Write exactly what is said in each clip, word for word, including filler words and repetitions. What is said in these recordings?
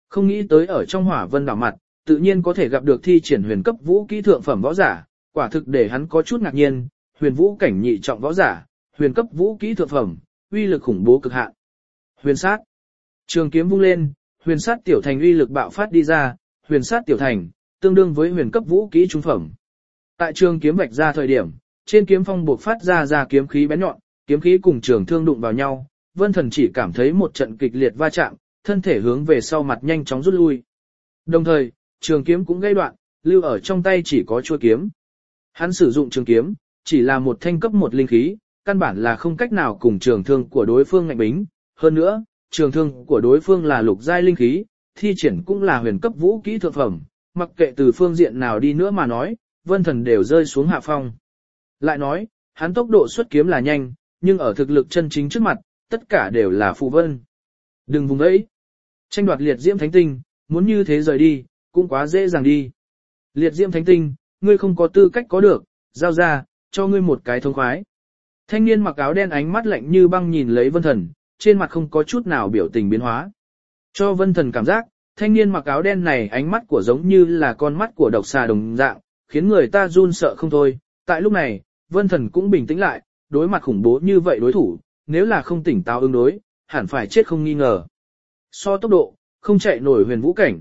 Không nghĩ tới ở trong hỏa vân đảo mặt, tự nhiên có thể gặp được thi triển huyền cấp vũ kỹ thượng phẩm võ giả, quả thực để hắn có chút ngạc nhiên, huyền vũ cảnh nhị trọng võ giả, huyền cấp vũ kỹ thượng phẩm, uy lực khủng bố cực hạn. Huyền sát. Trường kiếm vung lên, huyền sát tiểu thành uy lực bạo phát đi ra, huyền sát tiểu thành, tương đương với huyền cấp vũ kỹ trung phẩm. Tại trường kiếm vạch ra thời điểm, trên kiếm phong buộc phát ra ra kiếm khí bén nhọn, kiếm khí cùng trường thương đụng vào nhau, Vân Thần chỉ cảm thấy một trận kịch liệt va chạm, thân thể hướng về sau mặt nhanh chóng rút lui. Đồng thời, trường kiếm cũng gây đoạn, lưu ở trong tay chỉ có chuôi kiếm. Hắn sử dụng trường kiếm, chỉ là một thanh cấp một linh khí, căn bản là không cách nào cùng trường thương của đối phương ngạnh bính. Hơn nữa, trường thương của đối phương là lục giai linh khí, thi triển cũng là huyền cấp vũ kỹ thượng phẩm, mặc kệ từ phương diện nào đi nữa mà nói, Vân Thần đều rơi xuống hạ phong. Lại nói, hắn tốc độ xuất kiếm là nhanh, nhưng ở thực lực chân chính trước mặt, tất cả đều là phù vân. Đừng vùng ấy. Tranh đoạt liệt diễm thánh tinh, muốn như thế rời đi, cũng quá dễ dàng đi. Liệt diễm thánh tinh, ngươi không có tư cách có được, giao ra, cho ngươi một cái thông khoái. Thanh niên mặc áo đen ánh mắt lạnh như băng nhìn lấy Vân Thần, trên mặt không có chút nào biểu tình biến hóa. Cho Vân Thần cảm giác, thanh niên mặc áo đen này ánh mắt của giống như là con mắt của độc xà đồng dạng, khiến người ta run sợ không thôi. Tại lúc này, Vân Thần cũng bình tĩnh lại, đối mặt khủng bố như vậy đối thủ, nếu là không tỉnh táo ứng đối, hẳn phải chết không nghi ngờ. So tốc độ, không chạy nổi huyền vũ cảnh.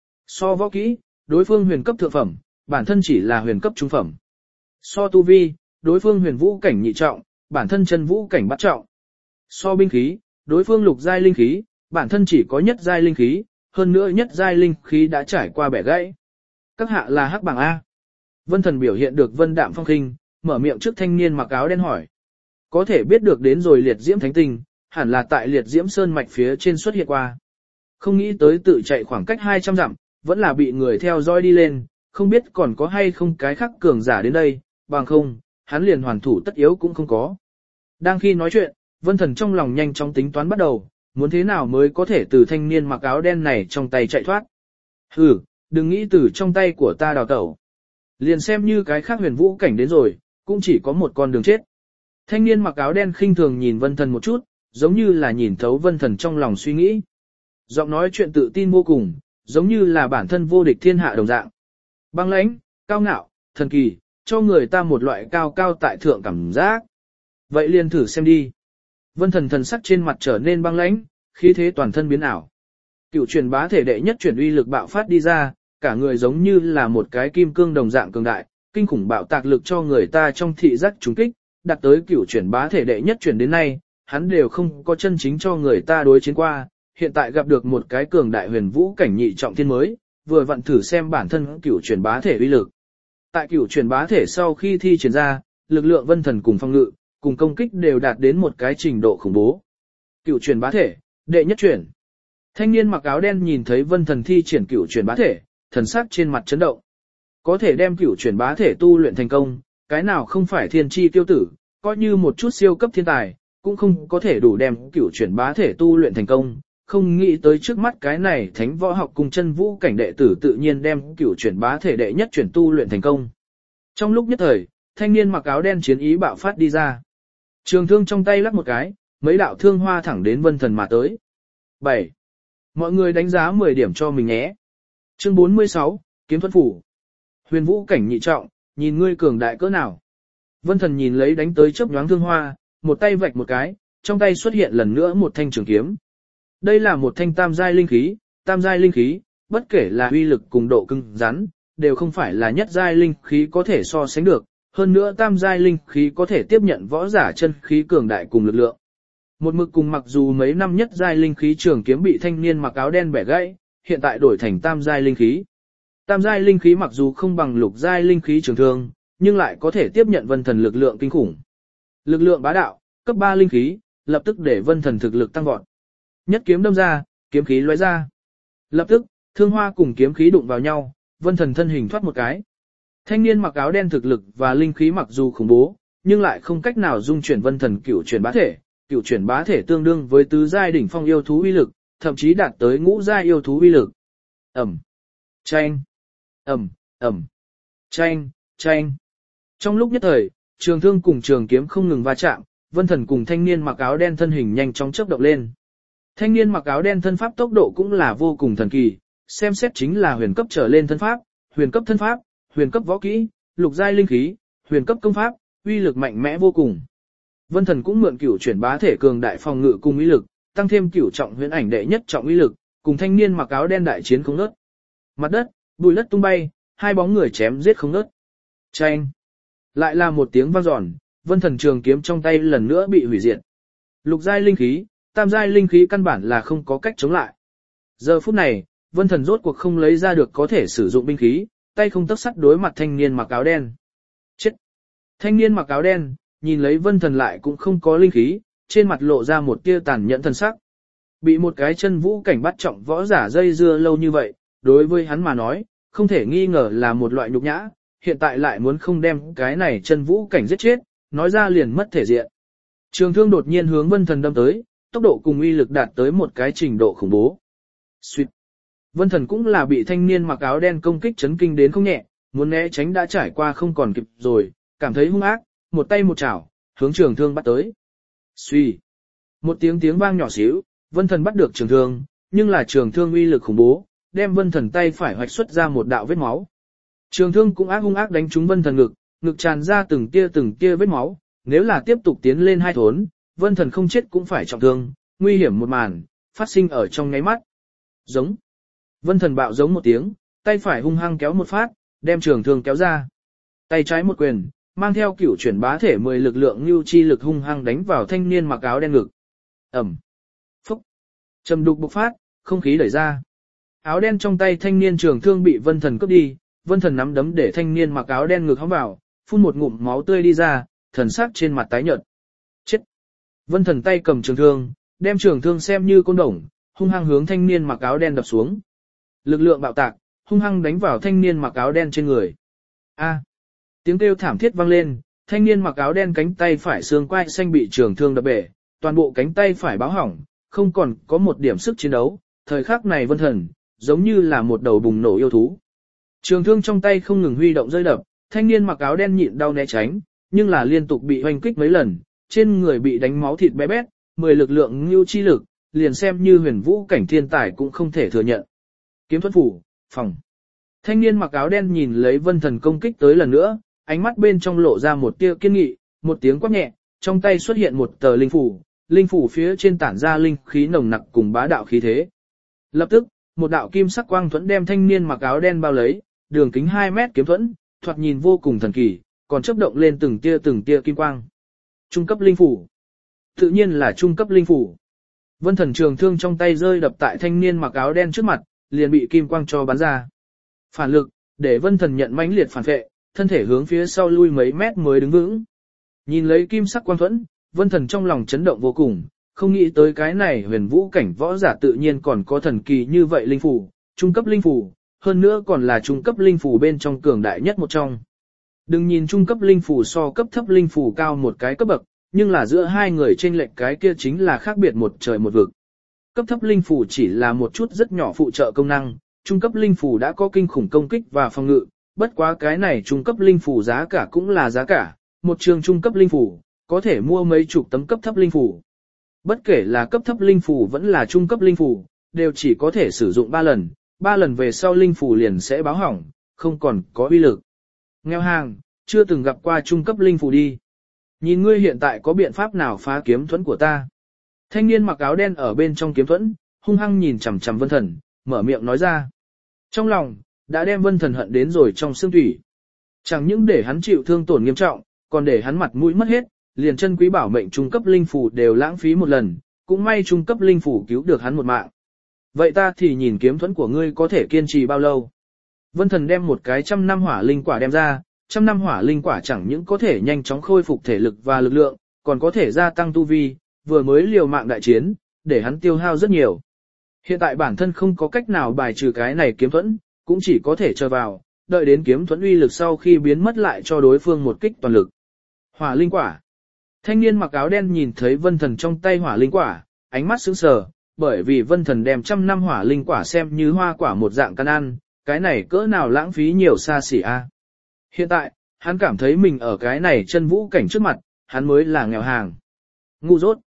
So võ kỹ, đối phương huyền cấp thượng phẩm, bản thân chỉ là huyền cấp trung phẩm. So tu vi, đối phương huyền vũ cảnh nhị trọng, bản thân chân vũ cảnh bát trọng. So binh khí, đối phương lục giai linh khí, bản thân chỉ có nhất giai linh khí, hơn nữa nhất giai linh khí đã trải qua bẻ gãy. Các hạ là hắc bảng A. Vân Thần biểu hiện được vân đạm phong khinh, mở miệng trước thanh niên mặc áo đen hỏi. Có thể biết được đến rồi liệt diễm thánh tinh, hẳn là tại liệt diễm sơn mạch phía trên xuất hiện qua. Không nghĩ tới tự chạy khoảng cách hai trăm dặm, vẫn là bị người theo dõi đi lên, không biết còn có hay không cái khác cường giả đến đây, bằng không, hắn liền hoàn thủ tất yếu cũng không có. Đang khi nói chuyện, Vân Thần trong lòng nhanh chóng tính toán bắt đầu, muốn thế nào mới có thể từ thanh niên mặc áo đen này trong tay chạy thoát. Hừ, đừng nghĩ từ trong tay của ta đào tẩu. Liền xem như cái khác huyền vũ cảnh đến rồi, cũng chỉ có một con đường chết. Thanh niên mặc áo đen khinh thường nhìn Vân Thần một chút, giống như là nhìn thấu Vân Thần trong lòng suy nghĩ. Giọng nói chuyện tự tin vô cùng, giống như là bản thân vô địch thiên hạ đồng dạng. Băng lãnh, cao ngạo, thần kỳ, cho người ta một loại cao cao tại thượng cảm giác. Vậy liền thử xem đi. Vân Thần thần sắc trên mặt trở nên băng lãnh, khí thế toàn thân biến ảo. Cựu truyền bá thể đệ nhất truyền uy lực bạo phát đi ra, cả người giống như là một cái kim cương đồng dạng cường đại, kinh khủng bạo tạc lực cho người ta trong thị giác trúng kích, đạt tới cựu truyền bá thể đệ nhất truyền đến nay, hắn đều không có chân chính cho người ta đối chiến qua, hiện tại gặp được một cái cường đại huyền vũ cảnh nhị trọng thiên mới, vừa vặn thử xem bản thân cựu truyền bá thể uy lực. Tại cựu truyền bá thể sau khi thi triển ra, lực lượng Vân Thần cùng phong ngự, cùng công kích đều đạt đến một cái trình độ khủng bố. Cựu truyền bá thể, đệ nhất truyền. Thanh niên mặc áo đen nhìn thấy Vân Thần thi triển cựu truyền bá thể, thần sắc trên mặt chấn động. Có thể đem cựu truyền bá thể tu luyện thành công, cái nào không phải thiên chi tiêu tử, coi như một chút siêu cấp thiên tài, cũng không có thể đủ đem cựu truyền bá thể tu luyện thành công. Không nghĩ tới trước mắt cái này thánh võ học cùng chân vũ cảnh đệ tử tự nhiên đem cửu chuyển bá thể đệ nhất chuyển tu luyện thành công. Trong lúc nhất thời, thanh niên mặc áo đen chiến ý bạo phát đi ra. Trường thương trong tay lắc một cái, mấy đạo thương hoa thẳng đến Vân Thần mà tới. bảy. Mọi người đánh giá mười điểm cho mình nhé. Chương bốn mươi sáu, Kiếm Thuẫn Phủ. Huyền vũ cảnh nhị trọng, nhìn ngươi cường đại cỡ nào. Vân Thần nhìn lấy đánh tới chớp nhoáng thương hoa, một tay vạch một cái, trong tay xuất hiện lần nữa một thanh trường kiếm. Đây là một thanh tam giai linh khí, tam giai linh khí, bất kể là uy lực cùng độ cứng rắn, đều không phải là nhất giai linh khí có thể so sánh được, hơn nữa tam giai linh khí có thể tiếp nhận võ giả chân khí cường đại cùng lực lượng. Một mực cùng mặc dù mấy năm nhất giai linh khí trường kiếm bị thanh niên mặc áo đen bẻ gãy, hiện tại đổi thành tam giai linh khí. Tam giai linh khí mặc dù không bằng lục giai linh khí trường thương, nhưng lại có thể tiếp nhận Vân Thần lực lượng kinh khủng. Lực lượng bá đạo, cấp ba linh khí, lập tức để Vân Thần thực lực tăng vọt. Nhất kiếm đâm ra, kiếm khí lóe ra. Lập tức, thương hoa cùng kiếm khí đụng vào nhau, Vân Thần thân hình thoát một cái. Thanh niên mặc áo đen thực lực và linh khí mặc dù khủng bố, nhưng lại không cách nào dung chuyển Vân Thần cửu chuyển bá thể. Cửu chuyển bá thể tương đương với tứ giai đỉnh phong yêu thú uy lực, thậm chí đạt tới ngũ giai yêu thú uy lực. Ầm, chanh, ầm, ầm, chanh, chanh. Trong lúc nhất thời, trường thương cùng trường kiếm không ngừng va chạm, Vân Thần cùng thanh niên mặc áo đen thân hình nhanh chóng chớp động lên. Thanh niên mặc áo đen thân pháp tốc độ cũng là vô cùng thần kỳ, xem xét chính là huyền cấp trở lên thân pháp, huyền cấp thân pháp, huyền cấp võ kỹ, lục giai linh khí, huyền cấp công pháp, uy lực mạnh mẽ vô cùng. Vân Thần cũng mượn cửu chuyển bá thể cường đại phòng ngự cùng uy lực, tăng thêm cửu trọng huyền ảnh đệ nhất trọng uy lực, cùng thanh niên mặc áo đen đại chiến không ngớt. Mặt đất, bụi đất tung bay, hai bóng người chém giết không ngớt. Chanh! Lại là một tiếng vang dọn, Vân Thần trường kiếm trong tay lần nữa bị hủy diệt. Lục giai linh khí, tam giai linh khí căn bản là không có cách chống lại. Giờ phút này, Vân Thần rốt cuộc không lấy ra được có thể sử dụng binh khí, tay không tấc sắt đối mặt thanh niên mặc áo đen. Chết! Thanh niên mặc áo đen, nhìn lấy Vân Thần lại cũng không có linh khí, trên mặt lộ ra một tia tàn nhẫn thần sắc. Bị một cái chân vũ cảnh bắt trọng võ giả dây dưa lâu như vậy, đối với hắn mà nói, không thể nghi ngờ là một loại nhục nhã, hiện tại lại muốn không đem cái này chân vũ cảnh giết chết, nói ra liền mất thể diện. Trường thương đột nhiên hướng Vân Thần đâm tới, tốc độ cùng uy lực đạt tới một cái trình độ khủng bố. Xuyệt. Vân Thần cũng là bị thanh niên mặc áo đen công kích chấn kinh đến không nhẹ, muốn né tránh đã trải qua không còn kịp rồi, cảm thấy hung ác, một tay một chảo, hướng trường thương bắt tới. Xuy. Một tiếng tiếng vang nhỏ xíu, Vân Thần bắt được trường thương, nhưng là trường thương uy lực khủng bố, đem Vân Thần tay phải hoạch xuất ra một đạo vết máu. Trường thương cũng ác hung ác đánh trúng Vân Thần ngực, ngực tràn ra từng tia từng tia vết máu, nếu là tiếp tục tiến lên hai thốn, Vân Thần không chết cũng phải trọng thương, nguy hiểm một màn, phát sinh ở trong nháy mắt. Giống. Vân Thần bạo giống một tiếng, tay phải hung hăng kéo một phát, đem trường thương kéo ra. Tay trái một quyền, mang theo cửu chuyển bá thể mười lực lượng lưu chi lực hung hăng đánh vào thanh niên mặc áo đen ngực. Ẩm. Phúc. Trầm đục bộc phát, không khí đẩy ra. Áo đen trong tay thanh niên trường thương bị Vân Thần cướp đi, Vân Thần nắm đấm để thanh niên mặc áo đen ngực hóng vào, phun một ngụm máu tươi đi ra, thần sắc trên mặt tái nhợt. Chết. Vân Thần tay cầm trường thương, đem trường thương xem như côn đồng, hung hăng hướng thanh niên mặc áo đen đập xuống. Lực lượng bạo tạc, hung hăng đánh vào thanh niên mặc áo đen trên người. A. Tiếng kêu thảm thiết vang lên, thanh niên mặc áo đen cánh tay phải xương quai xanh bị trường thương đập bể, toàn bộ cánh tay phải báo hỏng, không còn có một điểm sức chiến đấu. Thời khắc này Vân Thần giống như là một đầu bùng nổ yêu thú. Trường thương trong tay không ngừng huy động rơi đập, thanh niên mặc áo đen nhịn đau né tránh, nhưng là liên tục bị hoành kích mấy lần, trên người bị đánh máu thịt bé bét, mười lực lượng ngưu chi lực, liền xem như huyền vũ cảnh thiên tài cũng không thể thừa nhận. Kiếm thuẫn phủ, phòng. Thanh niên mặc áo đen nhìn lấy Vân Thần công kích tới lần nữa, ánh mắt bên trong lộ ra một tia kiên nghị, một tiếng quát nhẹ, trong tay xuất hiện một tờ linh phủ, linh phủ phía trên tản ra linh khí nồng nặc cùng bá đạo khí thế. Lập tức, một đạo kim sắc quang thuẫn đem thanh niên mặc áo đen bao lấy, đường kính hai mét kiếm thuẫn, thoạt nhìn vô cùng thần kỳ, còn chớp động lên từng tia từng tia kim quang. Trung cấp linh phủ. Tự nhiên là trung cấp linh phủ. Vân Thần trường thương trong tay rơi đập tại thanh niên mặc áo đen trước mặt, liền bị kim quang cho bắn ra. Phản lực, để Vân Thần nhận mãnh liệt phản vệ, thân thể hướng phía sau lui mấy mét mới đứng vững. Nhìn lấy kim sắc quang thuẫn, Vân Thần trong lòng chấn động vô cùng, không nghĩ tới cái này huyền vũ cảnh võ giả tự nhiên còn có thần kỳ như vậy linh phủ, trung cấp linh phủ, hơn nữa còn là trung cấp linh phủ bên trong cường đại nhất một trong. Đừng nhìn trung cấp linh phủ so cấp thấp linh phủ cao một cái cấp bậc, nhưng là giữa hai người chênh lệch cái kia chính là khác biệt một trời một vực. Cấp thấp linh phủ chỉ là một chút rất nhỏ phụ trợ công năng, trung cấp linh phủ đã có kinh khủng công kích và phòng ngự, bất quá cái này trung cấp linh phủ giá cả cũng là giá cả, một trường trung cấp linh phủ, có thể mua mấy chục tấm cấp thấp linh phủ. Bất kể là cấp thấp linh phủ vẫn là trung cấp linh phủ, đều chỉ có thể sử dụng ba lần, ba lần về sau linh phủ liền sẽ báo hỏng, không còn có uy lực. Nghèo hàng, chưa từng gặp qua trung cấp linh phủ đi. Nhìn ngươi hiện tại có biện pháp nào phá kiếm thuẫn của ta? Thanh niên mặc áo đen ở bên trong kiếm thuẫn, hung hăng nhìn chằm chằm Vân Thần, mở miệng nói ra. Trong lòng, đã đem Vân Thần hận đến rồi trong xương thủy. Chẳng những để hắn chịu thương tổn nghiêm trọng, còn để hắn mặt mũi mất hết, liền chân quý bảo mệnh trung cấp linh phủ đều lãng phí một lần, cũng may trung cấp linh phủ cứu được hắn một mạng. Vậy ta thì nhìn kiếm thuẫn của ngươi có thể kiên trì bao lâu. Vân Thần đem một cái trăm năm hỏa linh quả đem ra, trăm năm hỏa linh quả chẳng những có thể nhanh chóng khôi phục thể lực và lực lượng, còn có thể gia tăng tu vi, vừa mới liều mạng đại chiến, để hắn tiêu hao rất nhiều. Hiện tại bản thân không có cách nào bài trừ cái này kiếm thuẫn, cũng chỉ có thể chờ vào, đợi đến kiếm thuẫn uy lực sau khi biến mất lại cho đối phương một kích toàn lực. Hỏa linh quả. Thanh niên mặc áo đen nhìn thấy Vân Thần trong tay hỏa linh quả, ánh mắt sững sờ, bởi vì Vân Thần đem trăm năm hỏa linh quả xem như hoa quả một dạng căn ăn, cái này cỡ nào lãng phí nhiều xa xỉ a. Hiện tại, hắn cảm thấy mình ở cái này chân vũ cảnh trước mặt, hắn mới là nghèo hàng. Ngu dốt.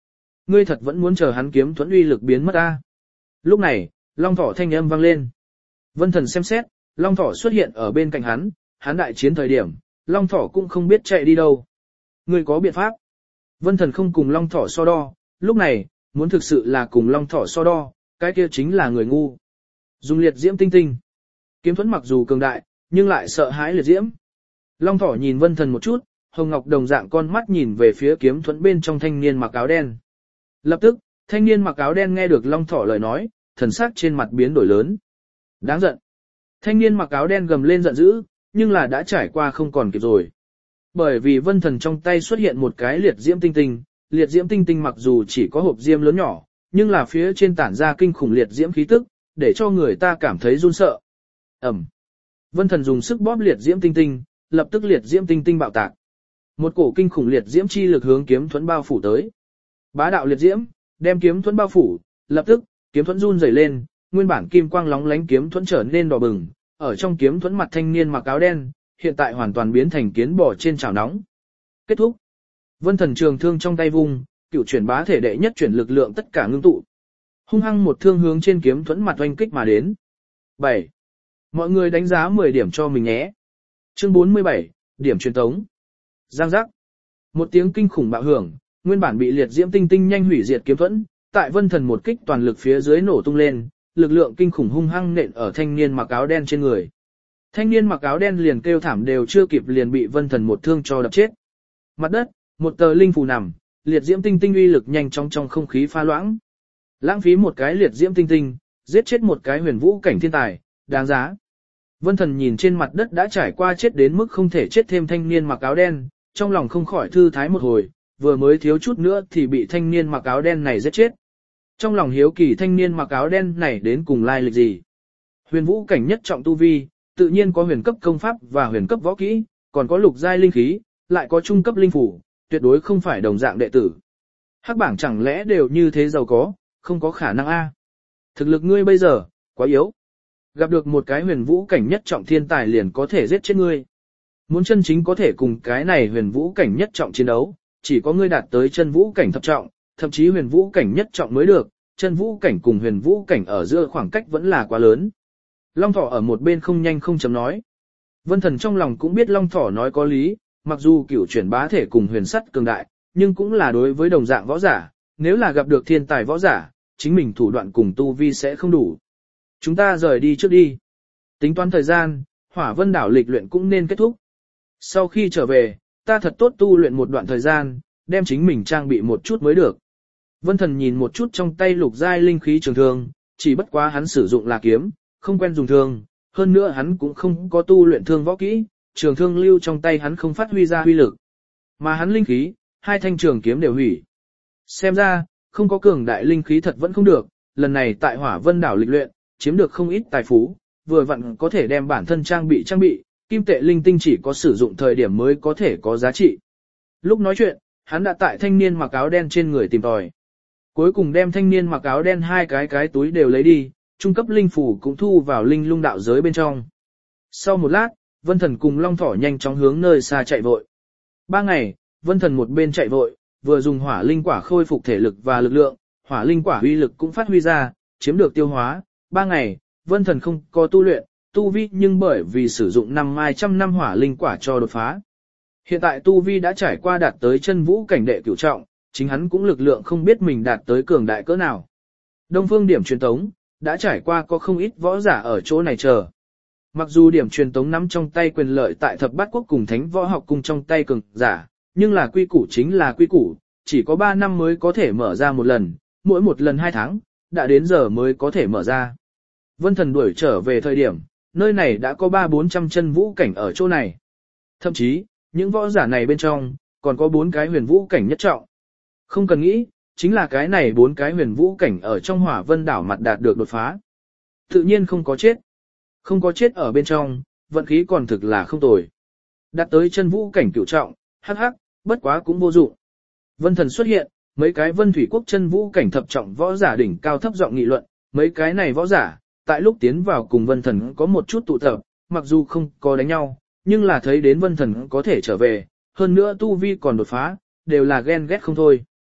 ngươi thật vẫn muốn chờ hắn kiếm thuẫn uy lực biến mất ta. Lúc này, Long Thỏ thanh âm vang lên. Vân Thần xem xét, Long Thỏ xuất hiện ở bên cạnh hắn, hắn đại chiến thời điểm, Long Thỏ cũng không biết chạy đi đâu. Ngươi có biện pháp? Vân Thần không cùng Long Thỏ so đo, lúc này, muốn thực sự là cùng Long Thỏ so đo, cái kia chính là người ngu. Dùng liệt diễm tinh tinh. Kiếm thuẫn mặc dù cường đại, nhưng lại sợ hãi liệt diễm. Long Thỏ nhìn Vân Thần một chút, hồng ngọc đồng dạng con mắt nhìn về phía kiếm thuẫn bên trong thanh niên mặc áo đen. Lập tức, thanh niên mặc áo đen nghe được Long Thỏ lời nói, thần sắc trên mặt biến đổi lớn. Đáng giận. Thanh niên mặc áo đen gầm lên giận dữ, nhưng là đã trải qua không còn kịp rồi. Bởi vì Vân Thần trong tay xuất hiện một cái liệt diễm tinh tinh, liệt diễm tinh tinh mặc dù chỉ có hộp diêm lớn nhỏ, nhưng là phía trên tản ra kinh khủng liệt diễm khí tức, để cho người ta cảm thấy run sợ. Ẩm. Vân Thần dùng sức bóp liệt diễm tinh tinh, lập tức liệt diễm tinh tinh bạo tạc. Một cổ kinh khủng liệt diễm chi lực hướng kiếm thuẫn bao phủ tới. Bá đạo liệt diễm, đem kiếm thuẫn bao phủ, lập tức, kiếm thuẫn run rẩy lên, nguyên bản kim quang lóng lánh kiếm thuẫn trở nên đỏ bừng, ở trong kiếm thuẫn mặt thanh niên mặc áo đen, hiện tại hoàn toàn biến thành kiến bò trên chảo nóng. Kết thúc. Vân Thần trường thương trong tay vung, cửu chuyển bá thể đệ nhất chuyển lực lượng tất cả ngưng tụ. Hung hăng một thương hướng trên kiếm thuẫn mặt oanh kích mà đến. bảy. Mọi người đánh giá mười điểm cho mình nhé. Chương bốn mươi bảy, điểm truyền tống. Giang giác. Một tiếng kinh khủng bạo hưởng, nguyên bản bị liệt diễm tinh tinh nhanh hủy diệt kiếm thuẫn, tại Vân Thần một kích toàn lực phía dưới nổ tung lên, lực lượng kinh khủng hung hăng nện ở thanh niên mặc áo đen trên người. Thanh niên mặc áo đen liền kêu thảm đều chưa kịp liền bị Vân Thần một thương cho đập chết. Mặt đất, một tờ linh phù nằm, liệt diễm tinh tinh uy lực nhanh chóng trong không khí pha loãng. Lãng phí một cái liệt diễm tinh tinh, giết chết một cái huyền vũ cảnh thiên tài, đáng giá. Vân Thần nhìn trên mặt đất đã trải qua chết đến mức không thể chết thêm thanh niên mặc áo đen, trong lòng không khỏi thư thái một hồi, vừa mới thiếu chút nữa thì bị thanh niên mặc áo đen này giết chết. Trong lòng hiếu kỳ thanh niên mặc áo đen này đến cùng lai lịch gì. Huyền vũ cảnh nhất trọng tu vi, tự nhiên có huyền cấp công pháp và huyền cấp võ kỹ, còn có lục giai linh khí, lại có trung cấp linh phủ, tuyệt đối không phải đồng dạng đệ tử. Hắc bảng chẳng lẽ đều như thế giàu có, không có khả năng a. Thực lực ngươi bây giờ, quá yếu. Gặp được một cái huyền vũ cảnh nhất trọng thiên tài liền có thể giết chết ngươi. Muốn chân chính có thể cùng cái này huyền vũ cảnh nhất trọng chiến đấu, chỉ có ngươi đạt tới chân vũ cảnh thập trọng, thậm chí huyền vũ cảnh nhất trọng mới được, chân vũ cảnh cùng huyền vũ cảnh ở giữa khoảng cách vẫn là quá lớn. Long Thỏ ở một bên không nhanh không chậm nói. Vân Thần trong lòng cũng biết Long Thỏ nói có lý, mặc dù cửu chuyển bá thể cùng huyền sắt cường đại, nhưng cũng là đối với đồng dạng võ giả, nếu là gặp được thiên tài võ giả, chính mình thủ đoạn cùng tu vi sẽ không đủ. Chúng ta rời đi trước đi. Tính toán thời gian, Hỏa Vân đảo lịch luyện cũng nên kết thúc. Sau khi trở về, ta thật tốt tu luyện một đoạn thời gian, đem chính mình trang bị một chút mới được. Vân Thần nhìn một chút trong tay lục giai linh khí trường thương, chỉ bất quá hắn sử dụng là kiếm, không quen dùng thương, hơn nữa hắn cũng không có tu luyện thương võ kỹ, trường thương lưu trong tay hắn không phát huy ra huy lực. Mà hắn linh khí, hai thanh trường kiếm đều hủy. Xem ra, không có cường đại linh khí thật vẫn không được, lần này tại Hỏa Vân đảo lịch luyện, chiếm được không ít tài phú, vừa vặn có thể đem bản thân trang bị trang bị, kim tệ linh tinh chỉ có sử dụng thời điểm mới có thể có giá trị. Lúc nói chuyện, hắn đã tại thanh niên mặc áo đen trên người tìm tòi. Cuối cùng đem thanh niên mặc áo đen hai cái cái túi đều lấy đi, trung cấp linh phủ cũng thu vào linh lung đạo giới bên trong. Sau một lát, Vân Thần cùng Long Thỏ nhanh chóng hướng nơi xa chạy vội. Ba ngày, Vân Thần một bên chạy vội, vừa dùng hỏa linh quả khôi phục thể lực và lực lượng, hỏa linh quả uy lực cũng phát huy ra, chiếm được tiêu hóa. Ba ngày, Vân Thần không có tu luyện, tu vi nhưng bởi vì sử dụng năm mai trăm năm hỏa linh quả cho đột phá. Hiện tại tu vi đã trải qua đạt tới chân vũ cảnh đệ cửu trọng, chính hắn cũng lực lượng không biết mình đạt tới cường đại cỡ nào. Đông phương điểm truyền tống, đã trải qua có không ít võ giả ở chỗ này chờ. Mặc dù điểm truyền tống nắm trong tay quyền lợi tại thập bát quốc cùng thánh võ học cùng trong tay cường giả, nhưng là quy củ chính là quy củ, chỉ có ba năm mới có thể mở ra một lần, mỗi một lần hai tháng, đã đến giờ mới có thể mở ra. Vân Thần đuổi trở về thời điểm, nơi này đã có ba bốn trăm chân vũ cảnh ở chỗ này. Thậm chí, những võ giả này bên trong, còn có bốn cái huyền vũ cảnh nhất trọng. Không cần nghĩ, chính là cái này bốn cái huyền vũ cảnh ở trong Hỏa Vân đảo mặt đạt được đột phá. Tự nhiên không có chết. Không có chết ở bên trong, vận khí còn thực là không tồi. Đạt tới chân vũ cảnh cửu trọng, hắc hắc, bất quá cũng vô dụng. Vân Thần xuất hiện, mấy cái Vân Thủy Quốc chân vũ cảnh thập trọng võ giả đỉnh cao thấp giọng nghị luận, mấy cái này võ giả, tại lúc tiến vào cùng Vân Thần có một chút tụ tập, mặc dù không có đánh nhau, nhưng là thấy đến Vân Thần có thể trở về, hơn nữa tu vi còn đột phá, đều là ghen ghét không thôi.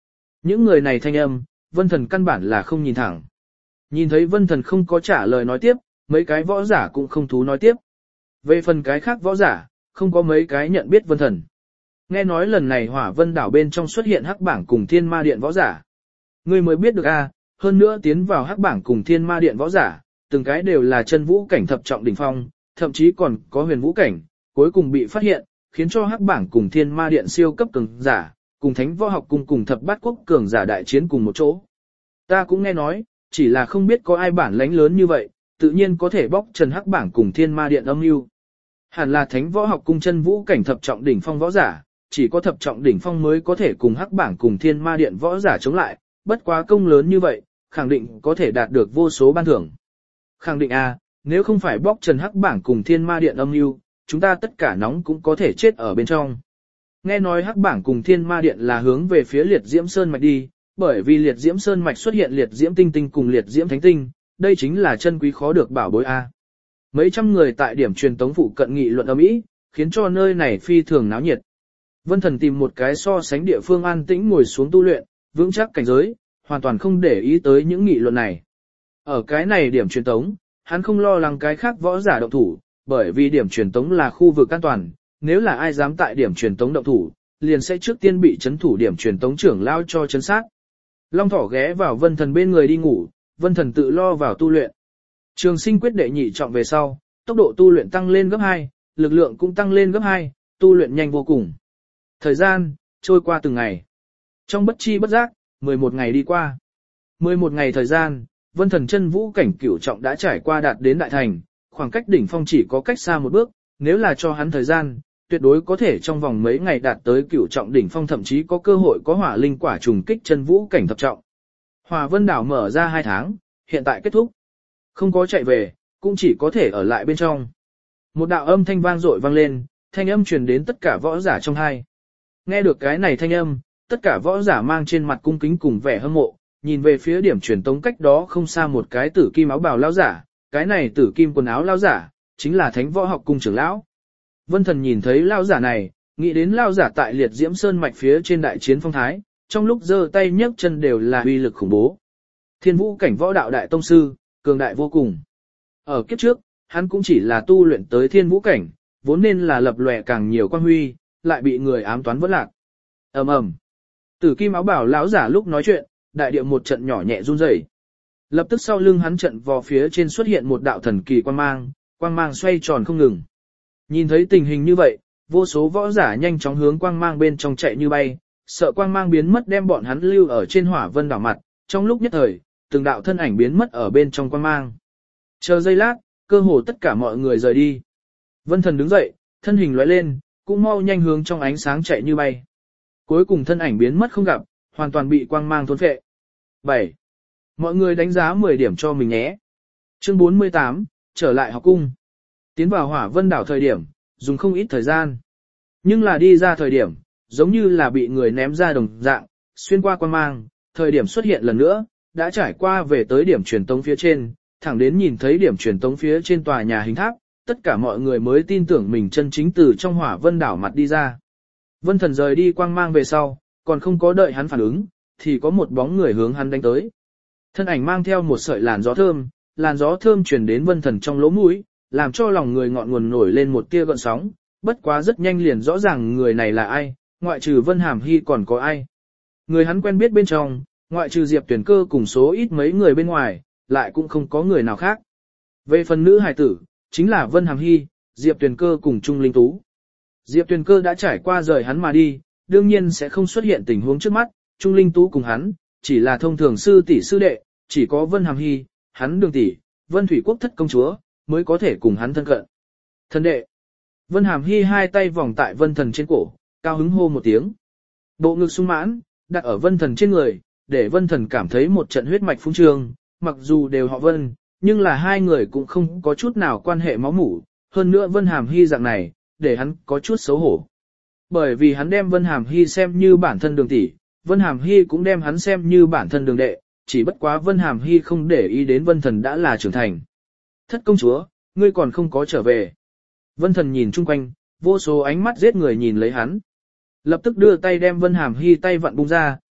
Những người này thanh âm, Vân Thần căn bản là không nhìn thẳng. Nhìn thấy Vân Thần không có trả lời nói tiếp, mấy cái võ giả cũng không thú nói tiếp. Về phần cái khác võ giả, không có mấy cái nhận biết Vân Thần. Nghe nói lần này Hỏa Vân đảo bên trong xuất hiện hắc bảng cùng Thiên Ma Điện võ giả. Ngươi mới biết được a, hơn nữa tiến vào hắc bảng cùng Thiên Ma Điện võ giả, từng cái đều là chân vũ cảnh thập trọng đỉnh phong, thậm chí còn có huyền vũ cảnh, cuối cùng bị phát hiện, khiến cho hắc bảng cùng Thiên Ma Điện siêu cấp cường giả, cùng Thánh Võ Học Cung cùng Thập Bát Quốc cường giả đại chiến cùng một chỗ. Ta cũng nghe nói, chỉ là không biết có ai bản lãnh lớn như vậy, tự nhiên có thể bóc trần hắc bảng cùng Thiên Ma Điện âm mưu. Hẳn là Thánh Võ Học Cung chân vũ cảnh thập trọng đỉnh phong võ giả, chỉ có thập trọng đỉnh phong mới có thể cùng hắc bảng cùng Thiên Ma Điện võ giả chống lại, bất quá công lớn như vậy, khẳng định có thể đạt được vô số ban thưởng. Khẳng định a, nếu không phải bóc trần hắc bảng cùng Thiên Ma Điện âm mưu, chúng ta tất cả nóng cũng có thể chết ở bên trong. Nghe nói hắc bảng cùng Thiên Ma Điện là hướng về phía Liệt Diễm Sơn mạch đi, bởi vì Liệt Diễm Sơn mạch xuất hiện Liệt Diễm Tinh Tinh cùng Liệt Diễm Thánh Tinh, đây chính là chân quý khó được bảo bối a. Mấy trăm người tại điểm truyền tống phụ cận nghị luận ầm ĩ, khiến cho nơi này phi thường náo nhiệt. Vân Thần tìm một cái so sánh địa phương an tĩnh ngồi xuống tu luyện, vững chắc cảnh giới, hoàn toàn không để ý tới những nghị luận này. Ở cái này điểm truyền tống, hắn không lo lắng cái khác võ giả động thủ, bởi vì điểm truyền tống là khu vực an toàn, nếu là ai dám tại điểm truyền tống động thủ, liền sẽ trước tiên bị chấn thủ điểm truyền tống trưởng lao cho chấn sát. Long Thỏ ghé vào Vân Thần bên người đi ngủ, Vân Thần tự lo vào tu luyện. Trường Sinh quyết đệ nhị trọng về sau, tốc độ tu luyện tăng lên gấp hai, lực lượng cũng tăng lên gấp hai, tu luyện nhanh vô cùng. Thời gian trôi qua từng ngày. Trong bất chi bất giác, mười một ngày đi qua. mười một ngày thời gian, Vân Thần chân vũ cảnh cửu trọng đã trải qua đạt đến đại thành, khoảng cách đỉnh phong chỉ có cách xa một bước, nếu là cho hắn thời gian, tuyệt đối có thể trong vòng mấy ngày đạt tới cửu trọng đỉnh phong, thậm chí có cơ hội có hỏa linh quả trùng kích chân vũ cảnh thập trọng. Hỏa Vân đảo mở ra hai tháng, hiện tại kết thúc. Không có chạy về, cũng chỉ có thể ở lại bên trong. Một đạo âm thanh vang dội vang lên, thanh âm truyền đến tất cả võ giả trong hai. Nghe được cái này thanh âm, tất cả võ giả mang trên mặt cung kính cùng vẻ hâm mộ, nhìn về phía điểm truyền tống cách đó không xa một cái tử kim áo bào lão giả, cái này tử kim quần áo lão giả, chính là Thánh Võ Học Cung trưởng lão. Vân Thần nhìn thấy lão giả này, nghĩ đến lão giả tại Liệt Diễm Sơn mạch phía trên đại chiến phong thái, trong lúc giơ tay nhấc chân đều là uy lực khủng bố. Thiên vũ cảnh võ đạo đại tông sư, cường đại vô cùng. Ở kiếp trước, hắn cũng chỉ là tu luyện tới thiên vũ cảnh, vốn nên là lập lòe càng nhiều quang huy, lại bị người ám toán vỡ lạc. Ầm ầm. Tử kim áo bảo lão giả lúc nói chuyện, đại địa một trận nhỏ nhẹ run rẩy. Lập tức sau lưng hắn trận vò phía trên xuất hiện một đạo thần kỳ quang mang, quang mang xoay tròn không ngừng. Nhìn thấy tình hình như vậy, vô số võ giả nhanh chóng hướng quang mang bên trong chạy như bay, sợ quang mang biến mất đem bọn hắn lưu ở trên Hỏa Vân đảo mặt, trong lúc nhất thời, từng đạo thân ảnh biến mất ở bên trong quang mang. Chờ giây lát, cơ hồ tất cả mọi người rời đi. Vân Thần đứng dậy, thân hình lóe lên, cũng mau nhanh hướng trong ánh sáng chạy như bay. Cuối cùng thân ảnh biến mất không gặp, hoàn toàn bị quang mang thôn phệ. bảy. Mọi người đánh giá mười điểm cho mình nhé. Chương bốn mươi tám, trở lại học cung. Tiến vào Hỏa Vân đảo thời điểm, dùng không ít thời gian. Nhưng là đi ra thời điểm, giống như là bị người ném ra đồng dạng, xuyên qua quang mang, thời điểm xuất hiện lần nữa, đã trải qua về tới điểm truyền tống phía trên, thẳng đến nhìn thấy điểm truyền tống phía trên tòa nhà hình tháp, tất cả mọi người mới tin tưởng mình chân chính từ trong Hỏa Vân đảo mặt đi ra. Vân Thần rời đi quang mang về sau, còn không có đợi hắn phản ứng, thì có một bóng người hướng hắn đánh tới. Thân ảnh mang theo một sợi làn gió thơm, làn gió thơm truyền đến Vân Thần trong lỗ mũi, làm cho lòng người ngọn nguồn nổi lên một tia gợn sóng, bất quá rất nhanh liền rõ ràng người này là ai, ngoại trừ Vân Hàm Hy còn có ai. Người hắn quen biết bên trong, ngoại trừ Diệp Tuyển Cơ cùng số ít mấy người bên ngoài, lại cũng không có người nào khác. Về phần nữ hài tử, chính là Vân Hàm Hy, Diệp Tuyển Cơ cùng Trung Linh Tú. Diệp Tuyển Cơ đã trải qua rời hắn mà đi, đương nhiên sẽ không xuất hiện tình huống trước mắt, Trung Linh Tú cùng hắn, chỉ là thông thường sư tỷ sư đệ, chỉ có Vân Hàm Hy, hắn Đường tỷ, Vân Thủy Quốc thất công chúa, mới có thể cùng hắn thân cận. Thân đệ. Vân Hàm Hy hai tay vòng tại Vân Thần trên cổ, cao hứng hô một tiếng. Bộ ngực sung mãn, đặt ở Vân Thần trên người, để Vân Thần cảm thấy một trận huyết mạch phúng trương, mặc dù đều họ Vân, nhưng là hai người cũng không có chút nào quan hệ máu mủ, hơn nữa Vân Hàm Hy dạng này, để hắn có chút xấu hổ. Bởi vì hắn đem Vân Hàm Hy xem như bản thân Đường tỷ, Vân Hàm Hy cũng đem hắn xem như bản thân Đường đệ, chỉ bất quá Vân Hàm Hy không để ý đến Vân Thần đã là trưởng thành. Thất công chúa, ngươi còn không có trở về. Vân Thần nhìn chung quanh, vô số ánh mắt giết người nhìn lấy hắn. Lập tức đưa tay đem Vân Hàm Hy tay vặn bung ra,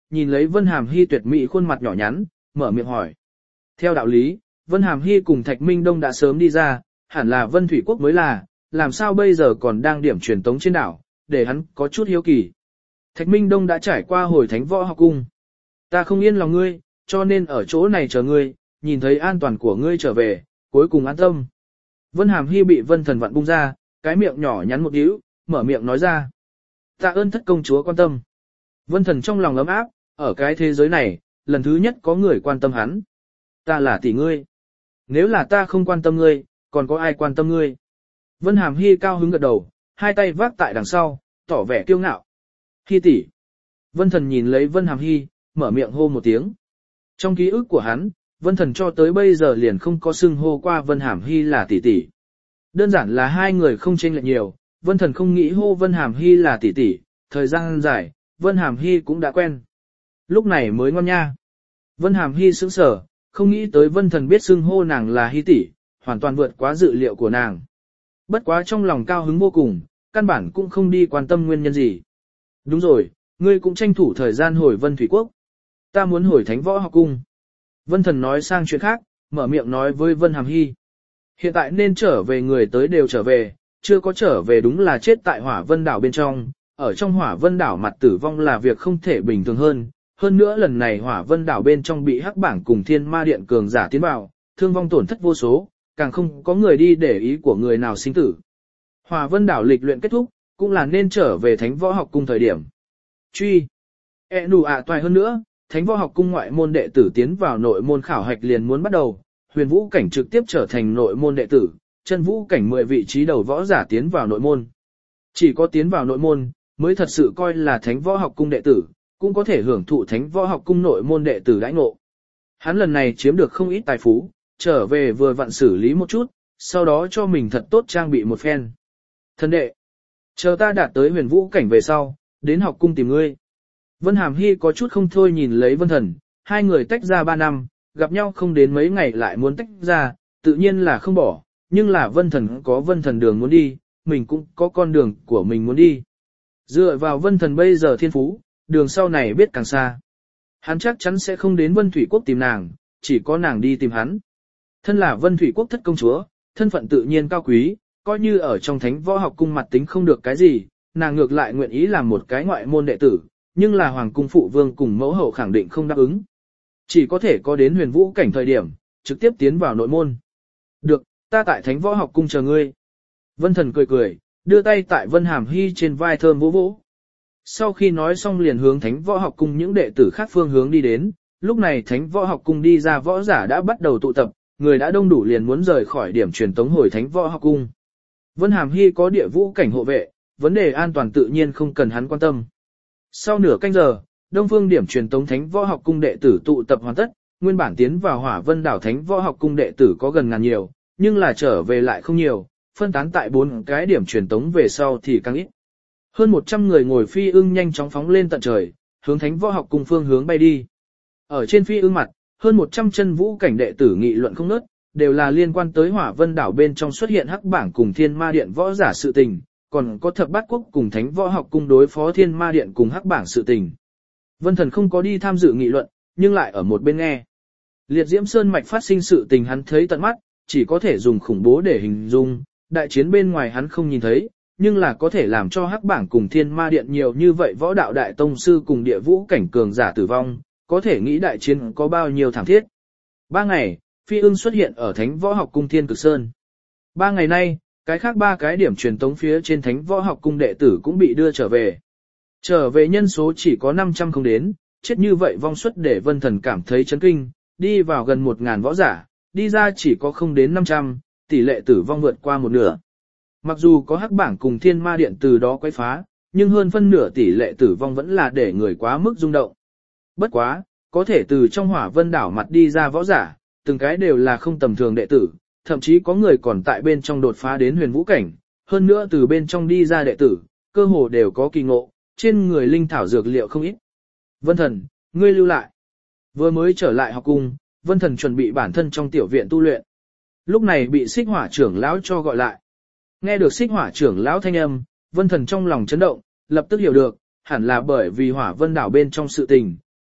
nhìn lấy Vân Hàm Hy tuyệt mỹ khuôn mặt nhỏ nhắn, mở miệng hỏi. Theo đạo lý, Vân Hàm Hy cùng Thạch Minh Đông đã sớm đi ra, hẳn là Vân Thủy Quốc mới là, làm sao bây giờ còn đang điểm truyền tống trên đảo, để hắn có chút hiếu kỳ. Thạch Minh Đông đã trải qua hồi thánh võ học cung. Ta không yên lòng ngươi, cho nên ở chỗ này chờ ngươi, nhìn thấy an toàn của ngươi trở về, cuối cùng an tâm. Vân Hàm Hy bị Vân Thần vặn bung ra, cái miệng nhỏ nhắn một điếu, mở miệng nói ra. Tạ ơn thất công chúa quan tâm. Vân Thần trong lòng ấm áp, ở cái thế giới này, lần thứ nhất có người quan tâm hắn. Ta là tỷ ngươi. Nếu là ta không quan tâm ngươi, còn có ai quan tâm ngươi? Vân Hàm Hy cao hứng gật đầu, hai tay vác tại đằng sau, tỏ vẻ kiêu ngạo. Hy tỷ. Vân Thần nhìn lấy Vân Hàm Hy, mở miệng hô một tiếng. Trong ký ức của hắn, Vân Thần cho tới bây giờ liền không có xưng hô qua Vân Hàm Hy là tỷ tỷ. Đơn giản là hai người không chênh lệch nhiều, Vân Thần không nghĩ hô Vân Hàm Hy là tỷ tỷ, thời gian dài, Vân Hàm Hy cũng đã quen. Lúc này mới ngon nha. Vân Hàm Hy sững sờ, không nghĩ tới Vân Thần biết xưng hô nàng là Hy tỷ, hoàn toàn vượt quá dự liệu của nàng. Bất quá trong lòng cao hứng vô cùng, căn bản cũng không đi quan tâm nguyên nhân gì. Đúng rồi, ngươi cũng tranh thủ thời gian hồi Vân Thủy Quốc. Ta muốn hồi Thánh Võ Học Cung. Vân Thần nói sang chuyện khác, mở miệng nói với Vân Hàm Hy. Hiện tại nên trở về người tới đều trở về, chưa có trở về đúng là chết tại Hỏa Vân Đảo bên trong. Ở trong Hỏa Vân Đảo mặt tử vong là việc không thể bình thường hơn. Hơn nữa lần này Hỏa Vân Đảo bên trong bị Hắc Bảng cùng Thiên Ma Điện cường giả tiến vào, thương vong tổn thất vô số, càng không có người đi để ý của người nào sinh tử. Hỏa Vân Đảo lịch luyện kết thúc, cũng là nên trở về Thánh Võ Học Cung thời điểm. Truy. E nù ạ toài hơn nữa, Thánh Võ Học Cung ngoại môn đệ tử tiến vào nội môn khảo hạch liền muốn bắt đầu, Huyền Vũ cảnh trực tiếp trở thành nội môn đệ tử, Chân Vũ cảnh mười vị trí đầu võ giả tiến vào nội môn. Chỉ có tiến vào nội môn, mới thật sự coi là Thánh Võ Học Cung đệ tử, cũng có thể hưởng thụ Thánh Võ Học Cung nội môn đệ tử đãi ngộ. Hắn lần này chiếm được không ít tài phú, trở về vừa vặn xử lý một chút, sau đó cho mình thật tốt trang bị một phen. Thân đệ, chờ ta đạt tới Huyền Vũ cảnh về sau, đến học cung tìm ngươi. Vân Hàm Hy có chút không thôi nhìn lấy Vân Thần, hai người tách ra ba năm, gặp nhau không đến mấy ngày lại muốn tách ra, tự nhiên là không bỏ, nhưng là Vân Thần có Vân Thần đường muốn đi, mình cũng có con đường của mình muốn đi. Dựa vào Vân Thần bây giờ thiên phú, đường sau này biết càng xa. Hắn chắc chắn sẽ không đến Vân Thủy Quốc tìm nàng, chỉ có nàng đi tìm hắn. Thân là Vân Thủy Quốc thất công chúa, thân phận tự nhiên cao quý, coi như ở trong Thánh Võ Học Cung mặt tính không được cái gì, nàng ngược lại nguyện ý làm một cái ngoại môn đệ tử, nhưng là Hoàng cung phụ vương cùng mẫu hậu khẳng định không đáp ứng. Chỉ có thể có đến Huyền Vũ cảnh thời điểm, trực tiếp tiến vào nội môn. Được, ta tại Thánh Võ Học Cung chờ ngươi. Vân Thần cười cười, đưa tay tại Vân Hàm Hy trên vai thơm vỗ vỗ. Sau khi nói xong liền hướng Thánh Võ Học Cung những đệ tử khác phương hướng đi đến, lúc này Thánh Võ Học Cung đi ra võ giả đã bắt đầu tụ tập, người đã đông đủ liền muốn rời khỏi điểm truyền tống hồi Thánh Võ Học Cung. Vân Hàm Hy có địa vũ cảnh hộ vệ, vấn đề an toàn tự nhiên không cần hắn quan tâm. Sau nửa canh giờ, Đông Phương điểm truyền tống Thánh Võ Học Cung đệ tử tụ tập hoàn tất, nguyên bản tiến vào Hỏa Vân Đảo Thánh Võ Học Cung đệ tử có gần ngàn nhiều, nhưng là trở về lại không nhiều, phân tán tại bốn cái điểm truyền tống về sau thì càng ít. Hơn một trăm người ngồi phi ưng nhanh chóng phóng lên tận trời, hướng Thánh Võ Học Cung phương hướng bay đi. Ở trên phi ưng mặt, hơn một trăm chân vũ cảnh đệ tử nghị luận không ngớt, đều là liên quan tới Hỏa Vân Đảo bên trong xuất hiện Hắc Bảng cùng Thiên Ma Điện võ giả sự tình, còn có Thập Bát Quốc cùng Thánh Võ Học Cung đối phó Thiên Ma Điện cùng Hắc Bảng sự tình. Vân Thần không có đi tham dự nghị luận, nhưng lại ở một bên nghe. Liệt Diễm Sơn mạch phát sinh sự tình hắn thấy tận mắt, chỉ có thể dùng khủng bố để hình dung, đại chiến bên ngoài hắn không nhìn thấy, nhưng là có thể làm cho Hắc Bảng cùng Thiên Ma Điện nhiều như vậy võ đạo đại tông sư cùng địa vũ cảnh cường giả tử vong, có thể nghĩ đại chiến có bao nhiêu thảm thiết. Ba ngày, phi ưng xuất hiện ở Thánh Võ Học Cung Thiên Cực Sơn. Ba ngày nay, cái khác ba cái điểm truyền tống phía trên Thánh Võ Học Cung đệ tử cũng bị đưa trở về. Trở về nhân số chỉ có năm trăm không đến, chết như vậy vong suất để Vân Thần cảm thấy chấn kinh, đi vào gần một ngàn võ giả, đi ra chỉ có không đến năm trăm, tỷ lệ tử vong vượt qua một nửa. Mặc dù có Hắc Bảng cùng Thiên Ma Điện từ đó quấy phá, nhưng hơn phân nửa tỷ lệ tử vong vẫn là để người quá mức rung động. Bất quá, có thể từ trong Hỏa Vân Đảo mặt đi ra võ giả, từng cái đều là không tầm thường đệ tử, thậm chí có người còn tại bên trong đột phá đến huyền vũ cảnh, hơn nữa từ bên trong đi ra đệ tử, cơ hồ đều có kỳ ngộ, trên người linh thảo dược liệu không ít. Vân Thần, ngươi lưu lại. Vừa mới trở lại học cung, Vân Thần chuẩn bị bản thân trong tiểu viện tu luyện. Lúc này bị Xích Hỏa trưởng lão cho gọi lại. Nghe được Xích Hỏa trưởng lão thanh âm, Vân Thần trong lòng chấn động, lập tức hiểu được, hẳn là bởi vì Hỏa Vân Đảo bên trong sự tình,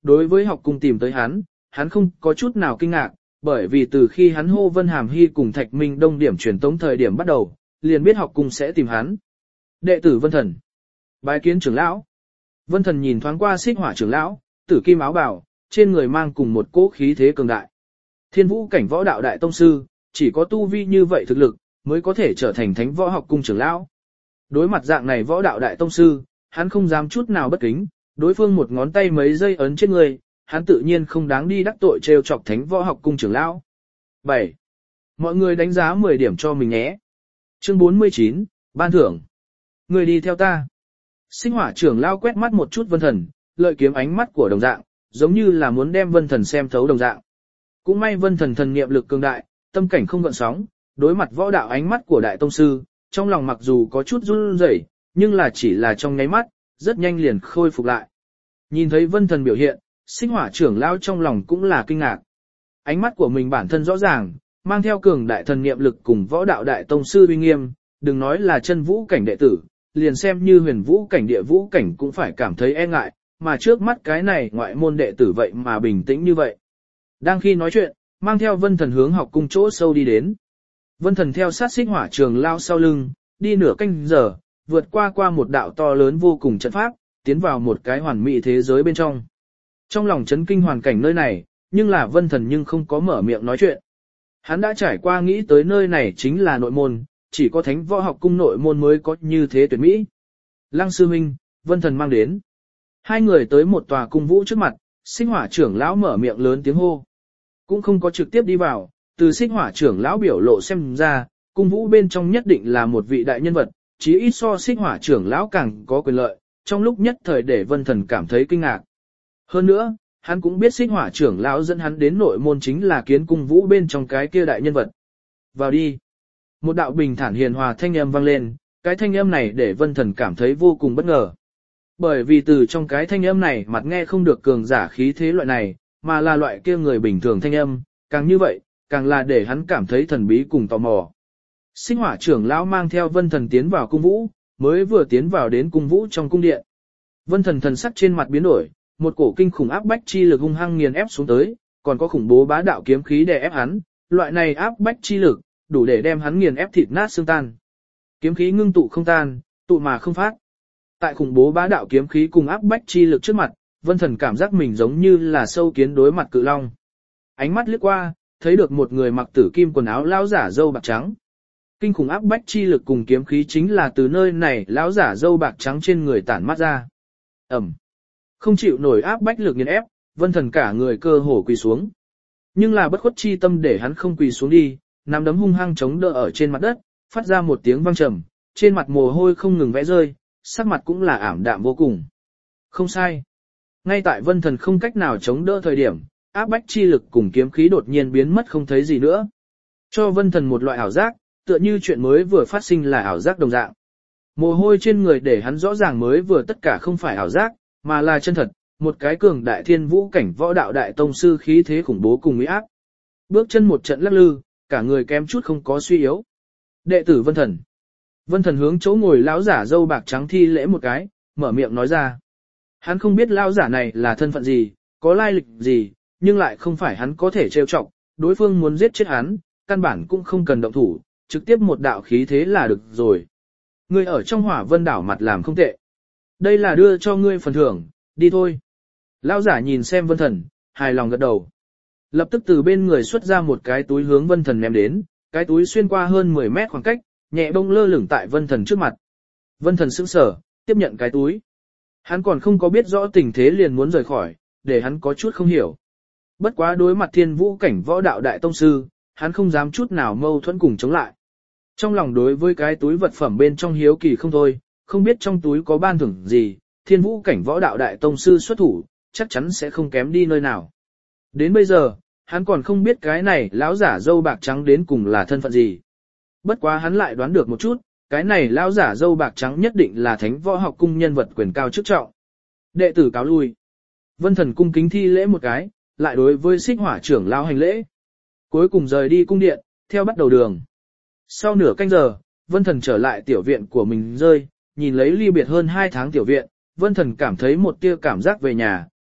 đối với học cung tìm tới hắn, hắn không có chút nào kinh ngạc, bởi vì từ khi hắn hô Vân Hàm Hy cùng Thạch Minh Đông điểm truyền tống thời điểm bắt đầu, liền biết học cung sẽ tìm hắn. Đệ tử Vân Thần, bái kiến trưởng lão. Vân Thần nhìn thoáng qua Xích Hỏa trưởng lão, tử kim áo bào, trên người mang cùng một cỗ khí thế cường đại. Thiên vũ cảnh võ đạo đại tông sư, chỉ có tu vi như vậy thực lực, mới có thể trở thành thánh võ học cung trưởng lão. Đối mặt dạng này võ đạo đại tông sư, hắn không dám chút nào bất kính, đối phương một ngón tay mấy giây ấn trên người, hắn tự nhiên không đáng đi đắc tội trêu chọc thánh võ học cung trưởng lão. bảy. Mọi người đánh giá mười điểm cho mình nhé. Chương bốn mươi chín, ban thưởng. Người đi theo ta. Xích Hỏa trưởng lão quét mắt một chút Vân Thần, lợi kiếm ánh mắt của đồng dạng, giống như là muốn đem Vân Thần xem thấu đồng dạng. Cũng may Vân Thần thần niệm lực cường đại, tâm cảnh không gợn sóng, đối mặt võ đạo ánh mắt của đại tông sư, trong lòng mặc dù có chút run rẩy, nhưng là chỉ là trong nháy mắt, rất nhanh liền khôi phục lại. Nhìn thấy Vân Thần biểu hiện, Xích Hỏa trưởng lão trong lòng cũng là kinh ngạc. Ánh mắt của mình bản thân rõ ràng, mang theo cường đại thần niệm lực cùng võ đạo đại tông sư uy nghiêm, đừng nói là chân vũ cảnh đệ tử, liền xem như huyền vũ cảnh địa vũ cảnh cũng phải cảm thấy e ngại, mà trước mắt cái này ngoại môn đệ tử vậy mà bình tĩnh như vậy. Đang khi nói chuyện, mang theo Vân Thần hướng học cung chỗ sâu đi đến. Vân Thần theo sát Xích Hỏa trưởng lão sau lưng, đi nửa canh giờ, vượt qua qua một đạo to lớn vô cùng trận pháp, tiến vào một cái hoàn mỹ thế giới bên trong. Trong lòng chấn kinh hoàn cảnh nơi này, nhưng là Vân Thần nhưng không có mở miệng nói chuyện. Hắn đã trải qua nghĩ tới nơi này chính là nội môn, chỉ có thánh võ học cung nội môn mới có như thế tuyệt mỹ. Lăng sư huynh, Vân Thần mang đến. Hai người tới một tòa cung vũ trước mặt, Xích Hỏa trưởng lão mở miệng lớn tiếng hô. Cũng không có trực tiếp đi vào, từ Xích Hỏa trưởng lão biểu lộ xem ra, cung vũ bên trong nhất định là một vị đại nhân vật, chí ít so Xích Hỏa trưởng lão càng có quyền lợi, trong lúc nhất thời để Vân Thần cảm thấy kinh ngạc. Hơn nữa, hắn cũng biết Xích Hỏa trưởng lão dẫn hắn đến nội môn chính là kiến cung vũ bên trong cái kia đại nhân vật. Vào đi. Một đạo bình thản hiền hòa thanh âm vang lên, cái thanh âm này để Vân Thần cảm thấy vô cùng bất ngờ. Bởi vì từ trong cái thanh âm này mặt nghe không được cường giả khí thế loại này, mà là loại kia người bình thường thanh âm, càng như vậy, càng là để hắn cảm thấy thần bí cùng tò mò. Xích Hỏa trưởng lão mang theo Vân Thần tiến vào cung vũ, mới vừa tiến vào đến cung vũ trong cung điện. Vân Thần thần sắc trên mặt biến đổi, một cổ kinh khủng áp bách chi lực hung hăng nghiền ép xuống tới, còn có khủng bố bá đạo kiếm khí đè ép hắn, loại này áp bách chi lực, đủ để đem hắn nghiền ép thịt nát xương tan. Kiếm khí ngưng tụ không tan, tụ mà không phát. Tại khủng bố bá đạo kiếm khí cùng áp bách chi lực trước mặt, Vân Thần cảm giác mình giống như là sâu kiến đối mặt cự long. Ánh mắt liếc qua, thấy được một người mặc tử kim quần áo lão giả râu bạc trắng. Kinh khủng áp bách chi lực cùng kiếm khí chính là từ nơi này lão giả râu bạc trắng trên người tản mát ra. Ẩm. Không chịu nổi áp bách lực nghiền ép, Vân Thần cả người cơ hồ quỳ xuống. Nhưng là bất khuất chi tâm để hắn không quỳ xuống đi, nắm đấm hung hăng chống đỡ ở trên mặt đất, phát ra một tiếng vang trầm, trên mặt mồ hôi không ngừng vẽ rơi, sắc mặt cũng là ảm đạm vô cùng. Không sai. Ngay tại Vân Thần không cách nào chống đỡ thời điểm, áp bách chi lực cùng kiếm khí đột nhiên biến mất không thấy gì nữa. Cho Vân Thần một loại ảo giác, tựa như chuyện mới vừa phát sinh là ảo giác đồng dạng. Mồ hôi trên người để hắn rõ ràng mới vừa tất cả không phải ảo giác, mà là chân thật, một cái cường đại thiên vũ cảnh võ đạo đại tông sư khí thế khủng bố cùng uy áp. Bước chân một trận lắc lư, cả người kém chút không có suy yếu. Đệ tử Vân Thần. Vân Thần hướng chỗ ngồi lão giả râu bạc trắng thi lễ một cái, mở miệng nói ra. Hắn không biết lão giả này là thân phận gì, có lai lịch gì, nhưng lại không phải hắn có thể trêu chọc, đối phương muốn giết chết hắn, căn bản cũng không cần động thủ, trực tiếp một đạo khí thế là được rồi. Ngươi ở trong Hỏa Vân đảo mặt làm không tệ. Đây là đưa cho ngươi phần thưởng, đi thôi. Lão giả nhìn xem Vân Thần, hài lòng gật đầu. Lập tức từ bên người xuất ra một cái túi hướng Vân Thần ném đến, cái túi xuyên qua hơn mười mét khoảng cách, nhẹ bông lơ lửng tại Vân Thần trước mặt. Vân Thần sững sờ, tiếp nhận cái túi. Hắn còn không có biết rõ tình thế liền muốn rời khỏi, để hắn có chút không hiểu. Bất quá đối mặt thiên vũ cảnh võ đạo đại tông sư, hắn không dám chút nào mâu thuẫn cùng chống lại. Trong lòng đối với cái túi vật phẩm bên trong hiếu kỳ không thôi, không biết trong túi có ban thưởng gì, thiên vũ cảnh võ đạo đại tông sư xuất thủ, chắc chắn sẽ không kém đi nơi nào. Đến bây giờ, hắn còn không biết cái này lão giả râu bạc trắng đến cùng là thân phận gì. Bất quá hắn lại đoán được một chút, cái này lão giả râu bạc trắng nhất định là thánh võ học cung nhân vật quyền cao chức trọng. Đệ tử cáo lui. Vân Thần cung kính thi lễ một cái, lại đối với Xích Hỏa trưởng lão hành lễ. Cuối cùng rời đi cung điện, theo bắt đầu đường. Sau nửa canh giờ, Vân Thần trở lại tiểu viện của mình rơi, nhìn lấy ly biệt hơn hai tháng tiểu viện, Vân Thần cảm thấy một tia cảm giác về nhà,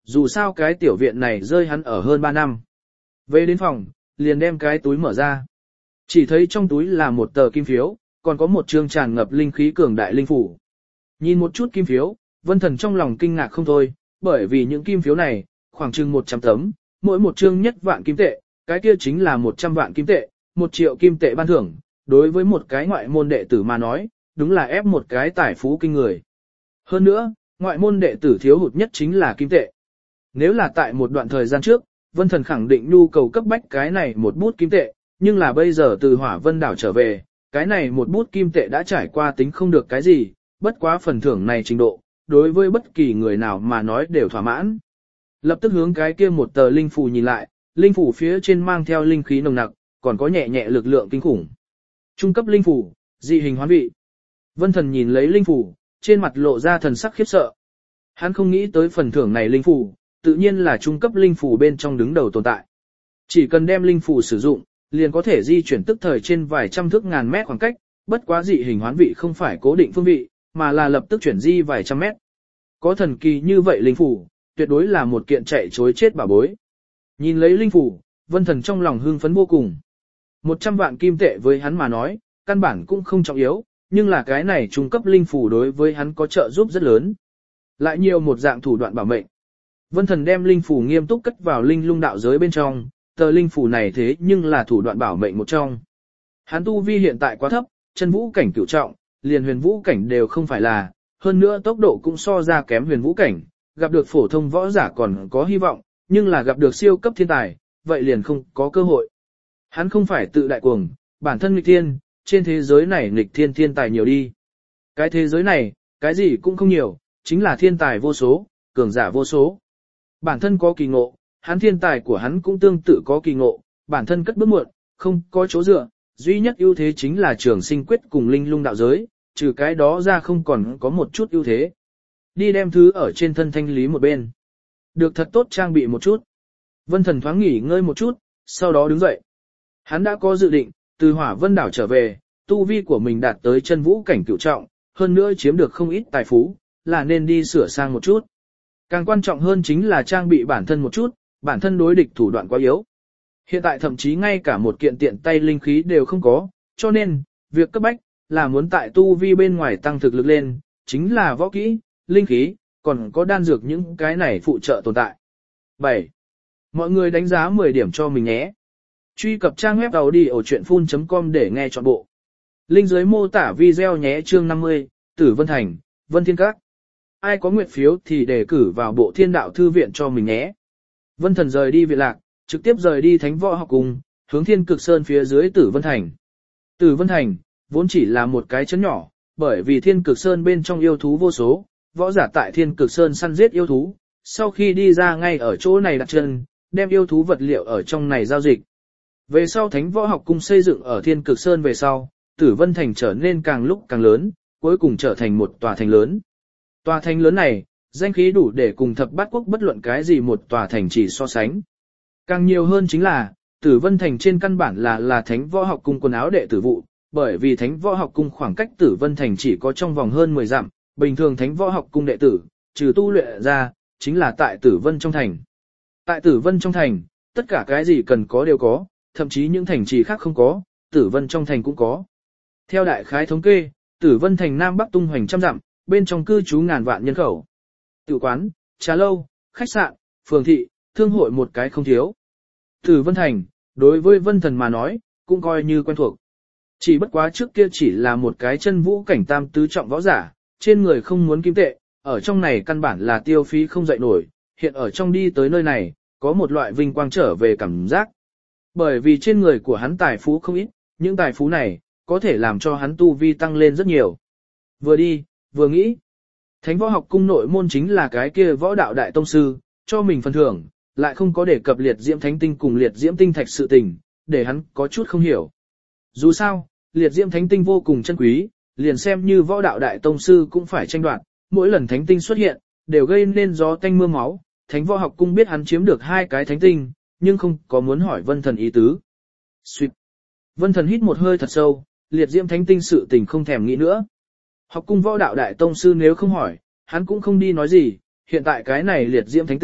dù sao cái tiểu viện này rơi hắn ở hơn ba năm. Về đến phòng, liền đem cái túi mở ra. Chỉ thấy trong túi là một tờ kim phiếu, còn có một chương tràn ngập linh khí cường đại linh phủ. Nhìn một chút kim phiếu, Vân Thần trong lòng kinh ngạc không thôi, bởi vì những kim phiếu này, khoảng chừng một trăm tấm, mỗi một chương nhất vạn kim tệ, cái kia chính là một trăm vạn kim tệ, một triệu kim tệ ban thưởng, đối với một cái ngoại môn đệ tử mà nói, đúng là ép một cái tài phú kinh người. Hơn nữa, ngoại môn đệ tử thiếu hụt nhất chính là kim tệ. Nếu là tại một đoạn thời gian trước, Vân Thần khẳng định nhu cầu cấp bách cái này một bút kim tệ, nhưng là bây giờ từ Hỏa Vân đảo trở về, cái này một bút kim tệ đã trải qua tính không được cái gì, bất quá phần thưởng này trình độ, đối với bất kỳ người nào mà nói đều thỏa mãn. Lập tức hướng cái kia một tờ linh phù nhìn lại, linh phù phía trên mang theo linh khí nồng nặc, còn có nhẹ nhẹ lực lượng kinh khủng. Trung cấp linh phù, dị hình hoán vị. Vân Thần nhìn lấy linh phù, trên mặt lộ ra thần sắc khiếp sợ. Hắn không nghĩ tới phần thưởng này linh phù, tự nhiên là trung cấp linh phù bên trong đứng đầu tồn tại. Chỉ cần đem linh phù sử dụng, liền có thể di chuyển tức thời trên vài trăm thước ngàn mét khoảng cách, bất quá dị hình hoán vị không phải cố định phương vị, mà là lập tức chuyển di vài trăm mét. Có thần kỳ như vậy linh phù, tuyệt đối là một kiện chạy chối chết bảo bối. Nhìn lấy linh phù, Vân Thần trong lòng hưng phấn vô cùng. Một trăm vạn kim tệ với hắn mà nói, căn bản cũng không trọng yếu, nhưng là cái này trung cấp linh phù đối với hắn có trợ giúp rất lớn. Lại nhiều một dạng thủ đoạn bảo mệnh. Vân Thần đem linh phù nghiêm túc cất vào linh lung đạo giới bên trong, tờ linh phù này thế nhưng là thủ đoạn bảo mệnh một trong. Hắn tu vi hiện tại quá thấp, chân vũ cảnh cửu trọng, liền huyền vũ cảnh đều không phải là, hơn nữa tốc độ cũng so ra kém huyền vũ cảnh, gặp được phổ thông võ giả còn có hy vọng, nhưng là gặp được siêu cấp thiên tài, vậy liền không có cơ hội. Hắn không phải tự đại cuồng, bản thân nghịch thiên, trên thế giới này nghịch thiên thiên tài nhiều đi. Cái thế giới này, cái gì cũng không nhiều, chính là thiên tài vô số, cường giả vô số. Bản thân có kỳ ngộ, hắn thiên tài của hắn cũng tương tự có kỳ ngộ, bản thân cất bước muộn, không có chỗ dựa, duy nhất ưu thế chính là trường sinh quyết cùng linh lung đạo giới, trừ cái đó ra không còn có một chút ưu thế. Đi đem thứ ở trên thân thanh lý một bên. Được thật tốt trang bị một chút. Vân Thần thoáng nghỉ ngơi một chút, sau đó đứng dậy. Hắn đã có dự định, từ Hỏa Vân đảo trở về, tu vi của mình đạt tới chân vũ cảnh cửu trọng, hơn nữa chiếm được không ít tài phú, là nên đi sửa sang một chút. Càng quan trọng hơn chính là trang bị bản thân một chút, bản thân đối địch thủ đoạn quá yếu. Hiện tại thậm chí ngay cả một kiện tiện tay linh khí đều không có, cho nên, việc cấp bách, là muốn tại tu vi bên ngoài tăng thực lực lên, chính là võ kỹ, linh khí, còn có đan dược những cái này phụ trợ tồn tại. bảy. Mọi người đánh giá mười điểm cho mình nhé. Truy cập trang web audiochuyenphun chấm com để nghe trọn bộ. Link dưới mô tả video nhé. Chương năm mươi, Tử Vân Thành, Vân Thiên Các. Ai có nguyện phiếu thì đề cử vào bộ Thiên Đạo Thư viện cho mình nhé. Vân Thần rời đi viện lạc, trực tiếp rời đi Thánh Võ Học Cung, hướng Thiên Cực Sơn phía dưới Tử Vân Thành. Tử Vân Thành, vốn chỉ là một cái trấn nhỏ, bởi vì Thiên Cực Sơn bên trong yêu thú vô số, võ giả tại Thiên Cực Sơn săn giết yêu thú, sau khi đi ra ngay ở chỗ này đặt chân, đem yêu thú vật liệu ở trong này giao dịch. Về sau Thánh Võ Học Cung xây dựng ở Thiên Cực Sơn về sau, Tử Vân Thành trở nên càng lúc càng lớn, cuối cùng trở thành một tòa thành lớn. Tòa thành lớn này, danh khí đủ để cùng thập bát quốc bất luận cái gì một tòa thành chỉ so sánh. Càng nhiều hơn chính là, Tử Vân Thành trên căn bản là là Thánh Võ Học Cung quần áo đệ tử vụ, bởi vì Thánh Võ Học Cung khoảng cách Tử Vân Thành chỉ có trong vòng hơn mười dặm, bình thường Thánh Võ Học Cung đệ tử, trừ tu luyện ra, chính là tại Tử Vân trong thành. Tại Tử Vân trong thành, tất cả cái gì cần có đều có, thậm chí những thành trì khác không có, Tử Vân trong thành cũng có. Theo đại khái thống kê, Tử Vân Thành Nam Bắc tung hoành trăm dặm, bên trong cư trú ngàn vạn nhân khẩu. Tiểu quán, trà lâu, khách sạn, phường thị, thương hội một cái không thiếu. Tử Vân Thành, đối với Vân Thần mà nói, cũng coi như quen thuộc. Chỉ bất quá trước kia chỉ là một cái chân vũ cảnh tam tứ trọng võ giả, trên người không muốn kim tệ, ở trong này căn bản là tiêu phí không dậy nổi, hiện ở trong đi tới nơi này, có một loại vinh quang trở về cảm giác. Bởi vì trên người của hắn tài phú không ít, những tài phú này, có thể làm cho hắn tu vi tăng lên rất nhiều. Vừa đi, vừa nghĩ. Thánh Võ Học Cung nội môn chính là cái kia võ đạo đại tông sư, cho mình phần thưởng, lại không có đề cập liệt diễm thánh tinh cùng liệt diễm tinh thạch sự tình, để hắn có chút không hiểu. Dù sao, liệt diễm thánh tinh vô cùng chân quý, liền xem như võ đạo đại tông sư cũng phải tranh đoạt, mỗi lần thánh tinh xuất hiện, đều gây nên gió tanh mưa máu. Thánh Võ Học Cung biết hắn chiếm được hai cái thánh tinh, nhưng không có muốn hỏi Vân Thần ý tứ. Xuyệt. Vân Thần hít một hơi thật sâu, liệt diễm thánh tinh sự tình không thèm nghĩ nữa. Học cung võ đạo đại tông sư nếu không hỏi, hắn cũng không đi nói gì, hiện tại cái này liệt diễm thánh tinh,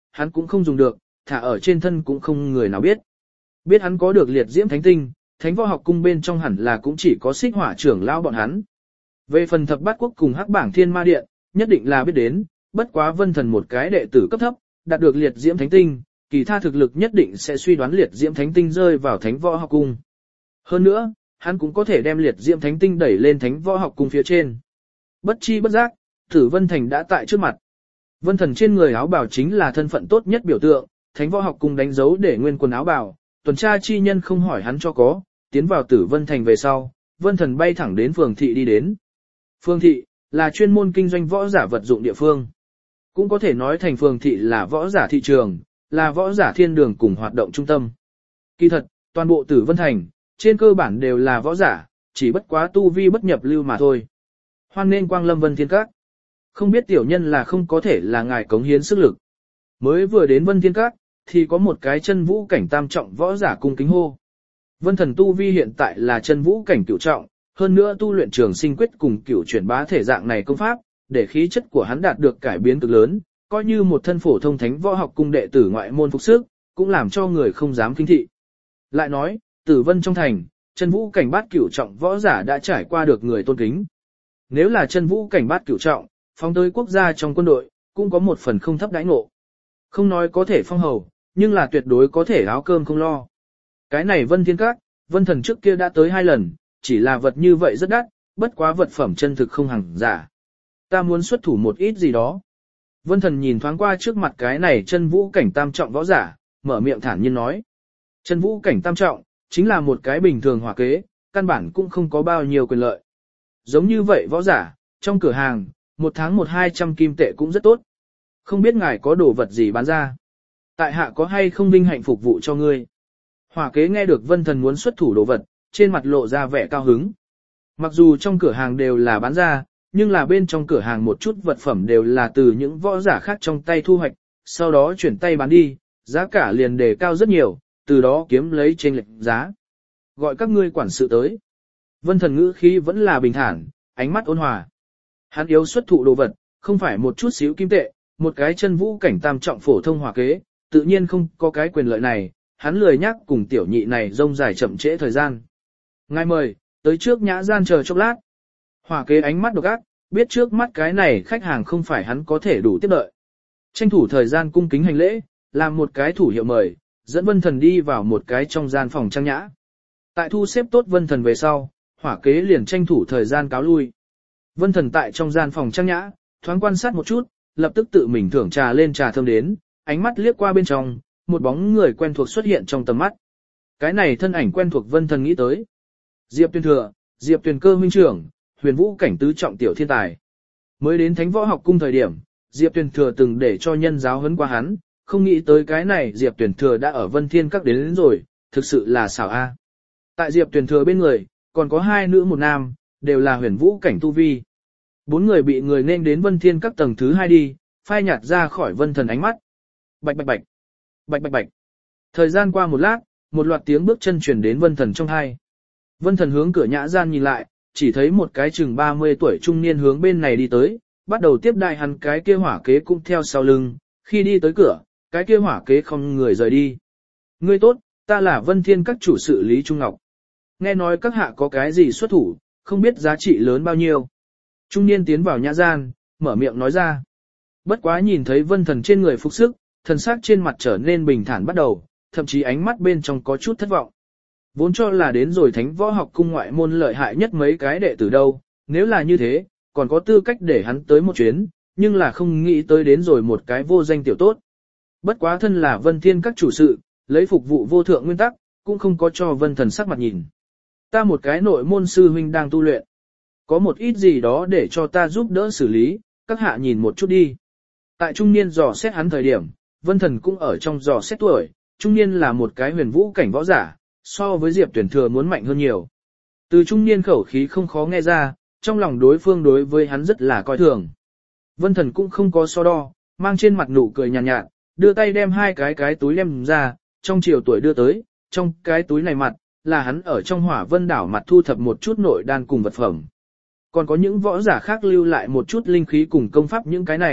hắn cũng không dùng được, thả ở trên thân cũng không người nào biết. Biết hắn có được liệt diễm thánh tinh, thánh võ học cung bên trong hẳn là cũng chỉ có xích hỏa trưởng lao bọn hắn. Về phần thập bát quốc cùng hắc bảng thiên ma điện, nhất định là biết đến, bất quá Vân Thần một cái đệ tử cấp thấp, đạt được liệt diễm thánh tinh, kỳ tha thực lực nhất định sẽ suy đoán liệt diễm thánh tinh rơi vào thánh võ học cung. Hơn nữa, hắn cũng có thể đem liệt diễm thánh tinh đẩy lên thánh võ học cung phía trên. Bất chi bất giác, Tử Vân Thành đã tại trước mặt. Vân Thần trên người áo bào chính là thân phận tốt nhất biểu tượng, thánh võ học cung đánh dấu để nguyên quần áo bào, tuần tra chi nhân không hỏi hắn cho có, tiến vào Tử Vân Thành về sau, Vân Thần bay thẳng đến phường thị đi đến. Phường thị là chuyên môn kinh doanh võ giả vật dụng địa phương. Cũng có thể nói thành phường thị là võ giả thị trường, là võ giả thiên đường cùng hoạt động trung tâm. Kỳ thật, toàn bộ Tử Vân Thành, trên cơ bản đều là võ giả, chỉ bất quá tu vi bất nhập lưu mà thôi. Hoan nên quang lâm Vân Thiên Các. Không biết tiểu nhân là không có thể là ngài cống hiến sức lực. Mới vừa đến Vân Thiên Các, thì có một cái chân vũ cảnh tam trọng võ giả cung kính hô. Vân Thần tu vi hiện tại là chân vũ cảnh cửu trọng, hơn nữa tu luyện trường sinh quyết cùng cửu chuyển bá thể dạng này công pháp, để khí chất của hắn đạt được cải biến cực lớn, coi như một thân phổ thông thánh võ học cung đệ tử ngoại môn phục sức, cũng làm cho người không dám kinh thị. Lại nói, Tử Vân trong thành, chân vũ cảnh bát cửu trọng võ giả đã trải qua được người tôn kính. Nếu là chân vũ cảnh bát cửu trọng, phóng tới quốc gia trong quân đội, cũng có một phần không thấp đãi ngộ. Không nói có thể phong hầu, nhưng là tuyệt đối có thể áo cơm không lo. Cái này Vân Thiên Các, Vân Thần trước kia đã tới hai lần, chỉ là vật như vậy rất đắt, bất quá vật phẩm chân thực không hằng giả. Ta muốn xuất thủ một ít gì đó. Vân Thần nhìn thoáng qua trước mặt cái này chân vũ cảnh tam trọng võ giả, mở miệng thản nhiên nói. Chân vũ cảnh tam trọng, chính là một cái bình thường hỏa kế, căn bản cũng không có bao nhiêu quyền lợi. Giống như vậy võ giả, trong cửa hàng, một tháng một hai trăm kim tệ cũng rất tốt. Không biết ngài có đồ vật gì bán ra. Tại hạ có hay không vinh hạnh phục vụ cho ngươi. Hỏa kế nghe được Vân Thần muốn xuất thủ đồ vật, trên mặt lộ ra vẻ cao hứng. Mặc dù trong cửa hàng đều là bán ra, nhưng là bên trong cửa hàng một chút vật phẩm đều là từ những võ giả khác trong tay thu hoạch, sau đó chuyển tay bán đi, giá cả liền đề cao rất nhiều, từ đó kiếm lấy trên lệnh giá. Gọi các ngươi quản sự tới. Vân Thần ngữ khí vẫn là bình thản, ánh mắt ôn hòa. Hắn yếu xuất thụ đồ vật, không phải một chút xíu kim tệ, một cái chân vũ cảnh tam trọng phổ thông hỏa kế, tự nhiên không có cái quyền lợi này, hắn lười nhắc cùng tiểu nhị này rông dài chậm trễ thời gian. Ngài mời, tới trước nhã gian chờ chốc lát. Hỏa kế ánh mắt độc ác, biết trước mắt cái này khách hàng không phải hắn có thể đủ tiếp đợi. Tranh thủ thời gian cung kính hành lễ, làm một cái thủ hiệu mời, dẫn Vân Thần đi vào một cái trong gian phòng trang nhã. Tại thu xếp tốt Vân Thần về sau, hỏa kế liền tranh thủ thời gian cáo lui. Vân Thần tại trong gian phòng trang nhã, thoáng quan sát một chút, lập tức tự mình thưởng trà lên trà thơm đến, ánh mắt liếc qua bên trong, một bóng người quen thuộc xuất hiện trong tầm mắt. Cái này thân ảnh quen thuộc Vân Thần nghĩ tới. Diệp Tuyền Thừa, Diệp Tuyền Cơ huynh trưởng, huyền vũ cảnh tứ trọng tiểu thiên tài. Mới đến Thánh Võ Học Cung thời điểm, Diệp Tuyền Thừa từng để cho nhân giáo huấn qua hắn, không nghĩ tới cái này Diệp Tuyền Thừa đã ở Vân Thiên Các đến, đến rồi, thực sự là xảo a. Tại Diệp Tuyền Thừa bên người, còn có hai nữ một nam, đều là huyền vũ cảnh tu vi. Bốn người bị người nên đến Vân Thiên Các tầng thứ hai đi, phai nhạt ra khỏi Vân Thần ánh mắt. Bạch bạch bạch, bạch bạch bạch. Thời gian qua một lát, một loạt tiếng bước chân truyền đến Vân Thần trong hai. Vân Thần hướng cửa nhã gian nhìn lại, chỉ thấy một cái chừng ba mươi tuổi trung niên hướng bên này đi tới, bắt đầu tiếp đại hắn cái kia hỏa kế cũng theo sau lưng, khi đi tới cửa, cái kia hỏa kế không người rời đi. Ngươi tốt, ta là Vân Thiên Các chủ sự Lý Trung Ngọc. Nghe nói các hạ có cái gì xuất thủ, không biết giá trị lớn bao nhiêu. Trung niên tiến vào nhã gian, mở miệng nói ra. Bất quá nhìn thấy Vân Thần trên người phục sức, thần sắc trên mặt trở nên bình thản bắt đầu, thậm chí ánh mắt bên trong có chút thất vọng. Vốn cho là đến rồi Thánh Võ Học Cung ngoại môn lợi hại nhất mấy cái đệ tử đâu, nếu là như thế, còn có tư cách để hắn tới một chuyến, nhưng là không nghĩ tới đến rồi một cái vô danh tiểu tốt. Bất quá thân là Vân Thiên Các chủ sự, lấy phục vụ vô thượng nguyên tắc, cũng không có cho Vân Thần sắc mặt nhìn. Ta một cái nội môn sư huynh đang tu luyện. Có một ít gì đó để cho ta giúp đỡ xử lý, các hạ nhìn một chút đi. Tại trung niên dò xét hắn thời điểm, Vân Thần cũng ở trong dò xét tuổi, trung niên là một cái huyền vũ cảnh võ giả, so với Diệp Tuyển Thừa muốn mạnh hơn nhiều. Từ trung niên khẩu khí không khó nghe ra, trong lòng đối phương đối với hắn rất là coi thường. Vân Thần cũng không có so đo, mang trên mặt nụ cười nhàn nhạt, nhạt, đưa tay đem hai cái cái túi đem ra, trong chiều tuổi đưa tới, trong cái túi này mặt, là hắn ở trong Hỏa Vân đảo mặt thu thập một chút nội đan cùng vật phẩm. Còn có những võ giả khác lưu lại một chút linh khí cùng công pháp những cái này,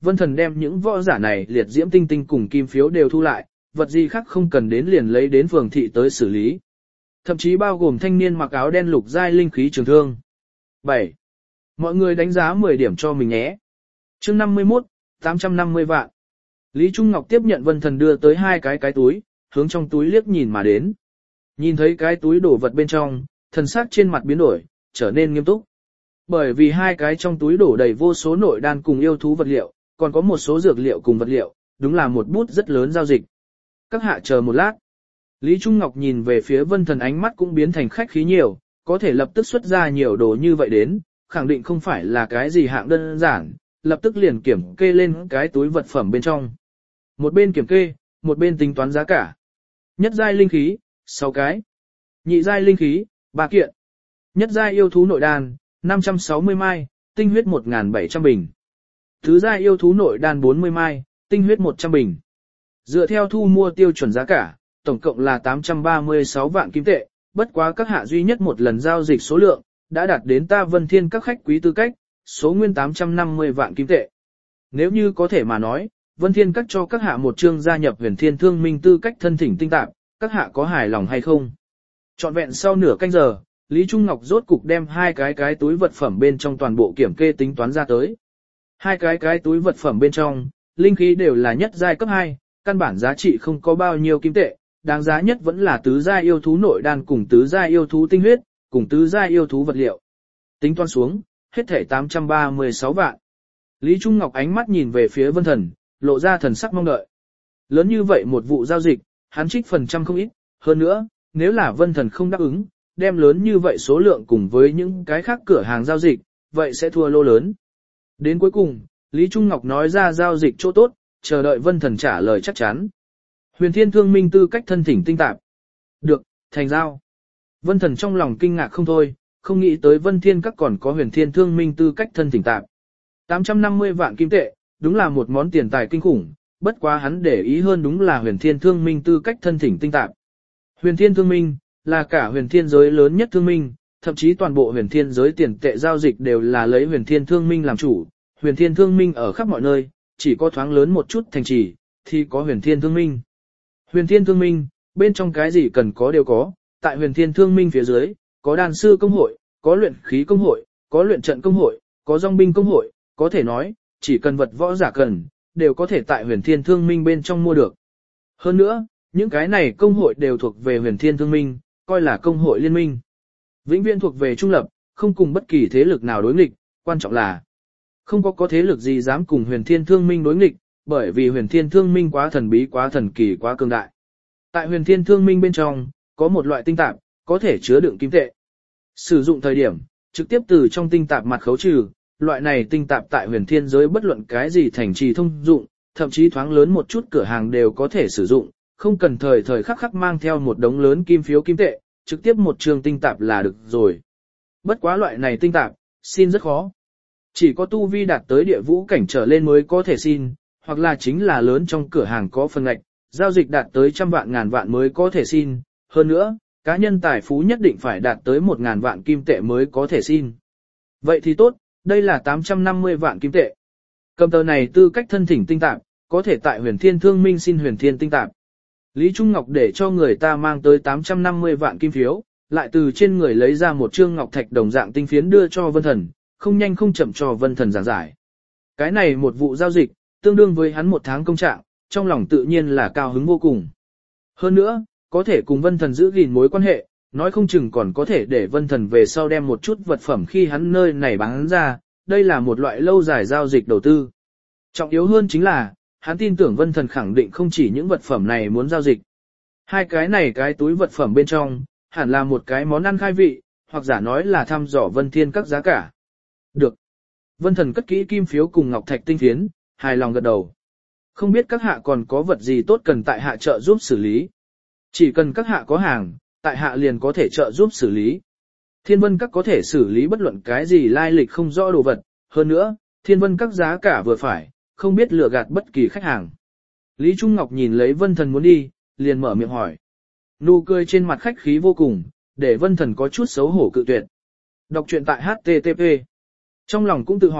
Vân Thần đem những võ giả này liệt diễm tinh tinh cùng kim phiếu đều thu lại, vật gì khác không cần đến liền lấy đến phường thị tới xử lý. Thậm chí bao gồm thanh niên mặc áo đen lục giai linh khí trường thương. bảy. Mọi người đánh giá mười điểm cho mình nhé. Chương năm mươi mốt, tám trăm năm mươi vạn. Lý Trung Ngọc tiếp nhận Vân Thần đưa tới hai cái cái túi, hướng trong túi liếc nhìn mà đến. Nhìn thấy cái túi đổ vật bên trong, thần sắc trên mặt biến đổi, trở nên nghiêm túc. Bởi vì hai cái trong túi đổ đầy vô số nội đan cùng yêu thú vật liệu, còn có một số dược liệu cùng vật liệu, đúng là một bút rất lớn giao dịch. Các hạ chờ một lát. Lý Trung Ngọc nhìn về phía Vân Thần, ánh mắt cũng biến thành khách khí nhiều, có thể lập tức xuất ra nhiều đồ như vậy đến, khẳng định không phải là cái gì hạng đơn giản, lập tức liền kiểm kê lên cái túi vật phẩm bên trong. Một bên kiểm kê, một bên tính toán giá cả. Nhất giai linh khí, sáu cái. Nhị giai linh khí, ba kiện. Nhất giai yêu thú nội đan, năm trăm sáu mươi mai, tinh huyết một nghìn bảy trăm bình. Thứ giai yêu thú nội đan bốn mươi mai, tinh huyết một trăm bình. Dựa theo thu mua tiêu chuẩn giá cả, tổng cộng là tám trăm ba mươi sáu vạn kim tệ, bất quá các hạ duy nhất một lần giao dịch số lượng, đã đạt đến ta Vân Thiên các khách quý tư cách, số nguyên tám trăm năm mươi vạn kim tệ. Nếu như có thể mà nói, Vân Thiên các cho các hạ một chương gia nhập Huyền Thiên Thương Minh tư cách thân thỉnh tinh tạp, các hạ có hài lòng hay không? Trọn vẹn sau nửa canh giờ, Lý Trung Ngọc rốt cục đem hai cái cái túi vật phẩm bên trong toàn bộ kiểm kê tính toán ra tới. Hai cái cái túi vật phẩm bên trong, linh khí đều là nhất giai cấp hai, căn bản giá trị không có bao nhiêu kim tệ, đáng giá nhất vẫn là tứ giai yêu thú nội đan cùng tứ giai yêu thú tinh huyết, cùng tứ giai yêu thú vật liệu. Tính toán xuống, hết thảy tám trăm ba mươi sáu vạn. Lý Trung Ngọc ánh mắt nhìn về phía Vân Thần, lộ ra thần sắc mong đợi. Lớn như vậy một vụ giao dịch, hắn trích phần trăm không ít, hơn nữa, nếu là Vân Thần không đáp ứng, đem lớn như vậy số lượng cùng với những cái khác cửa hàng giao dịch, vậy sẽ thua lô lớn. Đến cuối cùng, Lý Trung Ngọc nói ra giao dịch chỗ tốt, chờ đợi Vân Thần trả lời chắc chắn. Huyền Thiên Thương Minh tư cách thân thỉnh tinh tạp. Được, thành giao. Vân Thần trong lòng kinh ngạc không thôi, không nghĩ tới Vân Thiên các còn có Huyền Thiên Thương Minh tư cách thân thỉnh tạp. tám trăm năm mươi vạn kim tệ, đúng là một món tiền tài kinh khủng, bất quá hắn để ý hơn đúng là Huyền Thiên Thương Minh tư cách thân thỉnh tinh tạp. Huyền Thiên Thương Minh là cả huyền thiên giới lớn nhất thương minh, thậm chí toàn bộ huyền thiên giới tiền tệ giao dịch đều là lấy Huyền Thiên Thương Minh làm chủ. Huyền Thiên Thương Minh ở khắp mọi nơi, chỉ có thoáng lớn một chút thành trì thì có Huyền Thiên Thương Minh. Huyền Thiên Thương Minh, bên trong cái gì cần có đều có, tại Huyền Thiên Thương Minh phía dưới, có đan sư công hội, có luyện khí công hội, có luyện trận công hội, có dòng binh công hội, có thể nói, chỉ cần vật võ giả cần, đều có thể tại Huyền Thiên Thương Minh bên trong mua được. Hơn nữa, những cái này công hội đều thuộc về Huyền Thiên Thương Minh, coi là công hội liên minh. Vĩnh viễn thuộc về trung lập, không cùng bất kỳ thế lực nào đối nghịch, quan trọng là không có có thế lực gì dám cùng Huyền Thiên Thương Minh đối nghịch, bởi vì Huyền Thiên Thương Minh quá thần bí, quá thần kỳ, quá cường đại. Tại Huyền Thiên Thương Minh bên trong, có một loại tinh tạp, có thể chứa đựng kim tệ. Sử dụng thời điểm, trực tiếp từ trong tinh tạp mặt khấu trừ, loại này tinh tạp tại huyền thiên giới bất luận cái gì thành trì thông dụng, thậm chí thoáng lớn một chút cửa hàng đều có thể sử dụng, không cần thời thời khắc khắc mang theo một đống lớn kim phiếu kim tệ, trực tiếp một trường tinh tạp là được rồi. Bất quá loại này tinh tạp, xin rất khó. Chỉ có tu vi đạt tới địa vũ cảnh trở lên mới có thể xin, hoặc là chính là lớn trong cửa hàng có phần ngạch, giao dịch đạt tới trăm vạn ngàn vạn mới có thể xin. Hơn nữa, cá nhân tài phú nhất định phải đạt tới một ngàn vạn kim tệ mới có thể xin. Vậy thì tốt, đây là tám trăm năm mươi vạn kim tệ. Cầm tờ này tư cách thân thỉnh tinh tạp, có thể tại huyền thiên thương minh xin huyền thiên tinh tạp. Lý Trung Ngọc để cho người ta mang tới tám trăm năm mươi vạn kim phiếu, lại từ trên người lấy ra một trương ngọc thạch đồng dạng tinh phiến đưa cho Vân Thần, không nhanh không chậm cho Vân Thần giảng giải. Cái này một vụ giao dịch, tương đương với hắn một tháng công trạng, trong lòng tự nhiên là cao hứng vô cùng. Hơn nữa, có thể cùng Vân Thần giữ gìn mối quan hệ, nói không chừng còn có thể để Vân Thần về sau đem một chút vật phẩm khi hắn nơi này bán ra, đây là một loại lâu dài giao dịch đầu tư. Trọng yếu hơn chính là, hắn tin tưởng Vân Thần khẳng định không chỉ những vật phẩm này muốn giao dịch. Hai cái này cái túi vật phẩm bên trong, hẳn là một cái món ăn khai vị, hoặc giả nói là thăm dò Vân Thiên các giá cả. Được. Vân Thần cất kỹ kim phiếu cùng ngọc thạch tinh phiến, hài lòng gật đầu. Không biết các hạ còn có vật gì tốt cần tại hạ trợ giúp xử lý. Chỉ cần các hạ có hàng, tại hạ liền có thể trợ giúp xử lý. Thiên Vân các có thể xử lý bất luận cái gì lai lịch không rõ đồ vật, hơn nữa, Thiên Vân các giá cả vừa phải, không biết lừa gạt bất kỳ khách hàng. Lý Trung Ngọc nhìn lấy Vân Thần muốn đi, liền mở miệng hỏi. Nụ cười trên mặt khách khí vô cùng, để Vân Thần có chút xấu hổ cự tuyệt. Đọc truyện tại hát tê tê pê. Trong lòng cũng tự hỏi,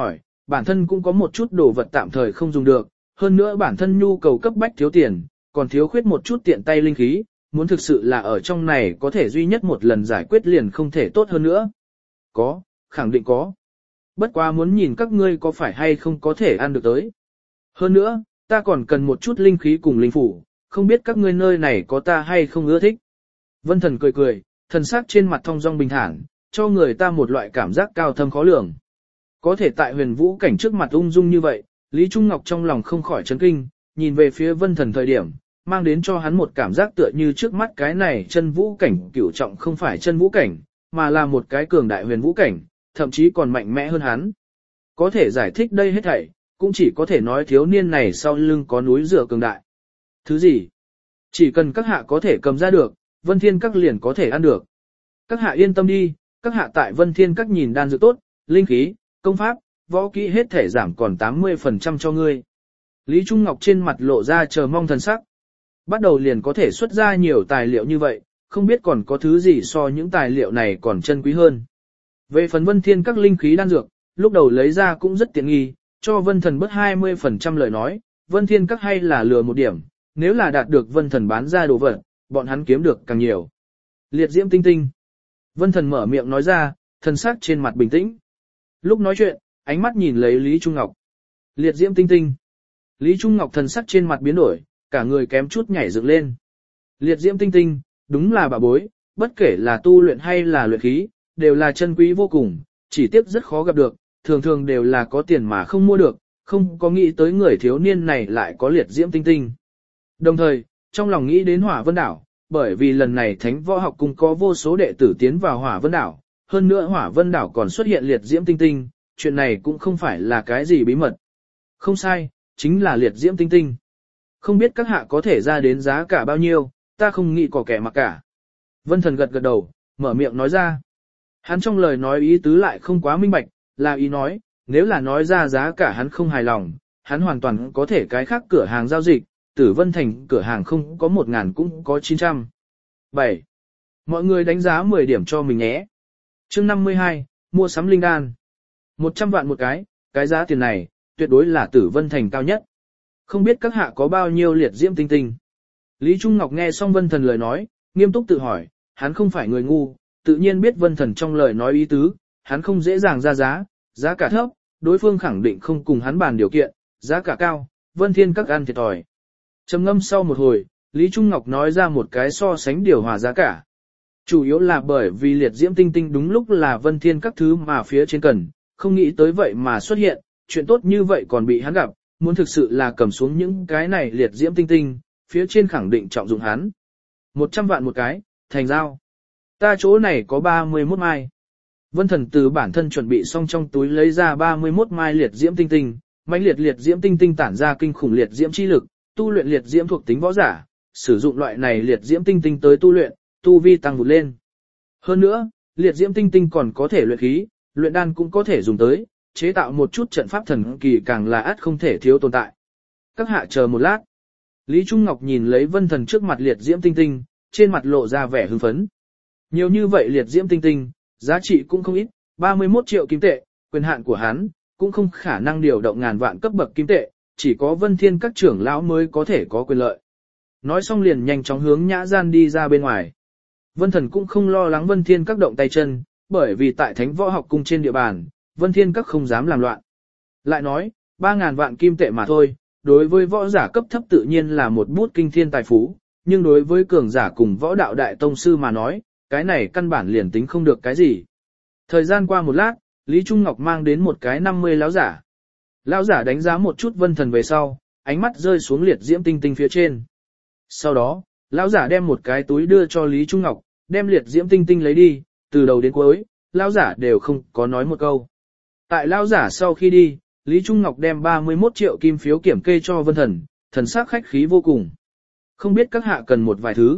bản thân cũng có một chút đồ vật tạm thời không dùng được, hơn nữa bản thân nhu cầu cấp bách thiếu tiền, còn thiếu khuyết một chút tiện tay linh khí, muốn thực sự là ở trong này có thể duy nhất một lần giải quyết liền không thể tốt hơn nữa. Có, khẳng định có. Bất quá muốn nhìn các ngươi có phải hay không có thể ăn được tới. Hơn nữa, ta còn cần một chút linh khí cùng linh phủ, không biết các ngươi nơi này có ta hay không ưa thích. Vân Thần cười cười, thần sắc trên mặt thong dong bình thản, cho người ta một loại cảm giác cao thâm khó lường. Có thể tại huyền vũ cảnh trước mặt ung dung như vậy, Lý Trung Ngọc trong lòng không khỏi chấn kinh, nhìn về phía Vân Thần thời điểm, mang đến cho hắn một cảm giác tựa như trước mắt cái này chân vũ cảnh cửu trọng không phải chân vũ cảnh, mà là một cái cường đại huyền vũ cảnh, thậm chí còn mạnh mẽ hơn hắn. Có thể giải thích đây hết thảy, cũng chỉ có thể nói thiếu niên này sau lưng có núi dựa cường đại. Thứ gì? Chỉ cần các hạ có thể cầm ra được, Vân Thiên Các liền có thể ăn được. Các hạ yên tâm đi, các hạ tại Vân Thiên Các nhìn đan dược tốt, linh khí, công pháp, võ kỹ hết thể giảm còn tám mươi phần trăm cho ngươi. Lý Trung Ngọc trên mặt lộ ra chờ mong thần sắc. Bắt đầu liền có thể xuất ra nhiều tài liệu như vậy, không biết còn có thứ gì so những tài liệu này còn chân quý hơn. Về phần Vân Thiên Các linh khí đan dược, lúc đầu lấy ra cũng rất tiện nghi, cho Vân Thần bớt hai mươi phần trăm lời nói, Vân Thiên Các hay là lừa một điểm, nếu là đạt được Vân Thần bán ra đồ vật, bọn hắn kiếm được càng nhiều. Liệt diễm tinh tinh. Vân Thần mở miệng nói ra, thần sắc trên mặt bình tĩnh. Lúc nói chuyện, ánh mắt nhìn lấy Lý Trung Ngọc. Liệt diễm tinh tinh. Lý Trung Ngọc thần sắc trên mặt biến đổi, cả người kém chút nhảy dựng lên. Liệt diễm tinh tinh, đúng là bà bối, bất kể là tu luyện hay là luyện khí, đều là chân quý vô cùng, chỉ tiếc rất khó gặp được, thường thường đều là có tiền mà không mua được, không có nghĩ tới người thiếu niên này lại có liệt diễm tinh tinh. Đồng thời, trong lòng nghĩ đến Hỏa Vân Đảo, bởi vì lần này Thánh Võ Học Cung có vô số đệ tử tiến vào Hỏa Vân Đảo, hơn nữa Hỏa Vân Đảo còn xuất hiện liệt diễm tinh tinh, chuyện này cũng không phải là cái gì bí mật. Không sai, chính là liệt diễm tinh tinh. Không biết các hạ có thể ra đến giá cả bao nhiêu, ta không nghĩ có kẻ mặc cả. Vân Thần gật gật đầu, mở miệng nói ra. Hắn trong lời nói ý tứ lại không quá minh bạch, là ý nói, nếu là nói ra giá cả hắn không hài lòng, hắn hoàn toàn có thể cái khác cửa hàng giao dịch, Tử Vân Thành cửa hàng không có một ngàn cũng có chín trăm. bảy. Mọi người đánh giá mười điểm cho mình nhé. Chương năm mươi hai, mua sắm linh đan. một trăm vạn một cái, cái giá tiền này, tuyệt đối là Tử Vân Thành cao nhất. Không biết các hạ có bao nhiêu liệt diễm tinh tinh. Lý Trung Ngọc nghe xong Vân Thần lời nói, nghiêm túc tự hỏi, hắn không phải người ngu, tự nhiên biết Vân Thần trong lời nói ý tứ, hắn không dễ dàng ra giá, giá cả thấp, đối phương khẳng định không cùng hắn bàn điều kiện, giá cả cao, Vân Thiên Các ăn thiệt thòi. Trầm ngâm sau một hồi, Lý Trung Ngọc nói ra một cái so sánh điều hòa giá cả. Chủ yếu là bởi vì liệt diễm tinh tinh đúng lúc là Vân Thiên Các thứ mà phía trên cần, không nghĩ tới vậy mà xuất hiện, chuyện tốt như vậy còn bị hắn gặp, muốn thực sự là cầm xuống những cái này liệt diễm tinh tinh, phía trên khẳng định trọng dụng hắn. một trăm vạn một cái, thành giao. Ta chỗ này có ba mươi mốt mai. Vân Thần từ bản thân chuẩn bị xong trong túi lấy ra ba mươi mốt mai liệt diễm tinh tinh, mãnh liệt liệt diễm tinh tinh tản ra kinh khủng liệt diễm chi lực, tu luyện liệt diễm thuộc tính võ giả, sử dụng loại này liệt diễm tinh tinh tới tu luyện, tu vi tăng vụt lên. Hơn nữa, liệt diễm tinh tinh còn có thể luyện khí, luyện đan cũng có thể dùng tới, chế tạo một chút trận pháp thần kỳ càng là ắt không thể thiếu tồn tại. Các hạ chờ một lát. Lý Trung Ngọc nhìn lấy Vân Thần trước mặt liệt diễm tinh tinh, trên mặt lộ ra vẻ hưng phấn. Nhiều như vậy liệt diễm tinh tinh, giá trị cũng không ít, ba mươi mốt triệu kim tệ, quyền hạn của hắn cũng không khả năng điều động ngàn vạn cấp bậc kim tệ, chỉ có Vân Thiên Các trưởng lão mới có thể có quyền lợi. Nói xong liền nhanh chóng hướng nhã gian đi ra bên ngoài. Vân Thần cũng không lo lắng Vân Thiên Các động tay chân, bởi vì tại Thánh Võ Học Cung trên địa bàn, Vân Thiên Các không dám làm loạn. Lại nói, ba ngàn vạn kim tệ mà thôi, đối với võ giả cấp thấp tự nhiên là một bút kinh thiên tài phú, nhưng đối với cường giả cùng võ đạo đại tông sư mà nói, cái này căn bản liền tính không được cái gì. Thời gian qua một lát, Lý Trung Ngọc mang đến một cái năm mươi lão giả. Lão giả đánh giá một chút Vân Thần về sau, ánh mắt rơi xuống liệt diễm tinh tinh phía trên. Sau đó, lão giả đem một cái túi đưa cho Lý Trung Ngọc, đem liệt diễm tinh tinh lấy đi, từ đầu đến cuối, lão giả đều không có nói một câu. Tại lão giả sau khi đi, Lý Trung Ngọc đem ba mươi mốt triệu kim phiếu kiểm kê cho Vân Thần, thần sắc khách khí vô cùng. Không biết các hạ cần một vài thứ.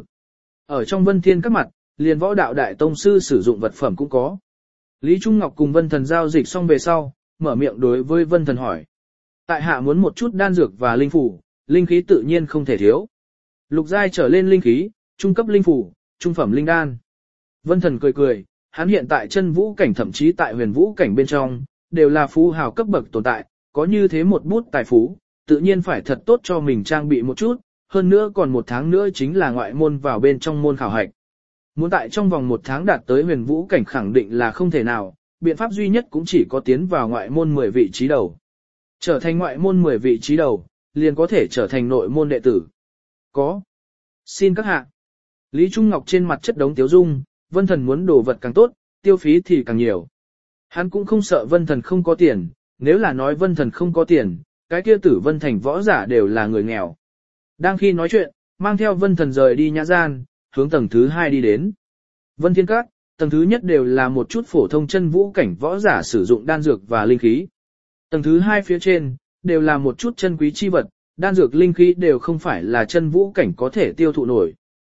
Ở trong Vân Thiên Các mặt, liền võ đạo đại tông sư sử dụng vật phẩm cũng có. Lý Trung Ngọc cùng Vân Thần giao dịch xong về sau, mở miệng đối với Vân Thần hỏi. Tại hạ muốn một chút đan dược và linh phủ, linh khí tự nhiên không thể thiếu. Lục giai trở lên linh khí, trung cấp linh phủ, trung phẩm linh đan. Vân Thần cười cười, hắn hiện tại chân vũ cảnh thậm chí tại huyền vũ cảnh bên trong, đều là phú hào cấp bậc tồn tại, có như thế một bút tài phú, tự nhiên phải thật tốt cho mình trang bị một chút, hơn nữa còn một tháng nữa chính là ngoại môn vào bên trong môn khảo hạch. Muốn tại trong vòng một tháng đạt tới huyền vũ cảnh khẳng định là không thể nào, biện pháp duy nhất cũng chỉ có tiến vào ngoại môn mười vị trí đầu. Trở thành ngoại môn mười vị trí đầu, liền có thể trở thành nội môn đệ tử. Có. Xin các hạ. Lý Trung Ngọc trên mặt chất đống tiếu dung, Vân Thần muốn đồ vật càng tốt, tiêu phí thì càng nhiều. Hắn cũng không sợ Vân Thần không có tiền, nếu là nói Vân Thần không có tiền, cái kia tử Vân Thành võ giả đều là người nghèo. Đang khi nói chuyện, mang theo Vân Thần rời đi nhã gian, hướng tầng thứ hai đi đến. Vân Thiên Các, tầng thứ nhất đều là một chút phổ thông chân vũ cảnh võ giả sử dụng đan dược và linh khí. Tầng thứ hai phía trên, đều là một chút chân quý chi vật, đan dược linh khí đều không phải là chân vũ cảnh có thể tiêu thụ nổi.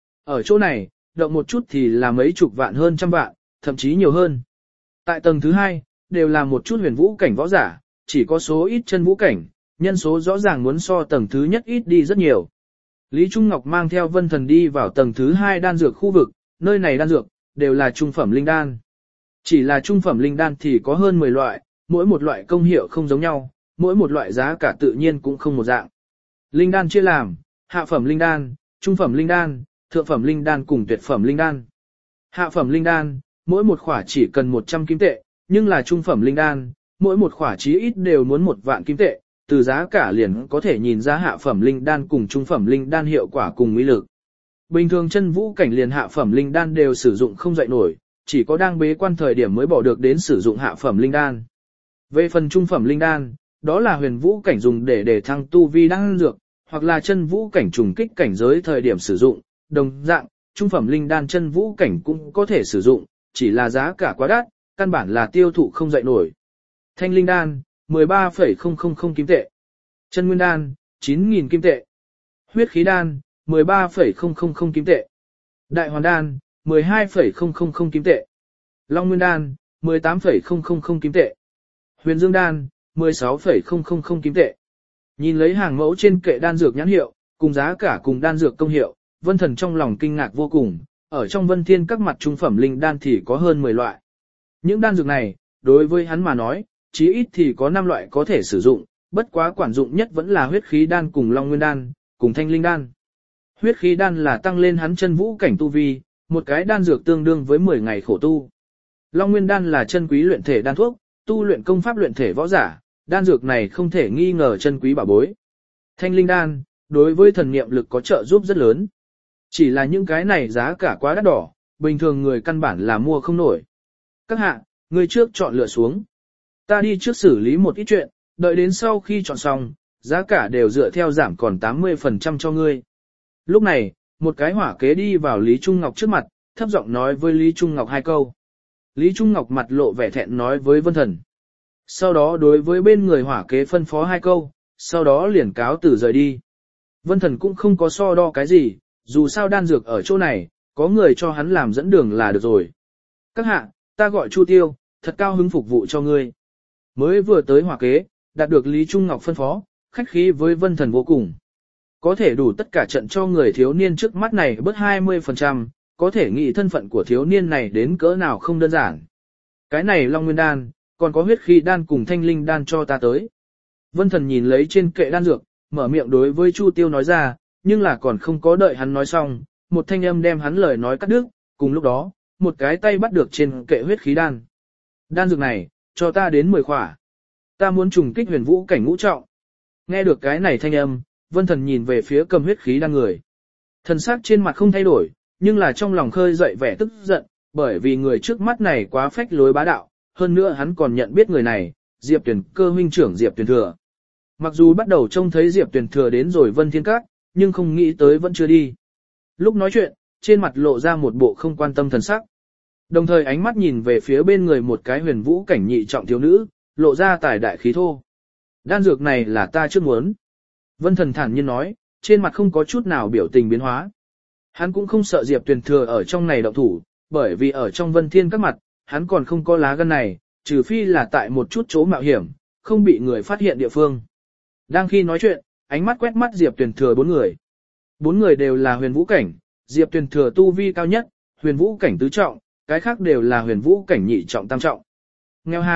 Ở chỗ này, động một chút thì là mấy chục vạn hơn trăm vạn, thậm chí nhiều hơn. Tại tầng thứ hai, đều là một chút huyền vũ cảnh võ giả, chỉ có số ít chân vũ cảnh, nhân số rõ ràng muốn so tầng thứ nhất ít đi rất nhiều. Lý Trung Ngọc mang theo Vân Thần đi vào tầng thứ hai đan dược khu vực, nơi này đan dược, đều là trung phẩm linh đan. Chỉ là trung phẩm linh đan thì có hơn mười loại, mỗi một loại công hiệu không giống nhau, mỗi một loại giá cả tự nhiên cũng không một dạng. Linh đan chia làm, hạ phẩm linh đan, trung phẩm linh đan, thượng phẩm linh đan cùng tuyệt phẩm linh đan. Hạ phẩm linh đan, mỗi một khỏa chỉ cần một trăm kim tệ, nhưng là trung phẩm linh đan, mỗi một khỏa chí ít đều muốn một vạn kim tệ, từ giá cả liền có thể nhìn ra hạ phẩm linh đan cùng trung phẩm linh đan hiệu quả cùng uy lực. Bình thường chân vũ cảnh liền hạ phẩm linh đan đều sử dụng không dậy nổi, chỉ có đang bế quan thời điểm mới bỏ được đến sử dụng hạ phẩm linh đan. Về phần trung phẩm linh đan, đó là huyền vũ cảnh dùng để để thăng tu vi đan dược, hoặc là chân vũ cảnh trùng kích cảnh giới thời điểm sử dụng, đồng dạng, trung phẩm linh đan chân vũ cảnh cũng có thể sử dụng, chỉ là giá cả quá đắt, căn bản là tiêu thụ không dậy nổi. Thanh linh đan, mười ba phẩy không không không kim tệ. Chân nguyên đan, chín nghìn kim tệ. Huyết khí đan, mười ba phẩy không không không kim tệ. Đại hoàn đan, mười hai phẩy không không không kim tệ. Long nguyên đan, mười tám phẩy không không không kim tệ. Huyền dương đan, mười sáu phẩy không không không kim tệ. Nhìn lấy hàng mẫu trên kệ đan dược nhãn hiệu, cùng giá cả cùng đan dược công hiệu, Vân Thần trong lòng kinh ngạc vô cùng, ở trong Vân Thiên các mặt trung phẩm linh đan thì có hơn mười loại. Những đan dược này, đối với hắn mà nói, chí ít thì có năm loại có thể sử dụng, bất quá quản dụng nhất vẫn là huyết khí đan cùng long nguyên đan, cùng thanh linh đan. Huyết khí đan là tăng lên hắn chân vũ cảnh tu vi, một cái đan dược tương đương với mười ngày khổ tu. Long nguyên đan là chân quý luyện thể đan thuốc, tu luyện công pháp luyện thể võ giả, đan dược này không thể nghi ngờ chân quý bảo bối. Thanh linh đan, đối với thần niệm lực có trợ giúp rất lớn. Chỉ là những cái này giá cả quá đắt đỏ, bình thường người căn bản là mua không nổi. Các hạ, người trước chọn lựa xuống. Ta đi trước xử lý một ít chuyện, đợi đến sau khi chọn xong, giá cả đều dựa theo giảm còn tám mươi phần trăm cho ngươi. Lúc này, một cái hỏa kế đi vào Lý Trung Ngọc trước mặt, thấp giọng nói với Lý Trung Ngọc hai câu. Lý Trung Ngọc mặt lộ vẻ thẹn nói với Vân Thần. Sau đó đối với bên người hỏa kế phân phó hai câu, sau đó liền cáo từ rời đi. Vân Thần cũng không có so đo cái gì, dù sao đan dược ở chỗ này, có người cho hắn làm dẫn đường là được rồi. Các hạ, ta gọi Chu Tiêu, thật cao hứng phục vụ cho ngươi. Mới vừa tới hỏa kế, đạt được Lý Trung Ngọc phân phó, khách khí với Vân Thần vô cùng. Có thể đủ tất cả trận cho người thiếu niên trước mắt này bớt hai mươi phần trăm, có thể nghĩ thân phận của thiếu niên này đến cỡ nào không đơn giản. Cái này Long Nguyên Đan, còn có huyết khí đan cùng thanh linh đan cho ta tới. Vân Thần nhìn lấy trên kệ đan dược, mở miệng đối với Chu Tiêu nói ra, nhưng là còn không có đợi hắn nói xong, một thanh âm đem hắn lời nói cắt đứt, cùng lúc đó, một cái tay bắt được trên kệ huyết khí đan. Đan dược này, cho ta đến mười khỏa. Ta muốn trùng kích huyền vũ cảnh ngũ trọng. Nghe được cái này thanh âm, Vân Thần nhìn về phía cầm huyết khí đan người. Thần sắc trên mặt không thay đổi, nhưng là trong lòng khơi dậy vẻ tức giận, bởi vì người trước mắt này quá phách lối bá đạo, hơn nữa hắn còn nhận biết người này, Diệp Tuyền Cơ huynh trưởng Diệp Tuyền Thừa. Mặc dù bắt đầu trông thấy Diệp Tuyền Thừa đến rồi Vân Thiên Các, nhưng không nghĩ tới vẫn chưa đi. Lúc nói chuyện, trên mặt lộ ra một bộ không quan tâm thần sắc. Đồng thời ánh mắt nhìn về phía bên người một cái huyền vũ cảnh nhị trọng thiếu nữ, lộ ra tài đại khí thô. Đan dược này là ta trước muốn. Vân Thần thản nhiên nói, trên mặt không có chút nào biểu tình biến hóa. Hắn cũng không sợ Diệp Tuyền Thừa ở trong này động thủ, bởi vì ở trong Vân Thiên Các mặt, hắn còn không có lá gan này, trừ phi là tại một chút chỗ mạo hiểm, không bị người phát hiện địa phương. Đang khi nói chuyện, ánh mắt quét mắt Diệp Tuyền Thừa bốn người. Bốn người đều là huyền vũ cảnh, Diệp Tuyền Thừa tu vi cao nhất, huyền vũ cảnh tứ trọng, cái khác đều là huyền vũ cảnh nhị trọng tam trọng. Nghèo hàng,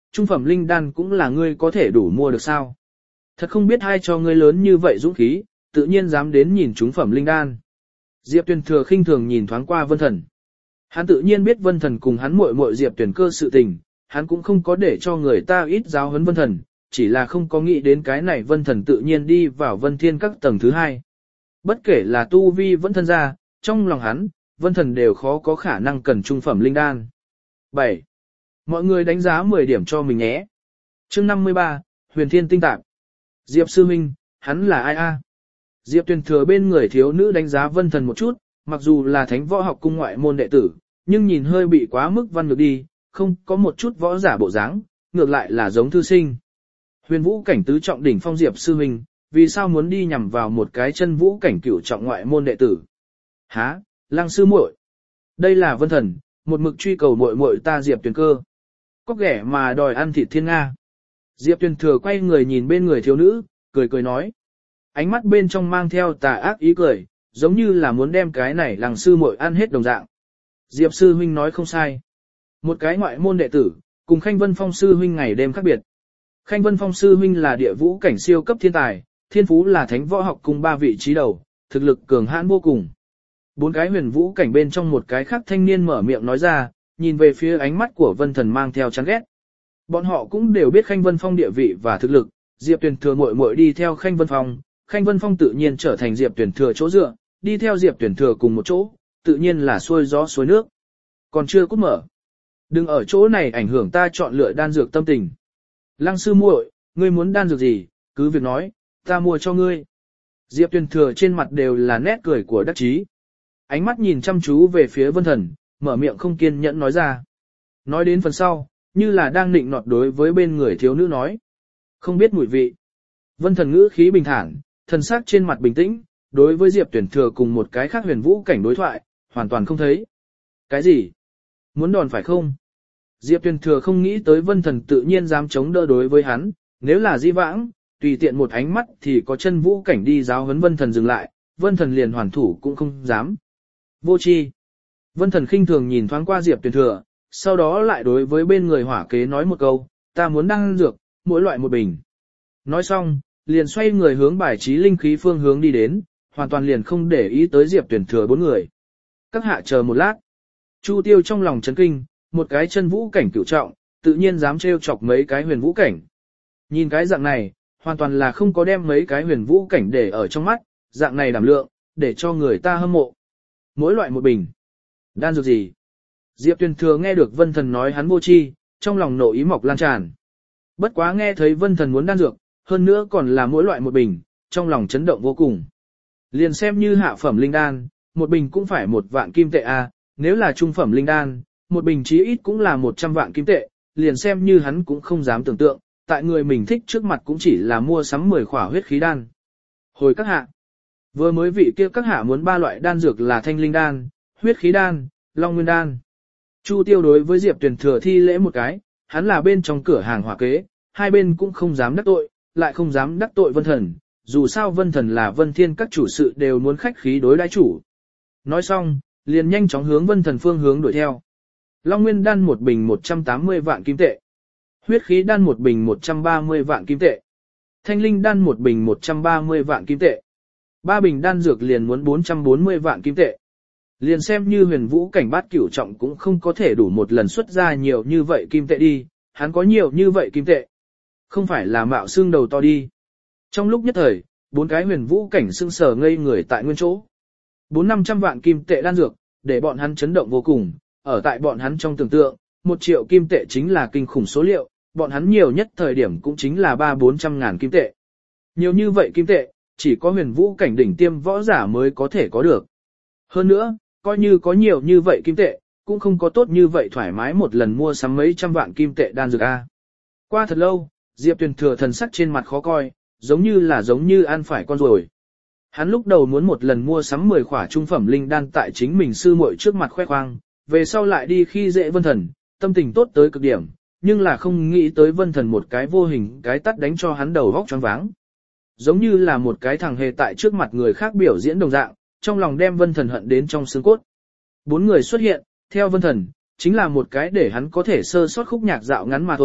trung phẩm linh đan cũng là ngươi có thể đủ mua được sao? Thật không biết ai cho ngươi lớn như vậy dũng khí, tự nhiên dám đến nhìn trung phẩm linh đan. Diệp Tuyền Thừa khinh thường nhìn thoáng qua Vân Thần. Hắn tự nhiên biết Vân Thần cùng hắn muội muội Diệp Tuyền Cơ sự tình, hắn cũng không có để cho người ta ít giáo huấn Vân Thần, chỉ là không có nghĩ đến cái này Vân Thần tự nhiên đi vào Vân Thiên các tầng thứ hai. Bất kể là tu vi vẫn thân ra, trong lòng hắn, Vân Thần đều khó có khả năng cần trung phẩm linh đan. bảy. Mọi người đánh giá mười điểm cho mình nhé. Chương năm mươi ba, Huyền Thiên Tinh Tạp. Diệp sư huynh, hắn là ai a? Diệp Tuyền Thừa bên người thiếu nữ đánh giá Vân Thần một chút, mặc dù là thánh võ học cung ngoại môn đệ tử, nhưng nhìn hơi bị quá mức văn ngược đi, không có một chút võ giả bộ dáng, ngược lại là giống thư sinh. Huyền vũ cảnh tứ trọng đỉnh phong Diệp sư huynh, vì sao muốn đi nhằm vào một cái chân vũ cảnh cửu trọng ngoại môn đệ tử? Hả, Lăng sư muội, đây là Vân Thần, một mực truy cầu muội muội ta Diệp Tuyền Cơ. Có ghẻ mà đòi ăn thịt thiên nga. Diệp Tuyền Thừa quay người nhìn bên người thiếu nữ, cười cười nói. Ánh mắt bên trong mang theo tà ác ý cười, giống như là muốn đem cái này Lăng sư muội ăn hết đồng dạng. Diệp sư huynh nói không sai. Một cái ngoại môn đệ tử, cùng Khanh Vân Phong sư huynh ngày đêm khác biệt. Khanh Vân Phong sư huynh là địa vũ cảnh siêu cấp thiên tài, thiên phú là thánh võ học cùng ba vị trí đầu, thực lực cường hãn vô cùng. Bốn cái huyền vũ cảnh bên trong một cái khác thanh niên mở miệng nói ra, nhìn về phía ánh mắt của Vân Thần mang theo chán ghét. Bọn họ cũng đều biết Khanh Vân Phong địa vị và thực lực, Diệp Tuyền Thừa muội muội đi theo Khanh Vân Phong, Khanh Vân Phong tự nhiên trở thành Diệp Tuyền Thừa chỗ dựa, đi theo Diệp Tuyền Thừa cùng một chỗ, tự nhiên là xuôi gió xuôi nước. Còn chưa cút mở. Đừng ở chỗ này ảnh hưởng ta chọn lựa đan dược tâm tình. Lăng sư muội, ngươi muốn đan dược gì, cứ việc nói, ta mua cho ngươi. Diệp Tuyền Thừa trên mặt đều là nét cười của đắc chí. Ánh mắt nhìn chăm chú về phía Vân Thần, mở miệng không kiên nhẫn nói ra. Nói đến phần sau, như là đang nịnh nọt đối với bên người thiếu nữ nói. Không biết mùi vị. Vân Thần ngữ khí bình thản, thần sắc trên mặt bình tĩnh, đối với Diệp Tuyền Thừa cùng một cái khác huyền vũ cảnh đối thoại, hoàn toàn không thấy. Cái gì? Muốn đòn phải không? Diệp Tuyền Thừa không nghĩ tới Vân Thần tự nhiên dám chống đỡ đối với hắn, nếu là di vãng, tùy tiện một ánh mắt thì có chân vũ cảnh đi giáo huấn Vân Thần dừng lại, Vân Thần liền hoàn thủ cũng không dám. Vô chi. Vân Thần khinh thường nhìn thoáng qua Diệp Tuyền Thừa, sau đó lại đối với bên người hỏa kế nói một câu, ta muốn đan dược, mỗi loại một bình. Nói xong, liền xoay người hướng bài trí linh khí phương hướng đi đến, hoàn toàn liền không để ý tới Diệp Tuyền Thừa bốn người. Các hạ chờ một lát. Chu Tiêu trong lòng chấn kinh, một cái chân vũ cảnh cửu trọng, tự nhiên dám trêu chọc mấy cái huyền vũ cảnh. Nhìn cái dạng này, hoàn toàn là không có đem mấy cái huyền vũ cảnh để ở trong mắt, dạng này đảm lượng, để cho người ta hâm mộ. Mỗi loại một bình. Đan dược gì? Diệp Tuyền Thừa nghe được Vân Thần nói hắn vô chi, trong lòng nộ ý mọc lan tràn. Bất quá nghe thấy Vân Thần muốn đan dược, hơn nữa còn là mỗi loại một bình, trong lòng chấn động vô cùng. Liền xem như hạ phẩm linh đan, một bình cũng phải một vạn kim tệ a, nếu là trung phẩm linh đan, một bình chí ít cũng là một trăm vạn kim tệ, liền xem như hắn cũng không dám tưởng tượng, tại người mình thích trước mặt cũng chỉ là mua sắm mười khỏa huyết khí đan. Hồi các hạ, vừa mới vị kia các hạ muốn ba loại đan dược là thanh linh đan, huyết khí đan, long nguyên đan. Chu Tiêu đối với Diệp Tuyền Thừa thi lễ một cái, hắn là bên trong cửa hàng hỏa kế, hai bên cũng không dám đắc tội, lại không dám đắc tội Vân Thần, dù sao Vân Thần là Vân Thiên các chủ sự đều muốn khách khí đối đãi chủ. Nói xong, liền nhanh chóng hướng Vân Thần phương hướng đuổi theo. Long nguyên đan một bình một trăm tám mươi vạn kim tệ. Huyết khí đan một bình một trăm ba mươi vạn kim tệ. Thanh linh đan một bình một trăm ba mươi vạn kim tệ. Ba bình đan dược liền muốn bốn trăm bốn mươi vạn kim tệ. Liền xem như huyền vũ cảnh bát cửu trọng cũng không có thể đủ một lần xuất ra nhiều như vậy kim tệ đi, hắn có nhiều như vậy kim tệ. Không phải là mạo xương đầu to đi. Trong lúc nhất thời, bốn cái huyền vũ cảnh sưng sờ ngây người tại nguyên chỗ. Bốn năm trăm vạn kim tệ đan dược, để bọn hắn chấn động vô cùng, ở tại bọn hắn trong tưởng tượng, một triệu kim tệ chính là kinh khủng số liệu, bọn hắn nhiều nhất thời điểm cũng chính là ba bốn trăm ngàn kim tệ. Nhiều như vậy kim tệ, chỉ có huyền vũ cảnh đỉnh tiêm võ giả mới có thể có được. Hơn nữa, coi như có nhiều như vậy kim tệ, cũng không có tốt như vậy thoải mái một lần mua sắm mấy trăm vạn kim tệ đan dược a. Qua thật lâu, Diệp Tuyền Thừa thần sắc trên mặt khó coi, giống như là giống như ăn phải con rồi. Hắn lúc đầu muốn một lần mua sắm mười khỏa trung phẩm linh đan tại chính mình sư muội trước mặt khoe khoang, về sau lại đi khi dễ Vân Thần, tâm tình tốt tới cực điểm, nhưng là không nghĩ tới Vân Thần một cái vô hình cái tắt đánh cho hắn đầu vóc choáng váng. Giống như là một cái thằng hề tại trước mặt người khác biểu diễn đồng dạng, trong lòng đem Vân Thần hận đến trong xương cốt. Bốn người xuất hiện, theo Vân Thần, chính là một cái để hắn có thể sơ sót khúc nhạc dạo ngắn mà thôi,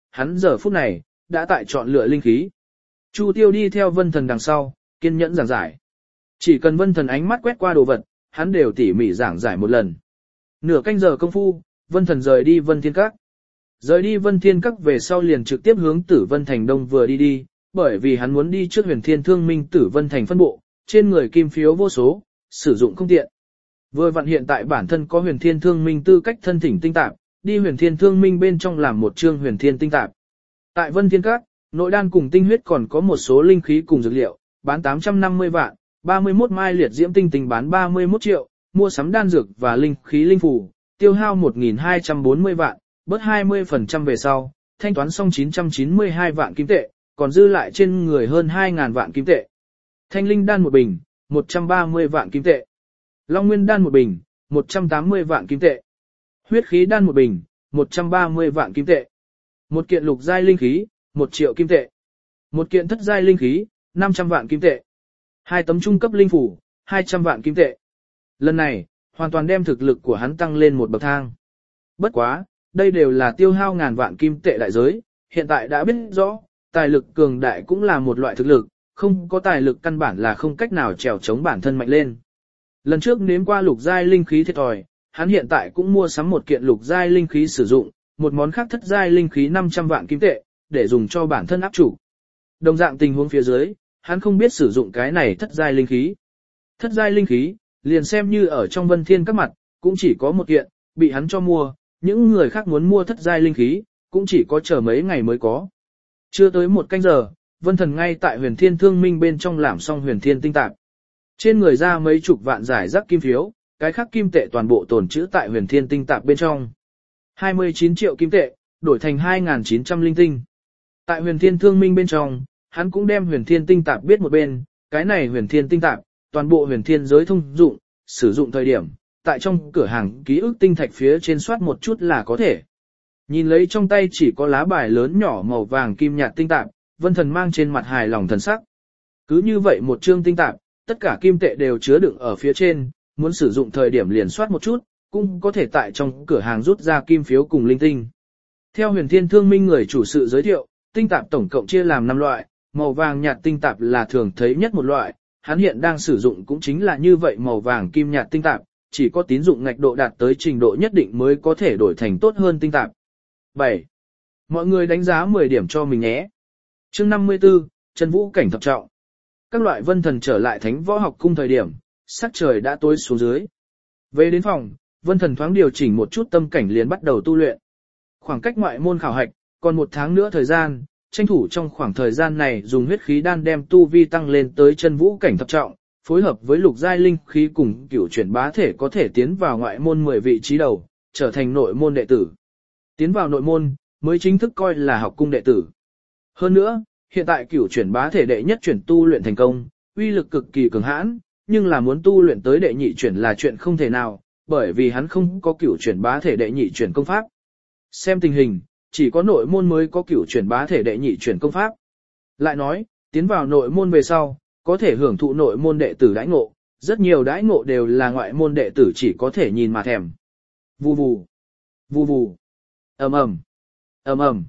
hắn giờ phút này, đã tại chọn lựa linh khí. Chu Tiêu đi theo Vân Thần đằng sau, kiên nhẫn giảng giải. Chỉ cần Vân Thần ánh mắt quét qua đồ vật, hắn đều tỉ mỉ giảng giải một lần. Nửa canh giờ công phu, Vân Thần rời đi Vân Thiên Các. Rời đi Vân Thiên Các về sau liền trực tiếp hướng Tử Vân Thành Đông vừa đi đi, bởi vì hắn muốn đi trước Huyền Thiên Thương Minh Tử Vân Thành phân bộ, trên người kim phiếu vô số, sử dụng không tiện. Vừa vặn hiện tại bản thân có Huyền Thiên Thương Minh tư cách thân thỉnh tinh tạp, đi Huyền Thiên Thương Minh bên trong làm một chương Huyền Thiên tinh tạp. Tại Vân Thiên Các, nội đan cùng tinh huyết còn có một số linh khí cùng dược liệu, bán tám trăm năm mươi vạn, ba mươi mốt mai liệt diễm tinh tinh bán ba mươi mốt triệu, mua sắm đan dược và linh khí linh phù, tiêu hao một nghìn hai trăm bốn mươi vạn, bớt hai mươi phần trăm về sau, thanh toán xong chín trăm chín mươi hai vạn kim tệ, còn dư lại trên người hơn hai nghìn vạn kim tệ. Thanh linh đan một bình, một trăm ba mươi vạn kim tệ. Long nguyên đan một bình, một trăm tám mươi vạn kim tệ. Huyết khí đan một bình, một trăm ba mươi vạn kim tệ. Một kiện lục giai linh khí, một triệu kim tệ. Một kiện thất giai linh khí, năm trăm vạn kim tệ. Hai tấm trung cấp linh phủ, hai trăm vạn kim tệ. Lần này, hoàn toàn đem thực lực của hắn tăng lên một bậc thang. Bất quá, đây đều là tiêu hao ngàn vạn kim tệ đại giới, hiện tại đã biết rõ, tài lực cường đại cũng là một loại thực lực, không có tài lực căn bản là không cách nào trèo chống bản thân mạnh lên. Lần trước nếm qua lục giai linh khí thiệt thòi, hắn hiện tại cũng mua sắm một kiện lục giai linh khí sử dụng, một món khác thất giai linh khí năm trăm vạn kim tệ, để dùng cho bản thân áp chủ. Đồng dạng tình huống phía dưới, hắn không biết sử dụng cái này thất giai linh khí. Thất giai linh khí, liền xem như ở trong Vân Thiên Các mặt, cũng chỉ có một kiện, bị hắn cho mua, những người khác muốn mua thất giai linh khí, cũng chỉ có chờ mấy ngày mới có. Chưa tới một canh giờ, Vân Thần ngay tại Huyền Thiên Thương Minh bên trong làm xong Huyền Thiên tinh tạp. Trên người ra mấy chục vạn giải rác kim phiếu, cái khác kim tệ toàn bộ tồn trữ tại Huyền Thiên tinh tạp bên trong. hai mươi chín triệu kim tệ, đổi thành hai nghìn chín trăm linh tinh. Tại Huyền Thiên Thương Minh bên trong, hắn cũng đem Huyền Thiên tinh tạp biết một bên, cái này Huyền Thiên tinh tạp, toàn bộ Huyền Thiên giới thông dụng, sử dụng thời điểm, tại trong cửa hàng ký ức tinh thạch phía trên soát một chút là có thể. Nhìn lấy trong tay chỉ có lá bài lớn nhỏ màu vàng kim nhạt tinh tạp, Vân Thần mang trên mặt hài lòng thần sắc. Cứ như vậy một chương tinh tạp, tất cả kim tệ đều chứa đựng ở phía trên, muốn sử dụng thời điểm liền soát một chút, cũng có thể tại trong cửa hàng rút ra kim phiếu cùng linh tinh. Theo Huyền Thiên Thương Minh người chủ sự giới thiệu, tinh tạp tổng cộng chia làm năm loại, màu vàng nhạt tinh tạp là thường thấy nhất một loại, hắn hiện đang sử dụng cũng chính là như vậy màu vàng kim nhạt tinh tạp, chỉ có tín dụng ngạch độ đạt tới trình độ nhất định mới có thể đổi thành tốt hơn tinh tạp. bảy. Mọi người đánh giá mười điểm cho mình nhé. Chương năm mươi tư, Chân Vũ cảnh thập trọng. Các loại Vân Thần trở lại Thánh Võ Học Cung thời điểm, sắc trời đã tối xuống dưới. Về đến phòng, Vân Thần thoáng điều chỉnh một chút tâm cảnh liền bắt đầu tu luyện. Khoảng cách ngoại môn khảo hạch, còn một tháng nữa thời gian, tranh thủ trong khoảng thời gian này dùng huyết khí đan đem tu vi tăng lên tới chân vũ cảnh thập trọng, phối hợp với lục giai linh khí cùng cửu chuyển bá thể có thể tiến vào ngoại môn mười vị trí đầu, trở thành nội môn đệ tử. Tiến vào nội môn, mới chính thức coi là học cung đệ tử. Hơn nữa, hiện tại cửu chuyển bá thể đệ nhất chuyển tu luyện thành công, uy lực cực kỳ cường hãn, nhưng là muốn tu luyện tới đệ nhị chuyển là chuyện không thể nào, bởi vì hắn không có cửu chuyển bá thể đệ nhị chuyển công pháp. Xem tình hình, chỉ có nội môn mới có cửu chuyển bá thể đệ nhị chuyển công pháp. Lại nói, tiến vào nội môn về sau, có thể hưởng thụ nội môn đệ tử đãi ngộ, rất nhiều đãi ngộ đều là ngoại môn đệ tử chỉ có thể nhìn mà thèm. Vù vù, vù vù, ầm ầm, ầm ầm.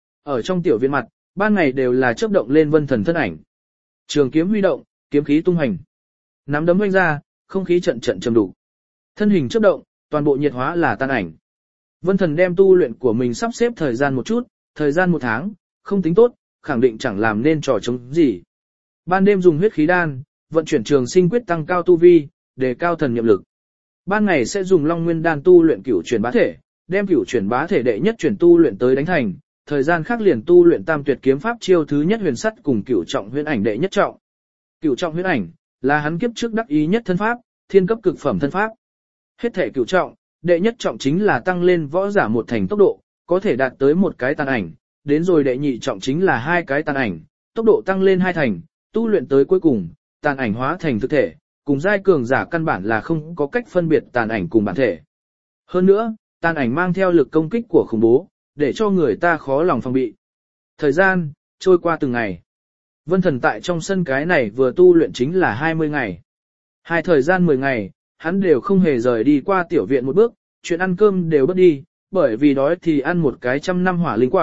Ở trong tiểu viện mặt, ban ngày đều là chớp động lên Vân Thần thân ảnh. Trường kiếm huy động, kiếm khí tung hành. Nắm đấm vung ra, không khí trận trận trầm đủ. Thân hình chớp động, toàn bộ nhiệt hóa là tan ảnh. Vân Thần đem tu luyện của mình sắp xếp thời gian một chút, thời gian một tháng, không tính tốt, khẳng định chẳng làm nên trò chống gì. Ban đêm dùng huyết khí đan, vận chuyển trường sinh quyết tăng cao tu vi, đề cao thần niệm lực. Ban ngày sẽ dùng long nguyên đan tu luyện cửu chuyển bá thể, đem cửu chuyển bá thể đệ nhất chuyển tu luyện tới đánh thành, thời gian khác liền tu luyện tam tuyệt kiếm pháp chiêu thứ nhất huyền sắt cùng cửu trọng huyễn ảnh đệ nhất trọng. Cửu trọng huyễn ảnh là hắn kiếp trước đắc ý nhất thân pháp, thiên cấp cực phẩm thân pháp. Hết thể cửu trọng, đệ nhất trọng chính là tăng lên võ giả một thành tốc độ, có thể đạt tới một cái tàn ảnh, đến rồi đệ nhị trọng chính là hai cái tàn ảnh, tốc độ tăng lên hai thành, tu luyện tới cuối cùng, tàn ảnh hóa thành thực thể, cùng giai cường giả căn bản là không có cách phân biệt tàn ảnh cùng bản thể. Hơn nữa, tàn ảnh mang theo lực công kích của khủng bố, để cho người ta khó lòng phòng bị. Thời gian, trôi qua từng ngày. Vân Thần tại trong sân cái này vừa tu luyện chính là hai mươi ngày. Hai thời gian mười ngày, hắn đều không hề rời đi qua tiểu viện một bước, chuyện ăn cơm đều bớt đi, bởi vì đói thì ăn một cái trăm năm hỏa linh quả,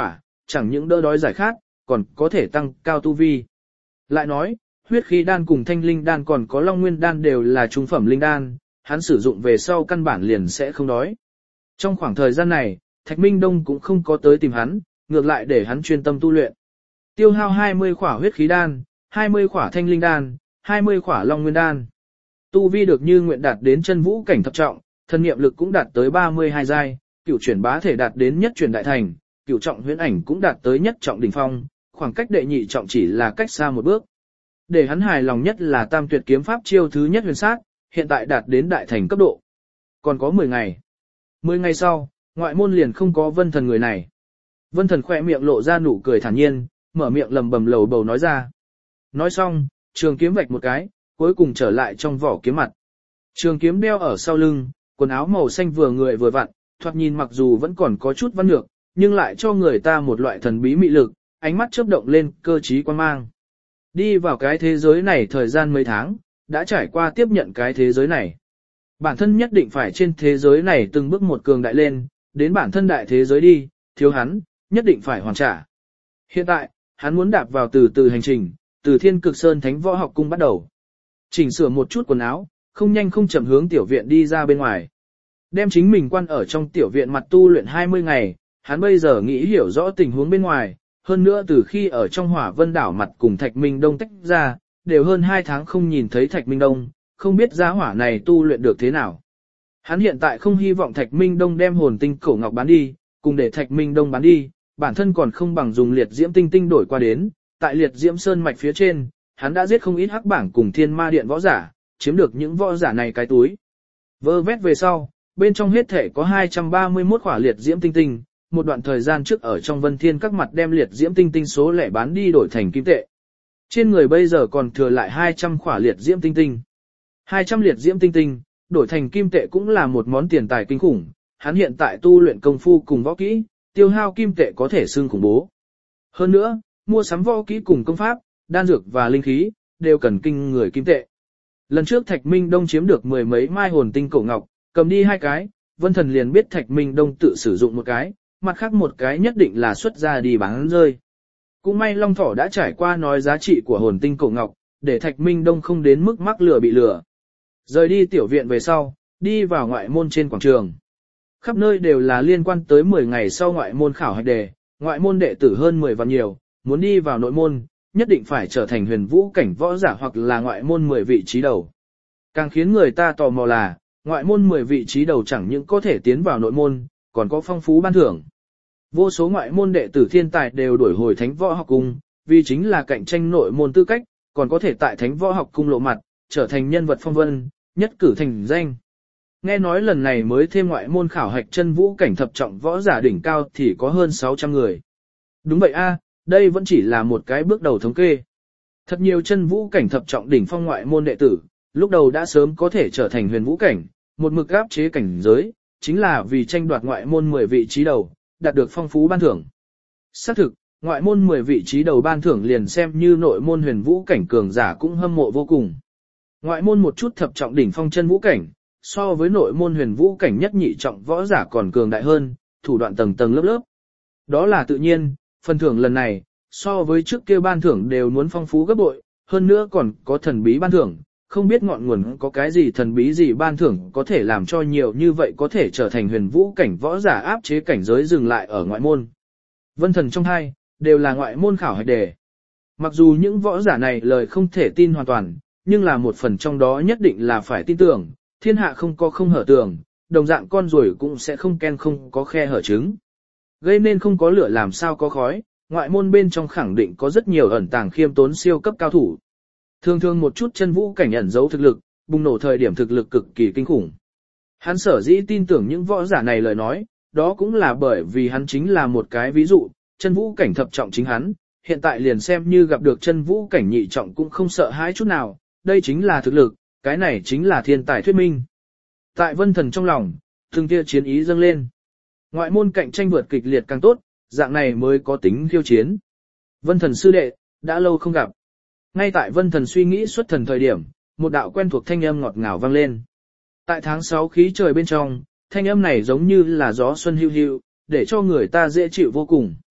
chẳng những đỡ đói giải khát, còn có thể tăng cao tu vi. Lại nói, huyết khí đan cùng thanh linh đan còn có long nguyên đan đều là trung phẩm linh đan, hắn sử dụng về sau căn bản liền sẽ không đói. Trong khoảng thời gian này, Thạch Minh Đông cũng không có tới tìm hắn, ngược lại để hắn chuyên tâm tu luyện. Tiêu hao hai mươi khỏa huyết khí đan, hai mươi khỏa thanh linh đan, hai mươi khỏa long nguyên đan. Tu vi được như nguyện đạt đến chân vũ cảnh thập trọng, thân niệm lực cũng đạt tới ba mươi hai giai, cửu chuyển bá thể đạt đến nhất chuyển đại thành, cửu trọng huyễn ảnh cũng đạt tới nhất trọng đỉnh phong, khoảng cách đệ nhị trọng chỉ là cách xa một bước. Để hắn hài lòng nhất là tam tuyệt kiếm pháp chiêu thứ nhất huyền sát, hiện tại đạt đến đại thành cấp độ. Còn có mười ngày. mười ngày sau, ngoại môn liền không có Vân Thần người này. Vân Thần khỏe miệng lộ ra nụ cười thản nhiên, mở miệng lầm bầm lầu bầu nói ra. Nói xong, trường kiếm vạch một cái, cuối cùng trở lại trong vỏ kiếm mặt. Trường kiếm đeo ở sau lưng, quần áo màu xanh vừa người vừa vặn, thoạt nhìn mặc dù vẫn còn có chút văn nhược, nhưng lại cho người ta một loại thần bí mị lực, ánh mắt chớp động lên cơ trí quan mang. Đi vào cái thế giới này thời gian mấy tháng, đã trải qua tiếp nhận cái thế giới này. Bản thân nhất định phải trên thế giới này từng bước một cường đại lên, đến bản thân đại thế giới đi, thiếu hắn, nhất định phải hoàn trả. Hiện tại, hắn muốn đạp vào từ từ hành trình, từ Thiên Cực Sơn Thánh Võ Học Cung bắt đầu. Chỉnh sửa một chút quần áo, không nhanh không chậm hướng tiểu viện đi ra bên ngoài. Đem chính mình quan ở trong tiểu viện mặt tu luyện hai mươi ngày, hắn bây giờ nghĩ hiểu rõ tình huống bên ngoài, hơn nữa từ khi ở trong Hỏa Vân đảo mặt cùng Thạch Minh Đông tách ra, đều hơn hai tháng không nhìn thấy Thạch Minh Đông, không biết giá hỏa này tu luyện được thế nào. Hắn hiện tại không hy vọng Thạch Minh Đông đem hồn tinh cổ ngọc bán đi, cùng để Thạch Minh Đông bán đi, bản thân còn không bằng dùng liệt diễm tinh tinh đổi qua đến, tại liệt diễm sơn mạch phía trên, hắn đã giết không ít hắc bảng cùng thiên ma điện võ giả, chiếm được những võ giả này cái túi. Vơ vét về sau, bên trong hết thể có hai trăm ba mươi mốt khỏa liệt diễm tinh tinh, một đoạn thời gian trước ở trong Vân Thiên các mặt đem liệt diễm tinh tinh số lẻ bán đi đổi thành kim tệ. Trên người bây giờ còn thừa lại hai trăm khỏa liệt diễm tinh tinh. hai trăm liệt diễm tinh tinh, đổi thành kim tệ cũng là một món tiền tài kinh khủng, hắn hiện tại tu luyện công phu cùng võ kỹ, tiêu hao kim tệ có thể xưng khủng bố. Hơn nữa, mua sắm võ kỹ cùng công pháp, đan dược và linh khí, đều cần kinh người kim tệ. Lần trước Thạch Minh Đông chiếm được mười mấy mai hồn tinh cổ ngọc, cầm đi hai cái, Vân Thần liền biết Thạch Minh Đông tự sử dụng một cái, mặt khác một cái nhất định là xuất ra đi bán rơi. Cũng may Long Thỏ đã trải qua nói giá trị của hồn tinh cổ ngọc, để Thạch Minh Đông không đến mức mắc lừa bị lừa. Rời đi tiểu viện về sau, đi vào ngoại môn trên quảng trường. Khắp nơi đều là liên quan tới mười ngày sau ngoại môn khảo hạch đề, ngoại môn đệ tử hơn mười vạn nhiều, muốn đi vào nội môn, nhất định phải trở thành huyền vũ cảnh võ giả hoặc là ngoại môn mười vị trí đầu. Càng khiến người ta tò mò là, ngoại môn mười vị trí đầu chẳng những có thể tiến vào nội môn, còn có phong phú ban thưởng. Vô số ngoại môn đệ tử thiên tài đều đuổi hồi Thánh Võ Học Cung, vì chính là cạnh tranh nội môn tư cách, còn có thể tại Thánh Võ Học Cung lộ mặt, trở thành nhân vật phong vân, nhất cử thành danh. Nghe nói lần này mới thêm ngoại môn khảo hạch chân vũ cảnh thập trọng võ giả đỉnh cao thì có hơn sáu trăm người. Đúng vậy a, đây vẫn chỉ là một cái bước đầu thống kê. Thật nhiều chân vũ cảnh thập trọng đỉnh phong ngoại môn đệ tử, lúc đầu đã sớm có thể trở thành huyền vũ cảnh, một mực áp chế cảnh giới, chính là vì tranh đoạt ngoại môn mười vị trí đầu, đạt được phong phú ban thưởng. Xác thực, ngoại môn mười vị trí đầu ban thưởng liền xem như nội môn huyền vũ cảnh cường giả cũng hâm mộ vô cùng. Ngoại môn một chút thập trọng đỉnh phong chân vũ cảnh, so với nội môn huyền vũ cảnh nhất nhị trọng võ giả còn cường đại hơn, thủ đoạn tầng tầng lớp lớp. Đó là tự nhiên, phần thưởng lần này, so với trước kia ban thưởng đều muốn phong phú gấp bội, hơn nữa còn có thần bí ban thưởng, không biết ngọn nguồn có cái gì thần bí gì ban thưởng có thể làm cho nhiều như vậy có thể trở thành huyền vũ cảnh võ giả áp chế cảnh giới dừng lại ở ngoại môn. Vân Thần trong hai, đều là ngoại môn khảo hạch đề. Mặc dù những võ giả này lời không thể tin hoàn toàn, nhưng là một phần trong đó nhất định là phải tin tưởng, thiên hạ không có không hở tường, đồng dạng con rồi cũng sẽ không ken không có khe hở trứng. Gây nên không có lửa làm sao có khói, ngoại môn bên trong khẳng định có rất nhiều ẩn tàng khiêm tốn siêu cấp cao thủ. Thường thường một chút chân vũ cảnh ẩn giấu thực lực, bùng nổ thời điểm thực lực cực kỳ kinh khủng. Hắn sở dĩ tin tưởng những võ giả này lời nói, đó cũng là bởi vì hắn chính là một cái ví dụ, chân vũ cảnh thập trọng chính hắn, hiện tại liền xem như gặp được chân vũ cảnh nhị trọng cũng không sợ hãi chút nào, đây chính là thực lực, cái này chính là thiên tài thuyết minh. Tại Vân Thần trong lòng, từng tia chiến ý dâng lên. Ngoại môn cạnh tranh vượt kịch liệt càng tốt, dạng này mới có tính khiêu chiến. Vân Thần sư đệ, đã lâu không gặp. Ngay tại Vân Thần suy nghĩ xuất thần thời điểm, một đạo quen thuộc thanh âm ngọt ngào vang lên. Tại tháng sáu khí trời bên trong, thanh âm này giống như là gió xuân hiu hiu, để cho người ta dễ chịu vô cùng.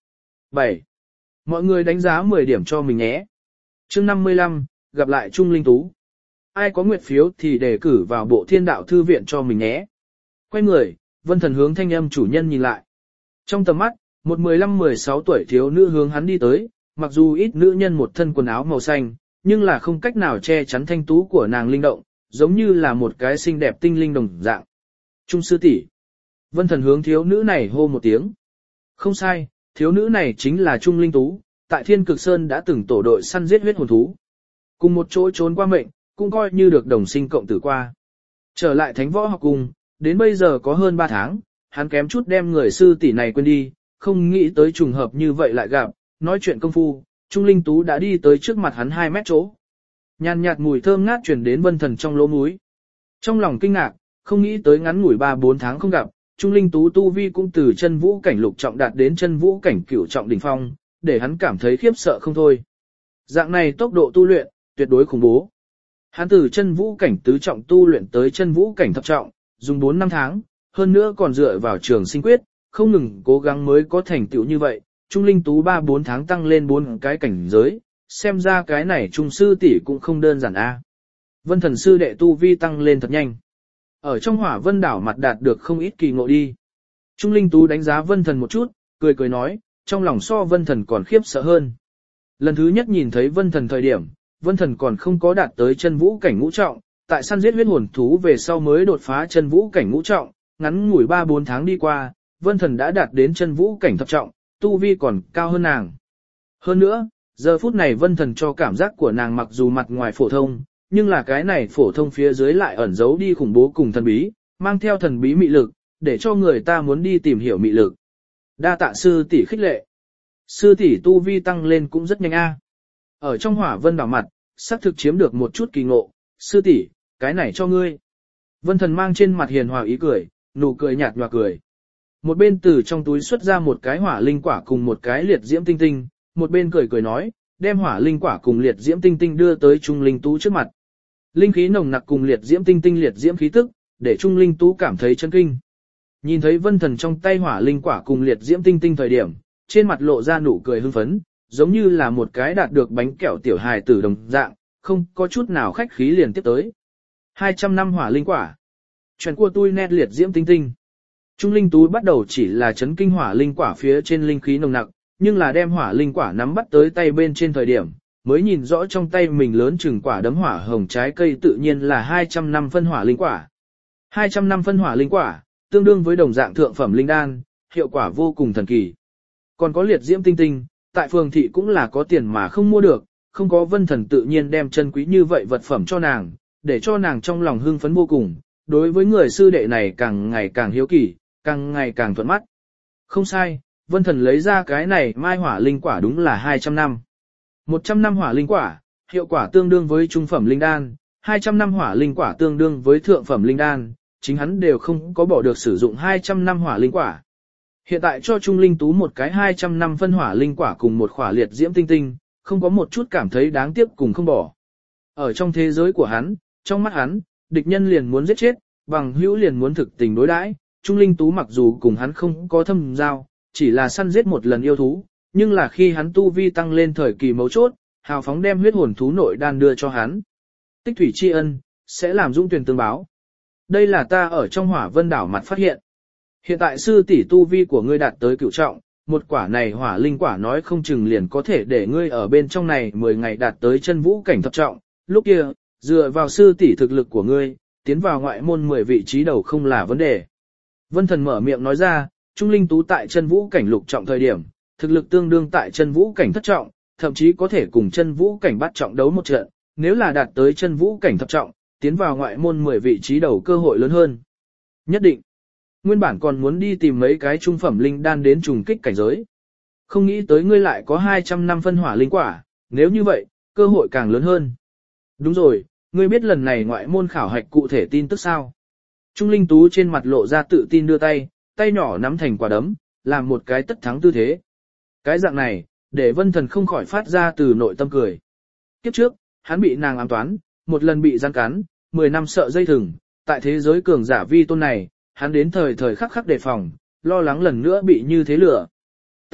bảy. Mọi người đánh giá mười điểm cho mình nhé. Chương năm mươi lăm, gặp lại Trung Linh Tú. Ai có nguyệt phiếu thì đề cử vào bộ thiên đạo thư viện cho mình nhé. Quay người, Vân Thần hướng thanh âm chủ nhân nhìn lại. Trong tầm mắt, một mười lăm mười sáu tuổi thiếu nữ hướng hắn đi tới, mặc dù ít nữ nhân một thân quần áo màu xanh, nhưng là không cách nào che chắn thanh tú của nàng linh động, giống như là một cái xinh đẹp tinh linh đồng dạng. Trung sư tỷ. Vân Thần hướng thiếu nữ này hô một tiếng. Không sai, thiếu nữ này chính là Trung Linh Tú, tại Thiên Cực Sơn đã từng tổ đội săn giết huyết hồn thú. Cùng một chỗ trốn qua mệnh, cũng coi như được đồng sinh cộng tử qua. Trở lại Thánh Võ Học Cung, đến bây giờ có hơn ba tháng, hắn kém chút đem người sư tỷ này quên đi, không nghĩ tới trùng hợp như vậy lại gặp, nói chuyện công phu, Trung Linh Tú đã đi tới trước mặt hắn hai mét chỗ. Nhàn nhạt mùi thơm ngát truyền đến Vân Thần trong lỗ mũi. Trong lòng kinh ngạc, không nghĩ tới ngắn ngủi ba bốn tháng không gặp, Trung Linh Tú tu vi cũng từ chân vũ cảnh lục trọng đạt đến chân vũ cảnh cửu trọng đỉnh phong, để hắn cảm thấy khiếp sợ không thôi. Dạng này tốc độ tu luyện, tuyệt đối khủng bố. Hắn từ chân vũ cảnh tứ trọng tu luyện tới chân vũ cảnh thập trọng, dùng bốn năm tháng, hơn nữa còn dựa vào trường sinh quyết, không ngừng cố gắng mới có thành tựu như vậy. Trung Linh Tú ba bốn tháng tăng lên bốn cái cảnh giới, xem ra cái này Trung sư tỷ cũng không đơn giản a. Vân Thần sư đệ tu vi tăng lên thật nhanh. Ở trong Hỏa Vân đảo mặt đạt được không ít kỳ ngộ đi. Trung Linh Tú đánh giá Vân Thần một chút, cười cười nói, trong lòng so Vân Thần còn khiếp sợ hơn. Lần thứ nhất nhìn thấy Vân Thần thời điểm, Vân Thần còn không có đạt tới chân vũ cảnh ngũ trọng, tại săn giết huyết hồn thú về sau mới đột phá chân vũ cảnh ngũ trọng, ngắn ngủi ba bốn tháng đi qua, Vân Thần đã đạt đến chân vũ cảnh thập trọng, tu vi còn cao hơn nàng. Hơn nữa, giờ phút này Vân Thần cho cảm giác của nàng mặc dù mặt ngoài phổ thông, nhưng là cái này phổ thông phía dưới lại ẩn giấu đi khủng bố cùng thần bí, mang theo thần bí mị lực, để cho người ta muốn đi tìm hiểu mị lực. Đa tạ sư tỷ khích lệ. Sư tỷ tu vi tăng lên cũng rất nhanh a. Ở trong Hỏa Vân đảo mặt, xác thực chiếm được một chút kỳ ngộ, sư tỷ, cái này cho ngươi. Vân Thần mang trên mặt hiền hòa ý cười, nụ cười nhạt nhòa cười. Một bên từ trong túi xuất ra một cái hỏa linh quả cùng một cái liệt diễm tinh tinh, một bên cười cười nói, đem hỏa linh quả cùng liệt diễm tinh tinh đưa tới Trung Linh Tú trước mặt. Linh khí nồng nặc cùng liệt diễm tinh tinh liệt diễm khí tức, để Trung Linh Tú cảm thấy chấn kinh. Nhìn thấy Vân Thần trong tay hỏa linh quả cùng liệt diễm tinh tinh thời điểm, trên mặt lộ ra nụ cười hưng phấn, giống như là một cái đạt được bánh kẹo tiểu hài tử đồng dạng, không có chút nào khách khí liền tiếp tới. hai trăm năm hỏa linh quả. Chuyện của tôi nét liệt diễm tinh tinh. Trung Linh Tú bắt đầu chỉ là chấn kinh hỏa linh quả phía trên linh khí nồng nặc, nhưng là đem hỏa linh quả nắm bắt tới tay bên trên thời điểm, mới nhìn rõ trong tay mình lớn chừng quả đấm hỏa hồng trái cây tự nhiên là hai trăm năm phân hỏa linh quả. hai trăm năm phân hỏa linh quả, tương đương với đồng dạng thượng phẩm linh đan, hiệu quả vô cùng thần kỳ. Còn có liệt diễm tinh tinh, tại phường thị cũng là có tiền mà không mua được, không có Vân Thần tự nhiên đem chân quý như vậy vật phẩm cho nàng, để cho nàng trong lòng hưng phấn vô cùng, đối với người sư đệ này càng ngày càng hiếu kỳ, càng ngày càng thuận mắt. Không sai, Vân Thần lấy ra cái này mai hỏa linh quả đúng là hai trăm năm. một trăm năm hỏa linh quả, hiệu quả tương đương với trung phẩm linh đan, hai trăm năm hỏa linh quả tương đương với thượng phẩm linh đan, chính hắn đều không có bỏ được sử dụng hai trăm năm hỏa linh quả. Hiện tại cho Trung Linh Tú một cái hai trăm năm phân hỏa linh quả cùng một khỏa liệt diễm tinh tinh, không có một chút cảm thấy đáng tiếc cùng không bỏ. Ở trong thế giới của hắn, trong mắt hắn, địch nhân liền muốn giết chết, bằng hữu liền muốn thực tình đối đãi. Trung Linh Tú mặc dù cùng hắn không có thâm giao, chỉ là săn giết một lần yêu thú, nhưng là khi hắn tu vi tăng lên thời kỳ mấu chốt, hào phóng đem huyết hồn thú nội đan đưa cho hắn. Tích thủy tri ân, sẽ làm dung tuyển tương báo. Đây là ta ở trong Hỏa Vân đảo mặt phát hiện. Hiện tại sư tỷ tu vi của ngươi đạt tới cửu trọng, một quả này hỏa linh quả nói không chừng liền có thể để ngươi ở bên trong này mười ngày đạt tới chân vũ cảnh thập trọng, lúc kia, dựa vào sư tỷ thực lực của ngươi, tiến vào ngoại môn mười vị trí đầu không là vấn đề. Vân Thần mở miệng nói ra, Trung Linh Tú tại chân vũ cảnh lục trọng thời điểm, thực lực tương đương tại chân vũ cảnh thất trọng, thậm chí có thể cùng chân vũ cảnh bát trọng đấu một trận, nếu là đạt tới chân vũ cảnh thập trọng, tiến vào ngoại môn mười vị trí đầu cơ hội lớn hơn. Nhất định. Nguyên bản còn muốn đi tìm mấy cái trung phẩm linh đan đến trùng kích cảnh giới. Không nghĩ tới ngươi lại có hai trăm năm phân hỏa linh quả, nếu như vậy, cơ hội càng lớn hơn. Đúng rồi, ngươi biết lần này ngoại môn khảo hạch cụ thể tin tức sao? Trung Linh Tú trên mặt lộ ra tự tin đưa tay, tay nhỏ nắm thành quả đấm, làm một cái tất thắng tư thế. Cái dạng này, để Vân Thần không khỏi phát ra từ nội tâm cười. Kiếp trước, hắn bị nàng ám toán, một lần bị gian cắn, mười năm sợ dây thừng, tại thế giới cường giả vi tôn này, hắn đến thời thời khắc khắc đề phòng, lo lắng lần nữa bị như thế lửa.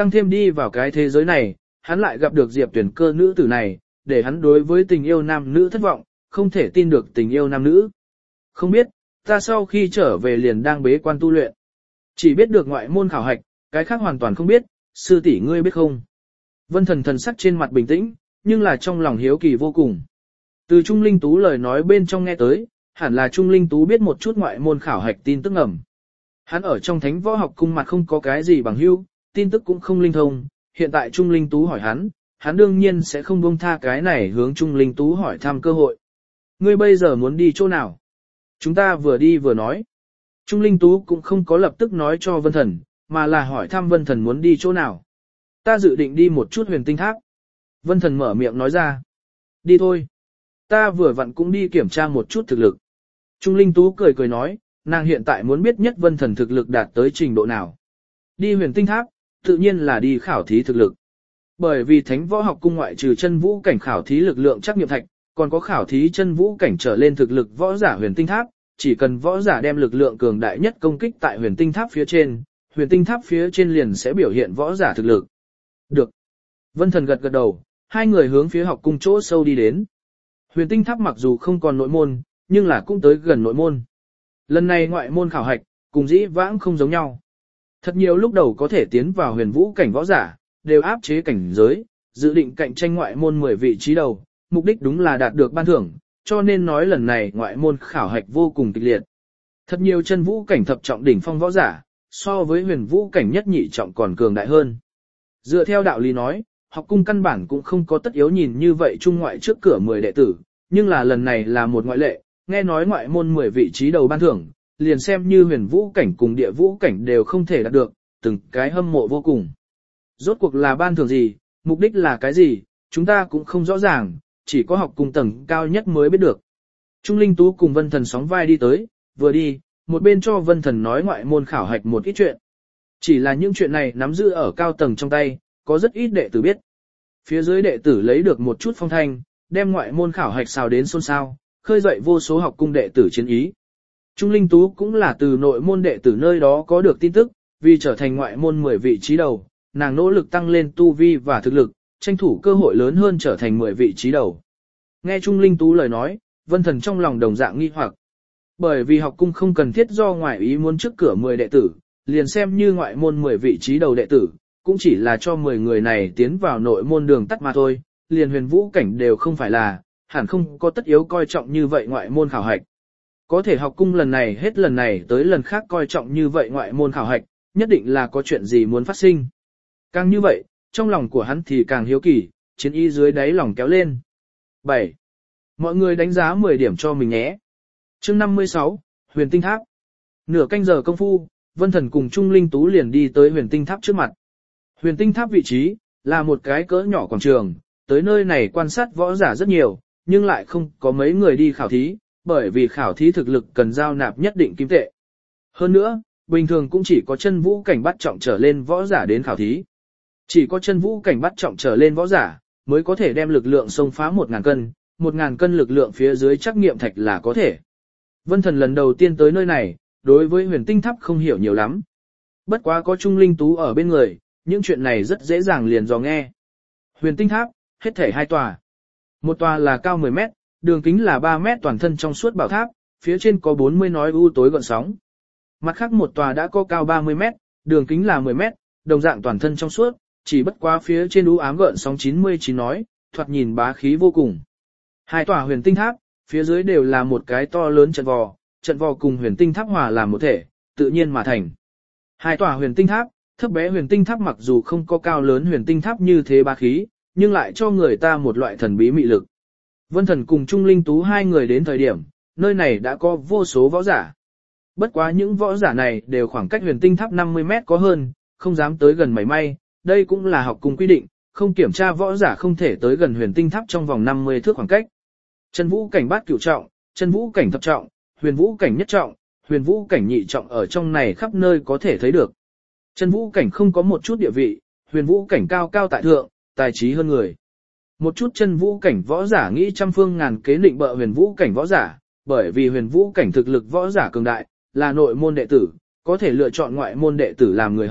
Tăng thêm đi vào cái thế giới này, hắn lại gặp được Diệp Tuyển Cơ nữ tử này, để hắn đối với tình yêu nam nữ thất vọng, không thể tin được tình yêu nam nữ. Không biết, ta sau khi trở về liền đang bế quan tu luyện. Chỉ biết được ngoại môn khảo hạch, cái khác hoàn toàn không biết, sư tỷ ngươi biết không? Vân Thần thần sắc trên mặt bình tĩnh, nhưng là trong lòng hiếu kỳ vô cùng. Từ Trung Linh Tú lời nói bên trong nghe tới, hẳn là Trung Linh Tú biết một chút ngoại môn khảo hạch tin tức ngầm. Hắn ở trong thánh võ học cung mặt không có cái gì bằng hữu, tin tức cũng không linh thông, hiện tại Trung Linh Tú hỏi hắn, hắn đương nhiên sẽ không buông tha cái này hướng Trung Linh Tú hỏi thăm cơ hội. Ngươi bây giờ muốn đi chỗ nào? Chúng ta vừa đi vừa nói. Trung Linh Tú cũng không có lập tức nói cho Vân Thần, mà là hỏi thăm Vân Thần muốn đi chỗ nào. Ta dự định đi một chút huyền tinh tháp. Vân Thần mở miệng nói ra. Đi thôi. Ta vừa vặn cũng đi kiểm tra một chút thực lực. Trung Linh Tú cười cười nói, nàng hiện tại muốn biết nhất Vân Thần thực lực đạt tới trình độ nào. Đi huyền tinh tháp, tự nhiên là đi khảo thí thực lực. Bởi vì thánh võ học cung ngoại trừ chân vũ cảnh khảo thí lực lượng trắc nghiệm thạch, còn có khảo thí chân vũ cảnh trở lên thực lực võ giả huyền tinh tháp, chỉ cần võ giả đem lực lượng cường đại nhất công kích tại huyền tinh tháp phía trên, huyền tinh tháp phía trên liền sẽ biểu hiện võ giả thực lực. Được. Vân Thần gật gật đầu, hai người hướng phía học cung chỗ sâu đi đến. Huyền tinh tháp mặc dù không còn nội môn, nhưng là cũng tới gần nội môn. Lần này ngoại môn khảo hạch, cùng dĩ vãng không giống nhau. Thật nhiều lúc đầu có thể tiến vào huyền vũ cảnh võ giả, đều áp chế cảnh giới, dự định cạnh tranh ngoại môn mười vị trí đầu, mục đích đúng là đạt được ban thưởng, cho nên nói lần này ngoại môn khảo hạch vô cùng kịch liệt. Thật nhiều chân vũ cảnh thập trọng đỉnh phong võ giả, so với huyền vũ cảnh nhất nhị trọng còn cường đại hơn. Dựa theo đạo lý nói, học cung căn bản cũng không có tất yếu nhìn như vậy trung ngoại trước cửa mười đệ tử, nhưng là lần này là một ngoại lệ, nghe nói ngoại môn mười vị trí đầu ban thưởng, liền xem như huyền vũ cảnh cùng địa vũ cảnh đều không thể đạt được, từng cái hâm mộ vô cùng. Rốt cuộc là ban thưởng gì, mục đích là cái gì, chúng ta cũng không rõ ràng, chỉ có học cung tầng cao nhất mới biết được. Trung Linh Tú cùng Vân Thần sóng vai đi tới, vừa đi, một bên cho Vân Thần nói ngoại môn khảo hạch một ít chuyện. Chỉ là những chuyện này nắm giữ ở cao tầng trong tay, có rất ít đệ tử biết. Phía dưới đệ tử lấy được một chút phong thanh, đem ngoại môn khảo hạch xào đến xôn xao, khơi dậy vô số học cung đệ tử chiến ý. Trung Linh Tú cũng là từ nội môn đệ tử nơi đó có được tin tức, vì trở thành ngoại môn mười vị trí đầu, nàng nỗ lực tăng lên tu vi và thực lực, tranh thủ cơ hội lớn hơn trở thành mười vị trí đầu. Nghe Trung Linh Tú lời nói, Vân Thần trong lòng đồng dạng nghi hoặc. Bởi vì học cung không cần thiết do ngoại ý muốn trước cửa mười đệ tử, liền xem như ngoại môn mười vị trí đầu đệ tử, cũng chỉ là cho mười người này tiến vào nội môn đường tắt mà thôi, liền huyền vũ cảnh đều không phải là, hẳn không có tất yếu coi trọng như vậy ngoại môn khảo hạch. Có thể học cung lần này hết lần này tới lần khác coi trọng như vậy ngoại môn khảo hạch, nhất định là có chuyện gì muốn phát sinh. Càng như vậy, trong lòng của hắn thì càng hiếu kỳ, chiến ý dưới đáy lòng kéo lên. bảy. Mọi người đánh giá mười điểm cho mình nhé. Chương năm mươi sáu, Huyền Tinh Tháp. Nửa canh giờ công phu, Vân Thần cùng Trung Linh Tú liền đi tới Huyền Tinh Tháp trước mặt. Huyền Tinh Tháp vị trí là một cái cỡ nhỏ quảng trường, tới nơi này quan sát võ giả rất nhiều, nhưng lại không có mấy người đi khảo thí, bởi vì khảo thí thực lực cần giao nạp nhất định kim tệ. Hơn nữa, bình thường cũng chỉ có chân vũ cảnh bắt trọng trở lên võ giả đến khảo thí. Chỉ có chân vũ cảnh bắt trọng trở lên võ giả, mới có thể đem lực lượng xông phá một ngàn cân, một ngàn cân lực lượng phía dưới trắc nghiệm thạch là có thể. Vân Thần lần đầu tiên tới nơi này, đối với huyền tinh tháp không hiểu nhiều lắm. Bất quá có Trung Linh Tú ở bên người, những chuyện này rất dễ dàng liền dò nghe. Huyền tinh tháp, hết thể hai tòa. Một tòa là cao mười mét, đường kính là ba mét toàn thân trong suốt bảo tháp, phía trên có bốn mươi nói u tối gợn sóng. Mặt khác một tòa đã có cao ba mươi mét, đường kính là mười mét, đồng dạng toàn thân trong suốt, chỉ bất quá phía trên u ám gợn sóng chín mươi chín nói, thoạt nhìn bá khí vô cùng. Hai tòa huyền tinh tháp, phía dưới đều là một cái to lớn trận vò, trận vò cùng huyền tinh tháp hòa làm một thể, tự nhiên mà thành. Hai tòa huyền tinh tháp, thấp bé huyền tinh tháp mặc dù không có cao lớn huyền tinh tháp như thế bá khí, nhưng lại cho người ta một loại thần bí mị lực. Vân Thần cùng Trung Linh Tú hai người đến thời điểm, nơi này đã có vô số võ giả. Bất quá những võ giả này đều khoảng cách huyền tinh tháp năm mươi mét có hơn, không dám tới gần mảy may, đây cũng là học cùng quy định, không kiểm tra võ giả không thể tới gần huyền tinh tháp trong vòng năm mươi thước khoảng cách. Chân vũ cảnh bát cửu trọng, chân vũ cảnh thập trọng, huyền vũ cảnh nhất trọng, huyền vũ cảnh nhị trọng ở trong này khắp nơi có thể thấy được. Chân vũ cảnh không có một chút địa vị, huyền vũ cảnh cao cao tại thượng, tài trí hơn người. Một chút chân vũ cảnh võ giả nghĩ trăm phương ngàn kế định bợ huyền vũ cảnh võ giả, bởi vì huyền vũ cảnh thực lực võ giả cường đại, là nội môn đệ tử, có thể lựa chọn ngoại môn đệ tử làm người hầu,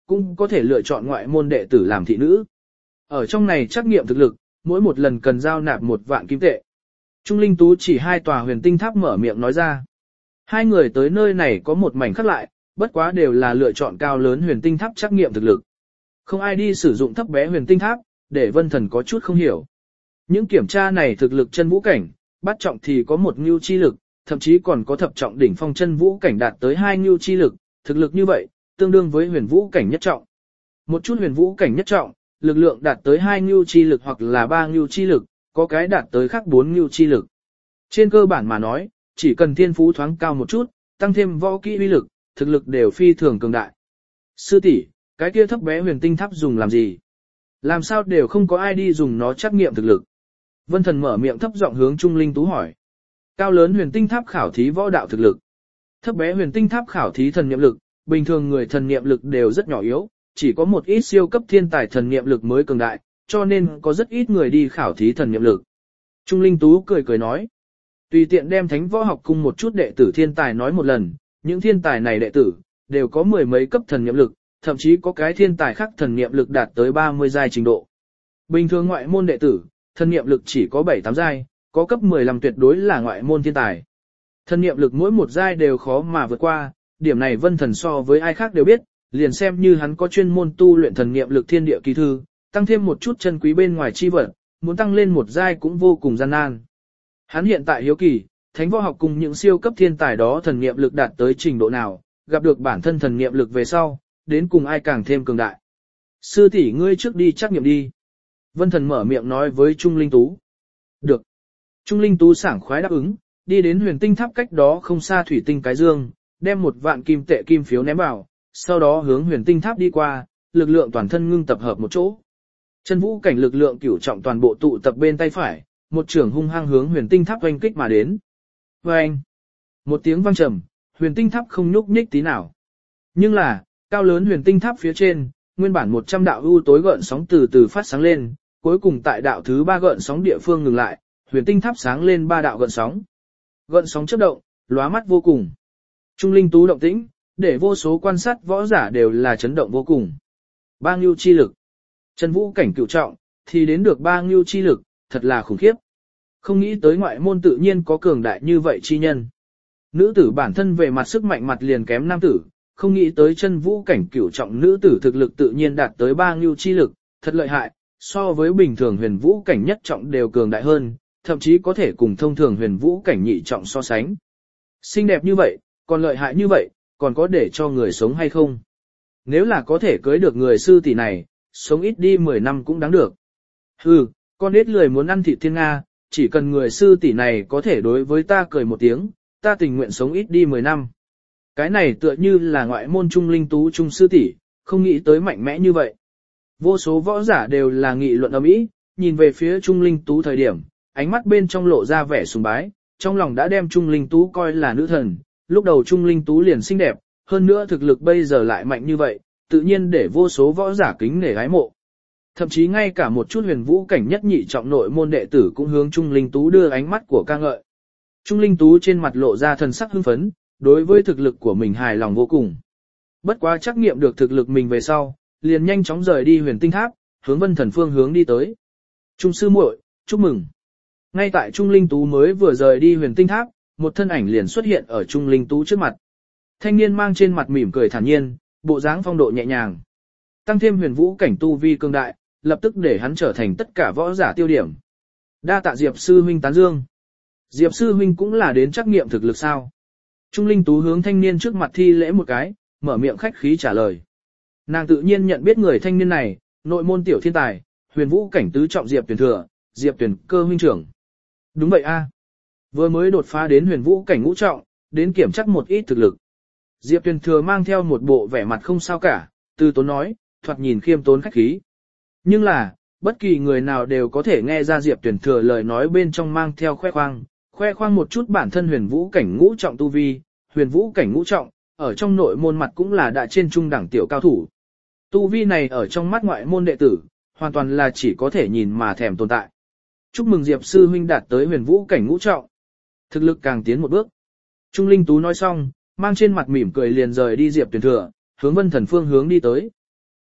cũng có thể lựa chọn ngoại môn đệ tử làm thị nữ. Ở trong này trắc nghiệm thực lực, mỗi một lần cần giao nạp một vạn kim tệ. Trung Linh Tú chỉ hai tòa huyền tinh tháp mở miệng nói ra. Hai người tới nơi này có một mảnh khác lại, bất quá đều là lựa chọn cao lớn huyền tinh tháp trắc nghiệm thực lực. Không ai đi sử dụng thấp bé huyền tinh tháp, để Vân Thần có chút không hiểu. Những kiểm tra này thực lực chân vũ cảnh, bát trọng thì có một ngưu chi lực, thậm chí còn có thập trọng đỉnh phong chân vũ cảnh đạt tới hai ngưu chi lực, thực lực như vậy, tương đương với huyền vũ cảnh nhất trọng. Một chút huyền vũ cảnh nhất trọng, lực lượng đạt tới hai ngưu chi lực hoặc là ba ngưu chi lực, có cái đạt tới khác bốn ngưu chi lực. Trên cơ bản mà nói, chỉ cần thiên phú thoáng cao một chút, tăng thêm võ kỹ uy lực, thực lực đều phi thường cường đại. Sư tỷ, cái kia thấp bé huyền tinh tháp dùng làm gì? Làm sao đều không có ai đi dùng nó trắc nghiệm thực lực. Vân Thần mở miệng thấp giọng hướng Trung Linh Tú hỏi. Cao lớn huyền tinh tháp khảo thí võ đạo thực lực. Thấp bé huyền tinh tháp khảo thí thần niệm lực, bình thường người thần niệm lực đều rất nhỏ yếu, chỉ có một ít siêu cấp thiên tài thần niệm lực mới cường đại, cho nên có rất ít người đi khảo thí thần niệm lực. Trung Linh Tú cười cười nói. Tùy tiện đem Thánh Võ Học Cung một chút đệ tử thiên tài nói một lần, những thiên tài này đệ tử, đều có mười mấy cấp thần niệm lực, thậm chí có cái thiên tài khác thần niệm lực đạt tới ba mươi giai trình độ. Bình thường ngoại môn đệ tử, thần niệm lực chỉ có bảy tám giai, có cấp mười lăm tuyệt đối là ngoại môn thiên tài. Thần niệm lực mỗi một giai đều khó mà vượt qua, điểm này Vân Thần so với ai khác đều biết, liền xem như hắn có chuyên môn tu luyện thần niệm lực thiên địa kỳ thư, tăng thêm một chút chân quý bên ngoài chi vật, muốn tăng lên một giai cũng vô cùng gian nan. Hắn hiện tại hiếu kỳ, Thánh Võ Học cùng những siêu cấp thiên tài đó thần niệm lực đạt tới trình độ nào, gặp được bản thân thần niệm lực về sau, đến cùng ai càng thêm cường đại. Sư tỷ ngươi trước đi trắc nghiệm đi. Vân Thần mở miệng nói với Trung Linh Tú. Được. Trung Linh Tú sảng khoái đáp ứng, đi đến huyền tinh tháp cách đó không xa thủy tinh cái dương, đem một vạn kim tệ kim phiếu ném vào, sau đó hướng huyền tinh tháp đi qua, lực lượng toàn thân ngưng tập hợp một chỗ. Chân vũ cảnh lực lượng cửu trọng toàn bộ tụ tập bên tay phải, một trường hung hăng hướng huyền tinh tháp oanh kích mà đến. Oanh! Một tiếng vang trầm, huyền tinh tháp không nhúc nhích tí nào. Nhưng là, cao lớn huyền tinh tháp phía trên, nguyên bản một trăm đạo ưu tối gợn sóng từ từ phát sáng lên, cuối cùng tại đạo thứ ba gợn sóng địa phương ngừng lại, huyền tinh tháp sáng lên ba đạo gợn sóng. Gợn sóng chớp động, lóa mắt vô cùng. Trung Linh Tú động tĩnh, để vô số quan sát võ giả đều là chấn động vô cùng. Ba ngưu chi lực. Chân vũ cảnh cửu trọng, thì đến được ba ngưu chi lực, thật là khủng khiếp. Không nghĩ tới ngoại môn tự nhiên có cường đại như vậy chi nhân. Nữ tử bản thân về mặt sức mạnh mặt liền kém nam tử, không nghĩ tới chân vũ cảnh cửu trọng nữ tử thực lực tự nhiên đạt tới ba ngưu chi lực, thật lợi hại, so với bình thường huyền vũ cảnh nhất trọng đều cường đại hơn, thậm chí có thể cùng thông thường huyền vũ cảnh nhị trọng so sánh. Xinh đẹp như vậy, còn lợi hại như vậy, còn có để cho người sống hay không? Nếu là có thể cưới được người sư tỷ này, sống ít đi mười năm cũng đáng được. Hừ, con ít lười muốn ăn thịt thiên Nga, chỉ cần người sư tỷ này có thể đối với ta cười một tiếng, ta tình nguyện sống ít đi mười năm. Cái này tựa như là ngoại môn Trung Linh Tú Trung sư tỷ, không nghĩ tới mạnh mẽ như vậy. Vô số võ giả đều là nghị luận ầm ĩ, nhìn về phía Trung Linh Tú thời điểm, ánh mắt bên trong lộ ra vẻ sùng bái, trong lòng đã đem Trung Linh Tú coi là nữ thần, lúc đầu Trung Linh Tú liền xinh đẹp, hơn nữa thực lực bây giờ lại mạnh như vậy, tự nhiên để vô số võ giả kính nể gái mộ. Thậm chí ngay cả một chút huyền vũ cảnh nhất nhị trọng nội môn đệ tử cũng hướng Trung Linh Tú đưa ánh mắt của ca ngợi. Trung Linh Tú trên mặt lộ ra thần sắc hưng phấn, đối với thực lực của mình hài lòng vô cùng. Bất quá trắc nghiệm được thực lực mình về sau, liền nhanh chóng rời đi huyền tinh tháp, hướng Vân Thần phương hướng đi tới. Trung sư muội, chúc mừng. Ngay tại Trung Linh Tú mới vừa rời đi huyền tinh tháp, một thân ảnh liền xuất hiện ở Trung Linh Tú trước mặt. Thanh niên mang trên mặt mỉm cười thản nhiên, bộ dáng phong độ nhẹ nhàng. Tăng thêm huyền vũ cảnh tu vi cường đại, lập tức để hắn trở thành tất cả võ giả tiêu điểm. Đa tạ Diệp sư huynh tán dương. Diệp sư huynh cũng là đến trắc nghiệm thực lực sao? Trung Linh Tú hướng thanh niên trước mặt thi lễ một cái, mở miệng khách khí trả lời. Nàng tự nhiên nhận biết người thanh niên này, nội môn tiểu thiên tài, huyền vũ cảnh tứ trọng Diệp Tuyển Thừa, Diệp Tuyển Cơ huynh trưởng. Đúng vậy a, vừa mới đột phá đến huyền vũ cảnh ngũ trọng, đến kiểm chắc một ít thực lực. Diệp Tuyển Thừa mang theo một bộ vẻ mặt không sao cả, từ tốn nói, thoạt nhìn khiêm tốn khách khí. Nhưng là, bất kỳ người nào đều có thể nghe ra Diệp Tuyển Thừa lời nói bên trong mang theo khoe khoang, khoe khoang một chút bản thân huyền vũ cảnh ngũ trọng tu vi, huyền vũ cảnh ngũ trọng, ở trong nội môn mặt cũng là đã trên trung đẳng tiểu cao thủ. Tu vi này ở trong mắt ngoại môn đệ tử, hoàn toàn là chỉ có thể nhìn mà thèm tồn tại. Chúc mừng Diệp sư huynh đạt tới huyền vũ cảnh ngũ trọng. Thực lực càng tiến một bước. Trung Linh Tú nói xong, mang trên mặt mỉm cười liền rời đi Diệp Tuyển Thừa, hướng Vân Thần phương hướng đi tới.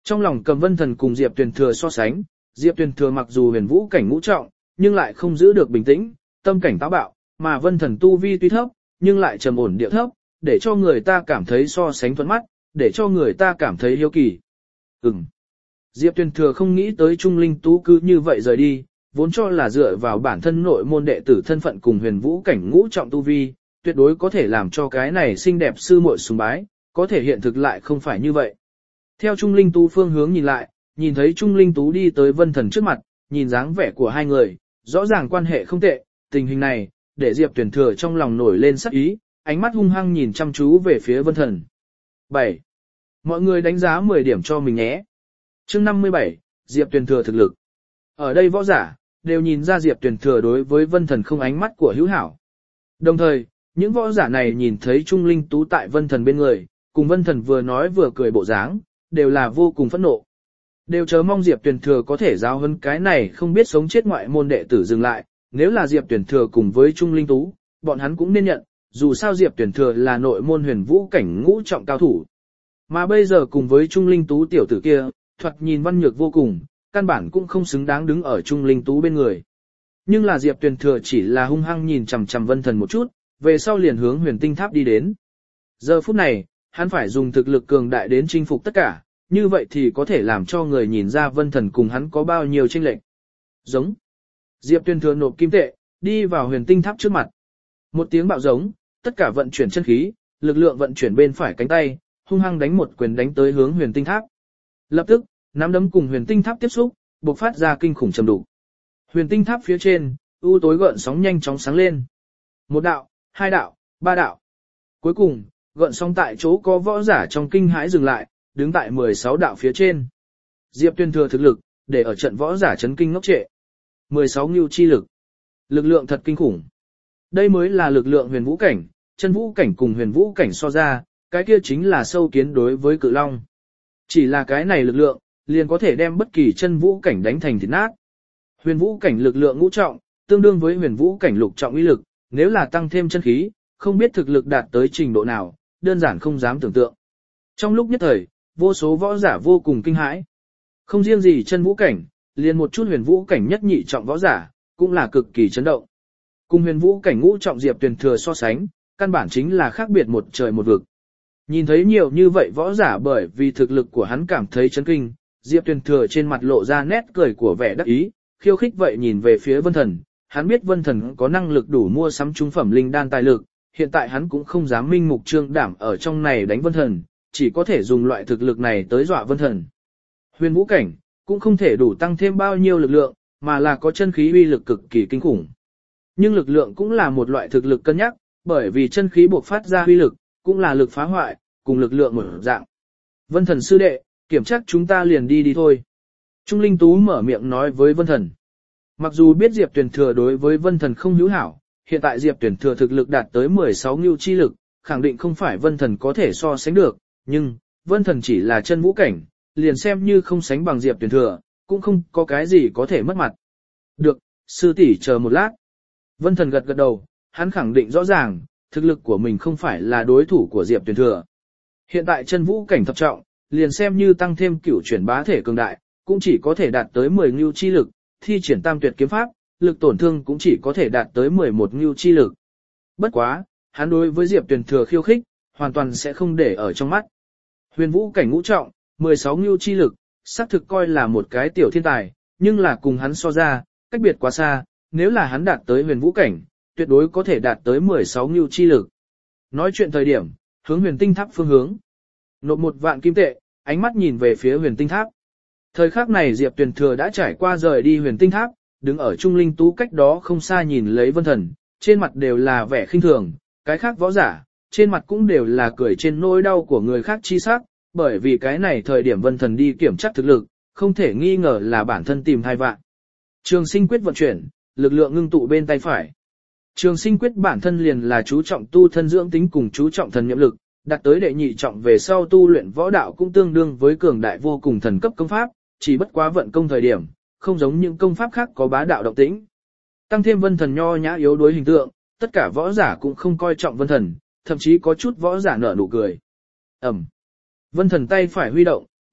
Trong lòng cầm Vân Thần cùng Diệp Tuyền Thừa so sánh, Diệp Tuyền Thừa mặc dù huyền vũ cảnh ngũ trọng, nhưng lại không giữ được bình tĩnh, tâm cảnh táo bạo, mà Vân Thần tu vi tuy thấp, nhưng lại trầm ổn điệu thấp, để cho người ta cảm thấy so sánh thuận mắt, để cho người ta cảm thấy hiếu kỳ. Ừm. Diệp Tuyền Thừa không nghĩ tới Trung Linh Tú cứ như vậy rời đi, vốn cho là dựa vào bản thân nội môn đệ tử thân phận cùng huyền vũ cảnh ngũ trọng tu vi, tuyệt đối có thể làm cho cái này xinh đẹp sư muội sùng bái, có thể hiện thực lại không phải như vậy. Theo Trung Linh Tú phương hướng nhìn lại, nhìn thấy Trung Linh Tú đi tới Vân Thần trước mặt, nhìn dáng vẻ của hai người, rõ ràng quan hệ không tệ, tình hình này, để Diệp Tuyền Thừa trong lòng nổi lên sắc ý, ánh mắt hung hăng nhìn chăm chú về phía Vân Thần. bảy. Mọi người đánh giá mười điểm cho mình nhé. Chương năm mươi bảy, Diệp Tuyền Thừa thực lực. Ở đây võ giả, đều nhìn ra Diệp Tuyền Thừa đối với Vân Thần không ánh mắt của hữu hảo. Đồng thời, những võ giả này nhìn thấy Trung Linh Tú tại Vân Thần bên người, cùng Vân Thần vừa nói vừa cười bộ dáng, đều là vô cùng phẫn nộ. Đều chớ mong Diệp Tuyền Thừa có thể giáo huấn cái này không biết sống chết ngoại môn đệ tử dừng lại, nếu là Diệp Tuyền Thừa cùng với Trung Linh Tú, bọn hắn cũng nên nhận, dù sao Diệp Tuyền Thừa là nội môn huyền vũ cảnh ngũ trọng cao thủ. Mà bây giờ cùng với Trung Linh Tú tiểu tử kia, thoạt nhìn văn nhược vô cùng, căn bản cũng không xứng đáng đứng ở Trung Linh Tú bên người. Nhưng là Diệp Tuyền Thừa chỉ là hung hăng nhìn chằm chằm Vân Thần một chút, về sau liền hướng Huyền Tinh Tháp đi đến. Giờ phút này, hắn phải dùng thực lực cường đại đến chinh phục tất cả, như vậy thì có thể làm cho người nhìn ra Vân Thần cùng hắn có bao nhiêu chênh lệch. Giống. Diệp Tuyền Thừa nộp kim tệ, đi vào Huyền Tinh Tháp trước mặt. Một tiếng bạo giống, tất cả vận chuyển chân khí, lực lượng vận chuyển bên phải cánh tay, hung hăng đánh một quyền đánh tới hướng Huyền Tinh Tháp. Lập tức, nắm đấm cùng Huyền Tinh Tháp tiếp xúc, bộc phát ra kinh khủng trầm đủ. Huyền Tinh Tháp phía trên, u tối gợn sóng nhanh chóng sáng lên. Một đạo, hai đạo, ba đạo. Cuối cùng, gợn sóng tại chỗ có võ giả trong kinh hãi dừng lại, đứng tại mười sáu đạo phía trên. Diệp Tuyền Thừa thực lực, để ở trận võ giả chấn kinh ngốc trệ. mười sáu ngưu chi lực. Lực lượng thật kinh khủng. Đây mới là lực lượng huyền vũ cảnh, chân vũ cảnh cùng huyền vũ cảnh so ra, cái kia chính là sâu kiến đối với cự long. Chỉ là cái này lực lượng, liền có thể đem bất kỳ chân vũ cảnh đánh thành thịt nát. Huyền vũ cảnh lực lượng ngũ trọng, tương đương với huyền vũ cảnh lục trọng uy lực, nếu là tăng thêm chân khí, không biết thực lực đạt tới trình độ nào, đơn giản không dám tưởng tượng. Trong lúc nhất thời, vô số võ giả vô cùng kinh hãi. Không riêng gì chân vũ cảnh, liền một chút huyền vũ cảnh nhất nhị trọng võ giả, cũng là cực kỳ chấn động. Cùng huyền vũ cảnh ngũ trọng Diệp Tuyền Thừa so sánh, căn bản chính là khác biệt một trời một vực. Nhìn thấy nhiều như vậy võ giả bởi vì thực lực của hắn cảm thấy chấn kinh, Diệp Tuyền Thừa trên mặt lộ ra nét cười của vẻ đắc ý, khiêu khích vậy nhìn về phía Vân Thần, hắn biết Vân Thần có năng lực đủ mua sắm trung phẩm linh đan tài lực, hiện tại hắn cũng không dám minh mục trương đảm ở trong này đánh Vân Thần, chỉ có thể dùng loại thực lực này tới dọa Vân Thần. Huyền vũ cảnh cũng không thể đủ tăng thêm bao nhiêu lực lượng, mà là có chân khí uy lực cực kỳ kinh khủng. Nhưng lực lượng cũng là một loại thực lực cân nhắc, bởi vì chân khí buộc phát ra uy lực, cũng là lực phá hoại, cùng lực lượng một dạng. Vân Thần sư đệ, kiểm tra chúng ta liền đi đi thôi. Trung Linh Tú mở miệng nói với Vân Thần. Mặc dù biết Diệp Tuyền Thừa đối với Vân Thần không hữu hảo, hiện tại Diệp Tuyền Thừa thực lực đạt tới mười sáu ngưu chi lực, khẳng định không phải Vân Thần có thể so sánh được, nhưng, Vân Thần chỉ là chân vũ cảnh, liền xem như không sánh bằng Diệp Tuyền Thừa, cũng không có cái gì có thể mất mặt. Được, sư tỷ chờ một lát. Vân Thần gật gật đầu, hắn khẳng định rõ ràng, thực lực của mình không phải là đối thủ của Diệp Tuyền Thừa. Hiện tại chân vũ cảnh thập trọng, liền xem như tăng thêm cửu chuyển bá thể cường đại, cũng chỉ có thể đạt tới mười ngưu chi lực, thi triển tam tuyệt kiếm pháp, lực tổn thương cũng chỉ có thể đạt tới mười một ngưu chi lực. Bất quá, hắn đối với Diệp Tuyền Thừa khiêu khích, hoàn toàn sẽ không để ở trong mắt. Huyền vũ cảnh ngũ trọng, mười sáu ngưu chi lực, xác thực coi là một cái tiểu thiên tài, nhưng là cùng hắn so ra, cách biệt quá xa, nếu là hắn đạt tới huyền vũ cảnh, tuyệt đối có thể đạt tới mười sáu ngưu chi lực. Nói chuyện thời điểm, hướng Huyền Tinh Tháp phương hướng. Nộp một vạn kim tệ, ánh mắt nhìn về phía Huyền Tinh Tháp. Thời khắc này Diệp Tuyền Thừa đã trải qua rời đi Huyền Tinh Tháp, đứng ở Trung Linh Tú cách đó không xa nhìn lấy Vân Thần, trên mặt đều là vẻ khinh thường, cái khác võ giả, trên mặt cũng đều là cười trên nỗi đau của người khác chi sắc, bởi vì cái này thời điểm Vân Thần đi kiểm tra thực lực, không thể nghi ngờ là bản thân tìm thai vạn. Trường Sinh Quyết vận chuyển, lực lượng ngưng tụ bên tay phải. Trường Sinh Quyết bản thân liền là chú trọng tu thân dưỡng tính cùng chú trọng thần niệm lực, đạt tới đệ nhị trọng về sau tu luyện võ đạo cũng tương đương với cường đại vô cùng thần cấp công pháp, chỉ bất quá vận công thời điểm, không giống những công pháp khác có bá đạo động tĩnh. Tăng thêm Vân Thần nho nhã yếu đuối hình tượng, tất cả võ giả cũng không coi trọng Vân Thần, thậm chí có chút võ giả nở nụ cười. Ầm. Vân Thần tay phải huy động,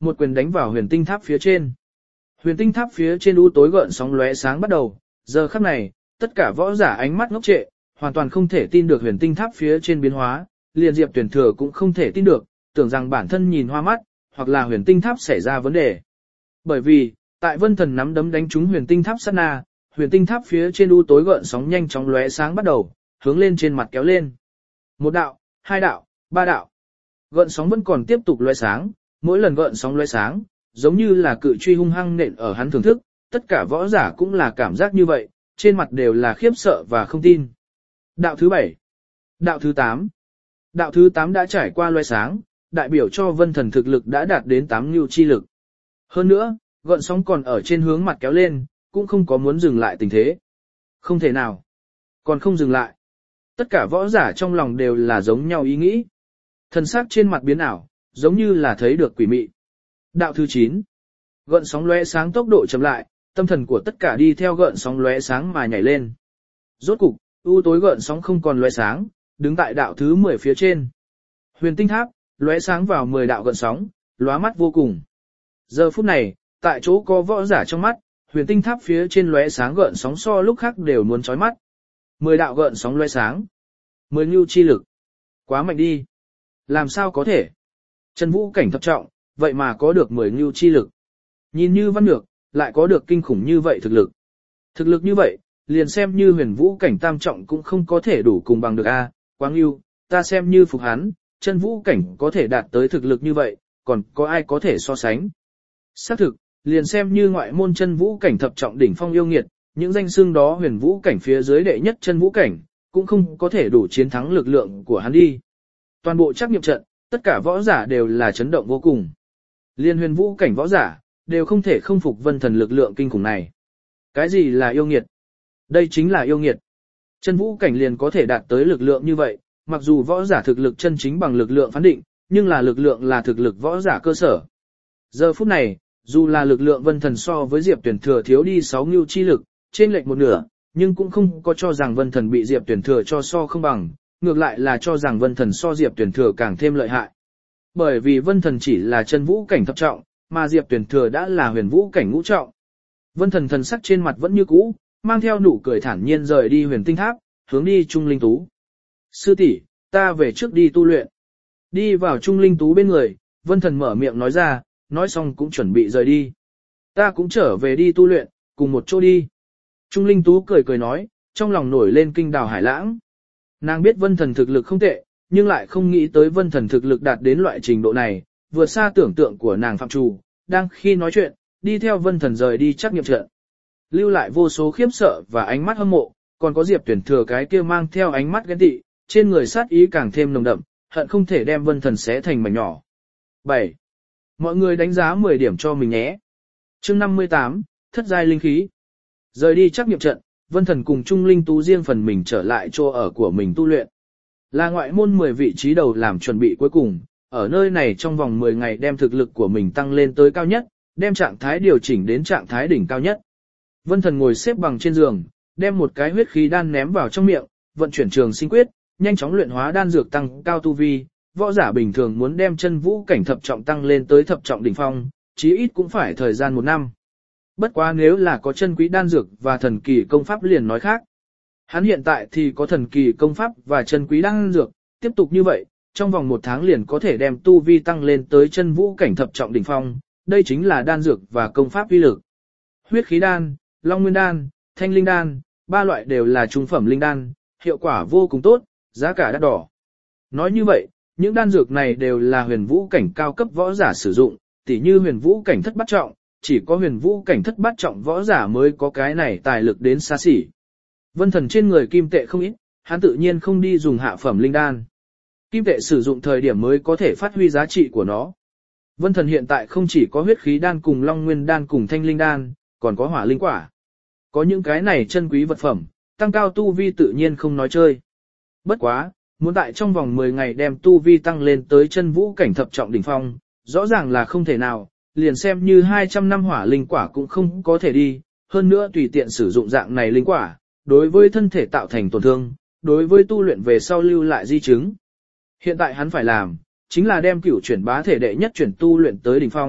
một quyền đánh vào huyền tinh tháp phía trên. Huyền tinh tháp phía trên u tối gợn sóng lóe sáng bắt đầu, giờ khắc này, tất cả võ giả ánh mắt ngốc trệ, hoàn toàn không thể tin được huyền tinh tháp phía trên biến hóa, liền Diệp Tuyển Thừa cũng không thể tin được, tưởng rằng bản thân nhìn hoa mắt, hoặc là huyền tinh tháp xảy ra vấn đề. Bởi vì, tại Vân Thần nắm đấm đánh trúng huyền tinh tháp sát na, huyền tinh tháp phía trên u tối gợn sóng nhanh chóng lóe sáng bắt đầu, hướng lên trên mặt kéo lên. Một đạo, hai đạo, ba đạo. Gợn sóng vẫn còn tiếp tục lóe sáng, mỗi lần gợn sóng lóe sáng, giống như là cự truy hung hăng nện ở hắn thưởng thức, tất cả võ giả cũng là cảm giác như vậy, trên mặt đều là khiếp sợ và không tin. Đạo thứ bảy, đạo thứ tám. Đạo thứ tám đã trải qua lóe sáng, đại biểu cho Vân Thần thực lực đã đạt đến tám nhu chi lực. Hơn nữa, gợn sóng còn ở trên hướng mặt kéo lên, cũng không có muốn dừng lại tình thế. Không thể nào. Còn không dừng lại. Tất cả võ giả trong lòng đều là giống nhau ý nghĩ. Thần sắc trên mặt biến ảo, giống như là thấy được quỷ mị. Đạo thứ chín. Gợn sóng lóe sáng tốc độ chậm lại, tâm thần của tất cả đi theo gợn sóng lóe sáng mà nhảy lên. Rốt cục, u tối gợn sóng không còn lóe sáng, đứng tại đạo thứ mười phía trên. Huyền tinh tháp, lóe sáng vào mười đạo gợn sóng, lóa mắt vô cùng. Giờ phút này, tại chỗ có võ giả trong mắt, huyền tinh tháp phía trên lóe sáng gợn sóng so lúc khác đều muốn chói mắt. mười đạo gợn sóng lóe sáng. mười nhu chi lực. Quá mạnh đi. Làm sao có thể? Chân vũ cảnh thập trọng, vậy mà có được mười nhu chi lực. Nhìn như văn nhược, lại có được kinh khủng như vậy thực lực. Thực lực như vậy, liền xem như huyền vũ cảnh tam trọng cũng không có thể đủ cùng bằng được a. Quá ngưu, ta xem như phục hắn, chân vũ cảnh có thể đạt tới thực lực như vậy, còn có ai có thể so sánh. Xác thực, liền xem như ngoại môn chân vũ cảnh thập trọng đỉnh phong yêu nghiệt, những danh xưng đó huyền vũ cảnh phía dưới đệ nhất chân vũ cảnh, cũng không có thể đủ chiến thắng lực lượng của hắn đi. Toàn bộ trắc nghiệm trận, tất cả võ giả đều là chấn động vô cùng. Liên huyền vũ cảnh võ giả, đều không thể không phục Vân Thần lực lượng kinh khủng này. Cái gì là yêu nghiệt? Đây chính là yêu nghiệt. Chân vũ cảnh liền có thể đạt tới lực lượng như vậy, mặc dù võ giả thực lực chân chính bằng lực lượng phán định, nhưng là lực lượng là thực lực võ giả cơ sở. Giờ phút này, dù là lực lượng Vân Thần so với Diệp Tuyển Thừa thiếu đi sáu nhu chi lực, trên lệch một nửa, nhưng cũng không có cho rằng Vân Thần bị Diệp Tuyển Thừa cho so không bằng, ngược lại là cho rằng Vân Thần so Diệp Tuyển Thừa càng thêm lợi hại. Bởi vì Vân Thần chỉ là chân vũ cảnh thập trọng, mà Diệp Tuyển Thừa đã là huyền vũ cảnh ngũ trọng. Vân Thần thần sắc trên mặt vẫn như cũ, mang theo nụ cười thản nhiên rời đi huyền tinh tháp, hướng đi Trung Linh Tú. Sư tỷ, ta về trước đi tu luyện. Đi vào Trung Linh Tú bên người, Vân Thần mở miệng nói ra, nói xong cũng chuẩn bị rời đi. Ta cũng trở về đi tu luyện, cùng một chỗ đi. Trung Linh Tú cười cười nói, trong lòng nổi lên kinh đào hải lãng. Nàng biết Vân Thần thực lực không tệ, nhưng lại không nghĩ tới Vân Thần thực lực đạt đến loại trình độ này, vượt xa tưởng tượng của nàng phạm trù, đang khi nói chuyện, đi theo Vân Thần rời đi trắc nghiệm trận. Lưu lại vô số khiếp sợ và ánh mắt hâm mộ, còn có Diệp Tuyển Thừa cái kia mang theo ánh mắt ghen tị, trên người sát ý càng thêm nồng đậm, hận không thể đem Vân Thần xé thành mảnh nhỏ. bảy. Mọi người đánh giá mười điểm cho mình nhé. Chương năm mươi tám, thất giai linh khí. Rời đi trắc nghiệm trận, Vân Thần cùng Trung Linh Tú riêng phần mình trở lại chỗ ở của mình tu luyện. Là ngoại môn mười vị trí đầu làm chuẩn bị cuối cùng, ở nơi này trong vòng mười ngày đem thực lực của mình tăng lên tới cao nhất, đem trạng thái điều chỉnh đến trạng thái đỉnh cao nhất. Vân Thần ngồi xếp bằng trên giường, đem một cái huyết khí đan ném vào trong miệng, vận chuyển trường sinh quyết, nhanh chóng luyện hóa đan dược tăng cao tu vi. Võ giả bình thường muốn đem chân vũ cảnh thập trọng tăng lên tới thập trọng đỉnh phong, chí ít cũng phải thời gian một năm. Bất quá nếu là có chân quý đan dược và thần kỳ công pháp liền nói khác. Hắn hiện tại thì có thần kỳ công pháp và chân quý đan dược, tiếp tục như vậy, trong vòng một tháng liền có thể đem tu vi tăng lên tới chân vũ cảnh thập trọng đỉnh phong, đây chính là đan dược và công pháp uy lực. Huyết khí đan, long nguyên đan, thanh linh đan, ba loại đều là trung phẩm linh đan, hiệu quả vô cùng tốt, giá cả đắt đỏ. Nói như vậy, những đan dược này đều là huyền vũ cảnh cao cấp võ giả sử dụng, tỉ như huyền vũ cảnh thất bát trọng, chỉ có huyền vũ cảnh thất bát trọng võ giả mới có cái này tài lực đến xa xỉ. Vân Thần trên người kim tệ không ít, hắn tự nhiên không đi dùng hạ phẩm linh đan. Kim tệ sử dụng thời điểm mới có thể phát huy giá trị của nó. Vân Thần hiện tại không chỉ có huyết khí đan cùng long nguyên đan cùng thanh linh đan, còn có hỏa linh quả. Có những cái này chân quý vật phẩm, tăng cao tu vi tự nhiên không nói chơi. Bất quá, muốn tại trong vòng mười ngày đem tu vi tăng lên tới chân vũ cảnh thập trọng đỉnh phong, rõ ràng là không thể nào, liền xem như hai trăm năm hỏa linh quả cũng không có thể đi, hơn nữa tùy tiện sử dụng dạng này linh quả, đối với thân thể tạo thành tổn thương, đối với tu luyện về sau lưu lại di chứng. Hiện tại hắn phải làm, chính là đem cửu chuyển bá thể đệ nhất chuyển tu luyện tới đỉnh phong,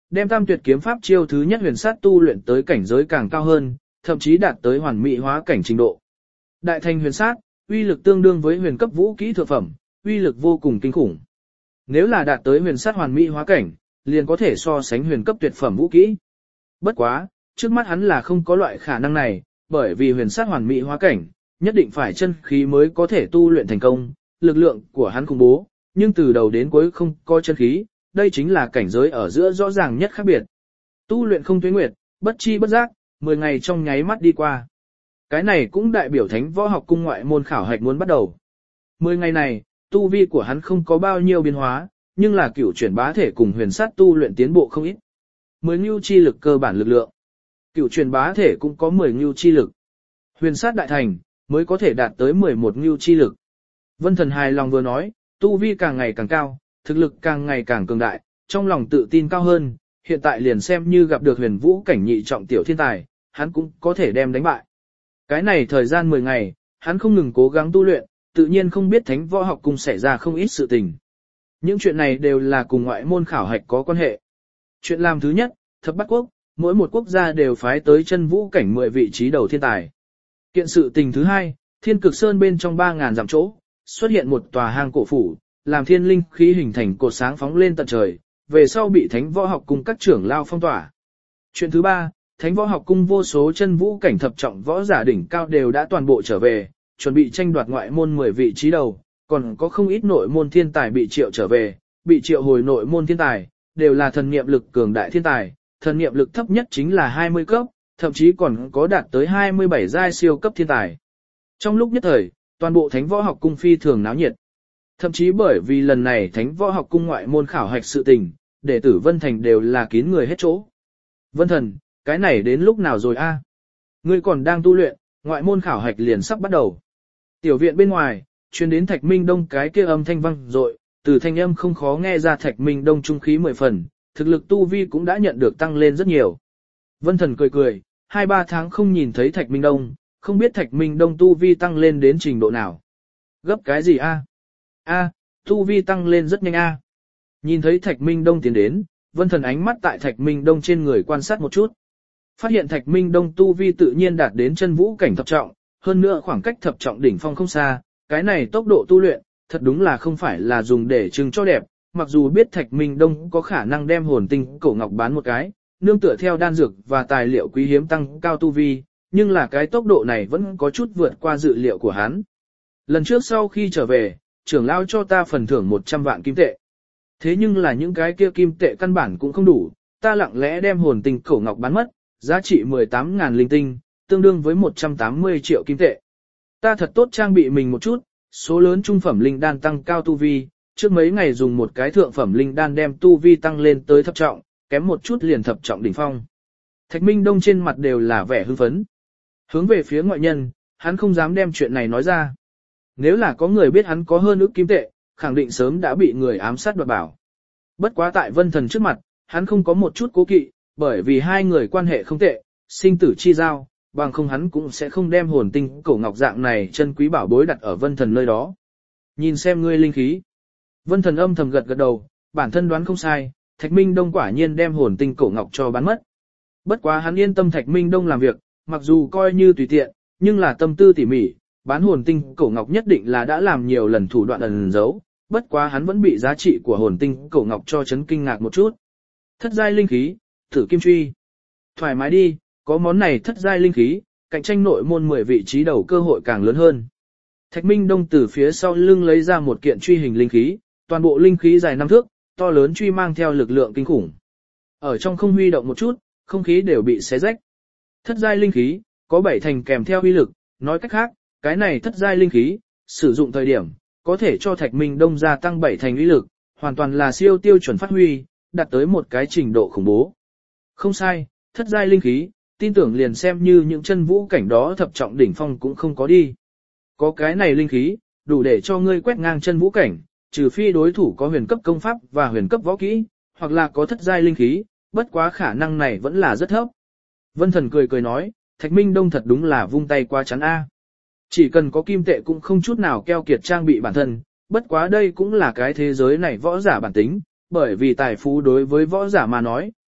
đem tam tuyệt kiếm pháp chiêu thứ nhất huyền sát tu luyện tới cảnh giới càng cao hơn, thậm chí đạt tới hoàn mỹ hóa cảnh trình độ. Đại thành huyền sát, uy lực tương đương với huyền cấp vũ kỹ thượng phẩm, uy lực vô cùng kinh khủng. Nếu là đạt tới huyền sát hoàn mỹ hóa cảnh, liền có thể so sánh huyền cấp tuyệt phẩm vũ kỹ. Bất quá, trước mắt hắn là không có loại khả năng này, bởi vì huyền sát hoàn mỹ hóa cảnh, nhất định phải chân khí mới có thể tu luyện thành công, lực lượng của hắn khủng bố, nhưng từ đầu đến cuối không có chân khí, đây chính là cảnh giới ở giữa rõ ràng nhất khác biệt. Tu luyện không tuế nguyệt, bất chi bất giác, mười ngày trong nháy mắt đi qua. Cái này cũng đại biểu Thánh Võ Học Cung ngoại môn khảo hạch muốn bắt đầu. mười ngày này, tu vi của hắn không có bao nhiêu biến hóa, nhưng là cửu chuyển bá thể cùng huyền sát tu luyện tiến bộ không ít. mười ngưu chi lực cơ bản lực lượng. Cửu chuyển bá thể cũng có mười ngưu chi lực. Huyền sát đại thành, mới có thể đạt tới mười một ngưu chi lực. Vân Thần hài lòng vừa nói, tu vi càng ngày càng cao, thực lực càng ngày càng cường đại, trong lòng tự tin cao hơn, hiện tại liền xem như gặp được huyền vũ cảnh nhị trọng tiểu thiên tài, hắn cũng có thể đem đánh bại. Cái này thời gian mười ngày, hắn không ngừng cố gắng tu luyện, tự nhiên không biết Thánh Võ Học Cung xảy ra không ít sự tình. Những chuyện này đều là cùng ngoại môn khảo hạch có quan hệ. Chuyện làm thứ nhất, thập bát quốc, mỗi một quốc gia đều phái tới chân vũ cảnh mười vị trí đầu thiên tài. Kiện sự tình thứ hai, Thiên Cực Sơn bên trong ba ngàn dặm chỗ, xuất hiện một tòa hang cổ phủ, làm thiên linh khí hình thành cột sáng phóng lên tận trời, về sau bị Thánh Võ Học Cung các trưởng lao phong tỏa. Chuyện thứ ba, Thánh Võ Học Cung vô số chân vũ cảnh thập trọng võ giả đỉnh cao đều đã toàn bộ trở về, chuẩn bị tranh đoạt ngoại môn mười vị trí đầu, còn có không ít nội môn thiên tài bị triệu trở về, bị triệu hồi nội môn thiên tài, đều là thần niệm lực cường đại thiên tài, thần niệm lực thấp nhất chính là hai mươi cấp, thậm chí còn có đạt tới hai mươi bảy giai siêu cấp thiên tài. Trong lúc nhất thời, toàn bộ Thánh Võ Học Cung phi thường náo nhiệt. Thậm chí bởi vì lần này Thánh Võ Học Cung ngoại môn khảo hạch sự tình, đệ tử Vân Thành đều là kín người hết chỗ. Vân Thần, cái này đến lúc nào rồi a? Ngươi còn đang tu luyện, ngoại môn khảo hạch liền sắp bắt đầu. Tiểu viện bên ngoài, truyền đến Thạch Minh Đông cái kia âm thanh vang dội, từ thanh âm không khó nghe ra Thạch Minh Đông trung khí mười phần, thực lực tu vi cũng đã nhận được tăng lên rất nhiều. Vân Thần cười cười, hai ba tháng không nhìn thấy Thạch Minh Đông, không biết Thạch Minh Đông tu vi tăng lên đến trình độ nào. Gấp cái gì a? A, tu vi tăng lên rất nhanh a. Nhìn thấy Thạch Minh Đông tiến đến, Vân Thần ánh mắt tại Thạch Minh Đông trên người quan sát một chút. Phát hiện Thạch Minh Đông tu vi tự nhiên đạt đến chân vũ cảnh thập trọng, hơn nữa khoảng cách thập trọng đỉnh phong không xa, cái này tốc độ tu luyện, thật đúng là không phải là dùng để trưng cho đẹp, mặc dù biết Thạch Minh Đông có khả năng đem hồn tinh cổ ngọc bán một cái, nương tựa theo đan dược và tài liệu quý hiếm tăng cao tu vi, nhưng là cái tốc độ này vẫn có chút vượt qua dự liệu của hắn. Lần trước sau khi trở về, trưởng lão cho ta phần thưởng một trăm vạn kim tệ. Thế nhưng là những cái kia kim tệ căn bản cũng không đủ, ta lặng lẽ đem hồn tinh cổ ngọc bán mất, giá trị mười tám ngàn linh tinh, tương đương với một trăm tám mươi triệu kim tệ. Ta thật tốt trang bị mình một chút, số lớn trung phẩm linh đan tăng cao tu vi, trước mấy ngày dùng một cái thượng phẩm linh đan đem tu vi tăng lên tới thập trọng, kém một chút liền thập trọng đỉnh phong. Thạch Minh Đông trên mặt đều là vẻ hưng phấn. Hướng về phía ngoại nhân, hắn không dám đem chuyện này nói ra. Nếu là có người biết hắn có hơn ước kim tệ, khẳng định sớm đã bị người ám sát đoạt bảo. Bất quá tại Vân Thần trước mặt, hắn không có một chút cố kỵ, bởi vì hai người quan hệ không tệ, sinh tử chi giao, bằng không hắn cũng sẽ không đem hồn tinh cổ ngọc dạng này chân quý bảo bối đặt ở Vân Thần nơi đó. Nhìn xem ngươi linh khí. Vân Thần âm thầm gật gật đầu, bản thân đoán không sai, Thạch Minh Đông quả nhiên đem hồn tinh cổ ngọc cho bán mất. Bất quá hắn yên tâm Thạch Minh Đông làm việc, mặc dù coi như tùy tiện, nhưng là tâm tư tỉ mỉ, bán hồn tinh cổ ngọc nhất định là đã làm nhiều lần thủ đoạn ẩn giấu, bất quá hắn vẫn bị giá trị của hồn tinh cổ ngọc cho chấn kinh ngạc một chút. Thất giai linh khí, thử kim truy. Thoải mái đi, có món này thất giai linh khí, cạnh tranh nội môn mười vị trí đầu cơ hội càng lớn hơn. Thạch Minh Đông từ phía sau lưng lấy ra một kiện truy hình linh khí, toàn bộ linh khí dài năm thước, to lớn truy mang theo lực lượng kinh khủng. Ở trong không huy động một chút, không khí đều bị xé rách. Thất giai linh khí, có bảy thành kèm theo uy lực, nói cách khác, cái này thất giai linh khí, sử dụng thời điểm, có thể cho Thạch Minh Đông gia tăng bảy thành uy lực, hoàn toàn là siêu tiêu chuẩn phát huy, đạt tới một cái trình độ khủng bố. Không sai, thất giai linh khí, tin tưởng liền xem như những chân vũ cảnh đó thập trọng đỉnh phong cũng không có đi. Có cái này linh khí, đủ để cho ngươi quét ngang chân vũ cảnh, trừ phi đối thủ có huyền cấp công pháp và huyền cấp võ kỹ, hoặc là có thất giai linh khí, bất quá khả năng này vẫn là rất thấp. Vân Thần cười cười nói, Thạch Minh Đông thật đúng là vung tay qua chắn A. Chỉ cần có kim tệ cũng không chút nào keo kiệt trang bị bản thân, bất quá đây cũng là cái thế giới này võ giả bản tính, bởi vì tài phú đối với võ giả mà nói,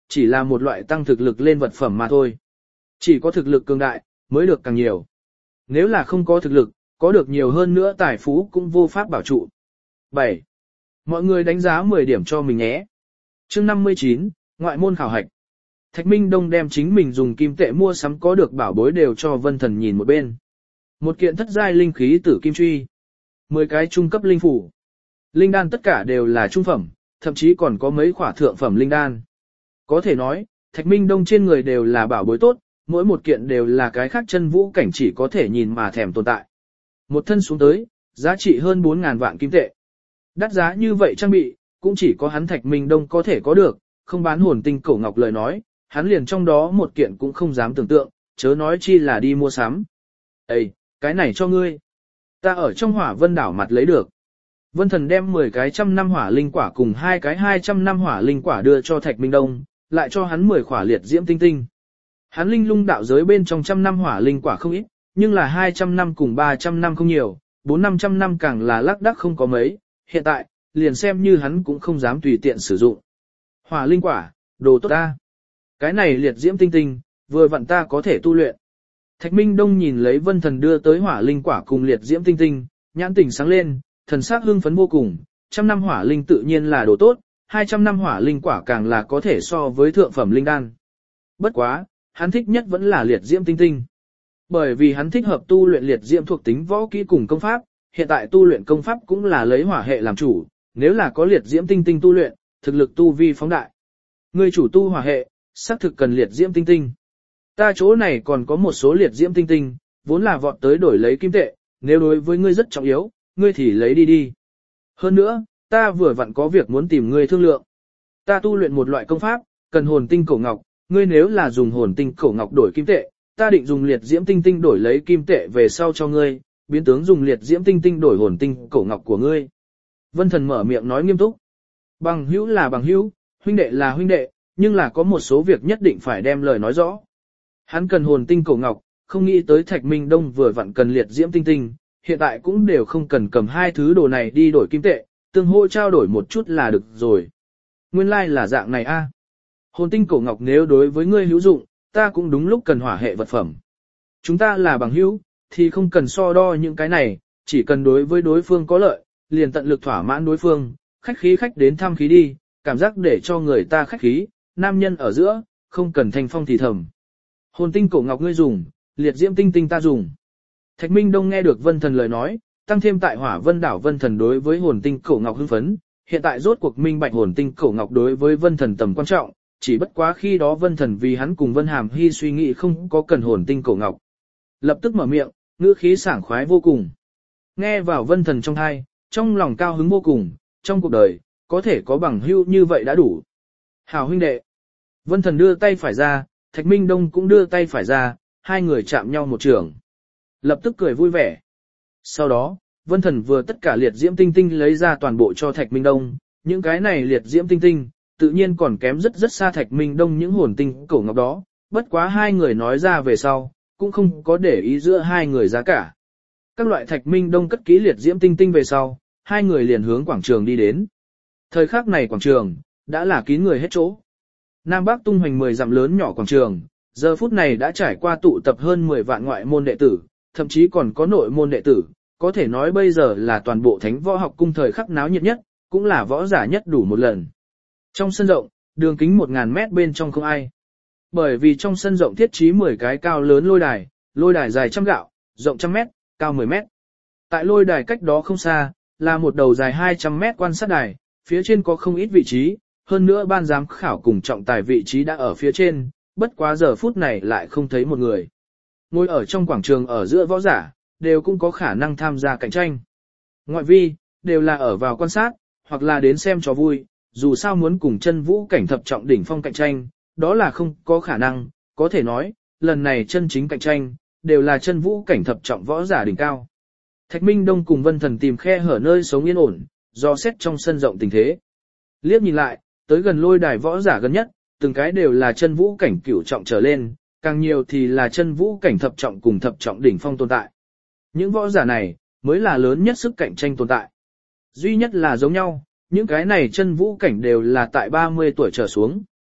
chỉ là một loại tăng thực lực lên vật phẩm mà thôi. Chỉ có thực lực cường đại, mới được càng nhiều. Nếu là không có thực lực, có được nhiều hơn nữa tài phú cũng vô pháp bảo trụ. bảy. Mọi người đánh giá mười điểm cho mình nhé. Chương năm mươi chín, ngoại môn khảo hạch. Thạch Minh Đông đem chính mình dùng kim tệ mua sắm có được bảo bối đều cho Vân Thần nhìn một bên. Một kiện thất giai linh khí tử kim truy, mười cái trung cấp linh phủ. Linh đan tất cả đều là trung phẩm, thậm chí còn có mấy khỏa thượng phẩm linh đan. Có thể nói, Thạch Minh Đông trên người đều là bảo bối tốt, mỗi một kiện đều là cái khác chân vũ cảnh chỉ có thể nhìn mà thèm tồn tại. Một thân xuống tới, giá trị hơn bốn ngàn vạn kim tệ. Đắt giá như vậy trang bị, cũng chỉ có hắn Thạch Minh Đông có thể có được, không bán hồn tinh cổ ngọc lời nói, hắn liền trong đó một kiện cũng không dám tưởng tượng, chớ nói chi là đi mua sắm. Ê, cái này cho ngươi. Ta ở trong hỏa vân đảo mặt lấy được. Vân Thần đem mười cái trăm năm hỏa linh quả cùng hai cái hai trăm năm hỏa linh quả đưa cho Thạch Minh Đông, lại cho hắn mười khỏa liệt diễm tinh tinh. Hắn linh lung đạo giới bên trong trăm năm hỏa linh quả không ít, nhưng là hai trăm năm cùng ba trăm năm không nhiều, bốn năm trăm năm càng là lác đác không có mấy, hiện tại, liền xem như hắn cũng không dám tùy tiện sử dụng. Hỏa linh quả, đồ tốt ta. Cái này liệt diễm tinh tinh, vừa vặn ta có thể tu luyện. Thạch Minh Đông nhìn lấy Vân Thần đưa tới hỏa linh quả cùng liệt diễm tinh tinh, nhãn tỉnh sáng lên, thần sắc hưng phấn vô cùng, trăm năm hỏa linh tự nhiên là đồ tốt, hai trăm năm hỏa linh quả càng là có thể so với thượng phẩm linh đan. Bất quá, hắn thích nhất vẫn là liệt diễm tinh tinh. Bởi vì hắn thích hợp tu luyện liệt diễm thuộc tính võ kỹ cùng công pháp, hiện tại tu luyện công pháp cũng là lấy hỏa hệ làm chủ, nếu là có liệt diễm tinh tinh tu luyện, thực lực tu vi phóng đại. Người chủ tu hỏa hệ, xác thực cần liệt diễm tinh tinh. Ta chỗ này còn có một số liệt diễm tinh tinh, vốn là vọt tới đổi lấy kim tệ, nếu đối với ngươi rất trọng yếu, ngươi thì lấy đi đi. Hơn nữa, ta vừa vặn có việc muốn tìm ngươi thương lượng. Ta tu luyện một loại công pháp, cần hồn tinh cổ ngọc, ngươi nếu là dùng hồn tinh cổ ngọc đổi kim tệ, ta định dùng liệt diễm tinh tinh đổi lấy kim tệ về sau cho ngươi, biến tướng dùng liệt diễm tinh tinh đổi hồn tinh cổ ngọc của ngươi. Vân Thần mở miệng nói nghiêm túc. Bằng hữu là bằng hữu, huynh đệ là huynh đệ, nhưng là có một số việc nhất định phải đem lời nói rõ. Hắn cần hồn tinh cổ ngọc, không nghĩ tới Thạch Minh Đông vừa vặn cần liệt diễm tinh tinh, hiện tại cũng đều không cần cầm hai thứ đồ này đi đổi kim tệ, tương hỗ trao đổi một chút là được rồi. Nguyên lai like là dạng này a. Hồn tinh cổ ngọc nếu đối với ngươi hữu dụng, ta cũng đúng lúc cần hỏa hệ vật phẩm. Chúng ta là bằng hữu, thì không cần so đo những cái này, chỉ cần đối với đối phương có lợi, liền tận lực thỏa mãn đối phương, khách khí khách đến thăm khí đi, cảm giác để cho người ta khách khí, nam nhân ở giữa, không cần thanh phong thì thầm. Hồn tinh cổ ngọc ngươi dùng, liệt diễm tinh tinh ta dùng. Thạch Minh Đông nghe được Vân Thần lời nói, tăng thêm tại Hỏa Vân đảo Vân Thần đối với hồn tinh cổ ngọc hưng phấn, hiện tại rốt cuộc minh bạch hồn tinh cổ ngọc đối với Vân Thần tầm quan trọng, chỉ bất quá khi đó Vân Thần vì hắn cùng Vân Hàm Hy suy nghĩ không có cần hồn tinh cổ ngọc. Lập tức mở miệng, ngữ khí sảng khoái vô cùng. Nghe vào Vân Thần trong tai, trong lòng cao hứng vô cùng, trong cuộc đời, có thể có bằng hữu như vậy đã đủ. Hảo huynh đệ. Vân Thần đưa tay phải ra, Thạch Minh Đông cũng đưa tay phải ra, hai người chạm nhau một trường. Lập tức cười vui vẻ. Sau đó, Vân Thần vừa tất cả liệt diễm tinh tinh lấy ra toàn bộ cho Thạch Minh Đông, những cái này liệt diễm tinh tinh, tự nhiên còn kém rất rất xa Thạch Minh Đông những hồn tinh cổ ngọc đó, bất quá hai người nói ra về sau, cũng không có để ý giữa hai người giá cả. Các loại Thạch Minh Đông cất kỹ liệt diễm tinh tinh về sau, hai người liền hướng quảng trường đi đến. Thời khắc này quảng trường, đã là kín người hết chỗ. Nam Bắc tung hoành mười dặm lớn nhỏ quảng trường, giờ phút này đã trải qua tụ tập hơn mười vạn ngoại môn đệ tử, thậm chí còn có nội môn đệ tử, có thể nói bây giờ là toàn bộ thánh võ học cung thời khắc náo nhiệt nhất, cũng là võ giả nhất đủ một lần. Trong sân rộng, đường kính một nghìn mét bên trong không ai. Bởi vì trong sân rộng thiết trí mười cái cao lớn lôi đài, lôi đài dài trăm gạo, rộng trăm mét, cao mười mét. Tại lôi đài cách đó không xa, là một đầu dài hai trăm mét quan sát đài, phía trên có không ít vị trí, hơn nữa ban giám khảo cùng trọng tài vị trí đã ở phía trên, bất quá giờ phút này lại không thấy một người. Ngồi ở trong quảng trường ở giữa võ giả, đều cũng có khả năng tham gia cạnh tranh. Ngoại vi, đều là ở vào quan sát, hoặc là đến xem cho vui, dù sao muốn cùng chân vũ cảnh thập trọng đỉnh phong cạnh tranh, đó là không có khả năng, có thể nói, lần này chân chính cạnh tranh, đều là chân vũ cảnh thập trọng võ giả đỉnh cao. Thạch Minh Đông cùng Vân Thần tìm khe hở nơi sống yên ổn, do xét trong sân rộng tình thế. Liếc nhìn lại, tới gần lôi đài võ giả gần nhất, từng cái đều là chân vũ cảnh cửu trọng trở lên, càng nhiều thì là chân vũ cảnh thập trọng cùng thập trọng đỉnh phong tồn tại. Những võ giả này, mới là lớn nhất sức cạnh tranh tồn tại. Duy nhất là giống nhau, những cái này chân vũ cảnh đều là tại ba mươi tuổi trở xuống.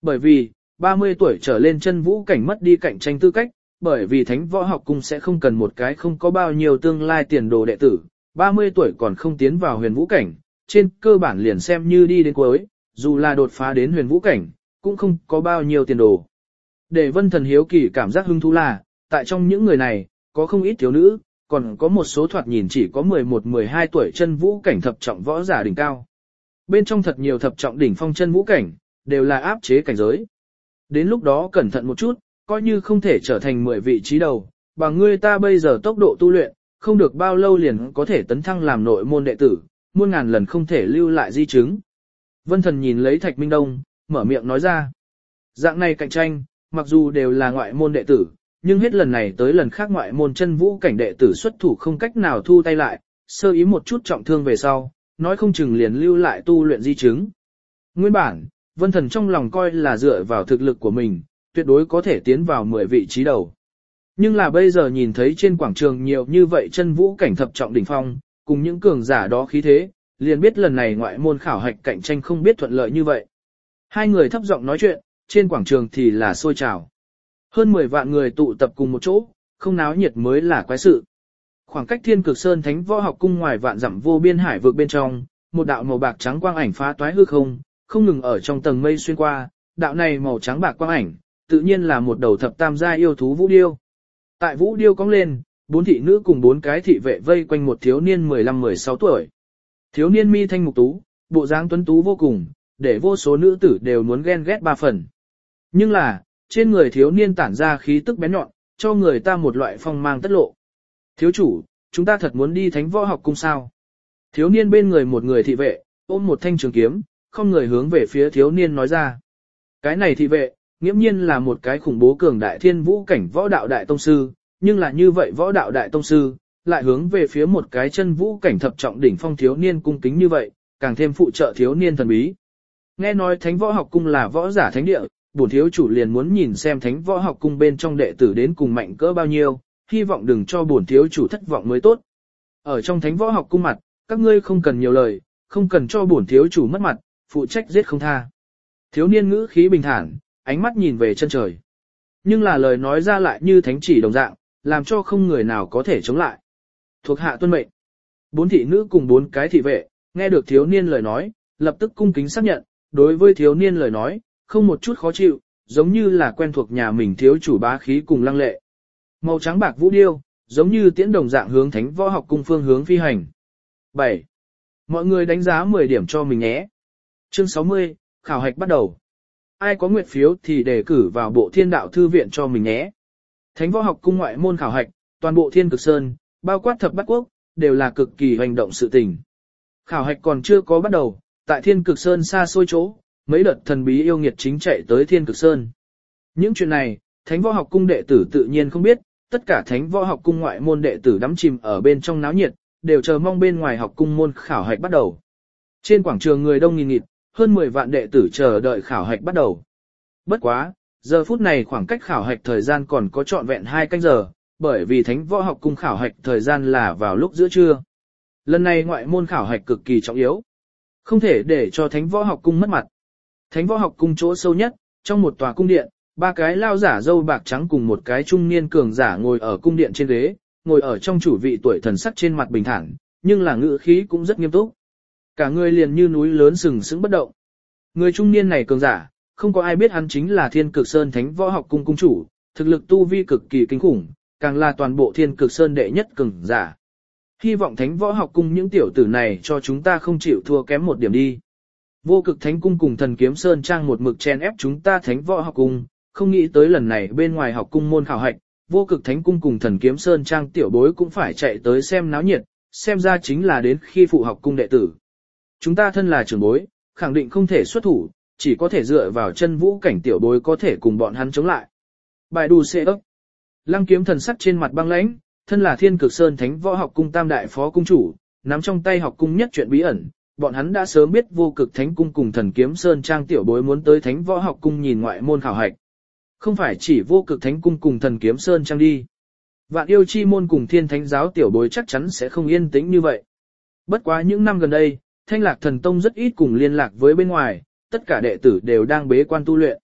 Bởi vì, ba mươi tuổi trở lên chân vũ cảnh mất đi cạnh tranh tư cách, bởi vì thánh võ học cung sẽ không cần một cái không có bao nhiêu tương lai tiền đồ đệ tử, ba mươi tuổi còn không tiến vào huyền vũ cảnh, trên cơ bản liền xem như đi đến cuối, dù là đột phá đến huyền vũ cảnh, cũng không có bao nhiêu tiền đồ. Để Vân Thần hiếu kỳ cảm giác hứng thú là, tại trong những người này, có không ít thiếu nữ, còn có một số thoạt nhìn chỉ có mười một mười hai tuổi chân vũ cảnh thập trọng võ giả đỉnh cao. Bên trong thật nhiều thập trọng đỉnh phong chân vũ cảnh, đều là áp chế cảnh giới. Đến lúc đó cẩn thận một chút, coi như không thể trở thành mười vị trí đầu, bằng ngươi ta bây giờ tốc độ tu luyện, không được bao lâu liền có thể tấn thăng làm nội môn đệ tử, muôn ngàn lần không thể lưu lại di chứng. Vân Thần nhìn lấy Thạch Minh Đông, mở miệng nói ra. Dạng này cạnh tranh, mặc dù đều là ngoại môn đệ tử, nhưng hết lần này tới lần khác ngoại môn chân vũ cảnh đệ tử xuất thủ không cách nào thu tay lại, sơ ý một chút trọng thương về sau, nói không chừng liền lưu lại tu luyện di chứng. Nguyên bản, Vân Thần trong lòng coi là dựa vào thực lực của mình, tuyệt đối có thể tiến vào mười vị trí đầu. Nhưng là bây giờ nhìn thấy trên quảng trường nhiều như vậy chân vũ cảnh thập trọng đỉnh phong, cùng những cường giả đó khí thế, liền biết lần này ngoại môn khảo hạch cạnh tranh không biết thuận lợi như vậy. Hai người thấp giọng nói chuyện, trên quảng trường thì là sôi trào. Hơn mười vạn người tụ tập cùng một chỗ, không náo nhiệt mới là quái sự. Khoảng cách Thiên Cực Sơn Thánh Võ Học Cung ngoài vạn dặm vô biên hải vực bên trong, một đạo màu bạc trắng quang ảnh phá toái hư không, không ngừng ở trong tầng mây xuyên qua, đạo này màu trắng bạc quang ảnh, tự nhiên là một đầu thập tam gia yêu thú vũ điêu. Tại vũ điêu cong lên, bốn thị nữ cùng bốn cái thị vệ vây quanh một thiếu niên mười lăm mười sáu tuổi. Thiếu niên mi thanh mục tú, bộ dáng tuấn tú vô cùng, để vô số nữ tử đều muốn ghen ghét ba phần. Nhưng là, trên người thiếu niên tản ra khí tức bén nhọn, cho người ta một loại phong mang tất lộ. Thiếu chủ, chúng ta thật muốn đi Thánh Võ Học Cung sao? Thiếu niên bên người một người thị vệ, ôm một thanh trường kiếm, không người hướng về phía thiếu niên nói ra. Cái này thị vệ, nghiễm nhiên là một cái khủng bố cường đại thiên vũ cảnh võ đạo đại tông sư, nhưng là như vậy võ đạo đại tông sư, lại hướng về phía một cái chân vũ cảnh thập trọng đỉnh phong thiếu niên cung kính như vậy, càng thêm phụ trợ thiếu niên thần bí. Nghe nói Thánh Võ Học Cung là võ giả thánh địa, bổn thiếu chủ liền muốn nhìn xem Thánh Võ Học Cung bên trong đệ tử đến cùng mạnh cỡ bao nhiêu, hy vọng đừng cho bổn thiếu chủ thất vọng mới tốt. Ở trong Thánh Võ Học Cung mặt, các ngươi không cần nhiều lời, không cần cho bổn thiếu chủ mất mặt, phụ trách giết không tha. Thiếu niên ngữ khí bình thản, ánh mắt nhìn về chân trời. Nhưng là lời nói ra lại như thánh chỉ đồng dạng, làm cho không người nào có thể chống lại. Thuộc hạ tuân mệnh. Bốn thị nữ cùng bốn cái thị vệ, nghe được thiếu niên lời nói, lập tức cung kính xác nhận, đối với thiếu niên lời nói, không một chút khó chịu, giống như là quen thuộc nhà mình thiếu chủ bá khí cùng lăng lệ. Màu trắng bạc vũ điêu, giống như tiễn đồng dạng hướng Thánh Võ Học Cung phương hướng phi hành. bảy. Mọi người đánh giá mười điểm cho mình nhé. Chương sáu mươi, khảo hạch bắt đầu. Ai có nguyện phiếu thì đề cử vào bộ Thiên Đạo Thư viện cho mình nhé. Thánh Võ Học Cung ngoại môn khảo hạch, toàn bộ Thiên Cực Sơn, bao quát thập bát quốc, đều là cực kỳ hành động sự tình. Khảo hạch còn chưa có bắt đầu, tại Thiên Cực Sơn xa xôi chỗ, mấy đợt thần bí yêu nghiệt chính chạy tới Thiên Cực Sơn. Những chuyện này, Thánh Võ Học Cung đệ tử tự nhiên không biết, tất cả Thánh Võ Học Cung ngoại môn đệ tử đắm chìm ở bên trong náo nhiệt, đều chờ mong bên ngoài học cung môn khảo hạch bắt đầu. Trên quảng trường người đông nghìn nghịt, hơn mười vạn đệ tử chờ đợi khảo hạch bắt đầu. Bất quá, giờ phút này khoảng cách khảo hạch thời gian còn có trọn vẹn hai canh giờ, bởi vì Thánh Võ Học Cung khảo hạch thời gian là vào lúc giữa trưa. Lần này ngoại môn khảo hạch cực kỳ trọng yếu, không thể để cho Thánh Võ Học Cung mất mặt. Thánh Võ Học Cung chỗ sâu nhất, trong một tòa cung điện, ba cái lao giả râu bạc trắng cùng một cái trung niên cường giả ngồi ở cung điện trên ghế, ngồi ở trong chủ vị tuổi thần sắc trên mặt bình thản, nhưng là ngữ khí cũng rất nghiêm túc. Cả người liền như núi lớn sừng sững bất động. Người trung niên này cường giả, không có ai biết hắn chính là Thiên Cực Sơn Thánh Võ Học Cung cung chủ, thực lực tu vi cực kỳ kinh khủng, càng là toàn bộ Thiên Cực Sơn đệ nhất cường giả. Hy vọng Thánh Võ Học Cung những tiểu tử này cho chúng ta không chịu thua kém một điểm đi. Vô Cực Thánh Cung cùng Thần Kiếm Sơn Trang một mực chen ép chúng ta Thánh Võ Học Cung, không nghĩ tới lần này bên ngoài học cung môn khảo hạch, Vô Cực Thánh Cung cùng Thần Kiếm Sơn Trang tiểu bối cũng phải chạy tới xem náo nhiệt, xem ra chính là đến khi phụ học cung đệ tử. Chúng ta thân là trưởng bối, khẳng định không thể xuất thủ, chỉ có thể dựa vào chân vũ cảnh tiểu bối có thể cùng bọn hắn chống lại. Bài đù xê ấp. Lăng Kiếm thần sắc trên mặt băng lãnh, thân là Thiên Cực Sơn Thánh Võ Học Cung tam đại phó cung chủ, nắm trong tay học cung nhất chuyện bí ẩn, bọn hắn đã sớm biết Vô Cực Thánh Cung cùng Thần Kiếm Sơn Trang tiểu bối muốn tới Thánh Võ Học Cung nhìn ngoại môn khảo hạch. Không phải chỉ Vô Cực Thánh Cung cùng Thần Kiếm Sơn Trang đi. Vạn Yêu Chi môn cùng Thiên Thánh giáo tiểu bối chắc chắn sẽ không yên tĩnh như vậy. Bất quá những năm gần đây, Thanh Lạc Thần Tông rất ít cùng liên lạc với bên ngoài, tất cả đệ tử đều đang bế quan tu luyện.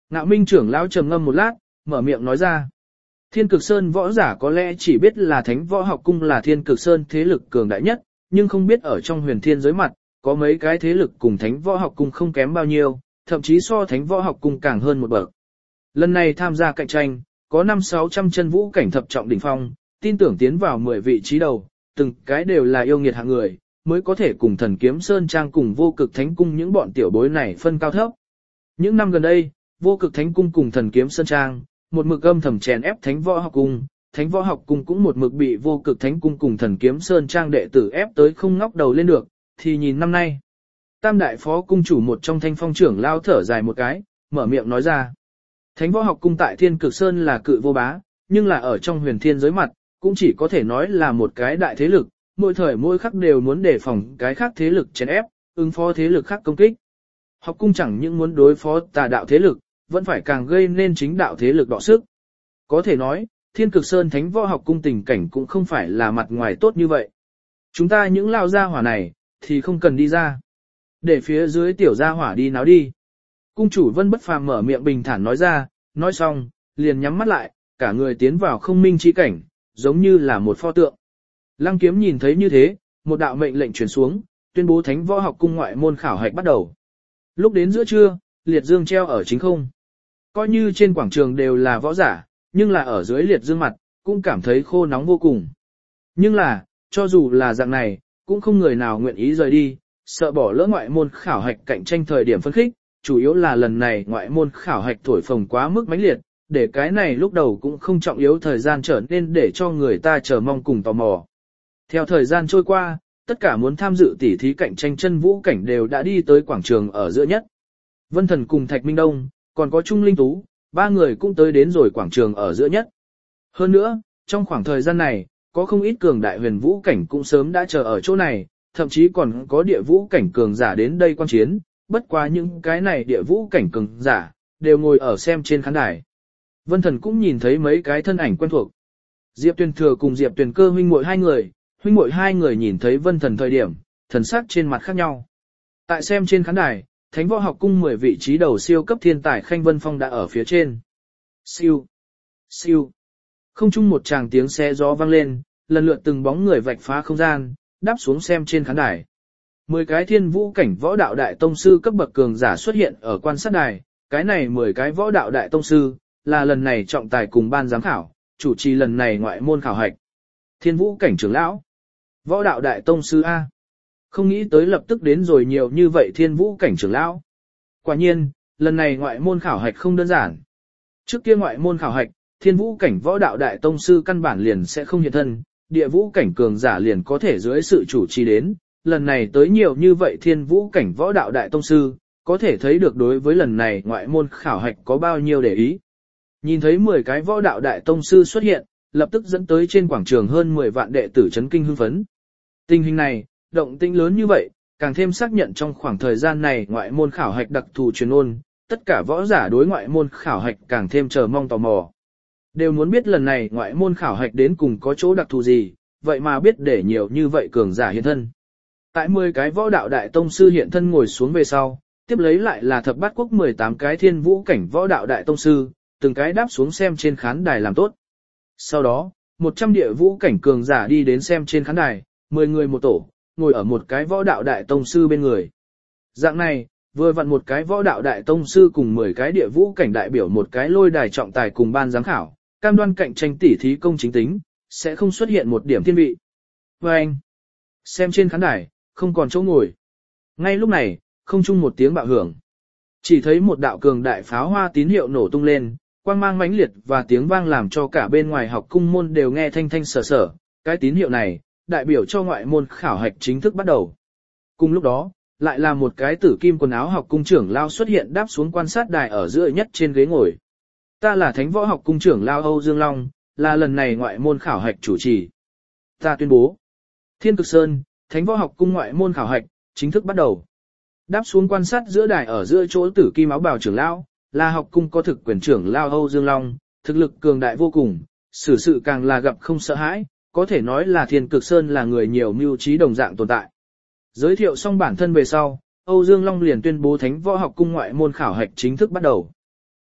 Ngạo Minh trưởng lão trầm ngâm một lát, mở miệng nói ra. Thiên Cực Sơn võ giả có lẽ chỉ biết là Thánh Võ Học Cung là Thiên Cực Sơn thế lực cường đại nhất, nhưng không biết ở trong huyền thiên giới mặt, có mấy cái thế lực cùng Thánh Võ Học Cung không kém bao nhiêu, thậm chí so Thánh Võ Học Cung càng hơn một bậc. Lần này tham gia cạnh tranh, có năm sáu trăm chân vũ cảnh thập trọng đỉnh phong, tin tưởng tiến vào mười vị trí đầu, từng cái đều là yêu nghiệt hạng người, mới có thể cùng Thần Kiếm Sơn Trang cùng Vô Cực Thánh Cung những bọn tiểu bối này phân cao thấp. Những năm gần đây, Vô Cực Thánh Cung cùng Thần Kiếm Sơn Trang, một mực âm thầm chèn ép Thánh Võ Học Cung, Thánh Võ Học Cung cũng một mực bị Vô Cực Thánh Cung cùng Thần Kiếm Sơn Trang đệ tử ép tới không ngóc đầu lên được, thì nhìn năm nay. Tam đại phó cung chủ một trong Thanh Phong trưởng lao thở dài một cái, mở miệng nói ra. Thánh Võ Học Cung tại Thiên Cực Sơn là cự vô bá, nhưng là ở trong huyền thiên giới mặt, cũng chỉ có thể nói là một cái đại thế lực, mỗi thời mỗi khắc đều muốn đề phòng cái khác thế lực chèn ép, ứng phó thế lực khác công kích. Học cung chẳng những muốn đối phó tà đạo thế lực, vẫn phải càng gây nên chính đạo thế lực đọ sức. Có thể nói, Thiên Cực Sơn Thánh Võ Học Cung tình cảnh cũng không phải là mặt ngoài tốt như vậy. Chúng ta những lao gia hỏa này, thì không cần đi ra. Để phía dưới tiểu gia hỏa đi náo đi. Cung chủ Vân Bất Phàm mở miệng bình thản nói ra, nói xong, liền nhắm mắt lại, cả người tiến vào không minh chi cảnh, giống như là một pho tượng. Lăng Kiếm nhìn thấy như thế, một đạo mệnh lệnh truyền xuống, tuyên bố Thánh Võ Học Cung ngoại môn khảo hạch bắt đầu. Lúc đến giữa trưa, liệt dương treo ở chính không. Coi như trên quảng trường đều là võ giả, nhưng là ở dưới liệt dương mặt, cũng cảm thấy khô nóng vô cùng. Nhưng là, cho dù là dạng này, cũng không người nào nguyện ý rời đi, sợ bỏ lỡ ngoại môn khảo hạch cạnh tranh thời điểm phân khích, chủ yếu là lần này ngoại môn khảo hạch thổi phồng quá mức mãnh liệt, để cái này lúc đầu cũng không trọng yếu thời gian trở nên để cho người ta chờ mong cùng tò mò. Theo thời gian trôi qua, tất cả muốn tham dự tỉ thí cạnh tranh chân vũ cảnh đều đã đi tới quảng trường ở giữa nhất. Vân Thần cùng Thạch Minh Đông, còn có Trung Linh Tú, ba người cũng tới đến rồi quảng trường ở giữa nhất. Hơn nữa, trong khoảng thời gian này, có không ít cường đại huyền vũ cảnh cũng sớm đã chờ ở chỗ này, thậm chí còn có địa vũ cảnh cường giả đến đây quan chiến, bất quá những cái này địa vũ cảnh cường giả, đều ngồi ở xem trên khán đài. Vân Thần cũng nhìn thấy mấy cái thân ảnh quen thuộc. Diệp Tuyền Thừa cùng Diệp Tuyền Cơ huynh muội hai người, huynh muội hai người nhìn thấy Vân Thần thời điểm, thần sắc trên mặt khác nhau. Tại xem trên khán đài, Thánh Võ Học Cung mười vị trí đầu siêu cấp thiên tài Khanh Vân Phong đã ở phía trên. Siêu, siêu. Không chung một tràng tiếng xe gió vang lên, lần lượt từng bóng người vạch phá không gian, đáp xuống xem trên khán đài. Mười cái thiên vũ cảnh võ đạo đại tông sư cấp bậc cường giả xuất hiện ở quan sát đài, cái này mười cái võ đạo đại tông sư, là lần này trọng tài cùng ban giám khảo, chủ trì lần này ngoại môn khảo hạch. Thiên vũ cảnh trưởng lão, võ đạo đại tông sư A. Không nghĩ tới lập tức đến rồi nhiều như vậy thiên vũ cảnh trưởng lão. Quả nhiên, lần này ngoại môn khảo hạch không đơn giản. Trước kia ngoại môn khảo hạch, thiên vũ cảnh võ đạo đại tông sư căn bản liền sẽ không hiện thân, địa vũ cảnh cường giả liền có thể dưới sự chủ trì đến. Lần này tới nhiều như vậy thiên vũ cảnh võ đạo đại tông sư, có thể thấy được đối với lần này ngoại môn khảo hạch có bao nhiêu để ý. Nhìn thấy mười cái võ đạo đại tông sư xuất hiện, lập tức dẫn tới trên quảng trường hơn mười vạn đệ tử chấn kinh hưng phấn. Tình hình này, động tĩnh lớn như vậy, càng thêm xác nhận trong khoảng thời gian này ngoại môn khảo hạch đặc thù truyền ôn, tất cả võ giả đối ngoại môn khảo hạch càng thêm chờ mong tò mò. Đều muốn biết lần này ngoại môn khảo hạch đến cùng có chỗ đặc thù gì, vậy mà biết để nhiều như vậy cường giả hiện thân. Tại mười cái võ đạo đại tông sư hiện thân ngồi xuống về sau, tiếp lấy lại là thập bát quốc mười tám cái thiên vũ cảnh võ đạo đại tông sư, từng cái đáp xuống xem trên khán đài làm tốt. Sau đó, một trăm địa vũ cảnh cường giả đi đến xem trên khán đài, mười người một tổ, ngồi ở một cái võ đạo đại tông sư bên người. Dạng này, vừa vặn một cái võ đạo đại tông sư cùng mười cái địa vũ cảnh đại biểu một cái lôi đài trọng tài cùng ban giám khảo, cam đoan cạnh tranh tỉ thí công chính tính, sẽ không xuất hiện một điểm thiên vị. Và anh, xem trên khán đài, không còn chỗ ngồi. Ngay lúc này, không chung một tiếng bạo hưởng. Chỉ thấy một đạo cường đại pháo hoa tín hiệu nổ tung lên, quang mang mãnh liệt và tiếng vang làm cho cả bên ngoài học cung môn đều nghe thanh thanh sở sở. Cái tín hiệu này, đại biểu cho ngoại môn khảo hạch chính thức bắt đầu. Cùng lúc đó, lại là một cái tử kim quần áo học cung trưởng lao xuất hiện đáp xuống quan sát đài ở giữa nhất trên ghế ngồi. Ta là Thánh Võ Học Cung trưởng lao Âu Dương Long, là lần này ngoại môn khảo hạch chủ trì. Ta tuyên bố, Thiên Cực Sơn, Thánh Võ Học Cung ngoại môn khảo hạch, chính thức bắt đầu. Đáp xuống quan sát giữa đài ở giữa chỗ tử kim áo bào trưởng lão, là học cung có thực quyền trưởng lao Âu Dương Long, thực lực cường đại vô cùng, xử sự càng là gặp không sợ hãi, có thể nói là Thiên Cực Sơn là người nhiều mưu trí đồng dạng tồn tại. Giới thiệu xong bản thân về sau, Âu Dương Long liền tuyên bố Thánh Võ Học Cung ngoại môn khảo hạch chính thức bắt đầu.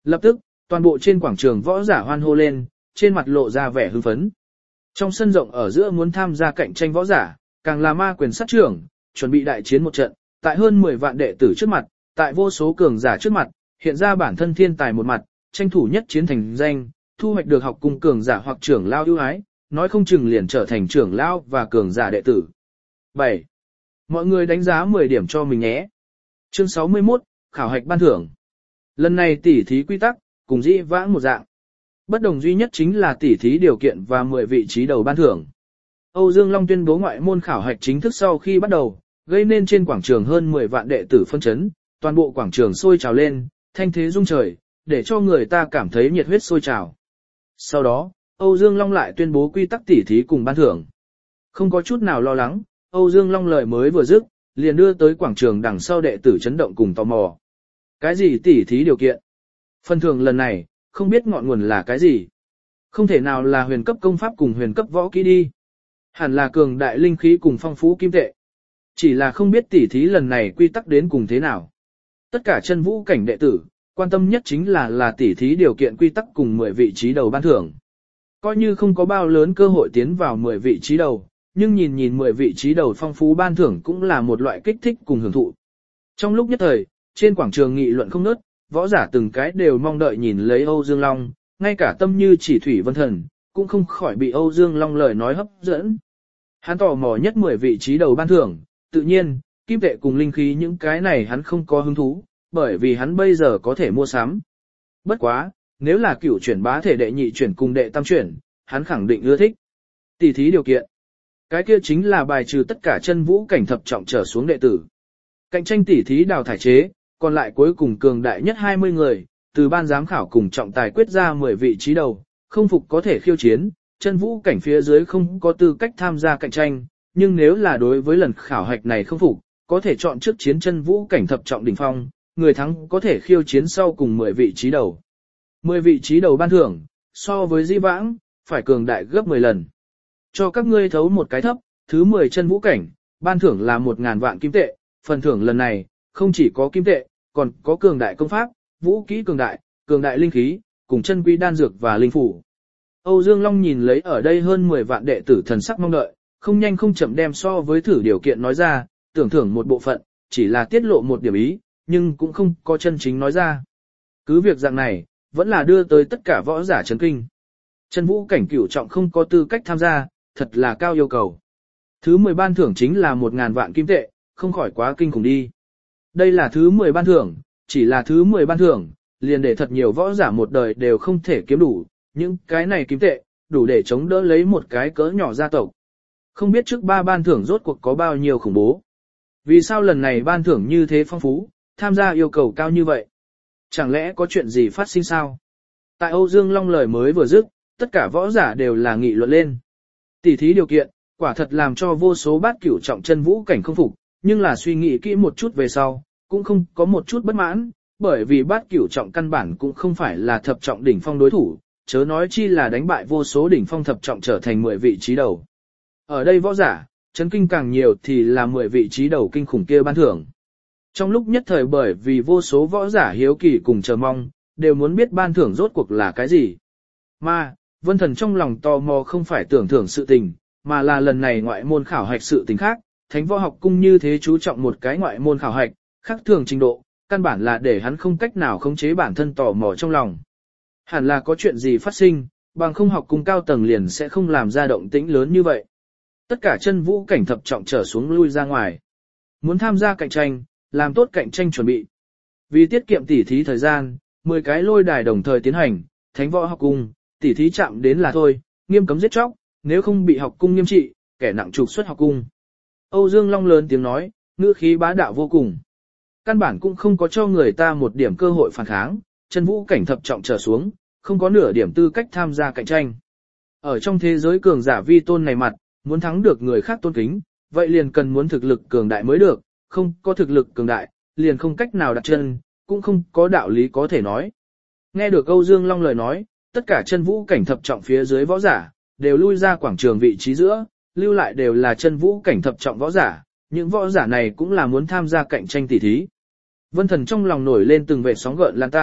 Lập tức, toàn bộ trên quảng trường võ giả hoan hô lên, trên mặt lộ ra vẻ hưng phấn. Trong sân rộng ở giữa muốn tham gia cạnh tranh võ giả, càng là ma quyền sát trưởng, chuẩn bị đại chiến một trận, tại hơn mười vạn đệ tử trước mặt, tại vô số cường giả trước mặt, hiện ra bản thân thiên tài một mặt, tranh thủ nhất chiến thành danh, thu hoạch được học cung cường giả hoặc trưởng lao ưu ái, nói không chừng liền trở thành trưởng lao và cường giả đệ tử. bảy. Mọi người đánh giá mười điểm cho mình nhé. Chương sáu mươi mốt, khảo hạch ban thưởng. Lần này tỉ thí quy tắc, cùng dĩ vãng một dạng. Bất đồng duy nhất chính là tỉ thí điều kiện và mười vị trí đầu ban thưởng. Âu Dương Long tuyên bố ngoại môn khảo hạch chính thức sau khi bắt đầu, gây nên trên quảng trường hơn mười vạn đệ tử phân chấn, toàn bộ quảng trường sôi trào lên, thanh thế rung trời, để cho người ta cảm thấy nhiệt huyết sôi trào. Sau đó, Âu Dương Long lại tuyên bố quy tắc tỉ thí cùng ban thưởng. Không có chút nào lo lắng, Âu Dương Long lời mới vừa dứt, liền đưa tới quảng trường đằng sau đệ tử chấn động cùng tò mò. Cái gì tỉ thí điều kiện? Phần thưởng lần này, không biết ngọn nguồn là cái gì. Không thể nào là huyền cấp công pháp cùng huyền cấp võ kỹ đi. Hẳn là cường đại linh khí cùng phong phú kim tệ. Chỉ là không biết tỉ thí lần này quy tắc đến cùng thế nào. Tất cả chân vũ cảnh đệ tử, quan tâm nhất chính là là tỉ thí điều kiện quy tắc cùng mười vị trí đầu ban thưởng. Coi như không có bao lớn cơ hội tiến vào mười vị trí đầu, nhưng nhìn nhìn mười vị trí đầu phong phú ban thưởng cũng là một loại kích thích cùng hưởng thụ. Trong lúc nhất thời, trên quảng trường nghị luận không ngớt, võ giả từng cái đều mong đợi nhìn lấy Âu Dương Long, ngay cả tâm như chỉ thủy vân thần, cũng không khỏi bị Âu Dương Long lời nói hấp dẫn. Hắn tò mò nhất mười vị trí đầu ban thưởng, tự nhiên, kim tệ cùng linh khí những cái này hắn không có hứng thú, bởi vì hắn bây giờ có thể mua sắm. Bất quá, nếu là cửu chuyển bá thể đệ nhị chuyển cùng đệ tam chuyển, hắn khẳng định ưa thích. Tỷ thí điều kiện. Cái kia chính là bài trừ tất cả chân vũ cảnh thập trọng trở xuống đệ tử. Cạnh tranh tỷ thí đào thải chế, còn lại cuối cùng cường đại nhất hai mươi người, từ ban giám khảo cùng trọng tài quyết ra mười vị trí đầu, không phục có thể khiêu chiến, chân vũ cảnh phía dưới không có tư cách tham gia cạnh tranh, nhưng nếu là đối với lần khảo hạch này không phục, có thể chọn trước chiến chân vũ cảnh thập trọng đỉnh phong, người thắng có thể khiêu chiến sau cùng mười vị trí đầu. mười vị trí đầu ban thưởng, so với di vãng, phải cường đại gấp mười lần. Cho các ngươi thấu một cái thấp, thứ mười chân vũ cảnh, ban thưởng là một ngàn vạn kim tệ, phần thưởng lần này, không chỉ có kim tệ, còn có cường đại công pháp, vũ kỹ cường đại, cường đại linh khí, cùng chân quý đan dược và linh phủ. Âu Dương Long nhìn lấy ở đây hơn mười vạn đệ tử thần sắc mong đợi, không nhanh không chậm đem so với thử điều kiện nói ra, tưởng thưởng một bộ phận, chỉ là tiết lộ một điểm ý, nhưng cũng không có chân chính nói ra. Cứ việc dạng này, vẫn là đưa tới tất cả võ giả chấn kinh. Chân vũ cảnh cửu trọng không có tư cách tham gia, thật là cao yêu cầu. Thứ mười ban thưởng chính là một ngàn vạn kim tệ, không khỏi quá kinh khủng đi. Đây là thứ mười ban thưởng, chỉ là thứ mười ban thưởng, liền để thật nhiều võ giả một đời đều không thể kiếm đủ, những cái này kim tệ, đủ để chống đỡ lấy một cái cỡ nhỏ gia tộc. Không biết trước ba ban thưởng rốt cuộc có bao nhiêu khủng bố. Vì sao lần này ban thưởng như thế phong phú, tham gia yêu cầu cao như vậy? Chẳng lẽ có chuyện gì phát sinh sao? Tại Âu Dương Long lời mới vừa dứt, tất cả võ giả đều là nghị luận lên. Tỷ thí điều kiện, quả thật làm cho vô số bát cửu trọng chân vũ cảnh không phục, nhưng là suy nghĩ kỹ một chút về sau, cũng không có một chút bất mãn, bởi vì bát cửu trọng căn bản cũng không phải là thập trọng đỉnh phong đối thủ, chớ nói chi là đánh bại vô số đỉnh phong thập trọng trở thành mười vị trí đầu. Ở đây võ giả, chấn kinh càng nhiều thì là mười vị trí đầu kinh khủng kia ban thưởng. Trong lúc nhất thời bởi vì vô số võ giả hiếu kỳ cùng chờ mong, đều muốn biết ban thưởng rốt cuộc là cái gì. Mà, Vân Thần trong lòng tò mò không phải tưởng thưởng sự tình, mà là lần này ngoại môn khảo hạch sự tình khác, Thánh Võ Học Cung như thế chú trọng một cái ngoại môn khảo hạch, khác thường trình độ, căn bản là để hắn không cách nào khống chế bản thân tò mò trong lòng. Hẳn là có chuyện gì phát sinh, bằng không học cung cao tầng liền sẽ không làm ra động tĩnh lớn như vậy. Tất cả chân vũ cảnh thập trọng trở xuống lui ra ngoài. Muốn tham gia cạnh tranh, làm tốt cạnh tranh chuẩn bị. Vì tiết kiệm tỉ thí thời gian, mười cái lôi đài đồng thời tiến hành, Thánh Võ Học Cung, tỉ thí chạm đến là thôi, nghiêm cấm giết chóc, nếu không bị học cung nghiêm trị, kẻ nặng trục xuất học cung. Âu Dương Long lớn tiếng nói, ngữ khí bá đạo vô cùng. Căn bản cũng không có cho người ta một điểm cơ hội phản kháng, chân vũ cảnh thập trọng trở xuống, không có nửa điểm tư cách tham gia cạnh tranh. Ở trong thế giới cường giả vi tôn này mặt, muốn thắng được người khác tôn kính, vậy liền cần muốn thực lực cường đại mới được, không có thực lực cường đại, liền không cách nào đặt chân, cũng không có đạo lý có thể nói. Nghe được Âu Dương Long lời nói, tất cả chân vũ cảnh thập trọng phía dưới võ giả, đều lui ra quảng trường vị trí giữa, lưu lại đều là chân vũ cảnh thập trọng võ giả, những võ giả này cũng là muốn tham gia cạnh tranh tỷ thí. Vân Thần trong lòng nổi lên từng vệt sóng gợn lan tan,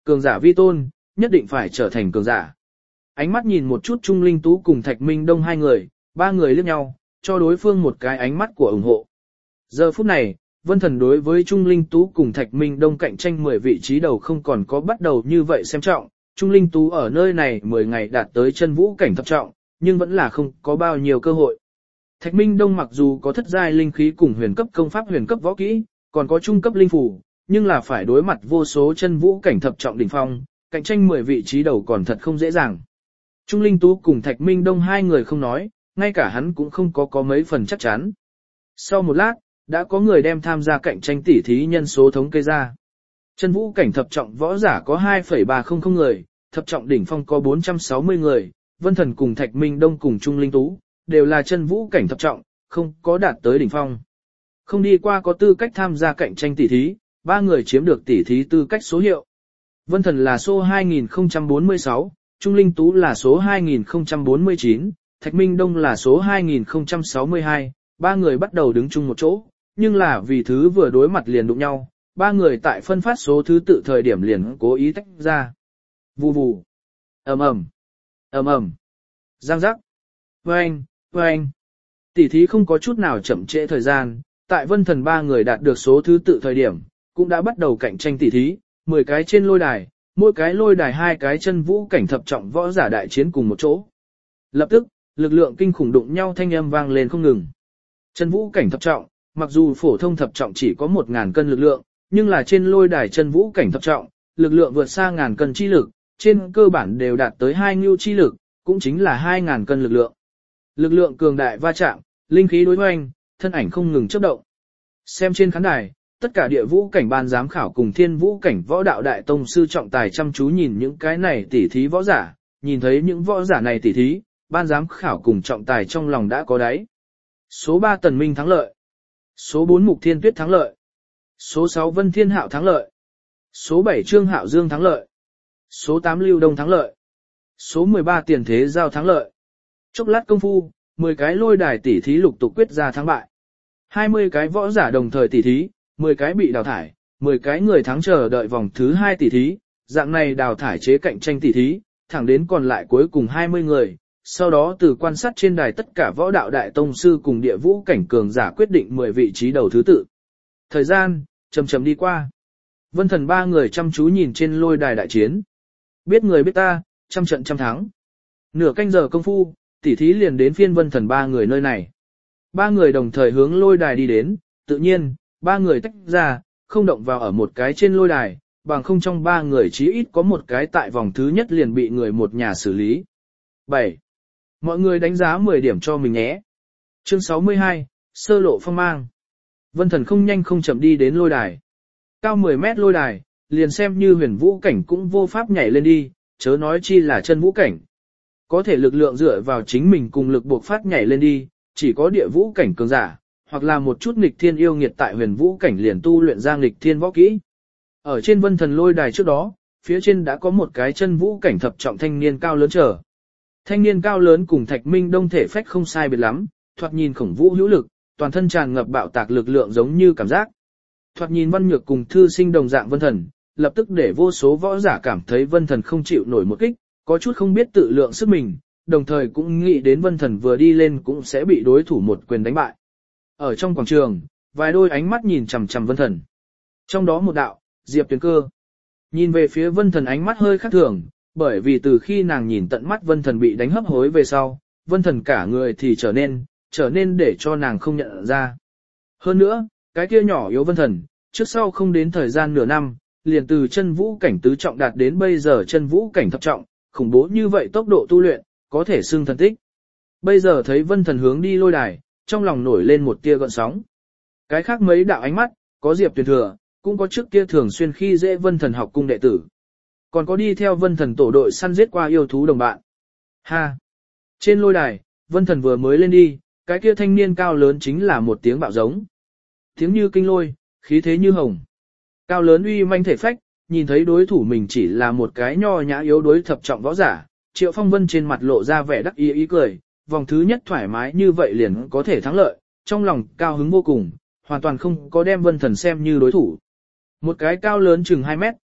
Cường giả vi tôn, nhất định phải trở thành cường giả. Ánh mắt nhìn một chút Trung Linh Tú cùng Thạch Minh Đông hai người, ba người liếc nhau, cho đối phương một cái ánh mắt của ủng hộ. Giờ phút này, Vân Thần đối với Trung Linh Tú cùng Thạch Minh Đông cạnh tranh mười vị trí đầu không còn có bắt đầu như vậy xem trọng. Trung Linh Tú ở nơi này mười ngày đạt tới chân vũ cảnh thập trọng, nhưng vẫn là không có bao nhiêu cơ hội. Thạch Minh Đông mặc dù có thất giai linh khí cùng huyền cấp công pháp huyền cấp võ kỹ, còn có trung cấp linh phủ, nhưng là phải đối mặt vô số chân vũ cảnh thập trọng đỉnh phong, cạnh tranh mười vị trí đầu còn thật không dễ dàng. Trung Linh Tú cùng Thạch Minh Đông hai người không nói, ngay cả hắn cũng không có có mấy phần chắc chắn. Sau một lát, đã có người đem tham gia cạnh tranh tỉ thí nhân số thống kê ra. Chân vũ cảnh thập trọng võ giả có hai phẩy ba không không người, thập trọng đỉnh phong có bốn trăm sáu mươi người, Vân Thần cùng Thạch Minh Đông cùng Trung Linh Tú, đều là chân vũ cảnh thập trọng, không có đạt tới đỉnh phong. Không đi qua có tư cách tham gia cạnh tranh tỉ thí, ba người chiếm được tỉ thí tư cách số hiệu. Vân Thần là số hai nghìn không trăm bốn mươi sáu, Trung Linh Tú là số hai nghìn không trăm bốn mươi chín, Thạch Minh Đông là số hai nghìn không trăm sáu mươi hai, ba người bắt đầu đứng chung một chỗ, nhưng là vì thứ vừa đối mặt liền đụng nhau, ba người tại phân phát số thứ tự thời điểm liền cố ý tách ra. Vù vù, ầm ầm, ầm ầm, giang giác, oeng, oeng. Tỉ thí không có chút nào chậm trễ thời gian, tại Vân Thần ba người đạt được số thứ tự thời điểm, cũng đã bắt đầu cạnh tranh tỉ thí, mười cái trên lôi đài, mỗi cái lôi đài hai cái chân vũ cảnh thập trọng võ giả đại chiến cùng một chỗ. Lập tức, lực lượng kinh khủng đụng nhau thanh âm vang lên không ngừng. Chân vũ cảnh thập trọng, mặc dù phổ thông thập trọng chỉ có một ngàn cân lực lượng, nhưng là trên lôi đài chân vũ cảnh thập trọng, lực lượng vượt xa ngàn cân chi lực, trên cơ bản đều đạt tới hai ngưu chi lực, cũng chính là hai ngàn cân lực lượng. Lực lượng cường đại va chạm, linh khí đối hoành, thân ảnh không ngừng chớp động. Xem trên khán đài, tất cả địa vũ cảnh ban giám khảo cùng thiên vũ cảnh võ đạo đại tông sư trọng tài chăm chú nhìn những cái này tỉ thí võ giả, nhìn thấy những võ giả này tỉ thí, ban giám khảo cùng trọng tài trong lòng đã có đáy. Số ba Tần Minh thắng lợi. Số bốn Mục Thiên Tuyết thắng lợi. Số sáu Vân Thiên Hạo thắng lợi. Số bảy Trương Hạo Dương thắng lợi. Số tám Lưu Đông thắng lợi. Số mười ba Tiền Thế Giao thắng lợi. Chốc lát công phu, mười cái lôi đài tỉ thí lục tục quyết ra thắng bại. hai mươi cái võ giả đồng thời tỉ thí, mười cái bị đào thải, mười cái người thắng chờ đợi vòng thứ hai tỉ thí, dạng này đào thải chế cạnh tranh tỉ thí, thẳng đến còn lại cuối cùng hai mươi người. Sau đó từ quan sát trên đài tất cả võ đạo đại tông sư cùng địa vũ cảnh cường giả quyết định mười vị trí đầu thứ tự. Thời gian, chậm chậm đi qua. Vân Thần ba người chăm chú nhìn trên lôi đài đại chiến. Biết người biết ta, trăm trận trăm thắng. Nửa canh giờ công phu, tỉ thí liền đến phiên Vân Thần ba người nơi này. Ba người đồng thời hướng lôi đài đi đến, tự nhiên, ba người tách ra, không động vào ở một cái trên lôi đài, bằng không trong ba người chí ít có một cái tại vòng thứ nhất liền bị người một nhà xử lý. bảy. Mọi người đánh giá mười điểm cho mình nhé. Chương sáu mươi hai, sơ lộ phong mang. Vân Thần không nhanh không chậm đi đến lôi đài. Cao mười mét lôi đài, liền xem như huyền vũ cảnh cũng vô pháp nhảy lên đi, chớ nói chi là chân vũ cảnh. Có thể lực lượng dựa vào chính mình cùng lực buộc phát nhảy lên đi, chỉ có địa vũ cảnh cường giả, hoặc là một chút nghịch thiên yêu nghiệt tại huyền vũ cảnh liền tu luyện ra nghịch thiên võ kỹ. Ở trên Vân Thần lôi đài trước đó, phía trên đã có một cái chân vũ cảnh thập trọng thanh niên cao lớn chờ. Thanh niên cao lớn cùng Thạch Minh Đông thể phách không sai biệt lắm, thoạt nhìn khổng vũ hữu lực, toàn thân tràn ngập bạo tạc lực lượng giống như cảm giác. Thoạt nhìn Văn Nhược cùng Thư Sinh đồng dạng Vân Thần, lập tức để vô số võ giả cảm thấy Vân Thần không chịu nổi một kích, có chút không biết tự lượng sức mình, đồng thời cũng nghĩ đến Vân Thần vừa đi lên cũng sẽ bị đối thủ một quyền đánh bại. Ở trong quảng trường, vài đôi ánh mắt nhìn chằm chằm Vân Thần. Trong đó một đạo, Diệp Tuyền Cơ. Nhìn về phía Vân Thần ánh mắt hơi khác thường, bởi vì từ khi nàng nhìn tận mắt Vân Thần bị đánh hấp hối về sau, Vân Thần cả người thì trở nên, trở nên để cho nàng không nhận ra. Hơn nữa, cái kia nhỏ yếu Vân Thần, trước sau không đến thời gian nửa năm, liền từ chân vũ cảnh tứ trọng đạt đến bây giờ chân vũ cảnh thập trọng, khủng bố như vậy tốc độ tu luyện, có thể xưng thần tích. Bây giờ thấy Vân Thần hướng đi lôi đài, trong lòng nổi lên một tia gợn sóng. Cái khác mấy đạo ánh mắt, có Diệp Tuyền Thừa, cũng có trước kia thường xuyên khi dễ Vân Thần học cung đệ tử. Còn có đi theo Vân Thần tổ đội săn giết qua yêu thú đồng bạn. Ha! Trên lôi đài, Vân Thần vừa mới lên đi, cái kia thanh niên cao lớn chính là một tiếng bạo giống. Tiếng như kinh lôi, khí thế như hồng. Cao lớn uy manh thể phách, nhìn thấy đối thủ mình chỉ là một cái nho nhã yếu đuối thập trọng võ giả, Triệu Phong Vân trên mặt lộ ra vẻ đắc ý ý cười, vòng thứ nhất thoải mái như vậy liền có thể thắng lợi, trong lòng cao hứng vô cùng, hoàn toàn không có đem Vân Thần xem như đối thủ. Một cái cao lớn chừng hai mét,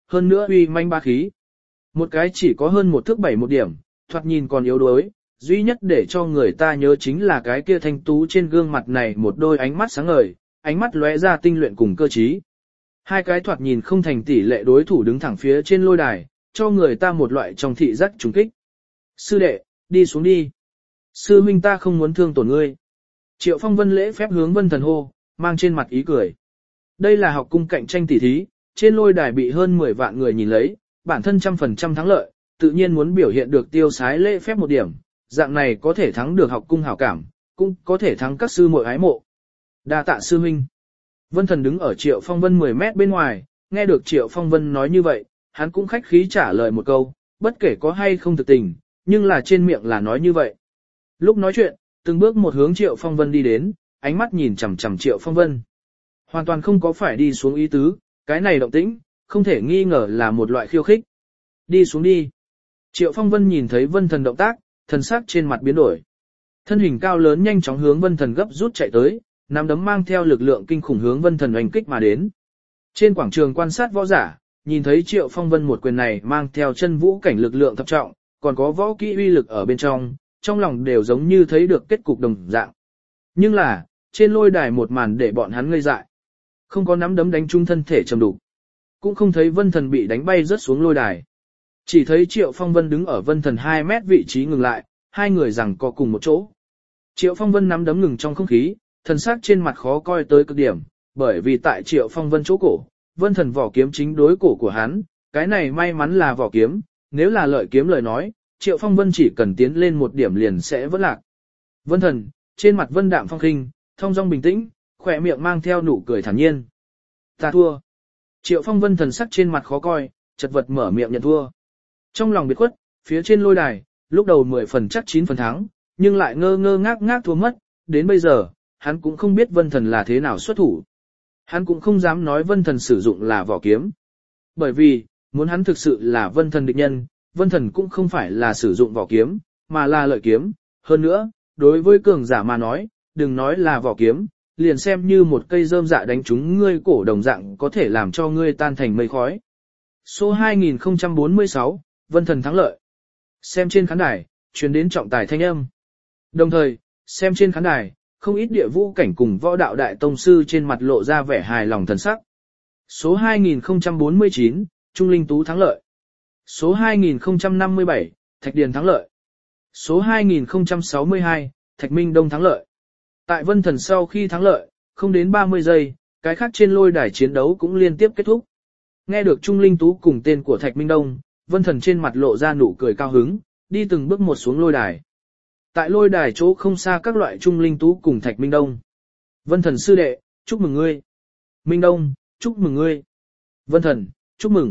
hơn nữa uy manh ba khí. Một cái chỉ có hơn một thước bảy một điểm, thoạt nhìn còn yếu đuối, duy nhất để cho người ta nhớ chính là cái kia thanh tú trên gương mặt này một đôi ánh mắt sáng ngời, ánh mắt lóe ra tinh luyện cùng cơ trí. Hai cái thoạt nhìn không thành tỷ lệ đối thủ đứng thẳng phía trên lôi đài, cho người ta một loại trong thị giác trùng kích. Sư đệ, đi xuống đi. Sư huynh ta không muốn thương tổn ngươi. Triệu Phong Vân lễ phép hướng Vân Thần hô, mang trên mặt ý cười. Đây là học cung cạnh tranh tỷ thí, trên lôi đài bị hơn mười vạn người nhìn lấy, bản thân trăm phần trăm thắng lợi, tự nhiên muốn biểu hiện được tiêu sái lễ phép một điểm, dạng này có thể thắng được học cung hảo cảm, cũng có thể thắng các sư muội ái mộ. Đa tạ sư huynh. Vân Thần đứng ở Triệu Phong Vân mười mét bên ngoài, nghe được Triệu Phong Vân nói như vậy, hắn cũng khách khí trả lời một câu, bất kể có hay không thực tình, nhưng là trên miệng là nói như vậy. Lúc nói chuyện, từng bước một hướng Triệu Phong Vân đi đến, ánh mắt nhìn chằm chằm Triệu Phong Vân. Hoàn toàn không có phải đi xuống ý tứ, cái này động tĩnh, không thể nghi ngờ là một loại khiêu khích. Đi xuống đi. Triệu Phong Vân nhìn thấy Vân Thần động tác, thần sắc trên mặt biến đổi. Thân hình cao lớn nhanh chóng hướng Vân Thần gấp rút chạy tới, nắm đấm mang theo lực lượng kinh khủng hướng Vân Thần oanh kích mà đến. Trên quảng trường quan sát võ giả, nhìn thấy Triệu Phong Vân một quyền này mang theo chân vũ cảnh lực lượng thập trọng, còn có võ kỹ uy lực ở bên trong, trong lòng đều giống như thấy được kết cục đồng dạng. Nhưng là, trên lôi đài một màn để bọn hắn ngây dại. Không có nắm đấm đánh trúng thân thể trầm đục. Cũng không thấy Vân Thần bị đánh bay rớt xuống lôi đài. Chỉ thấy Triệu Phong Vân đứng ở Vân Thần hai mét vị trí ngừng lại, hai người giằng co cùng một chỗ. Triệu Phong Vân nắm đấm ngừng trong không khí, thần sắc trên mặt khó coi tới cực điểm, bởi vì tại Triệu Phong Vân chỗ cổ, Vân Thần vỏ kiếm chính đối cổ của hắn, cái này may mắn là vỏ kiếm, nếu là lợi kiếm lời nói, Triệu Phong Vân chỉ cần tiến lên một điểm liền sẽ vỡ lạc. Vân Thần, trên mặt Vân đạm phong khinh, thong dong bình tĩnh, khỏe miệng mang theo nụ cười thản nhiên. Ta thua. Triệu Phong Vân thần sắc trên mặt khó coi, chật vật mở miệng nhận thua. Trong lòng biệt khuất, phía trên lôi đài, lúc đầu mười phần chắc chín phần thắng, nhưng lại ngơ ngơ ngác ngác thua mất, đến bây giờ, hắn cũng không biết Vân Thần là thế nào xuất thủ. Hắn cũng không dám nói Vân Thần sử dụng là vỏ kiếm. Bởi vì, muốn hắn thực sự là Vân Thần địch nhân, Vân Thần cũng không phải là sử dụng vỏ kiếm, mà là lợi kiếm. Hơn nữa, đối với cường giả mà nói, đừng nói là vỏ kiếm, liền xem như một cây rơm dạ đánh trúng ngươi cổ đồng dạng có thể làm cho ngươi tan thành mây khói. Số hai nghìn không trăm bốn mươi sáu, Vân Thần thắng lợi. Xem trên khán đài, truyền đến trọng tài thanh âm. Đồng thời, xem trên khán đài, không ít địa vũ cảnh cùng võ đạo đại tông sư trên mặt lộ ra vẻ hài lòng thần sắc. Số hai nghìn không trăm bốn mươi chín, Trung Linh Tú thắng lợi. Số hai nghìn không trăm năm mươi bảy, Thạch Điền thắng lợi. Số hai nghìn không trăm sáu mươi hai, Thạch Minh Đông thắng lợi. Tại Vân Thần sau khi thắng lợi, không đến ba mươi giây, cái khác trên lôi đài chiến đấu cũng liên tiếp kết thúc. Nghe được Trung Linh Tú cùng tên của Thạch Minh Đông, Vân Thần trên mặt lộ ra nụ cười cao hứng, đi từng bước một xuống lôi đài. Tại lôi đài chỗ không xa các loại Trung Linh Tú cùng Thạch Minh Đông. Vân Thần sư đệ, chúc mừng ngươi. Minh Đông, chúc mừng ngươi. Vân Thần, chúc mừng.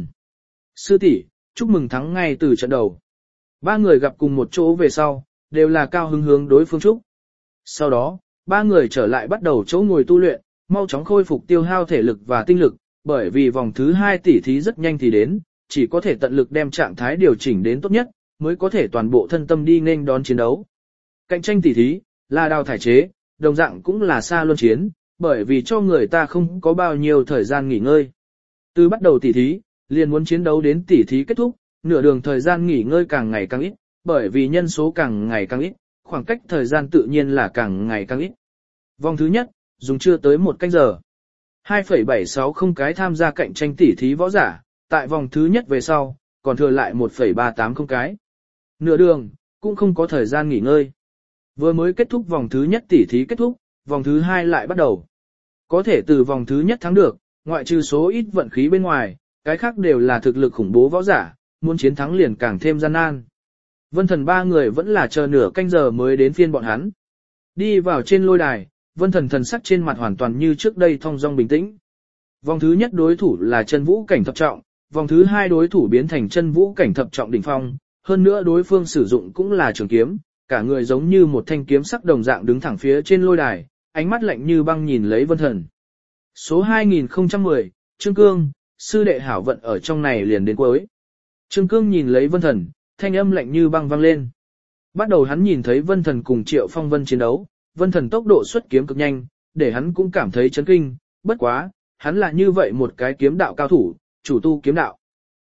Sư tỷ, chúc mừng thắng ngay từ trận đầu. Ba người gặp cùng một chỗ về sau, đều là cao hứng hướng đối phương chúc. Sau đó, ba người trở lại bắt đầu chỗ ngồi tu luyện, mau chóng khôi phục tiêu hao thể lực và tinh lực, bởi vì vòng thứ hai tỉ thí rất nhanh thì đến, chỉ có thể tận lực đem trạng thái điều chỉnh đến tốt nhất, mới có thể toàn bộ thân tâm đi nên đón chiến đấu. Cạnh tranh tỉ thí, là đào thải chế, đồng dạng cũng là xa luân chiến, bởi vì cho người ta không có bao nhiêu thời gian nghỉ ngơi. Từ bắt đầu tỉ thí, liền muốn chiến đấu đến tỉ thí kết thúc, nửa đường thời gian nghỉ ngơi càng ngày càng ít, bởi vì nhân số càng ngày càng ít, khoảng cách thời gian tự nhiên là càng ngày càng ít. Vòng thứ nhất, dùng chưa tới một canh giờ. hai phẩy bảy sáu không cái tham gia cạnh tranh tỉ thí võ giả, tại vòng thứ nhất về sau, còn thừa lại một phẩy ba tám không cái. Nửa đường, cũng không có thời gian nghỉ ngơi. Vừa mới kết thúc vòng thứ nhất tỉ thí kết thúc, vòng thứ hai lại bắt đầu. Có thể từ vòng thứ nhất thắng được, ngoại trừ số ít vận khí bên ngoài, cái khác đều là thực lực khủng bố võ giả, muốn chiến thắng liền càng thêm gian nan. Vân Thần ba người vẫn là chờ nửa canh giờ mới đến phiên bọn hắn. Đi vào trên lôi đài, Vân Thần thần sắc trên mặt hoàn toàn như trước đây thong dong bình tĩnh. Vòng thứ nhất đối thủ là chân vũ cảnh thập trọng, vòng thứ hai đối thủ biến thành chân vũ cảnh thập trọng đỉnh phong, hơn nữa đối phương sử dụng cũng là trường kiếm, cả người giống như một thanh kiếm sắc đồng dạng đứng thẳng phía trên lôi đài, ánh mắt lạnh như băng nhìn lấy Vân Thần. Số hai nghìn không trăm mười, Trương Cương, sư đệ hảo vận ở trong này liền đến cuối. Trương Cương nhìn lấy Vân Thần, thanh âm lạnh như băng vang lên. Bắt đầu hắn nhìn thấy Vân Thần cùng Triệu Phong Vân chiến đấu, Vân Thần tốc độ xuất kiếm cực nhanh, để hắn cũng cảm thấy chấn kinh, bất quá, hắn là như vậy một cái kiếm đạo cao thủ, chủ tu kiếm đạo.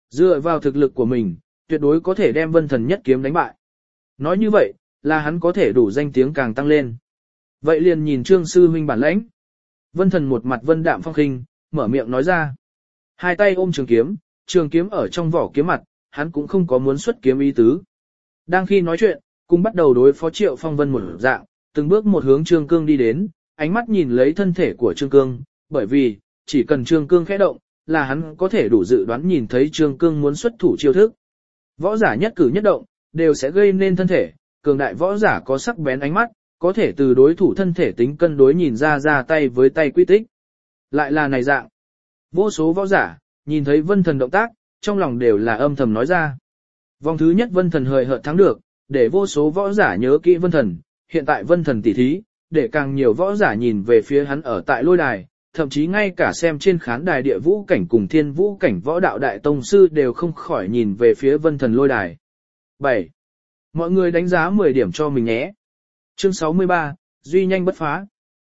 Dựa vào thực lực của mình, tuyệt đối có thể đem Vân Thần nhất kiếm đánh bại. Nói như vậy, là hắn có thể đủ danh tiếng càng tăng lên. Vậy liền nhìn Trương sư huynh bản lãnh. Vân Thần một mặt vân đạm phong khinh, mở miệng nói ra. Hai tay ôm trường kiếm, trường kiếm ở trong vỏ kiếm mặt, hắn cũng không có muốn xuất kiếm ý tứ. Đang khi nói chuyện, cùng bắt đầu đối phó Triệu Phong Vân một dạng, từng bước một hướng Trương Cương đi đến, ánh mắt nhìn lấy thân thể của Trương Cương, bởi vì, chỉ cần Trương Cương khẽ động, là hắn có thể đủ dự đoán nhìn thấy Trương Cương muốn xuất thủ chiêu thức. Võ giả nhất cử nhất động, đều sẽ gây nên thân thể, cường đại võ giả có sắc bén ánh mắt, có thể từ đối thủ thân thể tính cân đối nhìn ra ra tay với tay quy tích. Lại là này dạng. Vô số võ giả, nhìn thấy Vân Thần động tác, trong lòng đều là âm thầm nói ra. Vòng thứ nhất Vân Thần hời hợt thắng được, để vô số võ giả nhớ kỹ Vân Thần, hiện tại Vân Thần tỉ thí, để càng nhiều võ giả nhìn về phía hắn ở tại lôi đài, thậm chí ngay cả xem trên khán đài địa vũ cảnh cùng thiên vũ cảnh võ đạo đại tông sư đều không khỏi nhìn về phía Vân Thần lôi đài. bảy. Mọi người đánh giá mười điểm cho mình nhé. Chương sáu mươi ba, Duy nhanh bất phá.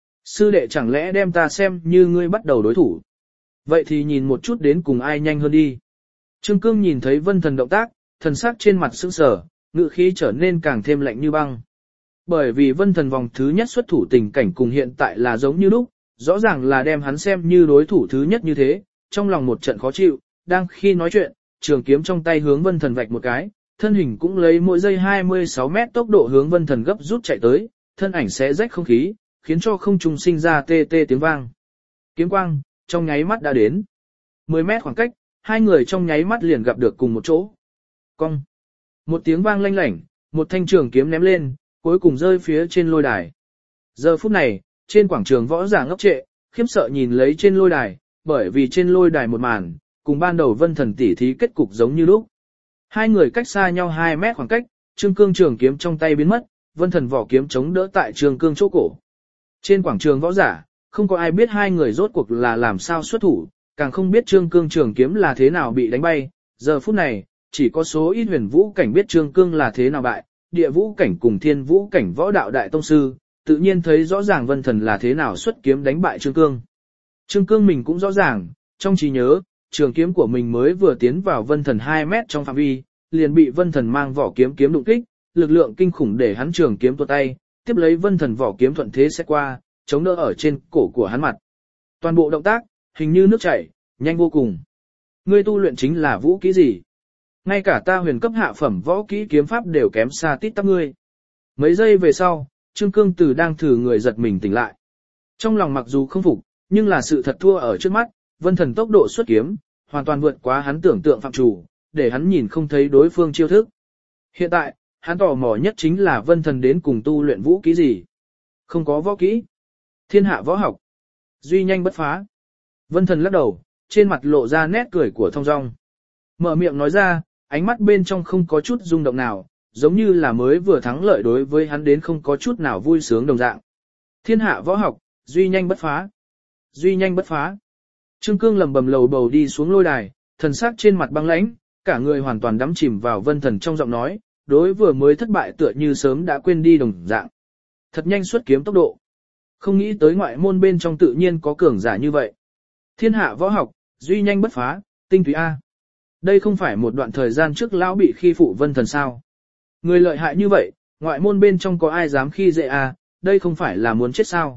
Sư đệ chẳng lẽ đem ta xem như ngươi bắt đầu đối thủ. Vậy thì nhìn một chút đến cùng ai nhanh hơn đi. Trương Cương nhìn thấy Vân Thần động tác, thần sắc trên mặt sững sờ, ngữ khí trở nên càng thêm lạnh như băng. Bởi vì Vân Thần vòng thứ nhất xuất thủ tình cảnh cùng hiện tại là giống như lúc, rõ ràng là đem hắn xem như đối thủ thứ nhất như thế, trong lòng một trận khó chịu, đang khi nói chuyện, trường kiếm trong tay hướng Vân Thần vạch một cái, thân hình cũng lấy mỗi giây hai mươi sáu mét tốc độ hướng Vân Thần gấp rút chạy tới, thân ảnh xé rách không khí, khiến cho không trung sinh ra tê tê tiếng vang. Kiếm quang, trong nháy mắt đã đến. mười mét khoảng cách, hai người trong nháy mắt liền gặp được cùng một chỗ. Cong. Một tiếng vang lanh lảnh, một thanh trường kiếm ném lên, cuối cùng rơi phía trên lôi đài. Giờ phút này, trên quảng trường võ giả ngốc trệ, khiếp sợ nhìn lấy trên lôi đài, bởi vì trên lôi đài một màn, cùng ban đầu Vân Thần tỉ thí kết cục giống như lúc. Hai người cách xa nhau hai mét khoảng cách, Trương Cương trường kiếm trong tay biến mất, Vân Thần vỏ kiếm chống đỡ tại Trương Cương chỗ cổ. Trên quảng trường võ giả, không có ai biết hai người rốt cuộc là làm sao xuất thủ, càng không biết Trương Cương trường kiếm là thế nào bị đánh bay. Giờ phút này, chỉ có số ít huyền vũ cảnh biết Trương Cương là thế nào bại, địa vũ cảnh cùng thiên vũ cảnh võ đạo đại tông sư, tự nhiên thấy rõ ràng Vân Thần là thế nào xuất kiếm đánh bại Trương Cương. Trương Cương mình cũng rõ ràng, trong trí nhớ, trường kiếm của mình mới vừa tiến vào Vân Thần hai mét trong phạm vi, liền bị Vân Thần mang vỏ kiếm kiếm đụng kích, lực lượng kinh khủng để hắn trường kiếm tuột tay, tiếp lấy Vân Thần vỏ kiếm thuận thế sẽ qua, chống đỡ ở trên cổ của hắn mặt. Toàn bộ động tác, hình như nước chảy, nhanh vô cùng. Ngươi tu luyện chính là vũ kỹ gì? Ngay cả ta huyền cấp hạ phẩm võ kỹ kiếm pháp đều kém xa tít tắp ngươi. Mấy giây về sau, Trương Cương từ đang thử người giật mình tỉnh lại. Trong lòng mặc dù không phục, nhưng là sự thật thua ở trước mắt, Vân Thần tốc độ xuất kiếm, hoàn toàn vượt quá hắn tưởng tượng phạm chủ, để hắn nhìn không thấy đối phương chiêu thức. Hiện tại, hắn tò mò nhất chính là Vân Thần đến cùng tu luyện vũ kỹ gì. Không có võ kỹ. Thiên hạ võ học. Duy nhanh bất phá. Vân Thần lắc đầu, trên mặt lộ ra nét cười của thong dong. Mở miệng nói ra, ánh mắt bên trong không có chút rung động nào, giống như là mới vừa thắng lợi đối với hắn đến không có chút nào vui sướng đồng dạng. Thiên hạ võ học, duy nhanh bất phá. Duy nhanh bất phá. Trương Cương lầm bầm lầu bầu đi xuống lôi đài, thần sắc trên mặt băng lãnh, cả người hoàn toàn đắm chìm vào Vân Thần trong giọng nói, đối vừa mới thất bại tựa như sớm đã quên đi đồng dạng. Thật nhanh xuất kiếm tốc độ. Không nghĩ tới ngoại môn bên trong tự nhiên có cường giả như vậy. Thiên hạ võ học, duy nhanh bất phá, tinh túy A. Đây không phải một đoạn thời gian trước lão bị khi phụ Vân Thần sao. Người lợi hại như vậy, ngoại môn bên trong có ai dám khi dễ A, đây không phải là muốn chết sao.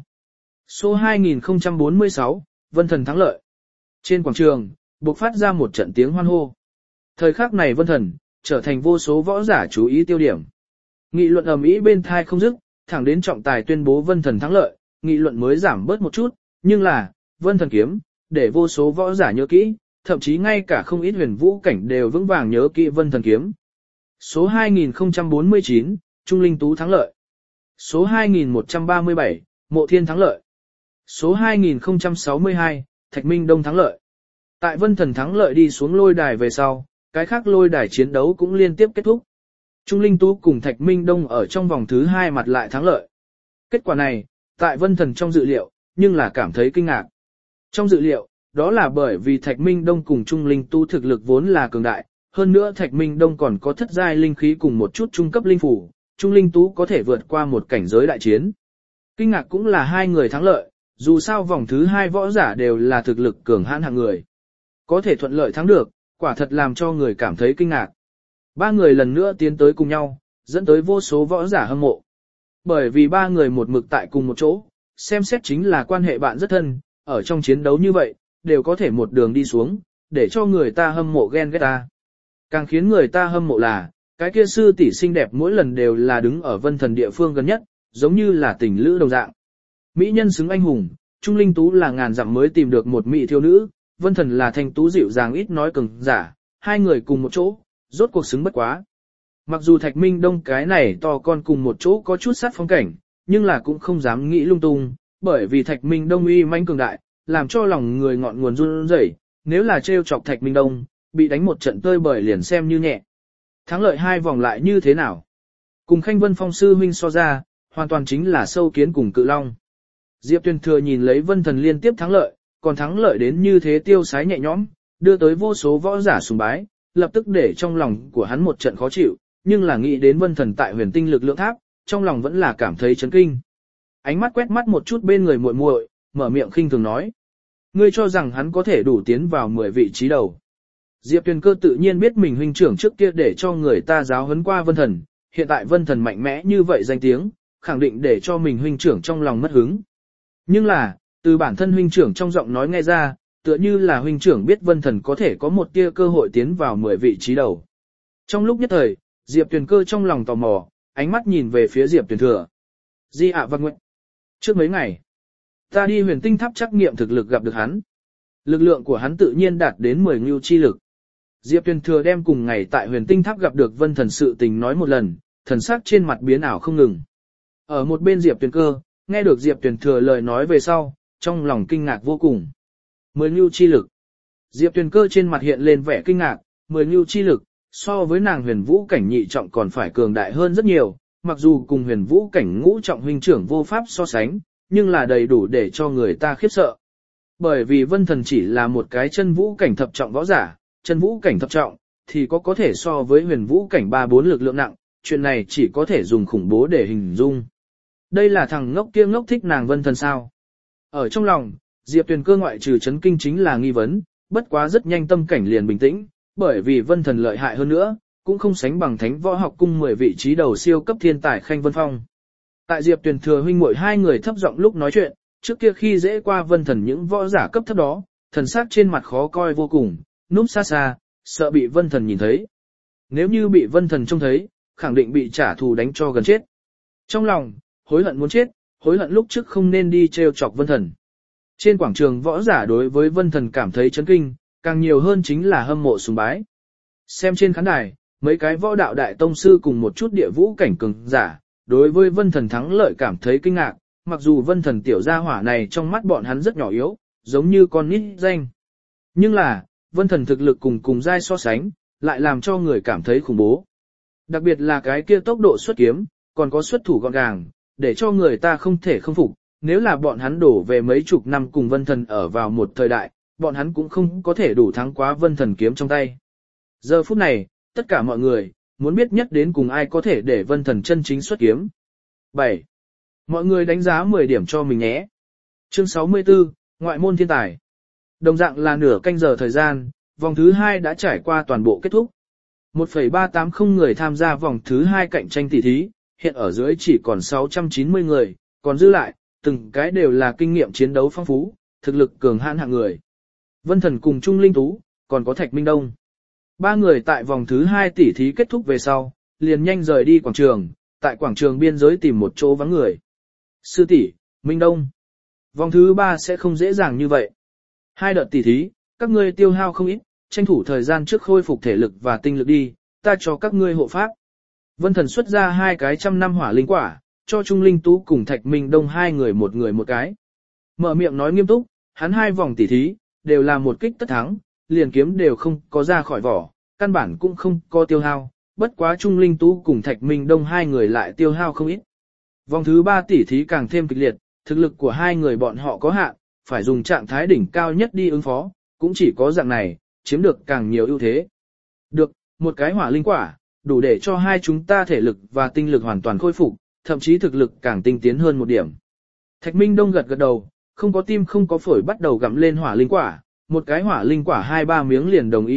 Số hai nghìn không trăm bốn mươi sáu, Vân Thần thắng lợi. Trên quảng trường, bộc phát ra một trận tiếng hoan hô. Thời khắc này Vân Thần, trở thành vô số võ giả chú ý tiêu điểm. Nghị luận ầm ĩ bên thai không dứt, thẳng đến trọng tài tuyên bố Vân Thần thắng lợi, nghị luận mới giảm bớt một chút, nhưng là, Vân Thần kiếm, để vô số võ giả nhớ kỹ, thậm chí ngay cả không ít huyền vũ cảnh đều vững vàng nhớ kỹ Vân Thần kiếm. Số hai nghìn không trăm bốn mươi chín, Trung Linh Tú thắng lợi. Số hai nghìn một trăm ba mươi bảy, Mộ Thiên thắng lợi. Số hai nghìn không trăm sáu mươi hai, Thạch Minh Đông thắng lợi. Tại Vân Thần thắng lợi đi xuống lôi đài về sau, cái khác lôi đài chiến đấu cũng liên tiếp kết thúc. Trung Linh Tú cùng Thạch Minh Đông ở trong vòng thứ hai mặt lại thắng lợi. Kết quả này, tại Vân Thần trong dự liệu, nhưng là cảm thấy kinh ngạc. Trong dự liệu, đó là bởi vì Thạch Minh Đông cùng Trung Linh Tú thực lực vốn là cường đại, hơn nữa Thạch Minh Đông còn có thất giai linh khí cùng một chút trung cấp linh phủ, Trung Linh Tú có thể vượt qua một cảnh giới đại chiến. Kinh ngạc cũng là hai người thắng lợi, dù sao vòng thứ hai võ giả đều là thực lực cường hãn hạng người. Có thể thuận lợi thắng được, quả thật làm cho người cảm thấy kinh ngạc. Ba người lần nữa tiến tới cùng nhau, dẫn tới vô số võ giả hâm mộ. Bởi vì ba người một mực tại cùng một chỗ, xem xét chính là quan hệ bạn rất thân, ở trong chiến đấu như vậy, đều có thể một đường đi xuống, để cho người ta hâm mộ ghen ghét ta. Càng khiến người ta hâm mộ là, cái kia sư tỷ xinh đẹp mỗi lần đều là đứng ở Vân Thần địa phương gần nhất, giống như là tình lữ đồng dạng. Mỹ nhân xứng anh hùng, Trung Linh Tú là ngàn dặm mới tìm được một mỹ thiếu nữ, Vân Thần là thanh tú dịu dàng ít nói cường giả, hai người cùng một chỗ, rốt cuộc xứng bất quá. Mặc dù Thạch Minh Đông cái này to con cùng một chỗ có chút sát phong cảnh, nhưng là cũng không dám nghĩ lung tung, bởi vì Thạch Minh Đông uy mãnh cường đại, làm cho lòng người ngọn nguồn run rẩy, nếu là trêu chọc Thạch Minh Đông, bị đánh một trận tơi bời liền xem như nhẹ. Thắng lợi hai vòng lại như thế nào? Cùng Khanh Vân Phong sư huynh so ra, hoàn toàn chính là sâu kiến cùng cự long. Diệp Tuyền Thừa nhìn lấy Vân Thần liên tiếp thắng lợi, còn thắng lợi đến như thế tiêu sái nhẹ nhõm, đưa tới vô số võ giả sùng bái, lập tức để trong lòng của hắn một trận khó chịu, nhưng là nghĩ đến Vân Thần tại Huyền Tinh lực lượng tháp, trong lòng vẫn là cảm thấy chấn kinh. Ánh mắt quét mắt một chút bên người muội muội, mở miệng khinh thường nói: "Ngươi cho rằng hắn có thể đủ tiến vào mười vị trí đầu?" Diệp Tuyền Cơ tự nhiên biết mình huynh trưởng trước kia để cho người ta giáo huấn qua Vân Thần, hiện tại Vân Thần mạnh mẽ như vậy danh tiếng, khẳng định để cho mình huynh trưởng trong lòng mất hứng. Nhưng là, từ bản thân huynh trưởng trong giọng nói nghe ra, tựa như là huynh trưởng biết Vân Thần có thể có một tia cơ hội tiến vào mười vị trí đầu. Trong lúc nhất thời, Diệp Tuyền Cơ trong lòng tò mò, ánh mắt nhìn về phía Diệp Tuyền Thừa. Di ạ Văn Nguyện. Trước mấy ngày, ta đi Huyền Tinh tháp trắc nghiệm thực lực gặp được hắn. Lực lượng của hắn tự nhiên đạt đến mười ngưu chi lực. Diệp Tuyền Thừa đem cùng ngày tại Huyền Tinh tháp gặp được Vân Thần sự tình nói một lần, thần sắc trên mặt biến ảo không ngừng. Ở một bên Diệp Tuyền Cơ, nghe được Diệp Tuyền Thừa lời nói về sau, trong lòng kinh ngạc vô cùng. Mười ngưu chi lực. Diệp Tuyền Cơ trên mặt hiện lên vẻ kinh ngạc, mười ngưu chi lực, so với nàng huyền vũ cảnh nhị trọng còn phải cường đại hơn rất nhiều, mặc dù cùng huyền vũ cảnh ngũ trọng huynh trưởng vô pháp so sánh, nhưng là đầy đủ để cho người ta khiếp sợ. Bởi vì Vân Thần chỉ là một cái chân vũ cảnh thập trọng võ giả, chân vũ cảnh thập trọng, thì có có thể so với huyền vũ cảnh ba bốn lực lượng nặng, chuyện này chỉ có thể dùng khủng bố để hình dung. Đây là thằng ngốc kia ngốc thích nàng Vân Thần sao? Ở trong lòng, Diệp Tuyền Cơ ngoại trừ chấn kinh chính là nghi vấn, bất quá rất nhanh tâm cảnh liền bình tĩnh, bởi vì Vân Thần lợi hại hơn nữa, cũng không sánh bằng Thánh Võ Học Cung mười vị trí đầu siêu cấp thiên tài Khanh Vân Phong. Tại Diệp Tuyền Thừa huynh muội hai người thấp giọng lúc nói chuyện, trước kia khi dễ qua Vân Thần những võ giả cấp thấp đó, thần sắc trên mặt khó coi vô cùng, núp xa xa, sợ bị Vân Thần nhìn thấy. Nếu như bị Vân Thần trông thấy, khẳng định bị trả thù đánh cho gần chết. Trong lòng, hối hận muốn chết, hối hận lúc trước không nên đi trêu chọc Vân Thần. Trên quảng trường võ giả đối với Vân Thần cảm thấy chấn kinh, càng nhiều hơn chính là hâm mộ sùng bái. Xem trên khán đài, mấy cái võ đạo đại tông sư cùng một chút địa vũ cảnh cường giả, đối với Vân Thần thắng lợi cảm thấy kinh ngạc, mặc dù Vân Thần tiểu gia hỏa này trong mắt bọn hắn rất nhỏ yếu, giống như con nít danh. Nhưng là, Vân Thần thực lực cùng cùng giai so sánh, lại làm cho người cảm thấy khủng bố. Đặc biệt là cái kia tốc độ xuất kiếm, còn có xuất thủ gọn gàng, để cho người ta không thể không phục. Nếu là bọn hắn đổ về mấy chục năm cùng Vân Thần ở vào một thời đại, bọn hắn cũng không có thể đủ thắng quá Vân Thần kiếm trong tay. Giờ phút này, tất cả mọi người, muốn biết nhất đến cùng ai có thể để Vân Thần chân chính xuất kiếm. bảy. Mọi người đánh giá mười điểm cho mình nhé. Chương sáu mươi tư, Ngoại môn thiên tài. Đồng dạng là nửa canh giờ thời gian, vòng thứ hai đã trải qua toàn bộ kết thúc. một phẩy ba tám không người tham gia vòng thứ hai cạnh tranh tỷ thí, hiện ở dưới chỉ còn sáu trăm chín mươi người, còn dư lại, từng cái đều là kinh nghiệm chiến đấu phong phú, thực lực cường hãn hạng người. Vân Thần cùng Trung Linh Tú, còn có Thạch Minh Đông. Ba người tại vòng thứ hai tỷ thí kết thúc về sau, liền nhanh rời đi quảng trường, tại quảng trường biên giới tìm một chỗ vắng người. Sư tỷ, Minh Đông. Vòng thứ ba sẽ không dễ dàng như vậy. Hai đợt tỷ thí, các ngươi tiêu hao không ít, tranh thủ thời gian trước khôi phục thể lực và tinh lực đi, ta cho các ngươi hộ pháp. Vân Thần xuất ra hai cái trăm năm hỏa linh quả, cho Trung Linh Tú cùng Thạch Minh Đông hai người một người một cái. Mở miệng nói nghiêm túc, hắn hai vòng tỷ thí, đều là một kích tất thắng, liền kiếm đều không có ra khỏi vỏ, căn bản cũng không có tiêu hao, bất quá Trung Linh Tú cùng Thạch Minh Đông hai người lại tiêu hao không ít. Vòng thứ ba tỷ thí càng thêm kịch liệt, thực lực của hai người bọn họ có hạn, phải dùng trạng thái đỉnh cao nhất đi ứng phó, cũng chỉ có dạng này, chiếm được càng nhiều ưu thế. Được, một cái hỏa linh quả, đủ để cho hai chúng ta thể lực và tinh lực hoàn toàn khôi phục, thậm chí thực lực càng tinh tiến hơn một điểm. Thạch Minh Đông gật gật đầu, không có tim không có phổi bắt đầu gặm lên hỏa linh quả, một cái hỏa linh quả hai ba miếng liền đồng ý hết,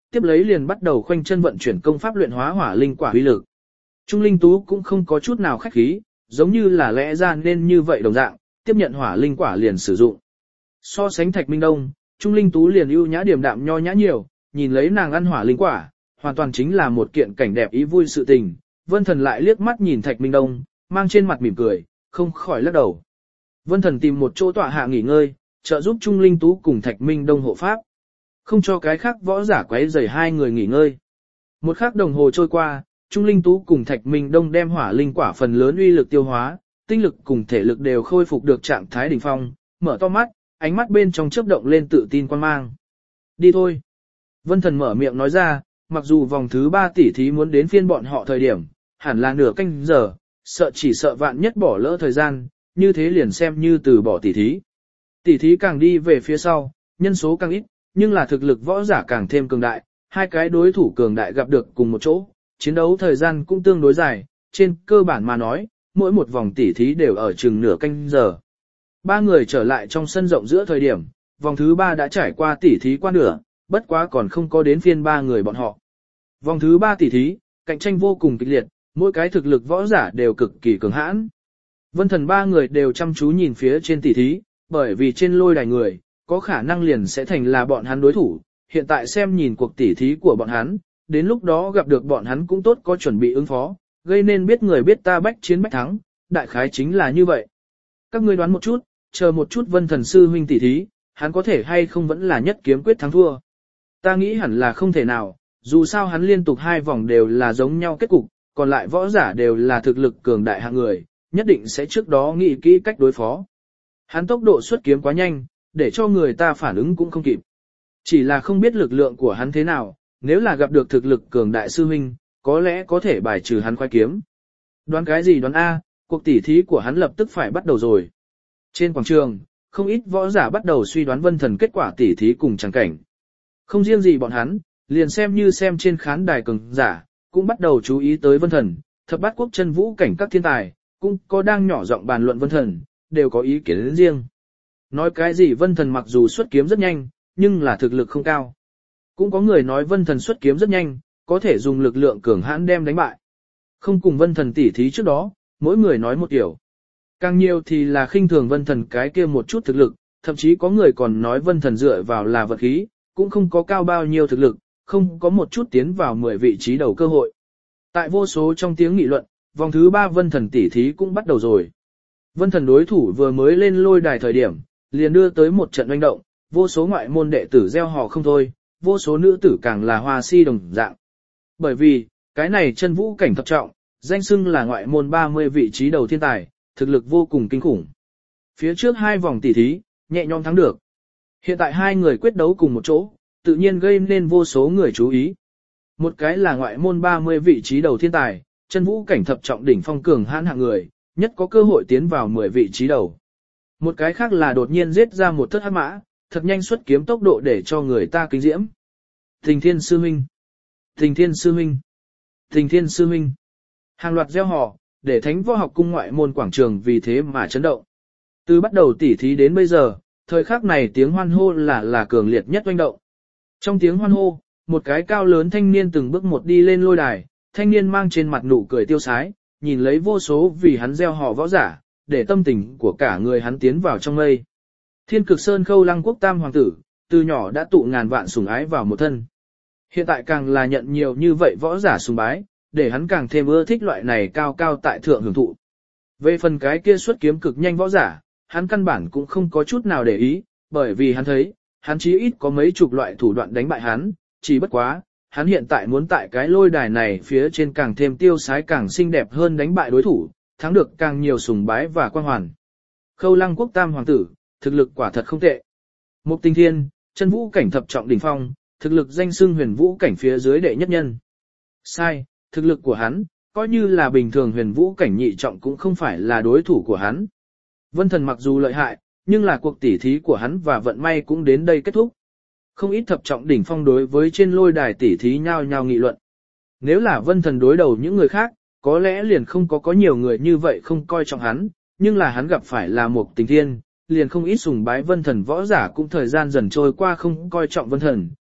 tiếp lấy liền bắt đầu khoanh chân vận chuyển công pháp luyện hóa hỏa linh quả uy lực. Trung Linh Tú cũng không có chút nào khách khí, giống như là lẽ ra nên như vậy đồng dạng, tiếp nhận hỏa linh quả liền sử dụng. So sánh Thạch Minh Đông, Trung Linh Tú liền ưu nhã điềm đạm nho nhã nhiều, nhìn lấy nàng ăn hỏa linh quả, hoàn toàn chính là một kiện cảnh đẹp ý vui sự tình. Vân Thần lại liếc mắt nhìn Thạch Minh Đông, mang trên mặt mỉm cười, không khỏi lắc đầu. Vân Thần tìm một chỗ tọa hạ nghỉ ngơi, trợ giúp Trung Linh Tú cùng Thạch Minh Đông hộ pháp. Không cho cái khác võ giả quấy rầy hai người nghỉ ngơi. Một khắc đồng hồ trôi qua, Trung Linh Tú cùng Thạch Minh Đông đem hỏa linh quả phần lớn uy lực tiêu hóa, tinh lực cùng thể lực đều khôi phục được trạng thái đỉnh phong, mở to mắt, ánh mắt bên trong chớp động lên tự tin quan mang. Đi thôi. Vân Thần mở miệng nói ra, mặc dù vòng thứ ba tỷ thí muốn đến phiên bọn họ thời điểm, hẳn là nửa canh giờ, sợ chỉ sợ vạn nhất bỏ lỡ thời gian, như thế liền xem như từ bỏ tỷ thí. Tỷ thí càng đi về phía sau, nhân số càng ít, nhưng là thực lực võ giả càng thêm cường đại, hai cái đối thủ cường đại gặp được cùng một chỗ, chiến đấu thời gian cũng tương đối dài, trên cơ bản mà nói, mỗi một vòng tỷ thí đều ở chừng nửa canh giờ. Ba người trở lại trong sân rộng giữa thời điểm, vòng thứ ba đã trải qua tỷ thí qua nửa, bất quá còn không có đến phiên ba người bọn họ. Vòng thứ ba tỷ thí, cạnh tranh vô cùng kịch liệt, mỗi cái thực lực võ giả đều cực kỳ cường hãn. Vân Thần ba người đều chăm chú nhìn phía trên tỷ thí, bởi vì trên lôi đài người, có khả năng liền sẽ thành là bọn hắn đối thủ, hiện tại xem nhìn cuộc tỷ thí của bọn hắn, đến lúc đó gặp được bọn hắn cũng tốt có chuẩn bị ứng phó, gây nên biết người biết ta bách chiến bách thắng, đại khái chính là như vậy. Các ngươi đoán một chút, chờ một chút Vân Thần sư huynh tỷ thí, hắn có thể hay không vẫn là nhất kiếm quyết thắng thua. Ta nghĩ hẳn là không thể nào, dù sao hắn liên tục hai vòng đều là giống nhau kết cục, còn lại võ giả đều là thực lực cường đại hạng người, nhất định sẽ trước đó nghĩ kỹ cách đối phó. Hắn tốc độ xuất kiếm quá nhanh, để cho người ta phản ứng cũng không kịp. Chỉ là không biết lực lượng của hắn thế nào, nếu là gặp được thực lực cường đại sư huynh, có lẽ có thể bài trừ hắn khoái kiếm. Đoán cái gì đoán A, cuộc tỉ thí của hắn lập tức phải bắt đầu rồi. Trên quảng trường, không ít võ giả bắt đầu suy đoán Vân Thần kết quả tỉ thí cùng chẳng cảnh. Không riêng gì bọn hắn, liền xem như xem trên khán đài cường giả, cũng bắt đầu chú ý tới Vân Thần, thập bát quốc chân vũ cảnh các thiên tài, cũng có đang nhỏ giọng bàn luận Vân Thần, đều có ý kiến riêng. Nói cái gì Vân Thần mặc dù xuất kiếm rất nhanh, nhưng là thực lực không cao. Cũng có người nói Vân Thần xuất kiếm rất nhanh, có thể dùng lực lượng cường hãn đem đánh bại. Không cùng Vân Thần tỉ thí trước đó, mỗi người nói một kiểu. Càng nhiều thì là khinh thường Vân Thần cái kia một chút thực lực, thậm chí có người còn nói Vân Thần dựa vào là vật khí, cũng không có cao bao nhiêu thực lực, không có một chút tiến vào mười vị trí đầu cơ hội. Tại vô số trong tiếng nghị luận, vòng thứ ba Vân Thần tỉ thí cũng bắt đầu rồi. Vân Thần đối thủ vừa mới lên lôi đài thời điểm, liền đưa tới một trận oanh động, vô số ngoại môn đệ tử gieo hò không thôi, vô số nữ tử càng là hoa si đồng dạng. Bởi vì, cái này chân vũ cảnh thập trọng, danh xưng là ngoại môn ba mươi vị trí đầu thiên tài, thực lực vô cùng kinh khủng. Phía trước hai vòng tỉ thí, nhẹ nhõm thắng được. Hiện tại hai người quyết đấu cùng một chỗ, tự nhiên gây nên vô số người chú ý. Một cái là ngoại môn ba mươi vị trí đầu thiên tài, chân vũ cảnh thập trọng đỉnh phong cường hãn hạng người, nhất có cơ hội tiến vào mười vị trí đầu. Một cái khác là đột nhiên giết ra một thất hắc mã, thật nhanh xuất kiếm tốc độ để cho người ta kinh diễm. Tình Thiên sư huynh, Tình Thiên sư huynh, Tình Thiên sư huynh. Hàng loạt gieo hò, để Thánh Võ Học Cung ngoại môn quảng trường vì thế mà chấn động. Từ bắt đầu tỉ thí đến bây giờ, thời khắc này tiếng hoan hô là là cường liệt nhất oanh động. Trong tiếng hoan hô, một cái cao lớn thanh niên từng bước một đi lên lôi đài, thanh niên mang trên mặt nụ cười tiêu sái, nhìn lấy vô số vì hắn gieo hò võ giả, để tâm tình của cả người hắn tiến vào trong mây. Thiên Cực Sơn Khâu Lăng Quốc Tam hoàng tử, từ nhỏ đã tụ ngàn vạn sủng ái vào một thân. Hiện tại càng là nhận nhiều như vậy võ giả sùng bái, để hắn càng thêm ưa thích loại này cao cao tại thượng hưởng thụ. Về phần cái kia xuất kiếm cực nhanh võ giả, hắn căn bản cũng không có chút nào để ý, bởi vì hắn thấy, hắn chí ít có mấy chục loại thủ đoạn đánh bại hắn, chỉ bất quá, hắn hiện tại muốn tại cái lôi đài này phía trên càng thêm tiêu sái càng xinh đẹp hơn đánh bại đối thủ, thắng được càng nhiều sùng bái và quan hoàn. Khâu Lăng Quốc Tam hoàng tử, thực lực quả thật không tệ. Mục Tình Thiên, chân vũ cảnh thập trọng đỉnh phong, thực lực danh xưng huyền vũ cảnh phía dưới đệ nhất nhân. Sai, thực lực của hắn, coi như là bình thường huyền vũ cảnh nhị trọng cũng không phải là đối thủ của hắn. Vân Thần mặc dù lợi hại, nhưng là cuộc tỉ thí của hắn và vận may cũng đến đây kết thúc. Không ít thập trọng đỉnh phong đối với trên lôi đài tỉ thí nhao nhao nghị luận. Nếu là Vân Thần đối đầu những người khác, có lẽ liền không có có nhiều người như vậy không coi trọng hắn, nhưng là hắn gặp phải là Mục Tình Thiên, liền không ít sùng bái Vân Thần võ giả cũng thời gian dần trôi qua không coi trọng Vân Thần,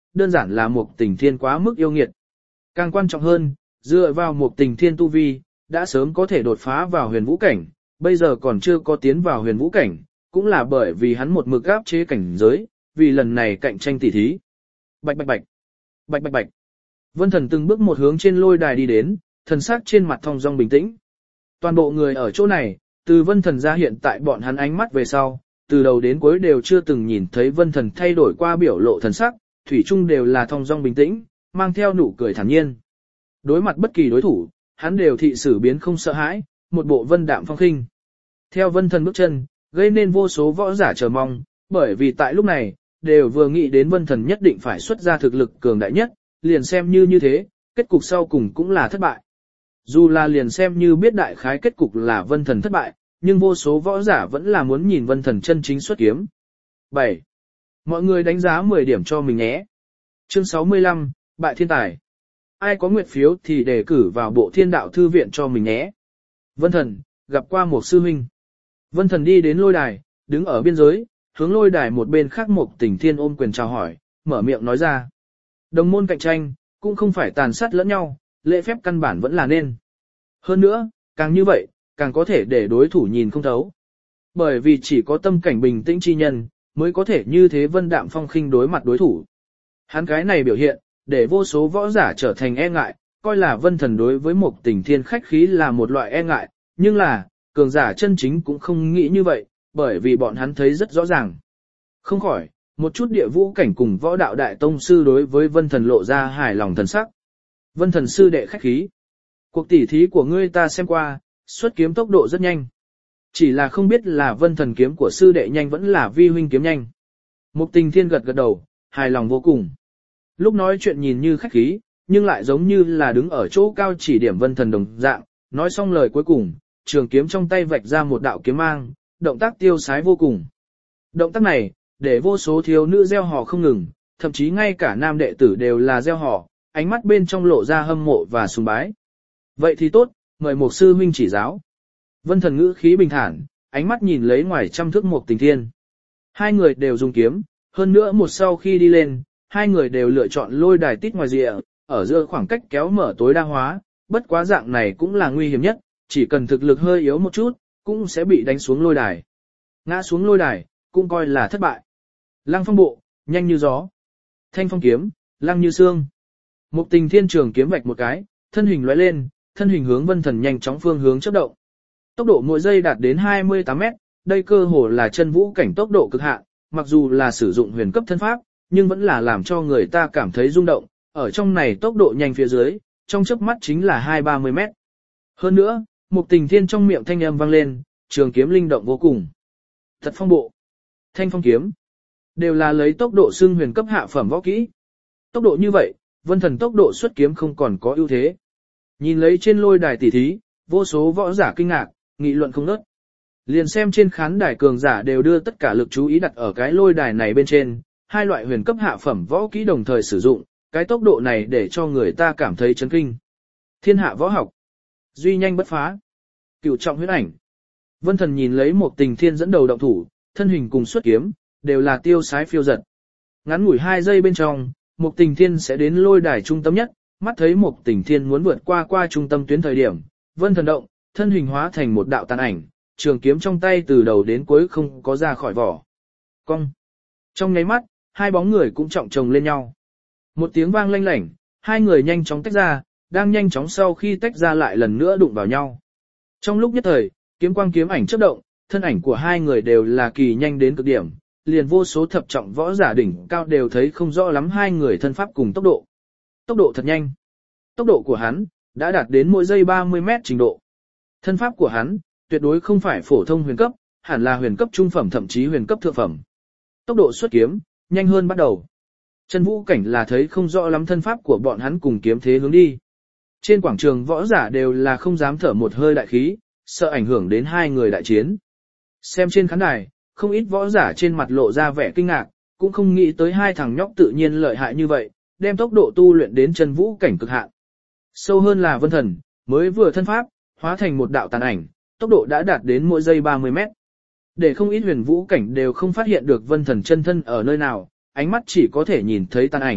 đơn giản là một tình thiên quá mức yêu nghiệt. Càng quan trọng hơn, dựa vào một tình thiên tu vi, đã sớm có thể đột phá vào huyền vũ cảnh, bây giờ còn chưa có tiến vào huyền vũ cảnh, cũng là bởi vì hắn một mực áp chế cảnh giới, vì lần này cạnh tranh tỉ thí. Bạch bạch bạch, bạch bạch bạch. Vân Thần từng bước một hướng trên lôi đài đi đến, thần sắc trên mặt thong dong bình tĩnh. Toàn bộ người ở chỗ này, từ Vân Thần ra hiện tại bọn hắn ánh mắt về sau, từ đầu đến cuối đều chưa từng nhìn thấy Vân Thần thay đổi qua biểu lộ thần sắc, thủy chung đều là thong dong bình tĩnh, mang theo nụ cười thản nhiên. Đối mặt bất kỳ đối thủ, hắn đều thị xử biến không sợ hãi, một bộ vân đạm phong khinh. Theo Vân Thần bước chân, gây nên vô số võ giả chờ mong, bởi vì tại lúc này, đều vừa nghĩ đến Vân Thần nhất định phải xuất ra thực lực cường đại nhất, liền xem như như thế, kết cục sau cùng cũng là thất bại. Dù là liền xem như biết đại khái kết cục là Vân Thần thất bại, nhưng vô số võ giả vẫn là muốn nhìn Vân Thần chân chính xuất kiếm. bảy. Mọi người đánh giá mười điểm cho mình nhé. Chương sáu mươi lăm, Bại Thiên Tài. Ai có nguyện phiếu thì đề cử vào bộ Thiên Đạo Thư Viện cho mình nhé. Vân Thần, gặp qua một sư huynh. Vân Thần đi đến lôi đài, đứng ở biên giới, hướng lôi đài một bên khác một tình thiên ôm quyền chào hỏi, mở miệng nói ra. Đồng môn cạnh tranh, cũng không phải tàn sát lẫn nhau, lễ phép căn bản vẫn là nên. Hơn nữa, càng như vậy, càng có thể để đối thủ nhìn không thấu. Bởi vì chỉ có tâm cảnh bình tĩnh chi nhân, mới có thể như thế vân đạm phong khinh đối mặt đối thủ. Hắn cái này biểu hiện, để vô số võ giả trở thành e ngại, coi là Vân Thần đối với một tình thiên khách khí là một loại e ngại, nhưng là, cường giả chân chính cũng không nghĩ như vậy, bởi vì bọn hắn thấy rất rõ ràng. Không khỏi, một chút địa vũ cảnh cùng võ đạo đại tông sư đối với Vân Thần lộ ra hài lòng thần sắc. Vân Thần sư đệ khách khí. Cuộc tỉ thí của ngươi ta xem qua, xuất kiếm tốc độ rất nhanh. Chỉ là không biết là Vân Thần kiếm của sư đệ nhanh vẫn là vi huynh kiếm nhanh. Mục Tình Thiên gật gật đầu, hài lòng vô cùng. Lúc nói chuyện nhìn như khách khí, nhưng lại giống như là đứng ở chỗ cao chỉ điểm Vân Thần đồng dạng, nói xong lời cuối cùng, trường kiếm trong tay vạch ra một đạo kiếm mang, động tác tiêu sái vô cùng. Động tác này, để vô số thiếu nữ reo hò không ngừng, thậm chí ngay cả nam đệ tử đều là reo hò, ánh mắt bên trong lộ ra hâm mộ và sùng bái. Vậy thì tốt, mời một sư huynh chỉ giáo. Vân Thần ngữ khí bình thản, ánh mắt nhìn lấy ngoài trăm thước Mục Tình Thiên. Hai người đều dùng kiếm, hơn nữa một sau khi đi lên, hai người đều lựa chọn lôi đài tít ngoài rìa, ở giữa khoảng cách kéo mở tối đa hóa, bất quá dạng này cũng là nguy hiểm nhất, chỉ cần thực lực hơi yếu một chút, cũng sẽ bị đánh xuống lôi đài. Ngã xuống lôi đài, cũng coi là thất bại. Lăng phong bộ, nhanh như gió. Thanh phong kiếm, lăng như xương. Mục Tình Thiên trường kiếm vạch một cái, thân hình lóe lên, thân hình hướng Vân Thần nhanh chóng phương hướng chớp động. Tốc độ mỗi giây đạt đến hai mươi tám mét, đây cơ hồ là chân vũ cảnh tốc độ cực hạn, mặc dù là sử dụng huyền cấp thân pháp, nhưng vẫn là làm cho người ta cảm thấy rung động, ở trong này tốc độ nhanh phía dưới, trong chớp mắt chính là hai ba mươi mét. Hơn nữa, Mục Tình Thiên trong miệng thanh âm vang lên, trường kiếm linh động vô cùng. Thật phong bộ, thanh phong kiếm, đều là lấy tốc độ xưng huyền cấp hạ phẩm võ kỹ. Tốc độ như vậy, Vân Thần tốc độ xuất kiếm không còn có ưu thế. Nhìn lấy trên lôi đài tỷ thí, vô số võ giả kinh ngạc, nghị luận không ngớt. Liền xem trên khán đài cường giả đều đưa tất cả lực chú ý đặt ở cái lôi đài này bên trên, hai loại huyền cấp hạ phẩm võ kỹ đồng thời sử dụng, cái tốc độ này để cho người ta cảm thấy chấn kinh. Thiên hạ võ học, duy nhanh bất phá, cửu trọng huyết ảnh. Vân Thần nhìn lấy Mục Tình Thiên dẫn đầu động thủ, thân hình cùng xuất kiếm, đều là tiêu sái phiêu giật. Ngắn ngủi hai giây bên trong, Mục Tình Thiên sẽ đến lôi đài trung tâm nhất, mắt thấy Mục Tình Thiên muốn vượt qua qua trung tâm tuyến thời điểm, Vân Thần động, thân hình hóa thành một đạo tàn ảnh, trường kiếm trong tay từ đầu đến cuối không có ra khỏi vỏ. Cong. Trong nháy mắt, hai bóng người cũng trọng chồng lên nhau. Một tiếng vang lanh lảnh, hai người nhanh chóng tách ra, đang nhanh chóng sau khi tách ra lại lần nữa đụng vào nhau. Trong lúc nhất thời, kiếm quang kiếm ảnh chớp động, thân ảnh của hai người đều là kỳ nhanh đến cực điểm, liền vô số thập trọng võ giả đỉnh cao đều thấy không rõ lắm hai người thân pháp cùng tốc độ. Tốc độ thật nhanh. Tốc độ của hắn đã đạt đến mỗi giây ba mươi mét trình độ. Thân pháp của hắn tuyệt đối không phải phổ thông huyền cấp, hẳn là huyền cấp trung phẩm thậm chí huyền cấp thượng phẩm. Tốc độ xuất kiếm nhanh hơn bắt đầu. Chân vũ cảnh là thấy không rõ lắm thân pháp của bọn hắn cùng kiếm thế hướng đi. Trên quảng trường võ giả đều là không dám thở một hơi đại khí, sợ ảnh hưởng đến hai người đại chiến. Xem trên khán đài, không ít võ giả trên mặt lộ ra vẻ kinh ngạc, cũng không nghĩ tới hai thằng nhóc tự nhiên lợi hại như vậy, đem tốc độ tu luyện đến chân vũ cảnh cực hạn. Sâu hơn là Vân Thần, mới vừa thân pháp, hóa thành một đạo tàn ảnh, tốc độ đã đạt đến mỗi giây ba mươi mét. Để không ít huyền vũ cảnh đều không phát hiện được Vân Thần chân thân ở nơi nào, ánh mắt chỉ có thể nhìn thấy tàn ảnh,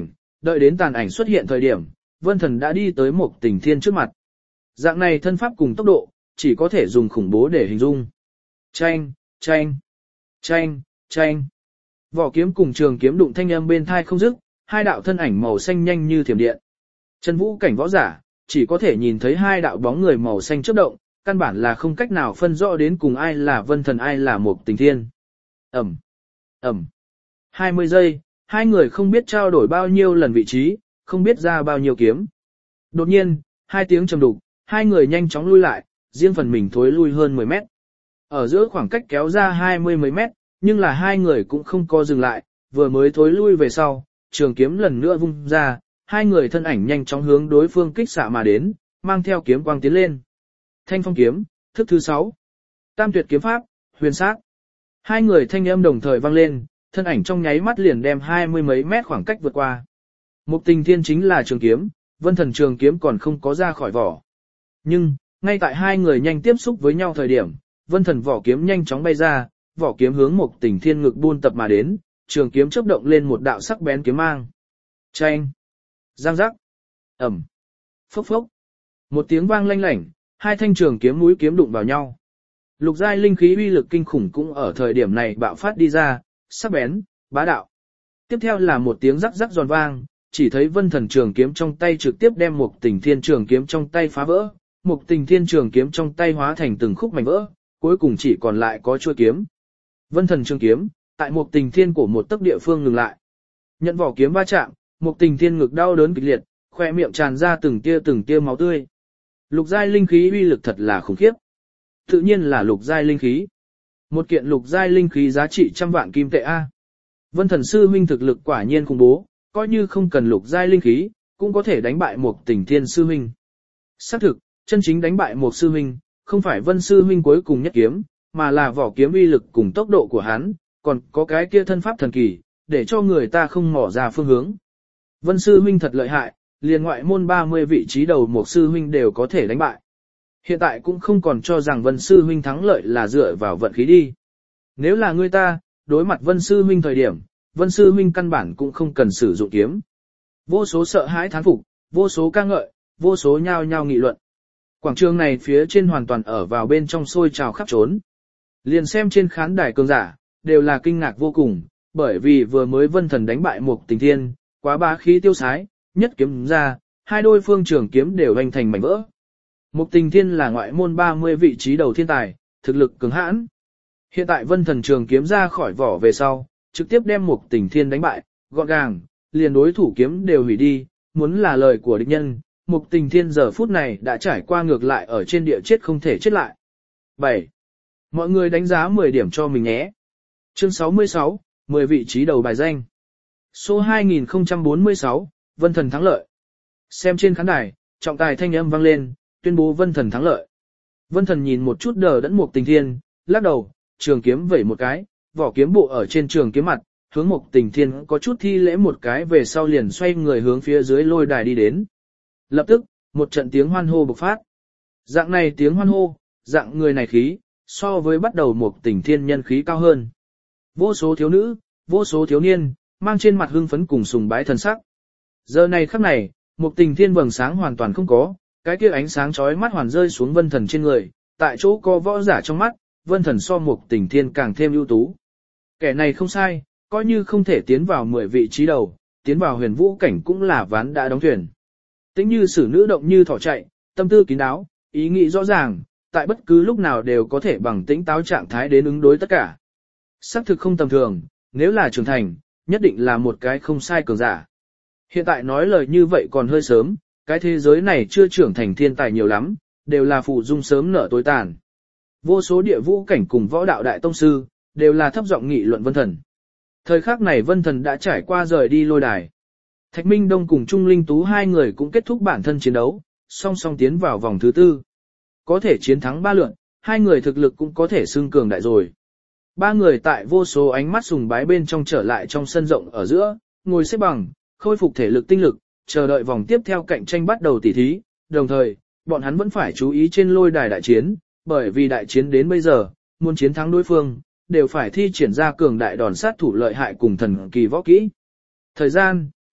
đợi đến tàn ảnh xuất hiện thời điểm, Vân Thần đã đi tới Mục Tình Thiên trước mặt. Dạng này thân pháp cùng tốc độ, chỉ có thể dùng khủng bố để hình dung. Chanh, chanh, chanh, chanh. Vỏ kiếm cùng trường kiếm đụng thanh âm bên thai không dứt, hai đạo thân ảnh màu xanh nhanh như thiểm điện. Chân vũ cảnh võ giả, chỉ có thể nhìn thấy hai đạo bóng người màu xanh chớp động, căn bản là không cách nào phân rõ đến cùng ai là Vân Thần ai là Mục Tình Thiên. Ẩm, Ẩm. hai mươi giây, hai người không biết trao đổi bao nhiêu lần vị trí, không biết ra bao nhiêu kiếm. Đột nhiên, hai tiếng trầm đục, hai người nhanh chóng lui lại, riêng phần mình thối lui hơn mười mét. Ở giữa khoảng cách kéo ra hai mươi mấy mét, nhưng là hai người cũng không có dừng lại, vừa mới thối lui về sau, trường kiếm lần nữa vung ra, hai người thân ảnh nhanh chóng hướng đối phương kích xạ mà đến, mang theo kiếm quang tiến lên. Thanh phong kiếm, thức thứ sáu. Tam tuyệt kiếm pháp, huyền sát. Hai người thanh âm đồng thời vang lên, thân ảnh trong nháy mắt liền đem hai mươi mấy mét khoảng cách vượt qua. Mục Tình Thiên chính là trường kiếm, Vân Thần trường kiếm còn không có ra khỏi vỏ. Nhưng, ngay tại hai người nhanh tiếp xúc với nhau thời điểm, Vân Thần vỏ kiếm nhanh chóng bay ra, vỏ kiếm hướng Mục Tình Thiên ngực buôn tập mà đến, trường kiếm chớp động lên một đạo sắc bén kiếm mang. Chanh, giang giác, ầm, phốc phốc. Một tiếng vang lanh lảnh, hai thanh trường kiếm mũi kiếm đụng vào nhau. Lục giai linh khí uy lực kinh khủng cũng ở thời điểm này bạo phát đi ra, sắc bén, bá đạo. Tiếp theo là một tiếng rắc rắc giòn vang, chỉ thấy Vân Thần trường kiếm trong tay trực tiếp đem Mục Tình Thiên trường kiếm trong tay phá vỡ, Mục Tình Thiên trường kiếm trong tay hóa thành từng khúc mảnh vỡ, cuối cùng chỉ còn lại có chuôi kiếm. Vân Thần trường kiếm, tại Mục Tình Thiên của một tấc địa phương ngừng lại. Nhận vỏ kiếm va chạm, Mục Tình Thiên ngực đau đớn kịch liệt, khoe miệng tràn ra từng tia từng tia máu tươi. Lục giai linh khí uy lực thật là khủng khiếp. Tự nhiên là lục giai linh khí. Một kiện lục giai linh khí giá trị trăm vạn kim tệ a. Vân Thần sư huynh thực lực quả nhiên khủng bố, coi như không cần lục giai linh khí, cũng có thể đánh bại Mục Tình Thiên sư huynh. Xác thực, chân chính đánh bại Mục sư huynh, không phải Vân sư huynh cuối cùng nhất kiếm, mà là vỏ kiếm uy lực cùng tốc độ của hắn, còn có cái kia thân pháp thần kỳ, để cho người ta không mò ra phương hướng. Vân sư huynh thật lợi hại, liền ngoại môn ba mươi vị trí đầu Mục sư huynh đều có thể đánh bại. Hiện tại cũng không còn cho rằng Vân sư huynh thắng lợi là dựa vào vận khí đi. Nếu là người ta, đối mặt Vân sư huynh thời điểm, Vân sư huynh căn bản cũng không cần sử dụng kiếm. Vô số sợ hãi thán phục, vô số ca ngợi, vô số nhao nhao nghị luận. Quảng trường này phía trên hoàn toàn ở vào bên trong sôi trào khắp trốn. Liền xem trên khán đài cường giả, đều là kinh ngạc vô cùng, bởi vì vừa mới Vân Thần đánh bại Mục Tình Thiên, quá bá khí tiêu sái, nhất kiếm ra, hai đôi phương trường kiếm đều hành thành mảnh vỡ. Mục Tình Thiên là ngoại môn ba mươi vị trí đầu thiên tài, thực lực cường hãn. Hiện tại Vân Thần trường kiếm ra khỏi vỏ về sau, trực tiếp đem Mục Tình Thiên đánh bại, gọn gàng, liền đối thủ kiếm đều hủy đi, muốn là lời của địch nhân, Mục Tình Thiên giờ phút này đã trải qua ngược lại ở trên địa chết không thể chết lại. bảy. Mọi người đánh giá mười điểm cho mình nhé. Chương sáu mươi sáu, mười vị trí đầu bài danh. Số hai nghìn không trăm bốn mươi sáu, Vân Thần thắng lợi. Xem trên khán đài, trọng tài thanh âm vang lên, tuyên bố Vân Thần thắng lợi. Vân Thần nhìn một chút đờ đẫn Mục Tình Thiên, lắc đầu, trường kiếm vẩy một cái, vỏ kiếm bộ ở trên trường kiếm mặt, hướng Mục Tình Thiên có chút thi lễ một cái về sau liền xoay người hướng phía dưới lôi đài đi đến. Lập tức, một trận tiếng hoan hô bộc phát. Dạng này tiếng hoan hô, dạng người này khí, so với bắt đầu Mục Tình Thiên nhân khí cao hơn. Vô số thiếu nữ, vô số thiếu niên, mang trên mặt hưng phấn cùng sùng bái thần sắc. Giờ này khắc này, Mục Tình Thiên vầng sáng hoàn toàn không có, cái kia ánh sáng chói mắt hoàn rơi xuống Vân Thần trên người, tại chỗ có võ giả trong mắt, Vân Thần so Mục Tình Thiên càng thêm ưu tú. Kẻ này không sai, coi như không thể tiến vào mười vị trí đầu, tiến vào huyền vũ cảnh cũng là ván đã đóng thuyền. Tĩnh như sử nữ động như thỏ chạy, tâm tư kín đáo, ý nghĩ rõ ràng, tại bất cứ lúc nào đều có thể bằng tĩnh táo trạng thái đến ứng đối tất cả. Sắc thực không tầm thường, nếu là trưởng thành, nhất định là một cái không sai cường giả. Hiện tại nói lời như vậy còn hơi sớm, cái thế giới này chưa trưởng thành thiên tài nhiều lắm, đều là phụ dung sớm nở tối tàn. Vô số địa vũ cảnh cùng võ đạo đại tông sư, đều là thấp giọng nghị luận Vân Thần. Thời khắc này Vân Thần đã trải qua rời đi lôi đài. Thạch Minh Đông cùng Trung Linh Tú hai người cũng kết thúc bản thân chiến đấu, song song tiến vào vòng thứ tư. Có thể chiến thắng ba lượt, hai người thực lực cũng có thể xưng cường đại rồi. Ba người tại vô số ánh mắt sùng bái bên trong trở lại trong sân rộng ở giữa, ngồi xếp bằng, khôi phục thể lực tinh lực, chờ đợi vòng tiếp theo cạnh tranh bắt đầu tỉ thí, đồng thời, bọn hắn vẫn phải chú ý trên lôi đài đại chiến, bởi vì đại chiến đến bây giờ, muốn chiến thắng đối phương, đều phải thi triển ra cường đại đòn sát thủ lợi hại cùng thần kỳ võ kỹ. Thời gian,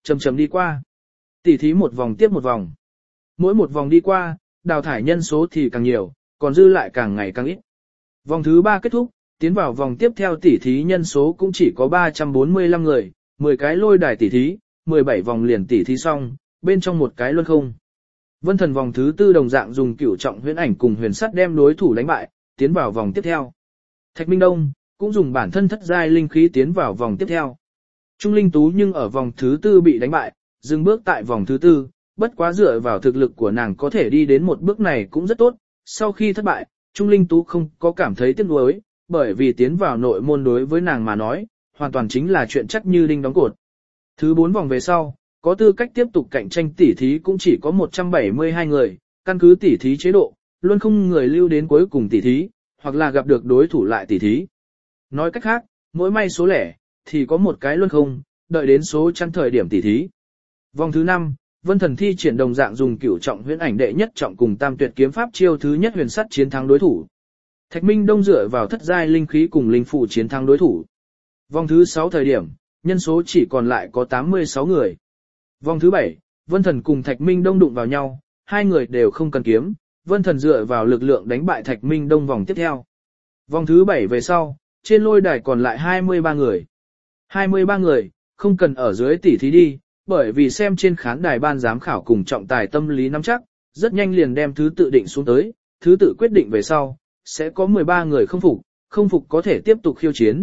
chậm chậm đi qua. Tỉ thí một vòng tiếp một vòng. Mỗi một vòng đi qua, đào thải nhân số thì càng nhiều, còn dư lại càng ngày càng ít. Vòng thứ ba kết thúc, tiến vào vòng tiếp theo tỉ thí nhân số cũng chỉ có ba trăm bốn mươi lăm người, mười cái lôi đài tỉ thí, mười bảy vòng liền tỉ thí xong, bên trong một cái luân không. Vân Thần vòng thứ tư đồng dạng dùng cửu trọng huyễn ảnh cùng huyền sắt đem đối thủ đánh bại, tiến vào vòng tiếp theo. Thạch Minh Đông cũng dùng bản thân thất giai linh khí tiến vào vòng tiếp theo. Trung Linh Tú nhưng ở vòng thứ tư bị đánh bại, dừng bước tại vòng thứ tư, bất quá dựa vào thực lực của nàng có thể đi đến một bước này cũng rất tốt. Sau khi thất bại, Trung Linh Tú không có cảm thấy tiếc nuối, bởi vì tiến vào nội môn đối với nàng mà nói, hoàn toàn chính là chuyện chắc như đinh đóng cột. Thứ bốn vòng về sau, có tư cách tiếp tục cạnh tranh tỉ thí cũng chỉ có một trăm bảy mươi hai người, căn cứ tỉ thí chế độ, luôn không người lưu đến cuối cùng tỉ thí, hoặc là gặp được đối thủ lại tỉ thí. Nói cách khác, mỗi may số lẻ, thì có một cái luôn không, đợi đến số chăn thời điểm tỉ thí. Vòng thứ năm, Vân Thần thi triển đồng dạng dùng cửu trọng huyễn ảnh đệ nhất trọng cùng tam tuyệt kiếm pháp chiêu thứ nhất huyền sắt chiến thắng đối thủ. Thạch Minh Đông dựa vào thất giai linh khí cùng linh phù chiến thắng đối thủ. Vòng thứ sáu thời điểm, nhân số chỉ còn lại có tám mươi sáu người. Vòng thứ bảy, Vân Thần cùng Thạch Minh Đông đụng vào nhau, hai người đều không cần kiếm, Vân Thần dựa vào lực lượng đánh bại Thạch Minh Đông vòng tiếp theo. Vòng thứ bảy về sau, trên lôi đài còn lại hai mươi ba người. hai mươi ba người, không cần ở dưới tỉ thí đi, bởi vì xem trên khán đài ban giám khảo cùng trọng tài tâm lý nắm chắc, rất nhanh liền đem thứ tự định xuống tới, thứ tự quyết định về sau, sẽ có mười ba người không phục, không phục có thể tiếp tục khiêu chiến.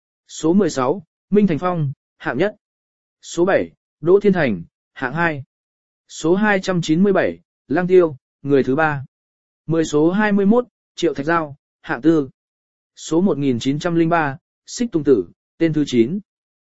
Số mười sáu, Minh Thành Phong, hạng nhất. Số bảy, Đỗ Thiên Thành, hạng hai. Số hai trăm chín mươi bảy, Lang Tiêu, người thứ ba. mười số hai mươi mốt, Triệu Thạch Giao, hạng tư. Số một nghìn chín trăm lẻ ba, Xích Tung Tử, tên thứ chín.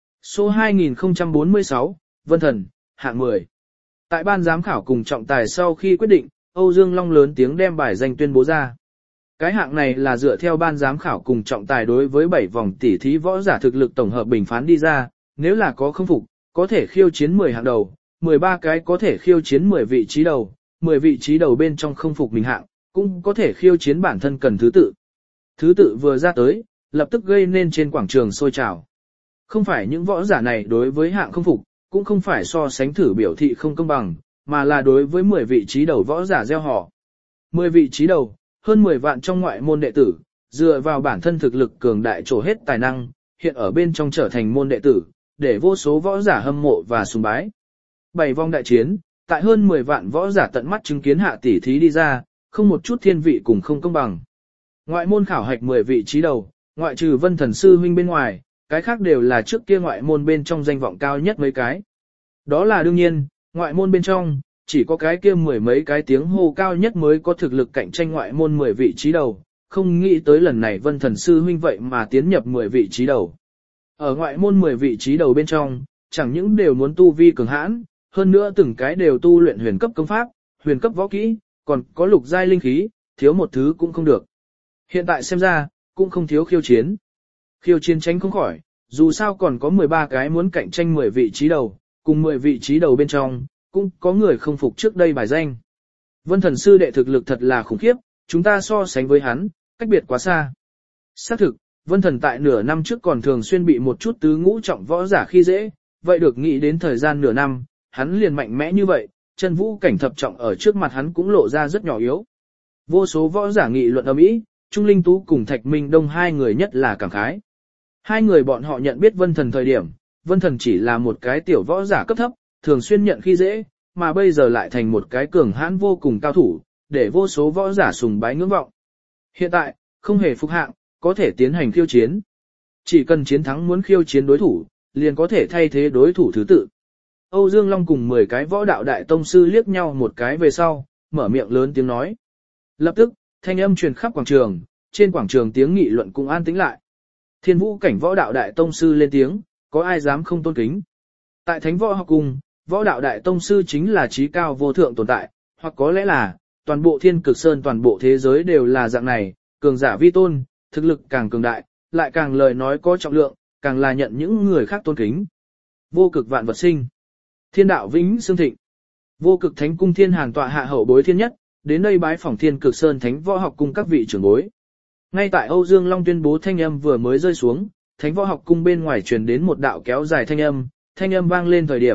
Số hai nghìn không trăm bốn mươi sáu, Vân Thần, hạng mười. Tại ban giám khảo cùng trọng tài sau khi quyết định, Âu Dương Long lớn tiếng đem bài danh tuyên bố ra. Cái hạng này là dựa theo ban giám khảo cùng trọng tài đối với bảy vòng tỉ thí võ giả thực lực tổng hợp bình phán đi ra, nếu là có không phục, có thể khiêu chiến mười hạng đầu, mười ba cái có thể khiêu chiến mười vị trí đầu, mười vị trí đầu bên trong không phục mình hạng, cũng có thể khiêu chiến bản thân cần thứ tự. Thứ tự vừa ra tới, lập tức gây nên trên quảng trường sôi trào. Không phải những võ giả này đối với hạng không phục, cũng không phải so sánh thử biểu thị không công bằng, mà là đối với mười vị trí đầu võ giả gieo họ. mười vị trí đầu, hơn mười vạn trong ngoại môn đệ tử, dựa vào bản thân thực lực cường đại trổ hết tài năng, hiện ở bên trong trở thành môn đệ tử, để vô số võ giả hâm mộ và sùng bái. Bảy vòng đại chiến, tại hơn mười vạn võ giả tận mắt chứng kiến hạ tỷ thí đi ra, không một chút thiên vị cùng không công bằng. Ngoại môn khảo hạch mười vị trí đầu, ngoại trừ Vân Thần sư huynh bên ngoài, cái khác đều là trước kia ngoại môn bên trong danh vọng cao nhất mấy cái. Đó là đương nhiên, ngoại môn bên trong, chỉ có cái kia mười mấy cái tiếng hô cao nhất mới có thực lực cạnh tranh ngoại môn mười vị trí đầu, không nghĩ tới lần này Vân Thần sư huynh vậy mà tiến nhập mười vị trí đầu. Ở ngoại môn mười vị trí đầu bên trong, chẳng những đều muốn tu vi cường hãn, hơn nữa từng cái đều tu luyện huyền cấp công pháp, huyền cấp võ kỹ, còn có lục giai linh khí, thiếu một thứ cũng không được. Hiện tại xem ra, cũng không thiếu khiêu chiến. Khiêu chiến tránh không khỏi, dù sao còn có mười ba cái muốn cạnh tranh mười vị trí đầu, cùng mười vị trí đầu bên trong, cũng có người không phục trước đây bài danh. Vân Thần sư đệ thực lực thật là khủng khiếp, chúng ta so sánh với hắn, cách biệt quá xa. Xác thực, Vân Thần tại nửa năm trước còn thường xuyên bị một chút tứ ngũ trọng võ giả khi dễ, vậy được nghĩ đến thời gian nửa năm, hắn liền mạnh mẽ như vậy, chân vũ cảnh thập trọng ở trước mặt hắn cũng lộ ra rất nhỏ yếu. Vô số võ giả nghị luận ầm ĩ, Trung Linh Tú cùng Thạch Minh Đông hai người nhất là cảm khái. Hai người bọn họ nhận biết Vân Thần thời điểm, Vân Thần chỉ là một cái tiểu võ giả cấp thấp, thường xuyên nhận khi dễ, mà bây giờ lại thành một cái cường hãn vô cùng cao thủ, để vô số võ giả sùng bái ngưỡng vọng. Hiện tại, không hề phục hạng, có thể tiến hành khiêu chiến. Chỉ cần chiến thắng muốn khiêu chiến đối thủ, liền có thể thay thế đối thủ thứ tự. Âu Dương Long cùng mười cái võ đạo đại tông sư liếc nhau một cái về sau, mở miệng lớn tiếng nói. Lập tức, thanh âm truyền khắp quảng trường, trên quảng trường tiếng nghị luận cũng an tĩnh lại. Thiên vũ cảnh võ đạo đại tông sư lên tiếng, có ai dám không tôn kính. Tại Thánh Võ Học Cung, võ đạo đại tông sư chính là trí cao vô thượng tồn tại, hoặc có lẽ là, toàn bộ Thiên Cực Sơn toàn bộ thế giới đều là dạng này, cường giả vi tôn, thực lực càng cường đại, lại càng lời nói có trọng lượng, càng là nhận những người khác tôn kính. Vô cực vạn vật sinh. Thiên đạo vĩnh xương thịnh. Vô cực thánh cung thiên hàn tọa hạ hậu bối thiên nhất, đến đây bái phỏng Thiên Cực Sơn Thánh Võ Học Cung các vị trưởng bối. Ngay tại Âu Dương Long tuyên bố thanh âm vừa mới rơi xuống, Thánh Võ Học Cung bên ngoài truyền đến một đạo kéo dài thanh âm, thanh âm vang lên thời điểm,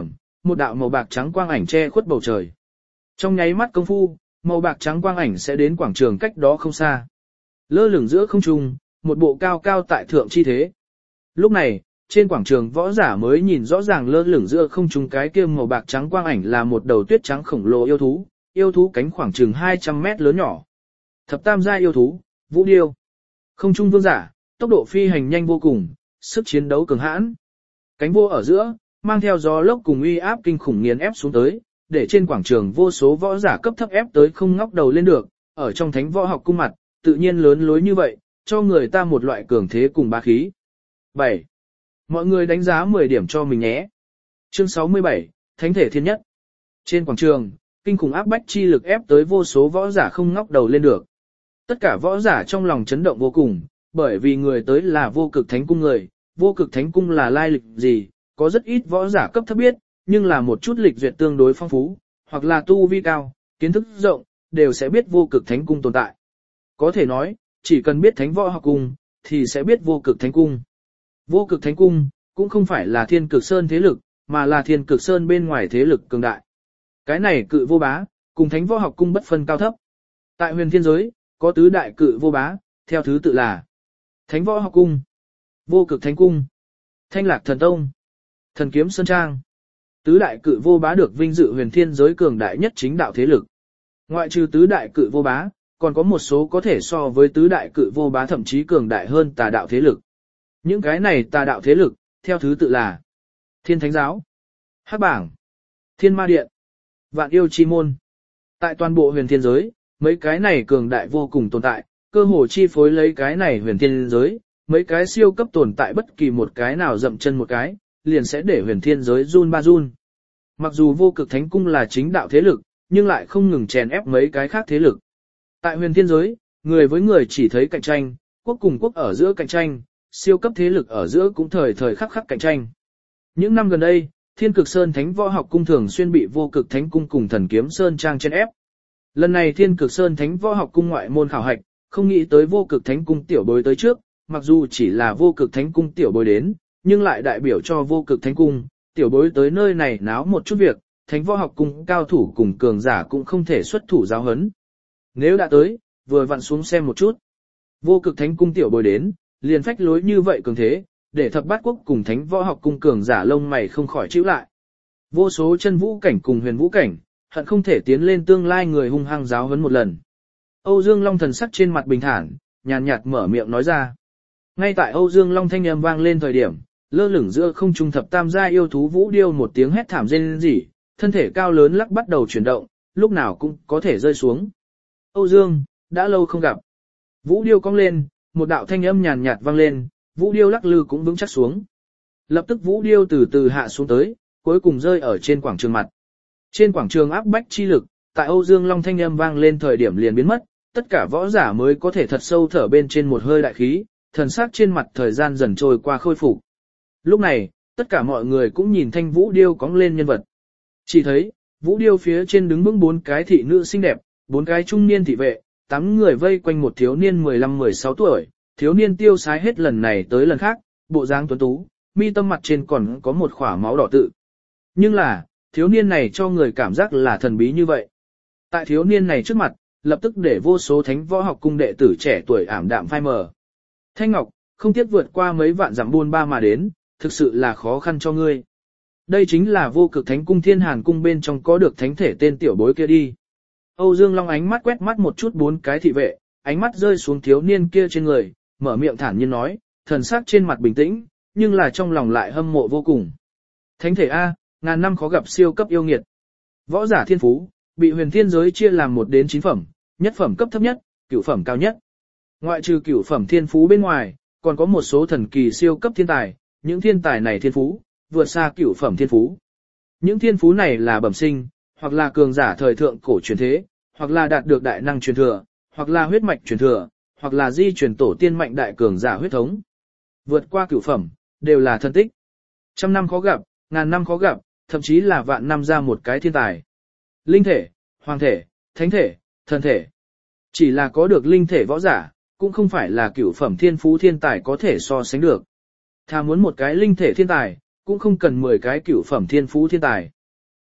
một đạo màu bạc trắng quang ảnh che khuất bầu trời. Trong nháy mắt công phu, màu bạc trắng quang ảnh sẽ đến quảng trường cách đó không xa. Lơ lửng giữa không trung, một bộ cao cao tại thượng chi thế. Lúc này, trên quảng trường võ giả mới nhìn rõ ràng lơ lửng giữa không trung cái kia màu bạc trắng quang ảnh là một đầu tuyết trắng khổng lồ yêu thú, yêu thú cánh khoảng chừng hai trăm mét lớn nhỏ. Thập tam gia yêu thú, Vũ Điêu. Không trung vương giả, tốc độ phi hành nhanh vô cùng, sức chiến đấu cường hãn. Cánh vô ở giữa, mang theo gió lốc cùng uy áp kinh khủng nghiền ép xuống tới, để trên quảng trường vô số võ giả cấp thấp ép tới không ngóc đầu lên được, ở trong thánh võ học cung mặt, tự nhiên lớn lối như vậy, cho người ta một loại cường thế cùng bá khí. bảy. Mọi người đánh giá mười điểm cho mình nhé. Chương sáu mươi bảy, Thánh thể thiên nhất. Trên quảng trường, kinh khủng áp bách chi lực ép tới vô số võ giả không ngóc đầu lên được. Tất cả võ giả trong lòng chấn động vô cùng, bởi vì người tới là vô cực thánh cung người, vô cực thánh cung là lai lịch gì, có rất ít võ giả cấp thấp biết, nhưng là một chút lịch duyệt tương đối phong phú, hoặc là tu vi cao, kiến thức rộng, đều sẽ biết vô cực thánh cung tồn tại. Có thể nói, chỉ cần biết thánh võ học cung, thì sẽ biết vô cực thánh cung. Vô cực thánh cung, cũng không phải là thiên cực sơn thế lực, mà là thiên cực sơn bên ngoài thế lực cường đại. Cái này cự vô bá, cùng thánh võ học cung bất phân cao thấp. Tại huyền thiên giới, có tứ đại cự vô bá, theo thứ tự là thánh võ học cung, vô cực thánh cung, thanh lạc thần tông, thần kiếm sơn trang. Tứ đại cự vô bá được vinh dự huyền thiên giới cường đại nhất chính đạo thế lực. Ngoại trừ tứ đại cự vô bá, còn có một số có thể so với tứ đại cự vô bá thậm chí cường đại hơn tà đạo thế lực. Những cái này tà đạo thế lực, theo thứ tự là Thiên Thánh Giáo, Hắc Bảng, Thiên Ma Điện, Vạn Yêu Chi Môn. Tại toàn bộ huyền thiên giới, mấy cái này cường đại vô cùng tồn tại, cơ hồ chi phối lấy cái này huyền thiên giới, mấy cái siêu cấp tồn tại bất kỳ một cái nào dậm chân một cái, liền sẽ để huyền thiên giới run ba run. Mặc dù vô cực thánh cung là chính đạo thế lực, nhưng lại không ngừng chèn ép mấy cái khác thế lực. Tại huyền thiên giới, người với người chỉ thấy cạnh tranh, quốc cùng quốc ở giữa cạnh tranh, siêu cấp thế lực ở giữa cũng thời thời khắc khắc cạnh tranh. Những năm gần đây, Thiên Cực Sơn Thánh Võ Học Cung thường xuyên bị Vô Cực Thánh Cung cùng Thần Kiếm Sơn Trang chèn ép. Lần này Thiên Cực Sơn Thánh Võ Học Cung ngoại môn khảo hạch, không nghĩ tới Vô Cực Thánh Cung tiểu bối tới trước, mặc dù chỉ là Vô Cực Thánh Cung tiểu bối đến, nhưng lại đại biểu cho Vô Cực Thánh Cung, tiểu bối tới nơi này náo một chút việc, Thánh Võ Học Cung cao thủ cùng cường giả cũng không thể xuất thủ giáo huấn. Nếu đã tới, vừa vặn xuống xem một chút. Vô Cực Thánh Cung tiểu bối đến, liền phách lối như vậy cường thế, để thập bát quốc cùng Thánh Võ Học Cung cường giả lông mày không khỏi chịu lại. Vô số chân vũ cảnh cùng huyền vũ cảnh, hận không thể tiến lên tương lai người hung hăng giáo huấn một lần. Âu Dương Long thần sắc trên mặt bình thản, nhàn nhạt mở miệng nói ra. Ngay tại Âu Dương Long thanh âm vang lên thời điểm, lơ lửng giữa không trung thập tam gia yêu thú Vũ Điêu một tiếng hét thảm rên rỉ, thân thể cao lớn lắc bắt đầu chuyển động, lúc nào cũng có thể rơi xuống. Âu Dương, đã lâu không gặp. Vũ Điêu cong lên, một đạo thanh âm nhàn nhạt vang lên, Vũ Điêu lắc lư cũng vững chắc xuống. Lập tức Vũ Điêu từ từ hạ xuống tới, cuối cùng rơi ở trên quảng trường mặt. Trên quảng trường áp bách chi lực, tại Âu Dương Long thanh âm vang lên thời điểm liền biến mất, tất cả võ giả mới có thể thật sâu thở bên trên một hơi đại khí, thần sắc trên mặt thời gian dần trôi qua khôi phục. Lúc này, tất cả mọi người cũng nhìn thanh Vũ Điêu cóng lên nhân vật. Chỉ thấy, Vũ Điêu phía trên đứng vững bốn cái thị nữ xinh đẹp, bốn cái trung niên thị vệ, tám người vây quanh một thiếu niên mười lăm mười sáu tuổi, thiếu niên tiêu sái hết lần này tới lần khác, bộ dáng tuấn tú, mi tâm mặt trên còn có một khỏa máu đỏ tự. Nhưng là, thiếu niên này cho người cảm giác là thần bí như vậy. Tại thiếu niên này trước mặt, lập tức để vô số thánh võ học cung đệ tử trẻ tuổi ảm đạm phai mờ. Thanh Ngọc, không tiếc vượt qua mấy vạn dặm buôn ba mà đến, thực sự là khó khăn cho ngươi. Đây chính là Vô Cực Thánh Cung Thiên Hàn Cung bên trong có được thánh thể tên tiểu bối kia đi. Âu Dương Long ánh mắt quét mắt một chút bốn cái thị vệ, ánh mắt rơi xuống thiếu niên kia trên người, mở miệng thản nhiên nói, thần sắc trên mặt bình tĩnh, nhưng là trong lòng lại hâm mộ vô cùng. Thánh thể A, ngàn năm khó gặp siêu cấp yêu nghiệt. Võ giả thiên phú, bị huyền thiên giới chia làm một đến chín phẩm, nhất phẩm cấp thấp nhất, cửu phẩm cao nhất. Ngoại trừ cửu phẩm thiên phú bên ngoài, còn có một số thần kỳ siêu cấp thiên tài, những thiên tài này thiên phú, vượt xa cửu phẩm thiên phú. Những thiên phú này là bẩm sinh, hoặc là cường giả thời thượng cổ truyền thế, hoặc là đạt được đại năng truyền thừa, hoặc là huyết mạch truyền thừa, hoặc là di truyền tổ tiên mạnh đại cường giả huyết thống. Vượt qua cửu phẩm, đều là thân tích. Trăm năm khó gặp, ngàn năm khó gặp, thậm chí là vạn năm ra một cái thiên tài. Linh thể, hoàng thể, thánh thể, thần thể. Chỉ là có được linh thể võ giả, cũng không phải là cửu phẩm thiên phú thiên tài có thể so sánh được. Thà muốn một cái linh thể thiên tài, cũng không cần mười cái cửu phẩm thiên phú thiên tài.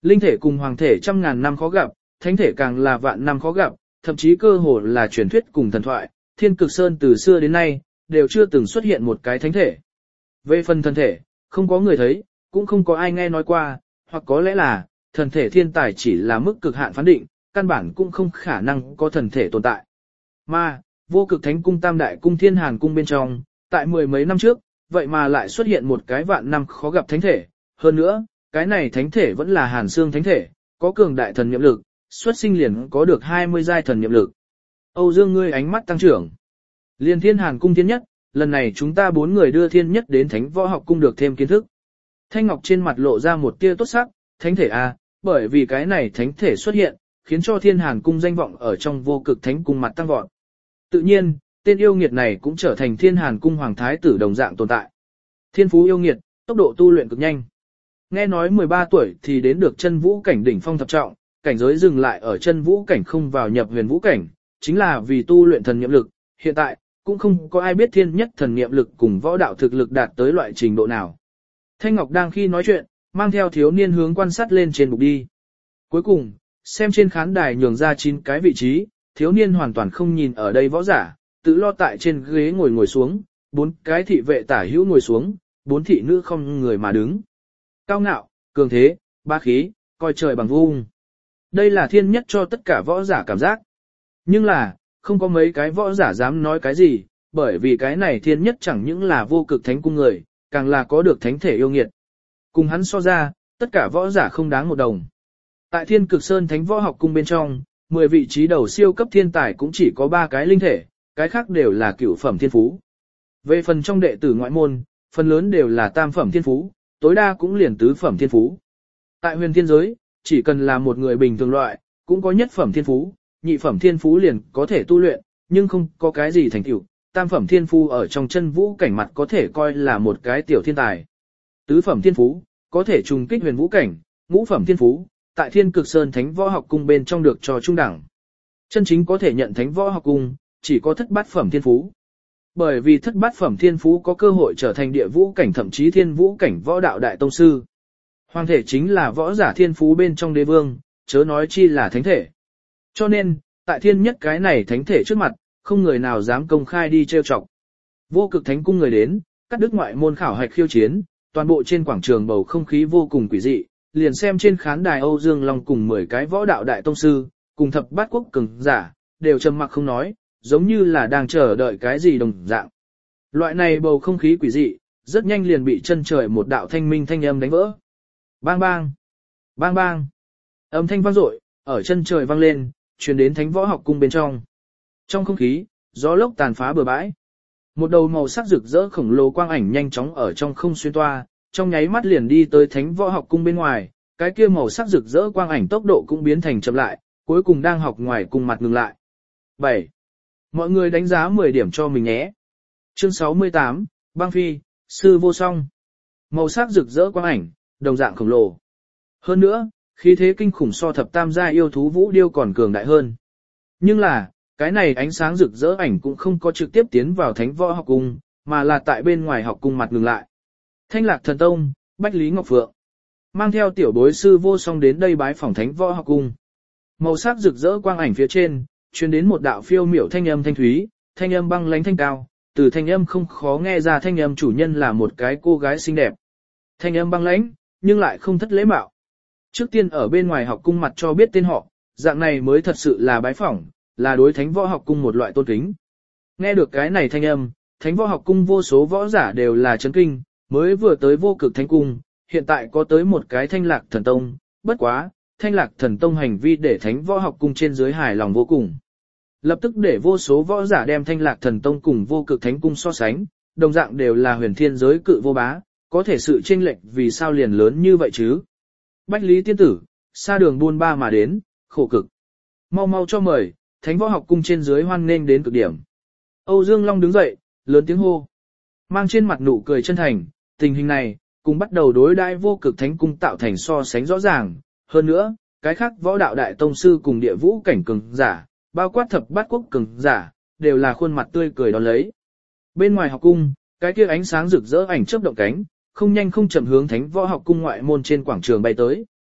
Linh thể cùng hoàng thể trăm ngàn năm khó gặp, thánh thể càng là vạn năm khó gặp, thậm chí cơ hồ là truyền thuyết cùng thần thoại, Thiên Cực Sơn từ xưa đến nay đều chưa từng xuất hiện một cái thánh thể. Về phần thần thể, không có người thấy, cũng không có ai nghe nói qua, hoặc có lẽ là thần thể thiên tài chỉ là mức cực hạn phán định, căn bản cũng không khả năng có thần thể tồn tại. Mà, vô cực thánh cung tam đại cung Thiên Hàn cung bên trong, tại mười mấy năm trước, vậy mà lại xuất hiện một cái vạn năm khó gặp thánh thể, hơn nữa, cái này thánh thể vẫn là Hàn Xương thánh thể, có cường đại thần niệm lực, xuất sinh liền có được hai mươi giai thần niệm lực. Âu Dương ngươi ánh mắt tăng trưởng. Liên Thiên Hàn cung thiên nhất, lần này chúng ta bốn người đưa thiên nhất đến Thánh Võ Học cung được thêm kiến thức. Thanh Ngọc trên mặt lộ ra một tia tốt sắc, thánh thể a, bởi vì cái này thánh thể xuất hiện, khiến cho Thiên Hàn cung danh vọng ở trong vô cực thánh cung mặt tăng vọt. Tự nhiên, tên yêu nghiệt này cũng trở thành Thiên Hàn cung hoàng thái tử đồng dạng tồn tại. Thiên phú yêu nghiệt, tốc độ tu luyện cực nhanh. Nghe nói mười ba tuổi thì đến được chân vũ cảnh đỉnh phong thập trọng, cảnh giới dừng lại ở chân vũ cảnh không vào nhập huyền vũ cảnh, chính là vì tu luyện thần niệm lực. Hiện tại, cũng không có ai biết thiên nhất thần niệm lực cùng võ đạo thực lực đạt tới loại trình độ nào. Thanh Ngọc đang khi nói chuyện, mang theo thiếu niên hướng quan sát lên trên bục đi. Cuối cùng, xem trên khán đài nhường ra chín cái vị trí, thiếu niên hoàn toàn không nhìn ở đây võ giả, tự lo tại trên ghế ngồi ngồi xuống, bốn cái thị vệ tả hữu ngồi xuống, bốn thị nữ không người mà đứng. Cao ngạo, cường thế, ba khí, coi trời bằng vung. Đây là thiên nhất cho tất cả võ giả cảm giác. Nhưng là, không có mấy cái võ giả dám nói cái gì, bởi vì cái này thiên nhất chẳng những là vô cực thánh cung người, càng là có được thánh thể yêu nghiệt. Cùng hắn so ra, tất cả võ giả không đáng một đồng. Tại Thiên Cực Sơn Thánh Võ Học cung bên trong, mười vị trí đầu siêu cấp thiên tài cũng chỉ có ba cái linh thể, cái khác đều là cửu phẩm thiên phú. Về phần trong đệ tử ngoại môn, phần lớn đều là tam phẩm thiên phú, tối đa cũng liền tứ phẩm thiên phú. Tại huyền thiên giới, chỉ cần là một người bình thường loại, cũng có nhất phẩm thiên phú, nhị phẩm thiên phú liền có thể tu luyện, nhưng không có cái gì thành tựu. Tam phẩm thiên phú ở trong chân vũ cảnh mặt có thể coi là một cái tiểu thiên tài. Tứ phẩm thiên phú, có thể trùng kích huyền vũ cảnh, ngũ phẩm thiên phú, tại Thiên Cực Sơn Thánh Võ Học cung bên trong được cho trung đẳng. Chân chính có thể nhận Thánh Võ Học cung, chỉ có thất bát phẩm thiên phú. Bởi vì thất bát phẩm thiên phú có cơ hội trở thành địa vũ cảnh thậm chí thiên vũ cảnh võ đạo đại tông sư. Hoàng thể chính là võ giả thiên phú bên trong đế vương, chớ nói chi là thánh thể. Cho nên, tại thiên nhất cái này thánh thể trước mặt, không người nào dám công khai đi trêu chọc. Vô cực thánh cung người đến, cắt đứt ngoại môn khảo hạch khiêu chiến, toàn bộ trên quảng trường bầu không khí vô cùng quỷ dị, liền xem trên khán đài Âu Dương Long cùng mười cái võ đạo đại tông sư, cùng thập bát quốc cường giả, đều trầm mặc không nói, giống như là đang chờ đợi cái gì đồng dạng. Loại này bầu không khí quỷ dị, rất nhanh liền bị chân trời một đạo thanh minh thanh âm đánh vỡ. Bang bang, bang bang, âm thanh vang dội, ở chân trời vang lên, truyền đến Thánh Võ Học cung bên trong. Trong không khí, gió lốc tàn phá bừa bãi. Một đầu màu sắc rực rỡ khổng lồ quang ảnh nhanh chóng ở trong không xuyên toa, trong nháy mắt liền đi tới Thánh Võ Học cung bên ngoài, cái kia màu sắc rực rỡ quang ảnh tốc độ cũng biến thành chậm lại, cuối cùng đang học ngoài cùng mặt ngừng lại. bảy. Mọi người đánh giá mười điểm cho mình nhé. Chương sáu mươi tám, Băng Phi, Sư Vô Song. Màu sắc rực rỡ quang ảnh, đồng dạng khổng lồ. Hơn nữa, khí thế kinh khủng so thập tam gia yêu thú vũ điêu còn cường đại hơn. Nhưng là, cái này ánh sáng rực rỡ ảnh cũng không có trực tiếp tiến vào Thánh Võ Học cung, mà là tại bên ngoài học cung mặt ngừng lại. Thanh Lạc Thần Tông, Bách Lý Ngọc Phượng, mang theo tiểu bối Sư Vô Song đến đây bái phỏng Thánh Võ Học cung. Màu sắc rực rỡ quang ảnh phía trên, truyền đến một đạo phiêu miểu thanh âm thanh thúy, thanh âm băng lãnh thanh cao, từ thanh âm không khó nghe ra thanh âm chủ nhân là một cái cô gái xinh đẹp. Thanh âm băng lãnh, nhưng lại không thất lễ mạo. Trước tiên ở bên ngoài học cung mặt cho biết tên họ, dạng này mới thật sự là bái phỏng, là đối Thánh Võ Học cung một loại tôn kính. Nghe được cái này thanh âm, Thánh Võ Học cung vô số võ giả đều là chấn kinh, mới vừa tới vô cực thánh cung, hiện tại có tới một cái Thanh Lạc Thần Tông, bất quá, Thanh Lạc Thần Tông hành vi để Thánh Võ Học cung trên dưới hài lòng vô cùng. Lập tức để vô số võ giả đem Thanh Lạc Thần Tông cùng vô cực thánh cung so sánh, đồng dạng đều là huyền thiên giới cự vô bá, có thể sự chênh lệch vì sao liền lớn như vậy chứ? Bách Lý tiên tử, xa đường buôn ba mà đến, khổ cực. Mau mau cho mời, Thánh Võ Học cung trên dưới hoan nghênh đến cực điểm. Âu Dương Long đứng dậy, lớn tiếng hô. Mang trên mặt nụ cười chân thành, tình hình này, cùng bắt đầu đối đãi vô cực thánh cung tạo thành so sánh rõ ràng. Hơn nữa, cái khác võ đạo đại tông sư cùng địa vũ cảnh cường giả, bao quát thập bát quốc cường giả, đều là khuôn mặt tươi cười đón lấy. Bên ngoài học cung, cái kia ánh sáng rực rỡ ảnh chớp động cánh, không nhanh không chậm hướng Thánh Võ Học cung ngoại môn trên quảng trường bay tới.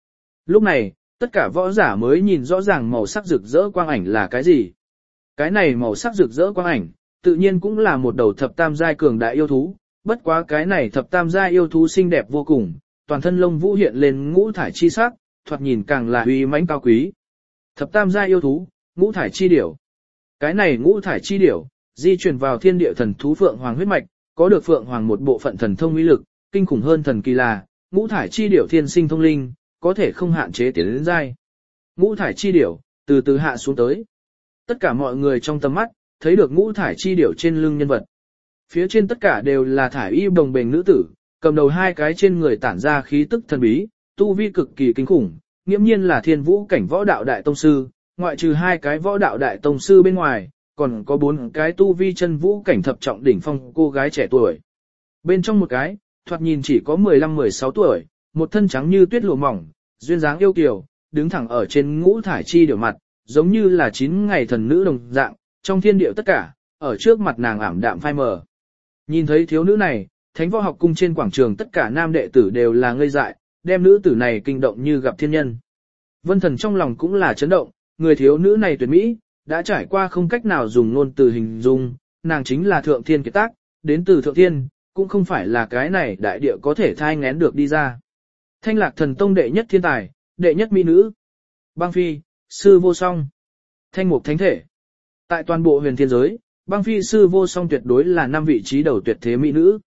Lúc này, tất cả võ giả mới nhìn rõ ràng màu sắc rực rỡ quang ảnh là cái gì. Cái này màu sắc rực rỡ quang ảnh, tự nhiên cũng là một đầu thập tam giai cường đại yêu thú, bất quá cái này thập tam giai yêu thú xinh đẹp vô cùng, toàn thân lông vũ hiện lên ngũ thải chi sắc, thoạt nhìn càng là uy mãnh cao quý. Thập tam giai yêu thú, ngũ thải chi điểu. Cái này ngũ thải chi điểu, di chuyển vào thiên địa thần thú phượng hoàng huyết mạch, có được phượng hoàng một bộ phận thần thông uy lực, kinh khủng hơn thần kỳ là, ngũ thải chi điểu thiên sinh thông linh, có thể không hạn chế tiến đến giai. Ngũ thải chi điểu, từ từ hạ xuống tới. Tất cả mọi người trong tầm mắt, thấy được ngũ thải chi điểu trên lưng nhân vật. Phía trên tất cả đều là thải y đồng bền nữ tử, cầm đầu hai cái trên người tản ra khí tức thần bí, tu vi cực kỳ kinh khủng, nghiễm nhiên là thiên vũ cảnh võ đạo đại tông sư, ngoại trừ hai cái võ đạo đại tông sư bên ngoài, còn có bốn cái tu vi chân vũ cảnh thập trọng đỉnh phong cô gái trẻ tuổi. Bên trong một cái, thoạt nhìn chỉ có mười lăm mười sáu tuổi, một thân trắng như tuyết lụa mỏng, duyên dáng yêu kiều, đứng thẳng ở trên ngũ thải chi điểu mặt, giống như là chín ngày thần nữ đồng dạng, trong thiên điệu tất cả, ở trước mặt nàng ảm đạm phai mờ. Nhìn thấy thiếu nữ này, Thánh Võ Học Cung trên quảng trường tất cả nam đệ tử đều là ngây dại, đem nữ tử này kinh động như gặp thiên nhân. Vân Thần trong lòng cũng là chấn động, người thiếu nữ này tuyệt mỹ, đã trải qua không cách nào dùng ngôn từ hình dung, nàng chính là thượng thiên kiệt tác, đến từ thượng thiên, cũng không phải là cái này đại địa có thể thai ngén được đi ra. Thanh Lạc Thần Tông đệ nhất thiên tài, đệ nhất mỹ nữ, Băng Phi, sư vô song, Thanh Mục Thánh Thể. Tại toàn bộ huyền thiên giới, Băng Phi sư vô song tuyệt đối là năm vị trí đầu tuyệt thế mỹ nữ.